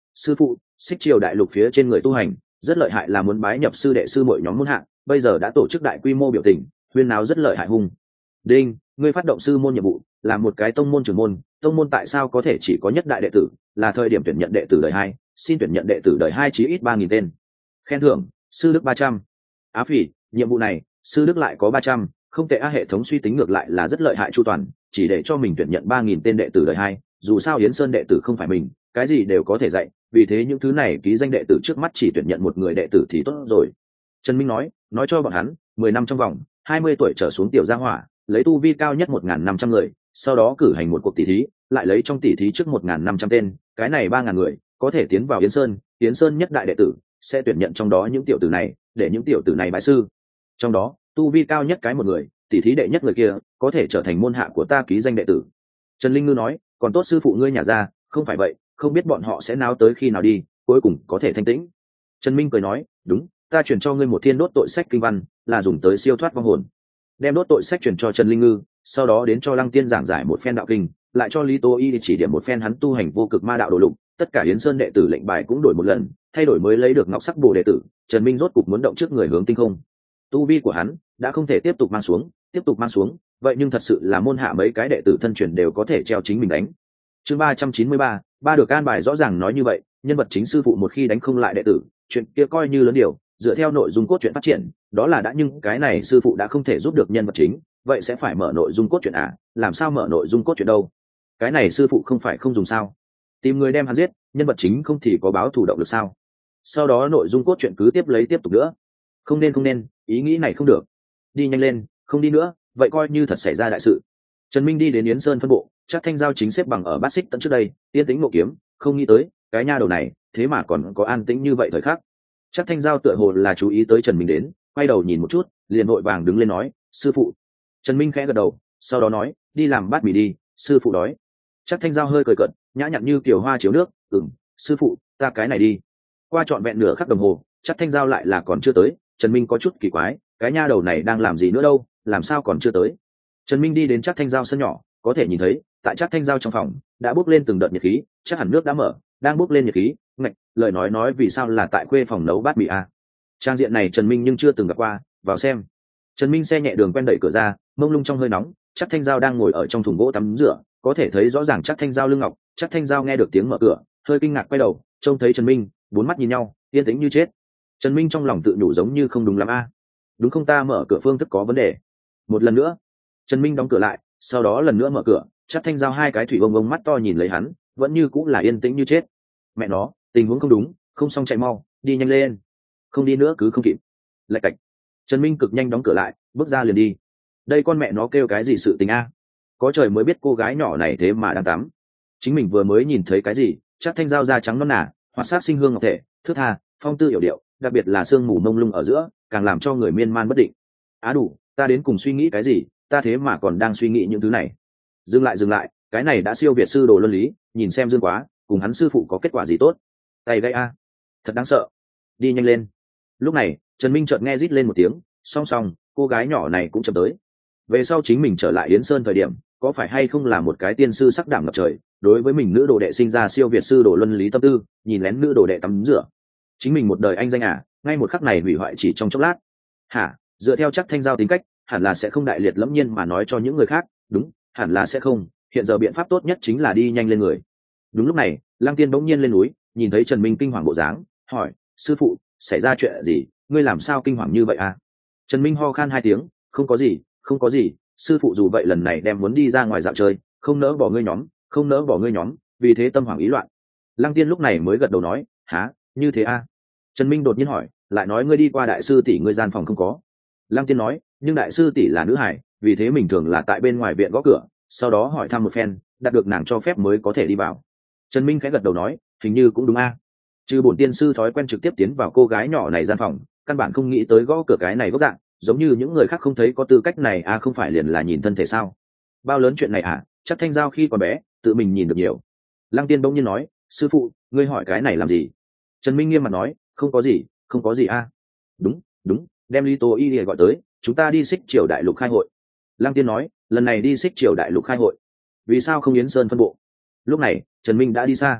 sư phụ, xích triều đại lục phía trên người tu hành rất lợi hại, là muốn bái nhập sư đệ sư muội nhóm môn hạ, bây giờ đã tổ chức đại quy mô biểu tình, huyên náo rất lợi hại hung. Đinh, ngươi phát động sư môn nhiệm vụ, là một cái tông môn trưởng môn, tông môn tại sao có thể chỉ có nhất đại đệ tử, là thời điểm tuyển nhận đệ tử đời 2, xin tuyển nhận đệ tử đời 2 chí ít 3.000 tên. Khen thưởng, sư đức 300. Á phỉ, nhiệm vụ này, sư đức lại có 300, không tệ. Hệ thống suy tính ngược lại là rất lợi hại chu toàn, chỉ để cho mình tuyển nhận 3.000 tên đệ tử đời 2, dù sao Yến Sơn đệ tử không phải mình, cái gì đều có thể dạy, vì thế những thứ này ký danh đệ tử trước mắt chỉ tuyển nhận một người đệ tử thì tốt rồi. Trần Minh nói cho bọn hắn, 10 năm trong vòng, 20 tuổi trở xuống tiểu gia hỏa, lấy tu vi cao nhất 1.500 người, sau đó cử hành một cuộc tỷ thí, lại lấy trong tỷ thí trước 1.500 tên, cái này 3.000 người có thể tiến vào Yến Sơn nhất đại đệ tử sẽ tuyển nhận trong đó những tiểu tử này, để những tiểu tử này bái sư. Trong đó, tu vi cao nhất cái một người, tỷ thí đệ nhất người kia có thể trở thành môn hạ của ta ký danh đệ tử. Trần Linh Ngư nói, còn tốt sư phụ ngươi nhả ra, không phải vậy, không biết bọn họ sẽ náo tới khi nào đi, cuối cùng có thể thanh tĩnh. Trần Minh cười nói, đúng, ta chuyển cho ngươi một thiên đốt tội sách kinh văn, là dùng tới siêu thoát vong hồn. Đem đốt tội sách chuyển cho Trần Linh Ngư, sau đó đến cho Lăng Tiên giảng giải một phen đạo kinh, lại cho Lý Tô Y chỉ điểm một phen hắn tu hành vô cực ma đạo đồ lục, tất cả Yến Sơn đệ tử lệnh bài cũng đổi một lần, thay đổi mới lấy được ngọc sắc bồ đệ tử. Trần Minh rốt cục muốn động trước người hướng tinh không. Tu vi của hắn đã không thể tiếp tục mang xuống, vậy nhưng thật sự là môn hạ mấy cái đệ tử thân truyền đều có thể treo chính mình đánh. Chương 393, ba được an bài rõ ràng nói như vậy, nhân vật chính sư phụ một khi đánh không lại đệ tử, chuyện kia coi như lớn điều, dựa theo nội dung cốt truyện phát triển, đó là đã, nhưng cái này sư phụ đã không thể giúp được nhân vật chính, vậy sẽ phải mở nội dung cốt truyện à? Làm sao mở nội dung cốt truyện đâu? Cái này sư phụ không phải không dùng sao? Tìm người đem hắn giết, nhân vật chính không thì có báo thù động lực sao? Sau đó nội dung cốt truyện cứ tiếp tục nữa. Không nên, ý nghĩ này không được. Đi nhanh lên, không đi nữa, vậy coi như thật xảy ra đại sự. Trần Minh đi đến Yến Sơn phân bộ, chắc Thanh Giao chính xếp bằng ở bát xích tận trước đây, yên tĩnh ngộ kiếm, không nghĩ tới, cái nha đầu này, thế mà còn có an tĩnh như vậy thời khắc. Chắc Thanh Giao tựa hồ là chú ý tới Trần Minh đến, quay đầu nhìn một chút, liền vội vàng đứng lên nói, sư phụ. Trần Minh khẽ gật đầu, sau đó nói, đi làm bát mì đi, sư phụ đói. Chắc Thanh Giao hơi cười cợt, nhã nhặn như kiểu hoa chiếu nước, sư phụ, ta cái này đi. Qua trọn vẹn nửa khắc đồng hồ, chắc Thanh Giao lại là còn chưa tới. Trần Minh có chút kỳ quái, cái nha đầu này đang làm gì nữa đâu, làm sao còn chưa tới. Trần Minh đi đến chắc Thanh Giao sân nhỏ, có thể nhìn thấy tại chắc Thanh Giao trong phòng đã bốc lên từng đợt nhiệt khí, chắc hẳn nước đã mở, đang bốc lên nhiệt khí. Ngạch, lời nói vì sao là tại khuê phòng nấu bát mì à? Trang diện này Trần Minh nhưng chưa từng gặp qua, vào xem. Trần Minh xe nhẹ đường quen đẩy cửa ra, mông lung trong hơi nóng, chắc Thanh Giao đang ngồi ở trong thùng gỗ tắm rửa, có thể thấy rõ ràng chắc Thanh Giao lưng ngọc. Chắc Thanh Giao nghe được tiếng mở cửa, hơi kinh ngạc quay đầu, trông thấy Trần Minh, bốn mắt nhìn nhau, yên tĩnh như chết. Trần Minh trong lòng tự nhủ giống như không đúng lắm a. Đúng không, ta mở cửa phương thức có vấn đề. Một lần nữa, Trần Minh đóng cửa lại, sau đó lần nữa mở cửa, chắc Thanh Giao hai cái thủy bông bông mắt to nhìn lấy hắn, vẫn như cũng là yên tĩnh như chết. Mẹ nó, tình huống không đúng, không xong chạy mau, đi nhanh lên. Không đi nữa cứ không kịp. Lạch cạch. Trần Minh cực nhanh đóng cửa lại, bước ra liền đi. Đây con mẹ nó kêu cái gì sự tình a? Có trời mới biết cô gái nhỏ này thế mà đang tắm. Chính mình vừa mới nhìn thấy cái gì, chắc Thanh Giao da trắng non nả, hoạt sát sinh hương ngọc thể, thước tha, phong tư hiểu điệu, đặc biệt là sương mù mông lung ở giữa, càng làm cho người miên man bất định. Á đủ, ta đến cùng suy nghĩ cái gì, ta thế mà còn đang suy nghĩ những thứ này. Dừng lại, cái này đã siêu việt sư đồ luân lý, nhìn xem Dương Quá cùng hắn sư phụ có kết quả gì tốt. Tay gây a, thật đáng sợ. Đi nhanh lên. Lúc này Trần Minh chợt nghe rít lên một tiếng, song cô gái nhỏ này cũng chậm tới. Về sau chính mình trở lại Yến Sơn thời điểm, có phải hay không là một cái tiên sư sắc đảm ngập trời, đối với mình nữ đồ đệ sinh ra siêu việt sư đồ luân lý tâm tư, nhìn lén nữ đồ đệ tắm rửa. Chính mình một đời anh danh à, ngay một khắc này hủy hoại chỉ trong chốc lát. Hả? Dựa theo chắc Thanh Giao tính cách, hẳn là sẽ không đại liệt lẫm nhiên mà nói cho những người khác, đúng, hẳn là sẽ không. Hiện giờ biện pháp tốt nhất chính là đi nhanh lên người. Đúng lúc này, Lăng Tiên bỗng nhiên lên núi, nhìn thấy Trần Minh kinh hoàng bộ dáng, hỏi, sư phụ, xảy ra chuyện gì, ngươi làm sao kinh hoàng như vậy à? Trần Minh ho khan hai tiếng, không có gì, sư phụ dù vậy lần này đem muốn đi ra ngoài dạo chơi, không nỡ bỏ ngươi nhóm, vì thế tâm hoảng ý loạn. Lăng Tiên lúc này mới gật đầu nói, há, như thế à? Trần Minh đột nhiên hỏi, lại nói ngươi đi qua đại sư tỷ ngươi gian phòng không có. Lăng Tiên nói, nhưng đại sư tỷ là nữ hải, vì thế mình thường là tại bên ngoài viện gõ cửa, sau đó hỏi thăm một phen, đạt được nàng cho phép mới có thể đi vào. Trần Minh khẽ gật đầu nói, hình như cũng đúng a. Trừ bổn tiên sư thói quen trực tiếp tiến vào cô gái nhỏ này gian phòng, căn bản không nghĩ tới gõ cửa cái này góc dạng, giống như những người khác không thấy có tư cách này à, không phải liền là nhìn thân thể sao? Bao lớn chuyện này à, chắc Thanh Giao khi còn bé tự mình nhìn được nhiều. Lăng Tiên bỗng nhiên nói, sư phụ, ngươi hỏi cái này làm gì? Trần Minh nghiêm mặt nói, không có gì a. Đúng, đem Lý Tô Y gọi tới, chúng ta đi Xích Triều Đại Lục khai hội. Lăng Tiên nói, lần này đi Xích Triều Đại Lục khai hội, vì sao không Yến Sơn phân bộ? Lúc này Trần Minh đã đi xa.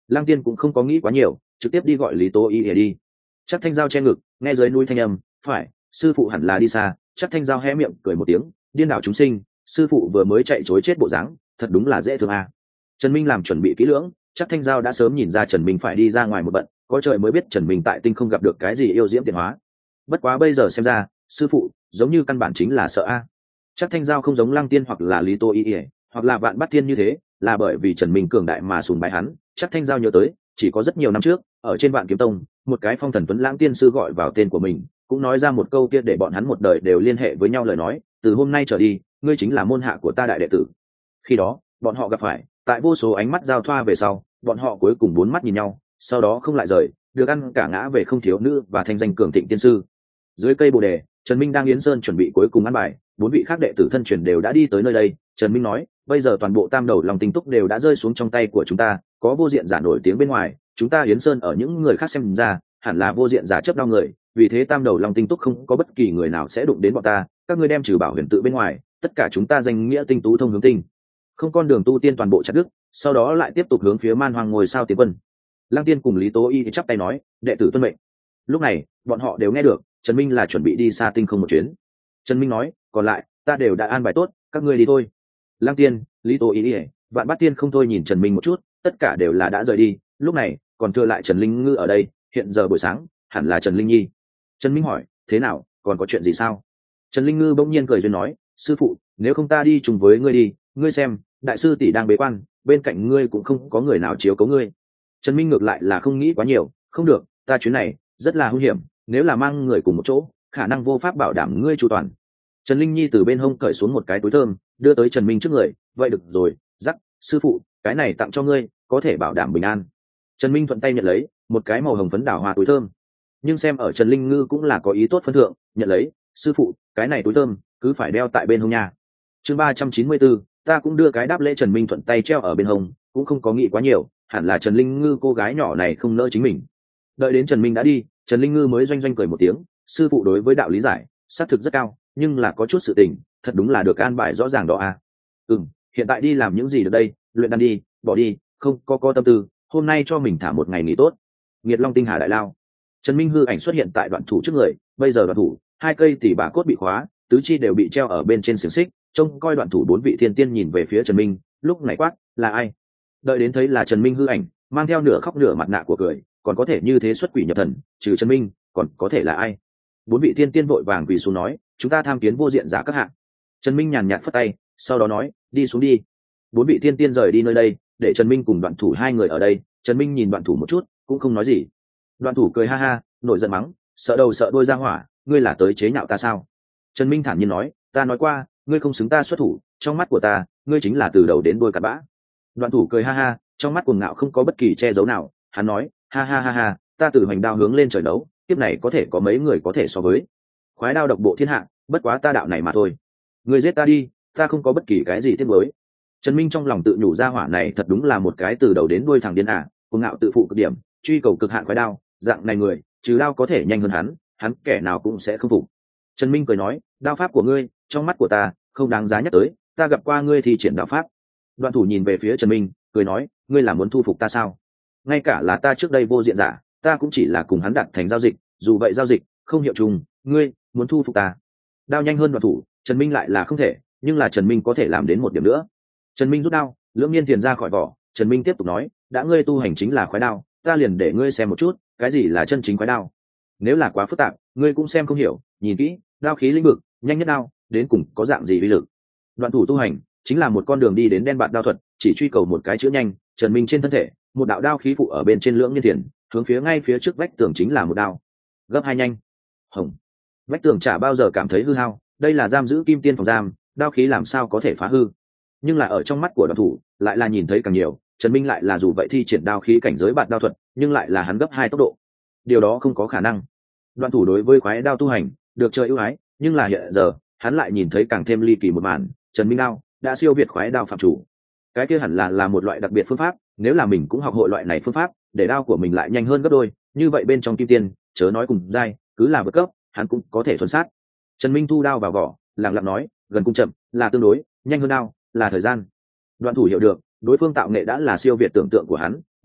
Lăng Tiên cũng không có nghĩ quá nhiều, trực tiếp đi gọi Lý Tố Y đi. Chắc Thanh Giao che ngực, nghe dưới núi thanh âm, phải, sư phụ hẳn là đi xa. Chắc Thanh Giao hé miệng cười một tiếng, điên đảo chúng sinh, sư phụ vừa mới chạy chối chết bộ dáng, thật đúng là dễ thương à. Trần Minh làm chuẩn bị kỹ lưỡng, chắc Thanh Giao đã sớm nhìn ra Trần Minh phải đi ra ngoài một bận, có trời mới biết Trần Minh tại tinh không gặp được cái gì yêu diễm tiến hóa. Bất quá bây giờ xem ra, sư phụ giống như căn bản chính là sợ a. Chắc Thanh Giao không giống Lăng Tiên hoặc là Lý Tô Y, hoặc là Vạn Bát Tiên như thế, là bởi vì Trần Minh cường đại mà sùng bái hắn. Chắc Thanh Giao nhớ tới, chỉ có rất nhiều năm trước, ở trên Vạn Kiếm Tông, một cái phong thần tuấn lãng tiên sư gọi vào tên của mình, cũng nói ra một câu kia để bọn hắn một đời đều liên hệ với nhau lời nói, từ hôm nay trở đi, ngươi chính là môn hạ của ta đại đệ tử. Khi đó, bọn họ gặp phải, tại vô số ánh mắt giao thoa về sau, bọn họ cuối cùng bốn mắt nhìn nhau, sau đó không lại rời, được ăn cả ngã về không thiếu nữ và thanh danh cường thịnh tiên sư. Dưới cây bồ đề, Trần Minh đang yến sơn chuẩn bị cuối cùng ăn bài, bốn vị khác đệ tử thân truyền đều đã đi tới nơi đây. Trần Minh nói, bây giờ toàn bộ tam đầu lòng tinh túc đều đã rơi xuống trong tay của chúng ta, có vô diện giả nổi tiếng bên ngoài, chúng ta yến sơn ở những người khác xem ra hẳn là vô diện giả chấp đau người, vì thế tam đầu lòng tinh túc không có bất kỳ người nào sẽ đụng đến bọn ta. Các ngươi đem trừ bảo huyền tự bên ngoài, tất cả chúng ta danh nghĩa tinh tú thông hướng tinh không con đường tu tiên toàn bộ chặt đứt, sau đó lại tiếp tục hướng phía man hoang ngôi sao tiến quân. Lăng Tiên cùng Lý Tố Y chắp tay nói, đệ tử tuân mệnh. Lúc này bọn họ đều nghe được Trần Minh là chuẩn bị đi xa tinh không một chuyến. Trần Minh nói, còn lại ta đều đã an bài tốt, các ngươi đi thôi. Lăng Tiên, Lý Tố Y, Vạn Bát Tiên không thôi nhìn Trần Minh một chút, tất cả đều là đã rời đi. Lúc này còn thừa lại Trần Linh Ngư ở đây, hiện giờ buổi sáng hẳn là Trần Linh Nhi. Trần Minh hỏi, thế nào, còn có chuyện gì sao? Trần Linh Ngư bỗng nhiên cười duyên nói, sư phụ, nếu không ta đi chung với ngươi đi, ngươi xem, đại sư tỷ đang bế quan, bên cạnh ngươi cũng không có người nào chiếu cố ngươi. Trần Minh ngược lại là không nghĩ quá nhiều, không được, ta chuyến này rất là hung hiểm, nếu là mang người cùng một chỗ, khả năng vô pháp bảo đảm ngươi chu toàn. Trần Linh Nhi từ bên hông cởi xuống một cái túi thơm, đưa tới Trần Minh trước người, vậy được rồi, dắt, sư phụ, cái này tặng cho ngươi, có thể bảo đảm bình an. Trần Minh thuận tay nhận lấy một cái màu hồng phấn đảo hoa túi thơm, nhưng xem ở Trần Linh Ngư cũng là có ý tốt phân thượng, nhận lấy, sư phụ, cái này túi thơm cứ phải đeo tại bên hông nha. Chương 394, ta cũng đưa cái đáp lễ. Trần Minh thuận tay treo ở bên hông, cũng không có nghĩ quá nhiều, hẳn là Trần Linh Ngư cô gái nhỏ này không nỡ chính mình. Đợi đến Trần Minh đã đi, Trần Linh Ngư mới doanh doanh cười một tiếng, sư phụ đối với đạo lý giải xác thực rất cao, nhưng là có chút sự tình thật đúng là được an bài rõ ràng đó à. Hiện tại đi làm những gì được đây, luyện đan đi, bỏ đi, không có tâm tư, hôm nay cho mình thả một ngày nghỉ tốt. Nghiệt Long Tinh Hà đại lao. Trần Minh hư ảnh xuất hiện tại Đoạn Thủ trước người, bây giờ Đoạn Thủ hai cây tỉ bà cốt bị khóa, tứ chi đều bị treo ở bên trên xiềng xích, trông coi Đoạn Thủ bốn vị thiên tiên nhìn về phía Trần Minh, lúc này quát, là ai? Đợi đến thấy là Trần Minh hư ảnh, mang theo nửa khóc nửa mặt nạ của cười, còn có thể như thế xuất quỷ nhập thần, trừ Trần Minh còn có thể là ai? Bốn vị thiên tiên vội vàng quỳ xuống nói, chúng ta tham kiến vô diện giả các hạ. Trần Minh nhàn nhạt phất tay, sau đó nói, đi xuống đi. Bốn vị thiên tiên rời đi nơi đây, để Trần Minh cùng Đoạn Thủ hai người ở đây. Trần Minh nhìn Đoạn Thủ một chút, cũng không nói gì. Đoạn Thủ cười ha ha, nổi giận mắng, sợ đầu sợ đuôi ra hỏa, ngươi là tới chế nhạo ta sao? Trần Minh thản nhiên nói, ta nói qua, ngươi không xứng ta xuất thủ, trong mắt của ta, ngươi chính là từ đầu đến đuôi cặn bã. Đoạn Thủ cười ha ha, trong mắt cuồng ngạo không có bất kỳ che giấu nào, hắn nói, ha ha ha ha, ta từ hoành đao hướng lên trời đấu, kiếp này có thể có mấy người có thể so với. Khoái đao độc bộ thiên hạ, bất quá ta đạo này mà thôi. Ngươi giết ta đi, ta không có bất kỳ cái gì tiếc nuối. Trần Minh trong lòng tự nhủ ra hỏa này thật đúng là một cái từ đầu đến đuôi thằng điên à, cuồng ngạo tự phụ cực điểm, truy cầu cực hạn khoái đao, dạng này người, trừ đao có thể nhanh hơn hắn kẻ nào cũng sẽ không phục. Trần Minh cười nói, đao pháp của ngươi, trong mắt của ta, không đáng giá nhắc tới, ta gặp qua ngươi thì triển đạo pháp. Đoạn Thủ nhìn về phía Trần Minh, cười nói, ngươi là muốn thu phục ta sao? Ngay cả là ta trước đây vô diện giả, ta cũng chỉ là cùng hắn đạt thành giao dịch, dù vậy giao dịch không hiệu trùng, ngươi muốn thu phục ta? Đao nhanh hơn Đoạn Thủ, Trần Minh lại là không thể, nhưng là Trần Minh có thể làm đến một điểm nữa. Trần Minh rút đao, lưỡng nhiên tiền ra khỏi vỏ, Trần Minh tiếp tục nói, đã ngươi tu hành chính là khoái đao, ta liền để ngươi xem một chút, cái gì là chân chính khoái đao. Nếu là quá phức tạp, ngươi cũng xem không hiểu, nhìn kỹ, đao khí lĩnh vực, nhanh nhất đao, đến cùng có dạng gì uy lực. Đoạn Thủ tu hành chính là một con đường đi đến đen bạt đao thuật, chỉ truy cầu một cái chữ nhanh. Trần Minh trên thân thể, một đạo đao khí phụ ở bên trên lưỡng nhiên tiền, hướng phía ngay phía trước vách tường chính là một đao. Gấp hai nhanh. Hồng. Vách tường chả bao giờ cảm thấy hư hao, đây là giam giữ kim tiên phòng giam, đao khí làm sao có thể phá hư. Nhưng là ở trong mắt của Đoạn Thủ, lại là nhìn thấy càng nhiều. Trần Minh lại là dù vậy thi triển đao khí cảnh giới bạt đao thuật, nhưng lại là hắn gấp hai tốc độ. Điều đó không có khả năng. Đoạn Thủ đối với khoái đao tu hành được trời ưu ái, nhưng là hiện giờ hắn lại nhìn thấy càng thêm ly kỳ một màn, Trần Minh đao đã siêu việt khoái đao phạm chủ. Cái kia hẳn là một loại đặc biệt phương pháp, nếu là mình cũng học hội loại này phương pháp, để đao của mình lại nhanh hơn gấp đôi, như vậy bên trong kim tiên, chớ nói cùng giai, cứ là vượt cấp, hắn cũng có thể thuần sát. Trần Minh thu đao vào vỏ, lặng lặng nói, gần cung chậm là tương đối, nhanh hơn đao là thời gian. Đoạn Thủ hiểu được, đối phương tạo nghệ đã là siêu việt tưởng tượng của hắn,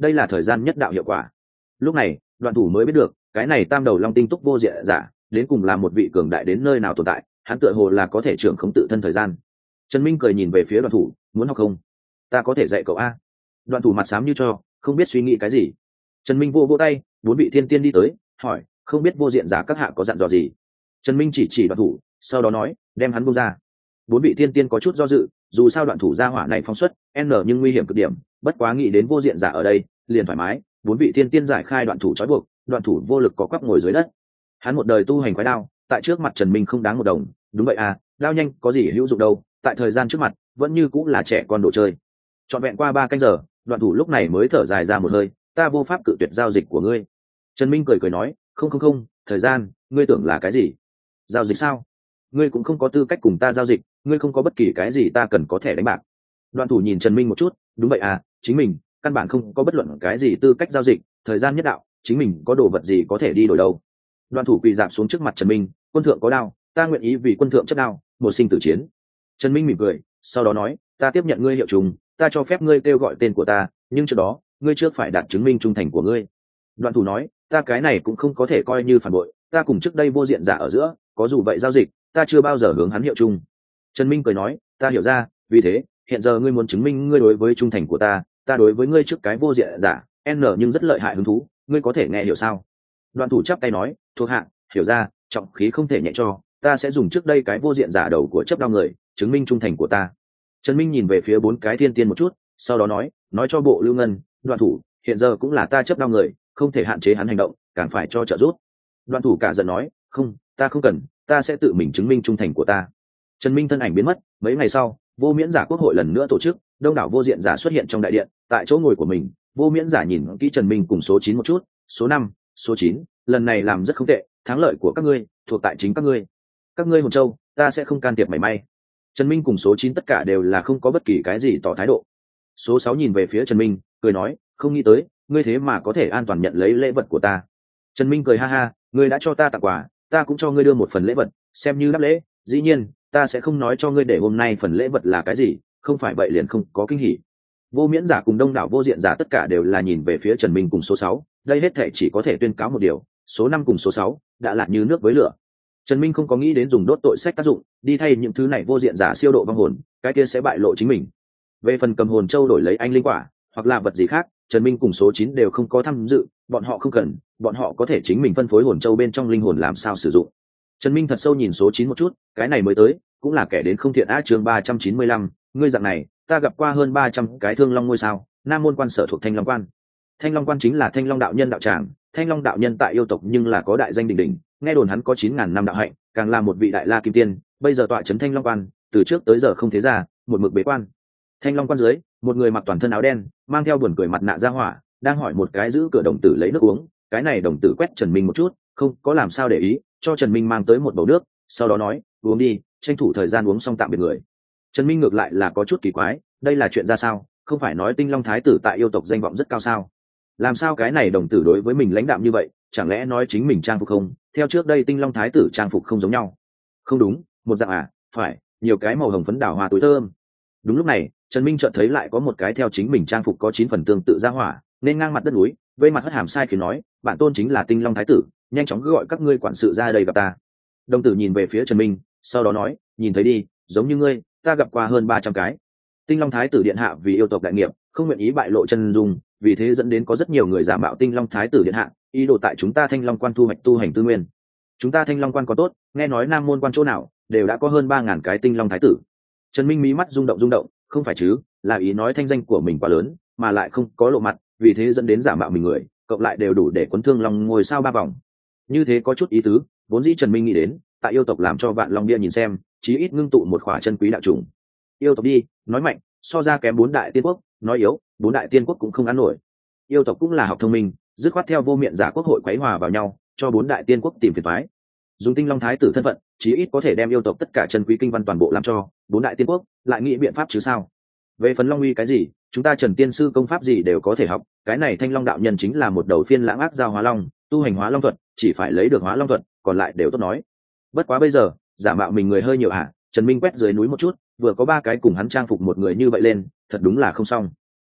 đây là thời gian nhất đạo hiệu quả. Lúc này Đoạn Thủ mới biết được cái này tam đầu long tinh túc vô diện giả đến cùng là một vị cường đại đến nơi nào tồn tại, hắn tựa hồ là có thể trưởng khống tự thân thời gian. Trần Minh cười nhìn về phía Đoạn Thủ, muốn học không? Ta có thể dạy cậu a. Đoạn Thủ mặt xám như cho, không biết suy nghĩ cái gì. Trần Minh vô tay, bốn vị thiên tiên đi tới, hỏi, không biết vô diện giả các hạ có dặn dò gì? Trần Minh chỉ Đoạn Thủ, sau đó nói, đem hắn buông ra. Bốn vị thiên tiên có chút do dự, dù sao Đoạn Thủ gia hỏa này phóng xuất nhưng nguy hiểm cực điểm, bất quá nghĩ đến vô diện giả ở đây, liền thoải mái. Bốn vị thiên tiên giải khai Đoạn Thủ trói buộc, Đoạn Thủ vô lực có quắp ngồi dưới đất. Hắn một đời tu hành quái đao, tại trước mặt Trần Minh không đáng một đồng. Đúng vậy à, đao nhanh có gì hữu dụng đâu, tại thời gian trước mặt vẫn như cũng là trẻ con đồ chơi. Trọn vẹn qua 3 canh giờ, Đoạn Thủ lúc này mới thở dài ra một hơi, ta vô pháp cự tuyệt giao dịch của ngươi. Trần Minh cười nói, không, thời gian, ngươi tưởng là cái gì? Giao dịch sao? Ngươi cũng không có tư cách cùng ta giao dịch, ngươi không có bất kỳ cái gì ta cần có thể đánh bạc. Đoạn Thủ nhìn Trần Minh một chút, đúng vậy à, chính mình căn bản không có bất luận cái gì tư cách giao dịch, thời gian nhất đạo, chính mình có đồ vật gì có thể đi đổi đâu. Đoạn Thủ quỳ rạp xuống trước mặt Trần Minh, quân thượng có đao, ta nguyện ý vì quân thượng chấp đao, một sinh tử chiến. Trần Minh mỉm cười, sau đó nói, ta tiếp nhận ngươi hiệu trùng, ta cho phép ngươi kêu gọi tên của ta, nhưng trước đó ngươi trước phải đạt chứng minh trung thành của ngươi. Đoạn Thủ nói, ta cái này cũng không có thể coi như phản bội, ta cùng trước đây vô diện giả ở giữa có dù vậy giao dịch, ta chưa bao giờ hướng hắn hiệu chung. Trần Minh cười nói, ta hiểu ra, vì thế hiện giờ ngươi muốn chứng minh ngươi đối với trung thành của ta đối với ngươi trước cái vô diện giả nhưng rất lợi hại hứng thú, ngươi có thể nghe hiểu sao? Đoạn Thủ chắp tay nói, thuộc hạ hiểu ra, trọng khí không thể nhẹ cho, ta sẽ dùng trước đây cái vô diện giả đầu của chấp đao người chứng minh trung thành của ta. Trần Minh nhìn về phía 4 cái thiên tiên một chút, sau đó nói cho Bộ Lưu Ngân, Đoạn Thủ hiện giờ cũng là ta chấp đao người, không thể hạn chế hắn hành động, càng phải cho trợ giúp. Đoạn Thủ cả giận nói, không, ta không cần, ta sẽ tự mình chứng minh trung thành của ta. Trần Minh thân ảnh biến mất. Mấy ngày sau, vô miễn giả quốc hội lần nữa tổ chức, đông đảo vô diện giả xuất hiện trong đại điện, tại chỗ ngồi của mình, vô miễn giả nhìn kỹ Trần Minh cùng số 9 một chút, số 5, số 9, lần này làm rất không tệ, thắng lợi của các ngươi thuộc tại chính các ngươi Hồn Châu, ta sẽ không can thiệp mảy may. Trần Minh cùng số 9 tất cả đều là không có bất kỳ cái gì tỏ thái độ. Số 6 nhìn về phía Trần Minh, cười nói, không nghĩ tới ngươi thế mà có thể an toàn nhận lấy lễ vật của ta. Trần Minh cười ha ha, ngươi đã cho ta tặng quà, ta cũng cho ngươi đưa một phần lễ vật, xem như đáp lễ. Dĩ nhiên ta sẽ không nói cho ngươi để hôm nay phần lễ vật là cái gì, không phải vậy liền không có kinh hỉ. Vô miễn giả cùng đông đảo vô diện giả tất cả đều là nhìn về phía Trần Minh cùng số 6, đây hết thể chỉ có thể tuyên cáo một điều, số 5 cùng số 6 đã là như nước với lửa. Trần Minh không có nghĩ đến dùng đốt tội sách tác dụng, đi thay những thứ này vô diện giả siêu độ vong hồn, cái kia sẽ bại lộ chính mình. Về phần cầm hồn châu đổi lấy anh linh quả, hoặc là vật gì khác, Trần Minh cùng số 9 đều không có tham dự, bọn họ không cần, bọn họ có thể chính mình phân phối hồn châu bên trong linh hồn làm sao sử dụng. Trần Minh thật sâu nhìn số 9 một chút, cái này mới tới, cũng là kẻ đến không thiện á. Chương 395, ngươi dạng này, ta gặp qua hơn 300 cái thương long ngôi sao, Nam môn quan sở thuộc Thanh Long quan. Thanh Long quan chính là Thanh Long đạo nhân đạo tràng, Thanh Long đạo nhân tại yêu tộc nhưng là có đại danh đỉnh đỉnh, nghe đồn hắn có 9000 năm đạo hạnh, càng là một vị đại la kim tiên, bây giờ tọa trấn Thanh Long quan, từ trước tới giờ không thế ra, một mực bế quan. Thanh Long quan dưới, một người mặc toàn thân áo đen, mang theo buồn cười mặt nạ ra hỏa, đang hỏi một cái giữ cửa đồng tử lấy nước uống, cái này đồng tử quét Trần Minh một chút, không có làm sao để ý, cho Trần Minh mang tới một bầu nước, sau đó nói, uống đi, tranh thủ thời gian uống xong tạm biệt người. Trần Minh ngược lại là có chút kỳ quái, đây là chuyện ra sao, không phải nói Tinh Long thái tử tại yêu tộc danh vọng rất cao sao? Làm sao cái này đồng tử đối với mình lãnh đạm như vậy, chẳng lẽ nói chính mình trang phục không, theo trước đây Tinh Long thái tử trang phục không giống nhau? Không đúng, một dạng à, phải, nhiều cái màu hồng phấn đào hoa túi thơm. Đúng lúc này, Trần Minh chợt thấy lại có một cái theo chính mình trang phục có 9 phần tương tự ra hỏa, nên ngang mặt đất núi, vây mặt hất hàm sai khiến nói, bản tôn chính là Tinh Long thái tử, nhanh chóng gọi các ngươi quản sự ra đây gặp ta. Đồng tử nhìn về phía Trần Minh, sau đó nói, nhìn thấy đi, giống như ngươi, ta gặp qua hơn 300 cái. Tinh Long thái tử điện hạ vì yêu tộc đại nghiệp, không nguyện ý bại lộ chân dung, vì thế dẫn đến có rất nhiều người giả mạo Tinh Long thái tử điện hạ, ý đồ tại chúng ta Thanh Long quan thu hoạch tu hành tư nguyên. Chúng ta Thanh Long quan có tốt, nghe nói Nam môn quan chỗ nào đều đã có hơn 3000 cái Tinh Long thái tử. Trần Minh mí mắt rung động, không phải chứ, là ý nói thanh danh của mình quá lớn, mà lại không có lộ mặt, vì thế dẫn đến giả mạo mình người, cộng lại đều đủ để cuốn thương long ngồi sao 3 vòng. Như thế có chút ý tứ, vốn dĩ Trần Minh nghĩ đến, tại yêu tộc làm cho Vạn Long bia nhìn xem, chí ít ngưng tụ một khỏa chân quý đạo trùng. Yêu tộc đi, nói mạnh, so ra kém 4 đại tiên quốc, nói yếu, 4 đại tiên quốc cũng không ăn nổi. Yêu tộc cũng là học thông minh, dứt khoát theo vô miệng giả quốc hội quấy hòa vào nhau, cho 4 đại tiên quốc tìm phiền toái. Dùng Tinh Long thái tử thân phận, chí ít có thể đem yêu tộc tất cả chân quý kinh văn toàn bộ làm cho 4 đại tiên quốc, lại nghĩ biện pháp chứ sao? Về phần Long uy cái gì, chúng ta Trần tiên sư công pháp gì đều có thể học, cái này Thanh Long đạo nhân chính là một đầu phiên lãng ác giao hóa long, tu hành hóa long thuật, chỉ phải lấy được hóa long thuật, còn lại đều tốt nói. Bất quá bây giờ, giả mạo mình người hơi nhiều hả? Trần Minh quét dưới núi một chút, vừa có 3 cái cùng hắn trang phục một người như vậy lên, thật đúng là không xong.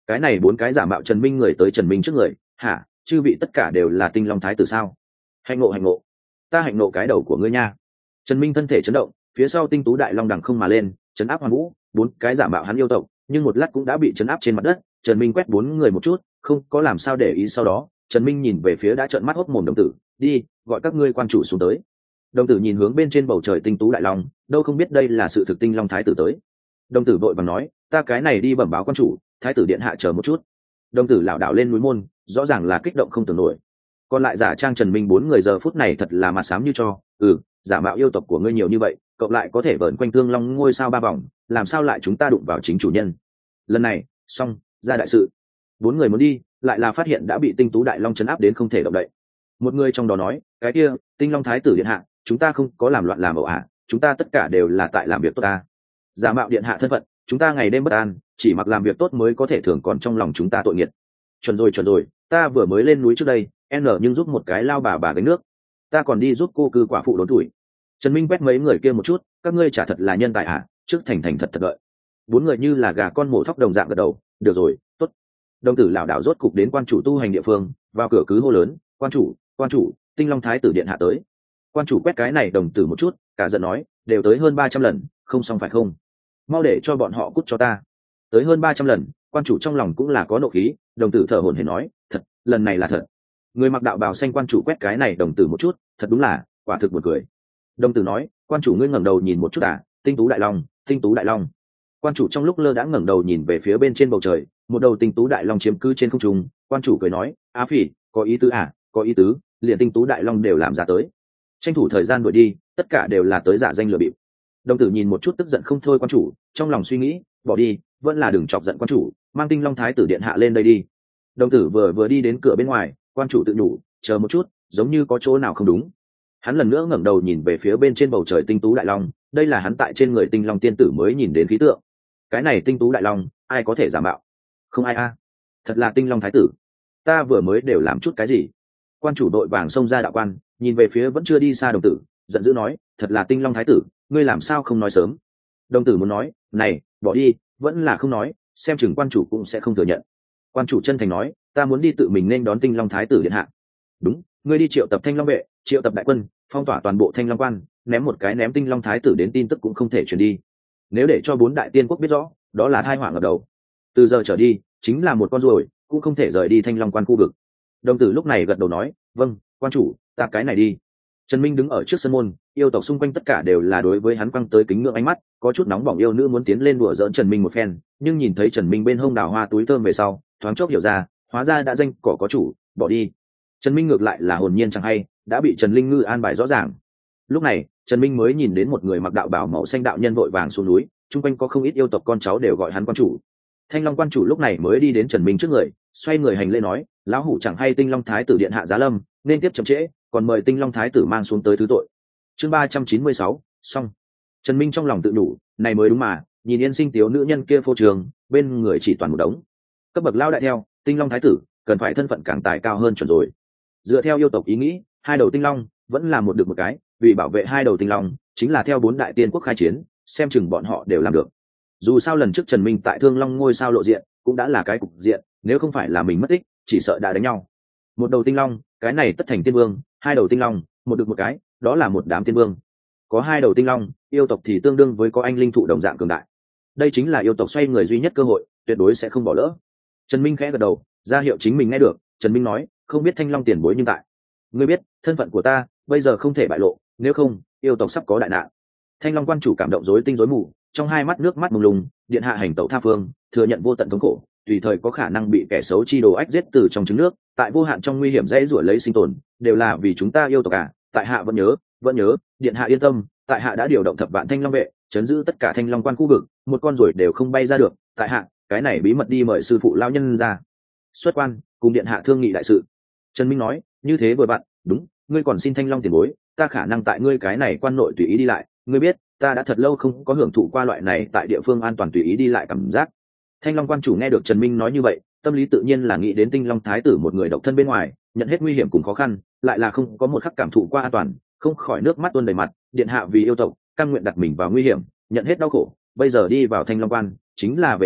cái này 4 cái giả mạo Trần Minh người tới Trần Minh trước người, hả? Chư vị tất cả đều là Tinh Long Thái tử sao? Hạnh ngộ, ta hạnh ngộ cái đầu của ngươi nha. Trần Minh thân thể chấn động, phía sau Tinh Tú Đại Long đằng không mà lên, chấn áp Hoàn Vũ. 4 cái giả mạo hắn yêu tộc, nhưng một lát cũng đã bị chấn áp trên mặt đất. Trần Minh quét 4 người một chút, không có làm sao để ý. Sau đó Trần Minh nhìn về phía đã trợn mắt hốc mồm đồng tử, đi, gọi các ngươi quan chủ xuống tới. Đồng tử nhìn hướng bên trên bầu trời Tinh Tú Đại Long, đâu không biết đây là sự thực Tinh Long Thái tử tới. Đồng tử vội vàng nói, ta cái này đi bẩm báo quan chủ, Thái tử điện hạ chờ một chút. Đồng tử lảo đảo lên núi môn, rõ ràng là kích động không tưởng nổi. Còn lại giả trang Trần Minh 4 người giờ phút này thật là mặt xám như cho. Giả mạo yêu tộc của ngươi nhiều như vậy, cộng lại có thể vờn quanh Thương Long ngôi sao 3 vòng, làm sao lại chúng ta đụng vào chính chủ nhân? Lần này xong, ra đại sự. 4 người muốn đi, lại là phát hiện đã bị Tinh Tú Đại Long trấn áp đến không thể động đậy. Một người trong đó nói, cái kia Tinh Long Thái tử điện hạ, chúng ta không có làm loạn làm ẩu ả, chúng ta tất cả đều là tại làm việc tốt ta. Giả mạo điện hạ thân phận, chúng ta ngày đêm bất an, chỉ mặc làm việc tốt mới có thể thưởng còn trong lòng chúng ta tội nghiệt. Chuẩn rồi, ta vừa mới lên núi trước đây, nhưng giúp một cái lao bà gánh nước, ta còn đi giúp cô cư quả phụ đốn tuổi. Trần Minh quét mấy người kia một chút, các ngươi chả thật là nhân tài à? Trước thành thật đợi. 4 người như là gà con mổ thóc đồng dạng gật đầu, được rồi, tốt. Đồng tử lảo đảo rốt cục đến quan chủ tu hành địa phương, vào cửa cứ hô lớn, quan chủ, Tinh Long Thái tử điện hạ tới. Quan chủ quét cái này đồng tử một chút, cả giận nói, đều tới hơn 300 lần, không xong phải không? Mau để cho bọn họ cút cho ta. Tới hơn 300 lần, quan chủ trong lòng cũng là có nộ khí. Đồng tử thở hổn hển nói, thật, lần này là thật. Người mặc đạo bào xanh quan chủ quét cái này đồng tử một chút, thật đúng là, quả thực buồn cười. Đồng tử nói, quan chủ ngươi ngẩng đầu nhìn một chút à, Tinh Tú Đại Long. Quan chủ trong lúc lơ đãng ngẩng đầu nhìn về phía bên trên bầu trời, một đầu Tinh Tú Đại Long chiếm cứ trên không trung. Quan chủ cười nói, Á Phỉ, có ý tứ à? Có ý tứ, liền Tinh Tú Đại Long đều làm ra tới. Tranh thủ thời gian đuổi đi, tất cả đều là tới giả danh lừa bịp. Đồng tử nhìn một chút tức giận không thôi quan chủ, trong lòng suy nghĩ, bỏ đi, vẫn là đừng chọc giận quan chủ, mang Tinh Long Thái tử điện hạ lên đây đi. Đồng tử vừa đi đến cửa bên ngoài, quan chủ tự nhủ, chờ một chút, giống như có chỗ nào không đúng. Hắn lần nữa ngẩng đầu nhìn về phía bên trên bầu trời Tinh Tú Đại Long, đây là hắn tại trên người Tinh Long tiên tử mới nhìn đến khí tượng. Cái này Tinh Tú Đại Long, ai có thể giả mạo? Không ai a. Thật là Tinh Long Thái tử. Ta vừa mới đều làm chút cái gì? Quan chủ đội vàng xông ra đạo quan, nhìn về phía vẫn chưa đi xa đồng tử, giận dữ nói, thật là Tinh Long Thái tử, ngươi làm sao không nói sớm? Đồng tử muốn nói, này, bỏ đi, vẫn là không nói, xem chừng quan chủ cũng sẽ không thừa nhận. Quan chủ chân thành nói, ta muốn đi tự mình nên đón Tinh Long Thái tử điện hạ. Đúng, ngươi đi triệu tập Thanh Long vệ, triệu tập đại quân, phong tỏa toàn bộ Thanh Long quan, ném một cái ném Tinh Long Thái tử đến tin tức cũng không thể truyền đi. Nếu để cho 4 đại tiên quốc biết rõ, đó là tai họa ngập đầu. Từ giờ trở đi, chính là một con ruồi, cũng không thể rời đi Thanh Long quan khu vực. Đồng tử lúc này gật đầu nói, vâng, quan chủ, ta cái này đi. Trần Minh đứng ở trước sân môn, yêu tộc xung quanh tất cả đều là đối với hắn quăng tới kính ngưỡng ánh mắt, có chút nóng bỏng yêu nữ muốn tiến lên đùa giỡn Trần Minh một phen, nhưng nhìn thấy Trần Minh bên hông đào hoa túi thơm về sau, thoáng chốc hiểu ra, hóa ra đã danh cỏ có chủ, bỏ đi. Trần Minh ngược lại là hồn nhiên chẳng hay, đã bị Trần Linh Ngư an bài rõ ràng. Lúc này, Trần Minh mới nhìn đến một người mặc đạo bào màu xanh đạo nhân vội vàng xuống núi, chung quanh có không ít yêu tộc con cháu đều gọi hắn quan chủ. Thanh Long quan chủ lúc này mới đi đến Trần Minh trước người, xoay người hành lễ nói, lão hủ chẳng hay Tinh Long Thái tử điện hạ giá lâm, nên tiếp chậm trễ, còn mời Tinh Long Thái tử mang xuống tới thứ tội. Chương 396, xong. Trần Minh trong lòng tự đủ, này mới đúng mà, nhìn yên sinh thiếu nữ nhân kia phô trường, bên người chỉ toàn một đống. Cấp bậc lao đại theo, Tinh Long Thái tử, cần phải thân phận càng tài cao hơn chuẩn rồi. Dựa theo yêu tộc ý nghĩ, 2 đầu Tinh Long vẫn là một được một cái, vì bảo vệ 2 đầu Tinh Long, chính là theo 4 đại tiên quốc khai chiến, xem chừng bọn họ đều làm được. Dù sao lần trước Trần Minh tại Thương Long ngôi sao lộ diện, cũng đã là cái cục diện, nếu không phải là mình mất tích, chỉ sợ đã đánh nhau. Một đầu Tinh Long, cái này tất thành tiên vương, 2 đầu Tinh Long, một được một cái, đó là một đám tiên vương. Có 2 đầu Tinh Long, yêu tộc thì tương đương với có anh linh thụ đồng dạng cường đại. Đây chính là yêu tộc xoay người duy nhất cơ hội, tuyệt đối sẽ không bỏ lỡ. Trần Minh khẽ gật đầu, ra hiệu chính mình nghe được. Trần Minh nói, không biết Thanh Long tiền bối nhưng tại, ngươi biết thân phận của ta bây giờ không thể bại lộ, nếu không yêu tộc sắp có đại nạn. Thanh Long quan chủ cảm động rối tinh rối mù, trong hai mắt nước mắt mông lung, điện hạ hành tẩu tha phương, thừa nhận vô tận thống khổ, tùy thời có khả năng bị kẻ xấu chi đồ ách giết từ trong trứng nước, tại vô hạn trong nguy hiểm dễ rủa lấy sinh tồn, đều là vì chúng ta yêu tộc cả. Tại hạ vẫn nhớ, điện hạ yên tâm, tại hạ đã điều động thập vạn Thanh Long vệ, chấn giữ tất cả Thanh Long quan khu vực, một con ruồi đều không bay ra được. Tại hạ cái này bí mật đi mời sư phụ lao nhân ra xuất quan, cùng điện hạ thương nghị đại sự. Trần Minh nói, như thế vừa bạn, đúng, ngươi còn xin Thanh Long tiền bối, ta khả năng tại ngươi cái này quan nội tùy ý đi lại, ngươi biết, ta đã thật lâu không có hưởng thụ qua loại này tại địa phương an toàn tùy ý đi lại cảm giác. Thanh Long quan chủ nghe được Trần Minh nói như vậy, tâm lý tự nhiên là nghĩ đến Tinh Long thái tử một người độc thân bên ngoài, nhận hết nguy hiểm cùng khó khăn, lại là không có một khắc cảm thụ qua an toàn, không khỏi nước mắt tuôn đầy mặt. Điện hạ vì yêu tộc, cam nguyện đặt mình vào nguy hiểm, nhận hết đau khổ, bây giờ đi vào Thanh Long quan, chính là về nhà,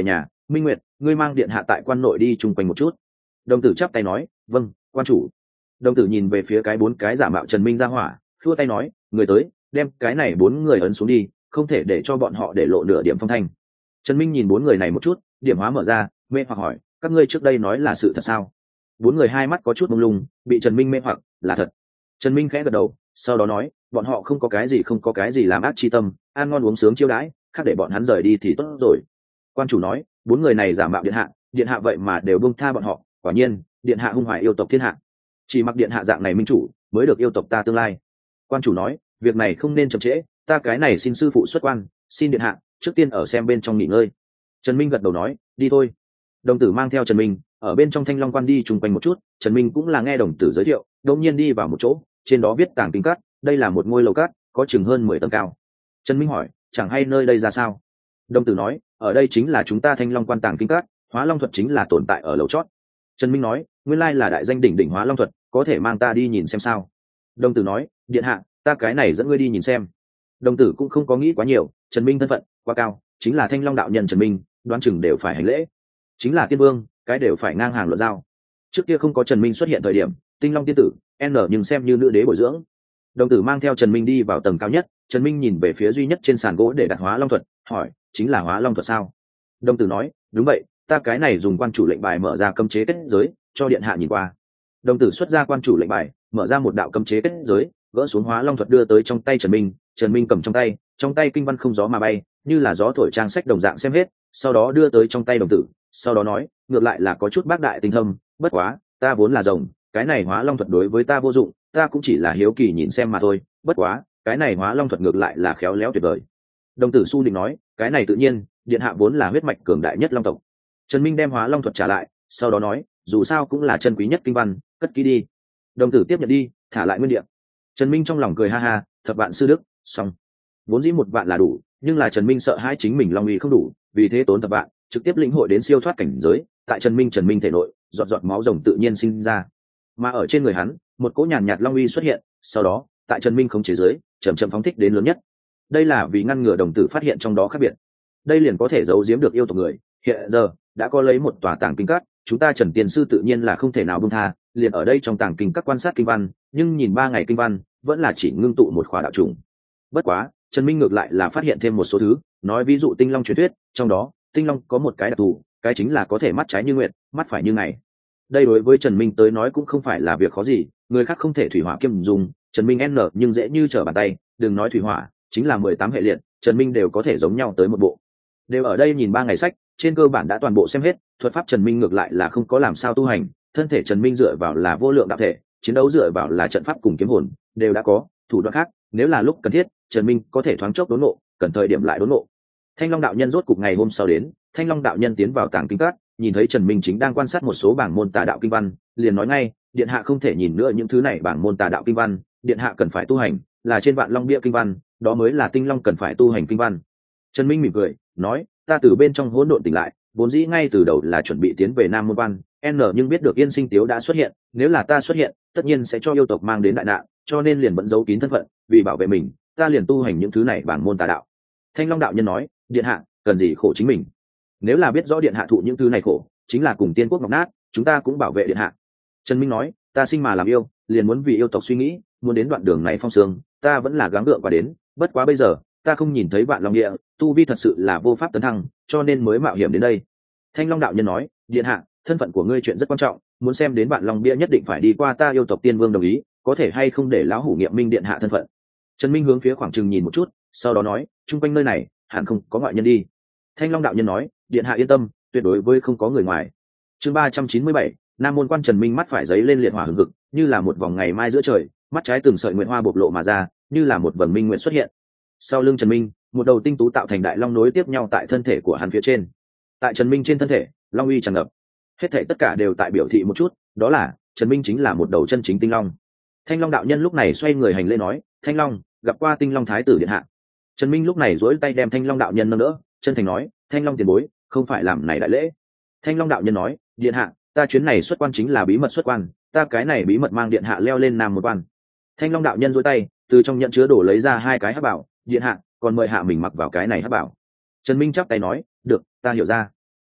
Minh Nguyệt, ngươi mang điện hạ tại quan nội đi chung quanh một chút. Đồng tử chắp tay nói, vâng, quan chủ. Đồng tử nhìn về phía cái 4 cái giả mạo Trần Minh ra hỏa, khua tay nói, người tới, đem cái này 4 người ấn xuống đi, không thể để cho bọn họ để lộ nửa điểm phong thanh. Trần Minh nhìn 4 người này một chút, điểm hóa mở ra, mê hoặc hỏi, các ngươi trước đây nói là sự thật sao? 4 người hai mắt có chút mông lung, bị Trần Minh mê hoặc, là thật. Trần Minh khẽ gật đầu, sau đó nói, bọn họ không có cái gì làm ác chi tâm, ăn ngon uống sướng chiêu đãi, khác để bọn hắn rời đi thì tốt rồi. Quan chủ nói, 4 người này giả mạo điện hạ vậy mà đều buông tha bọn họ, quả nhiên, điện hạ hung hoại yêu tộc thiên hạ. Chỉ mặc điện hạ dạng này minh chủ, mới được yêu tộc ta tương lai. Quan chủ nói, việc này không nên chậm trễ, ta cái này xin sư phụ xuất quan, xin điện hạ trước tiên ở xem bên trong nghỉ ngơi. Trần Minh gật đầu nói, đi thôi. Đồng tử mang theo Trần Minh ở bên trong Thanh Long Quan đi chung quanh một chút. Trần Minh cũng là nghe đồng tử giới thiệu, đột nhiên đi vào một chỗ, trên đó viết Tàng Kinh Cát, đây là một ngôi lầu cát, có chừng hơn 10 tầng cao. Trần Minh hỏi, chẳng hay nơi đây ra sao? Đồng tử nói, ở đây chính là chúng ta Thanh Long Quan Tàng Kinh Cát, Hóa Long thuật chính là tồn tại ở lầu chót. Trần Minh nói, nguyên lai là đại danh đỉnh đỉnh Hóa Long thuật, có thể mang ta đi nhìn xem sao? Đồng tử nói, điện hạ, ta cái này dẫn ngươi đi nhìn xem. Đồng tử cũng không có nghĩ quá nhiều, Trần Minh thân phận quá cao, chính là Thanh Long đạo nhân Trần Minh, đoán chừng đều phải hành lễ. Chính là tiên vương, cái đều phải ngang hàng luận giao. Trước kia không có Trần Minh xuất hiện thời điểm, Tinh Long tiên tử, nhưng xem như nữ đế bồi dưỡng. Đồng tử mang theo Trần Minh đi vào tầng cao nhất, Trần Minh nhìn về phía duy nhất trên sàn gỗ để đặt Hóa Long thuật, hỏi, chính là Hóa Long thuật sao? Đồng tử nói, đúng vậy, ta cái này dùng quan chủ lệnh bài mở ra cấm chế kết giới, cho điện hạ nhìn qua. Đồng tử xuất ra quan chủ lệnh bài, mở ra một đạo cấm chế kết giới, gỡ xuống Hóa Long thuật đưa tới trong tay Trần Minh. Trần Minh cầm trong tay kinh văn không gió mà bay, như là gió thổi trang sách đồng dạng xem hết, sau đó đưa tới trong tay đồng tử, sau đó nói, ngược lại là có chút bác đại tinh thâm, bất quá, ta vốn là rồng, cái này Hóa Long thuật đối với ta vô dụng, ta cũng chỉ là hiếu kỳ nhìn xem mà thôi, bất quá, cái này Hóa Long thuật ngược lại là khéo léo tuyệt vời. Đồng tử su định nói, cái này tự nhiên, điện hạ vốn là huyết mạch cường đại nhất Long tộc. Trần Minh đem Hóa Long thuật trả lại, sau đó nói, dù sao cũng là chân quý nhất kinh văn, cất kỹ đi. Đồng tử tiếp nhận đi, thả lại nguyên địa. Trần Minh trong lòng cười ha ha, thập vạn sư đức, xong. Vốn dĩ 1 vạn là đủ, nhưng là Trần Minh sợ hai chính mình long uy không đủ, vì thế tốn thập vạn, trực tiếp lĩnh hội đến siêu thoát cảnh giới. Tại Trần Minh thể nội, giọt máu rồng tự nhiên sinh ra, mà ở trên người hắn, một cỗ nhàn nhạt long uy xuất hiện. Sau đó, tại Trần Minh khống chế dưới, chậm phóng thích đến lớn nhất. Đây là vì ngăn ngừa đồng tử phát hiện trong đó khác biệt. Đây liền có thể giấu giếm được yêu tộc người. Hiện giờ đã có lấy một tòa Tàng Kinh Các, chúng ta Trần Tiền sư tự nhiên là không thể nào buông tha, liền ở đây trong Tàng Kinh Các quan sát kinh văn, nhưng nhìn 3 ngày kinh văn, vẫn là chỉ ngưng tụ một khóa đạo trùng. Bất quá, Trần Minh ngược lại là phát hiện thêm một số thứ, nói ví dụ Tinh Long truyền thuyết, trong đó, Tinh Long có một cái đặc thù, cái chính là có thể mắt trái như nguyệt, mắt phải như ngày. Đây đối với Trần Minh tới nói cũng không phải là việc khó gì, người khác không thể thủy hỏa kiêm dùng, Trần Minh nhưng dễ như trở bàn tay, đừng nói thủy hỏa, chính là 18 hệ liệt, Trần Minh đều có thể giống nhau tới một bộ. Đều ở đây nhìn 3 ngày sách, trên cơ bản đã toàn bộ xem hết, thuật pháp Trần Minh ngược lại là không có làm sao tu hành, thân thể Trần Minh dựa vào là vô lượng đạo thể, chiến đấu dựa vào là trận pháp cùng kiếm hồn, đều đã có, thủ đoạn khác, nếu là lúc cần thiết, Trần Minh có thể thoáng chốc đốn ngộ, cần thời điểm lại đốn ngộ. Thanh Long đạo nhân rốt cục ngày hôm sau đến, Thanh Long đạo nhân tiến vào Tàng Kinh Các, nhìn thấy Trần Minh chính đang quan sát một số bảng môn tà đạo kinh văn, liền nói ngay, điện hạ không thể nhìn nữa những thứ này bảng môn tà đạo kinh văn, điện hạ cần phải tu hành, là trên Vạn Long bia kinh văn, đó mới là Tinh Long cần phải tu hành kinh văn. Trần Minh mỉm cười, nói, ta từ bên trong hỗn độn tỉnh lại, vốn dĩ ngay từ đầu là chuẩn bị tiến về Nam Môn Quan, nhưng biết được Yên Sinh Tiếu đã xuất hiện, nếu là ta xuất hiện, tất nhiên sẽ cho yêu tộc mang đến đại nạn, cho nên liền vẫn giấu kín thân phận, vì bảo vệ mình, ta liền tu hành những thứ này bảng môn tà đạo. Thanh Long đạo nhân nói, điện hạ cần gì khổ chính mình, nếu là biết rõ điện hạ thụ những thứ này khổ, chính là cùng tiên quốc ngọc nát, chúng ta cũng bảo vệ điện hạ. Trần Minh nói, ta sinh mà làm yêu, liền muốn vì yêu tộc suy nghĩ, muốn đến đoạn đường này phong sương, ta vẫn là gắng gượng qua đến, bất quá bây giờ ta không nhìn thấy Vạn Long địa, tu vi thật sự là vô pháp tấn thăng, cho nên mới mạo hiểm đến đây. Thanh Long đạo nhân nói, điện hạ, thân phận của ngươi chuyện rất quan trọng, muốn xem đến Vạn Long bia nhất định phải đi qua ta yêu tộc tiên vương đồng ý, có thể hay không để lão hủ nghiệm minh điện hạ thân phận. Trần Minh hướng phía khoảng trừng nhìn một chút, sau đó nói, chung quanh nơi này hẳn không có ngoại nhân đi. Thanh Long đạo nhân nói, điện hạ yên tâm, tuyệt đối với không có người ngoài. Chương 397, Nam Môn Quan. Trần Minh mắt phải giấy lên liệt hỏa hừng hực, như là một vòng ngày mai giữa trời, mắt trái từng sợi nguyện hoa bộc lộ mà ra, như là một vầng minh nguyện xuất hiện. Sau lưng Trần Minh, một đầu tinh tú tạo thành đại long nối tiếp nhau tại thân thể của hắn phía trên. Tại Trần Minh trên thân thể, long uy tràn ngập. Hết thảy tất cả đều tại biểu thị một chút, đó là Trần Minh chính là một đầu chân chính tinh long. Thanh Long đạo nhân lúc này xoay người hành lễ nói, Thanh Long, gặp qua Tinh Long thái tử điện hạ. Trần Minh lúc này duỗi tay đem Thanh Long đạo nhân nâng đỡ, chân thành nói, Thanh Long tiền bối, không phải làm này đại lễ. Thanh Long đạo nhân nói, điện hạ, ta chuyến này xuất quan chính là bí mật xuất quan, ta cái này bí mật mang điện hạ leo lên Nam Môn Quan. Thanh Long đạo nhân duỗi tay, từ trong nhận chứa đổ lấy ra 2 cái hắc bảo, điện hạ, còn mời hạ mình mặc vào cái này hắc bảo. Trần Minh chắp tay nói, được, ta hiểu ra.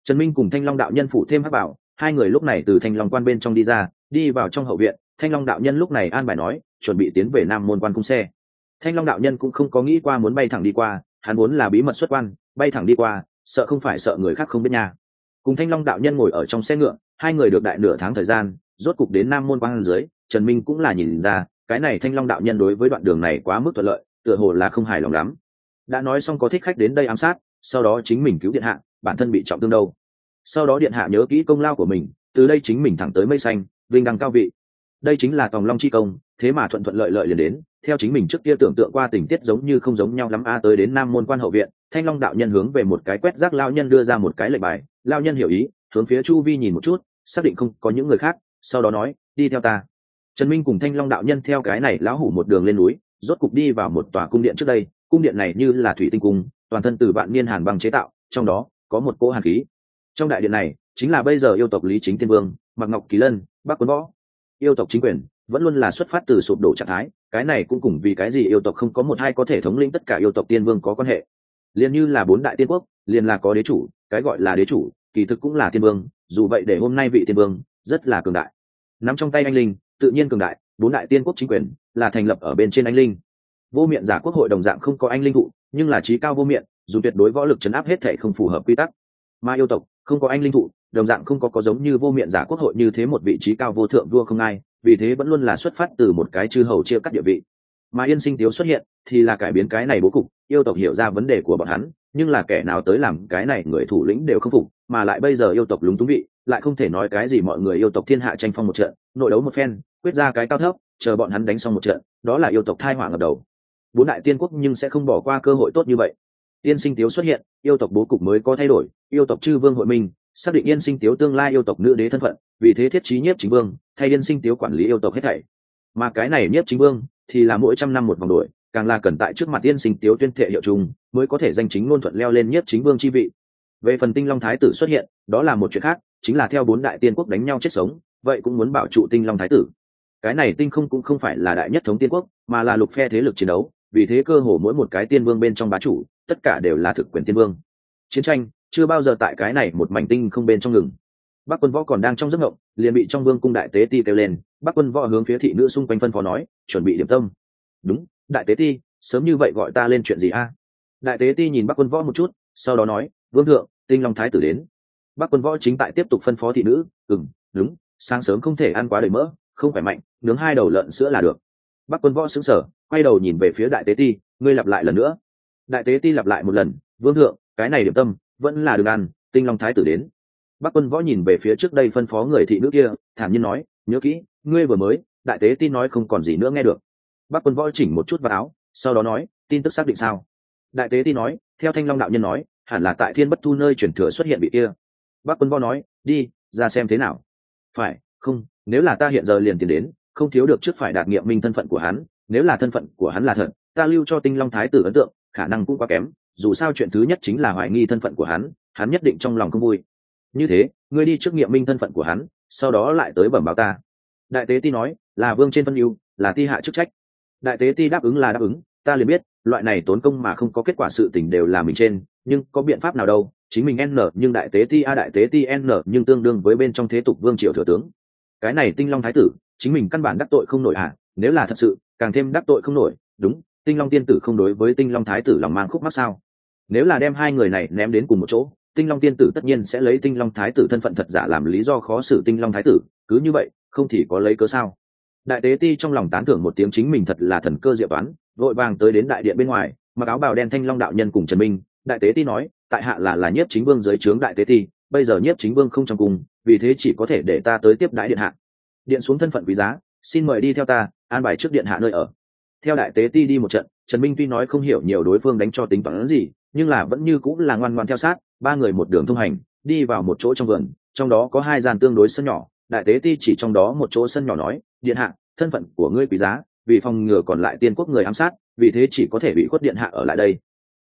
Trần Minh cùng Thanh Long đạo nhân phụ thêm hắc bảo, hai người lúc này từ Thanh Long quan bên trong đi ra, đi vào trong hậu viện. Thanh Long đạo nhân lúc này an bài nói, chuẩn bị tiến về Nam môn quan cung xe. Thanh Long đạo nhân cũng không có nghĩ qua muốn bay thẳng đi qua, hắn vốn là bí mật xuất quan, bay thẳng đi qua, sợ không phải sợ người khác không biết nha. Cùng Thanh Long đạo nhân ngồi ở trong xe ngựa, hai người được đại nửa tháng thời gian, rốt cục đến Nam môn quan dưới. Trần Minh cũng là nhìn ra, cái này Thanh Long đạo nhân đối với đoạn đường này quá mức thuận lợi, tựa hồ là không hài lòng lắm. Đã nói xong có thích khách đến đây ám sát, sau đó chính mình cứu điện hạ, bản thân bị trọng thương đâu. Sau đó điện hạ nhớ kỹ công lao của mình, từ đây chính mình thẳng tới mây xanh, vinh đăng cao vị. Đây chính là tòng long chi công, thế mà thuận thuận lợi lợi liền đến. Theo chính mình trước kia tưởng tượng qua tình tiết giống như không giống nhau lắm a. Tới đến Nam môn quan hậu viện, Thanh Long đạo nhân hướng về một cái quét rác lao nhân đưa ra một cái lệnh bài. Lao nhân hiểu ý, hướng phía chu vi nhìn một chút, xác định không có những người khác, sau đó nói, đi theo ta. Trần Minh cùng Thanh Long đạo nhân theo cái này lão hủ một đường lên núi, rốt cục đi vào một tòa cung điện. Trước đây cung điện này như là thủy tinh cung, toàn thân từ vạn niên hàn băng chế tạo, trong đó có một cỗ hàn khí. Trong đại điện này chính là bây giờ yêu tộc Lý Chính Tiên Vương, Mạc Ngọc Kỳ Lân, Bắc Quân Võ. Yêu tộc chính quyền vẫn luôn là xuất phát từ sụp đổ trạng thái, cái này cũng cùng vì cái gì yêu tộc không có một hai có thể thống lĩnh tất cả yêu tộc tiên vương có quan hệ. Liền như là bốn đại tiên quốc, liền là có đế chủ, cái gọi là đế chủ kỳ thực cũng là tiên vương, dù vậy để hôm nay vị tiên vương rất là cường đại, nắm trong tay anh linh tự nhiên cường đại. Bốn đại tiên quốc chính quyền là thành lập ở bên trên anh linh. Vô miệng giả quốc hội đồng dạng không có anh linh thụ, nhưng là trí cao vô miệng, dù tuyệt đối võ lực chấn áp hết thể không phù hợp quy tắc. Mà yêu tộc không có anh linh thụ, đồng dạng không có giống như vô miệng giả quốc hội như thế một vị trí cao vô thượng vua không ai, vì thế vẫn luôn là xuất phát từ một cái chư hầu chia cắt địa vị. Mà Yên Sinh Tiếu xuất hiện thì là cải biến cái này bố cục. Yêu tộc hiểu ra vấn đề của bọn hắn, nhưng là kẻ nào tới làm cái này người thủ lĩnh đều không phục, mà lại bây giờ yêu tộc lúng túng vị, lại không thể nói cái gì mọi người yêu tộc thiên hạ tranh phong một trận, nội đấu một phen, quyết ra cái cao thấp, chờ bọn hắn đánh xong một trận, đó là yêu tộc thai họa ngập đầu. Bốn đại tiên quốc nhưng sẽ không bỏ qua cơ hội tốt như vậy. Yên Sinh Tiếu xuất hiện, yêu tộc bố cục mới có thay đổi, yêu tộc chư vương hội minh xác định Yên Sinh Tiếu tương lai yêu tộc nữ đế thân phận, vì thế thiết trí nhiếp chính vương thay Yên Sinh Tiếu quản lý yêu tộc hết thảy. Mà cái này nhiếp chính vương thì là mỗi trăm năm một vòng đổi, càng là cần tại trước mặt Yên Sinh Tiếu tuyên thệ hiệu chung mới có thể danh chính ngôn thuận leo lên nhiếp chính vương chi vị. Về phần Tinh Long Thái tử xuất hiện, đó là một chuyện khác, chính là theo bốn đại tiên quốc đánh nhau chết sống, vậy cũng muốn bảo trụ Tinh Long Thái tử. Cái này tinh không cũng không phải là đại nhất thống tiên quốc, mà là lục phe thế lực chiến đấu, vì thế cơ hồ mỗi một cái tiên vương bên trong bá chủ, tất cả đều là thực quyền tiên vương. Chiến tranh chưa bao giờ tại cái này một mảnh tinh không bên trong ngừng. Bắc Quân Võ còn đang trong giấc ngộng, liền bị trong vương cung đại tế ti kêu lên. Bắc Quân Võ hướng phía thị nữ xung quanh phân phó nói, chuẩn bị điểm tâm. Đúng, đại tế ti, sớm như vậy gọi ta lên chuyện gì a? Đại tế ti nhìn Bắc Quân Võ một chút, sau đó nói, vương thượng, Tinh Long Thái tử đến. Bắc Quân Võ chính tại tiếp tục phân phó thị nữ, đúng, sáng sớm không thể ăn quá đầy mỡ, không phải mạnh, nướng 2 đầu lợn sữa là được. Bắc Quân Võ sững sờ, quay đầu nhìn về phía đại tế ti, ngươi lặp lại lần nữa. Đại tế ti lặp lại một lần, vương thượng, cái này điểm tâm vẫn là đừng ăn, Tinh Long Thái tử đến. Bắc Quân Võ nhìn về phía trước đây phân phó người thị nữ kia, thản nhiên nói, nhớ kỹ, ngươi vừa mới. Đại tế ti nói không còn gì nữa nghe được. Bắc Quân Võ chỉnh một chút vào áo, sau đó nói, tin tức xác định sao? Đại tế ti nói, theo Thanh Long đạo nhân nói, hẳn là tại Thiên Bất Thu nơi chuyển thừa xuất hiện vị kia. Bắc Quân Võ nói, đi ra xem thế nào. Phải, không, nếu là ta hiện giờ liền tiến đến, không thiếu được trước phải đạt nghiệm minh thân phận của hắn. Nếu là thân phận của hắn là thật, ta lưu cho Tinh Long Thái tử ấn tượng khả năng cũng quá kém, dù sao chuyện thứ nhất chính là hoài nghi thân phận của hắn nhất định trong lòng không vui. Như thế, ngươi đi trước nghiệm minh thân phận của hắn, sau đó lại tới bẩm báo ta. Đại tế ti nói, là vương trên phân ưu, là ti hạ chức trách. Đại tế ti đáp ứng là đáp ứng, ta liền biết loại này tốn công mà không có kết quả sự tình đều là mình trên, nhưng có biện pháp nào đâu, chính mình n nhưng đại tế ti đại tế ti n nhưng tương đương với bên trong thế tục vương triều thừa tướng. Cái này Tinh Long Thái tử chính mình căn bản đắc tội không nổi nếu là thật sự càng thêm đắc tội không nổi. Đúng, Tinh Long tiên tử không đối với Tinh Long Thái tử lòng mang khúc mắc sao? Nếu là đem hai người này ném đến cùng một chỗ, Tinh Long tiên tử tất nhiên sẽ lấy Tinh Long Thái tử thân phận thật giả làm lý do khó xử Tinh Long Thái tử, cứ như vậy không thì có lấy cớ sao? Đại tế ti trong lòng tán thưởng một tiếng, chính mình thật là thần cơ diệu toán, vội vàng tới đến đại điện bên ngoài, mặc áo bào đen Thanh Long đạo nhân cùng Trần Minh. Đại tế ti nói, tại hạ là nhiếp chính vương dưới trướng đại tế ti, bây giờ nhiếp chính vương không trong cung, vì thế chỉ có thể để ta tới tiếp đãi điện hạ. Điện xuống thân phận quý giá, xin mời đi theo ta, an bài trước điện hạ nơi ở. Theo đại tế ti đi một trận, Trần Minh tuy nói không hiểu nhiều đối phương đánh cho tính toán gì, nhưng là vẫn như cũng là ngoan ngoãn theo sát. Ba người một đường thông hành, đi vào một chỗ trong vườn, trong đó có 2 gian tương đối sân nhỏ. Đại tế ti chỉ trong đó một chỗ sân nhỏ nói, điện hạ, thân phận của ngươi quý giá, vì phòng ngừa còn lại tiên quốc người ám sát, vì thế chỉ có thể bị khuất điện hạ ở lại đây,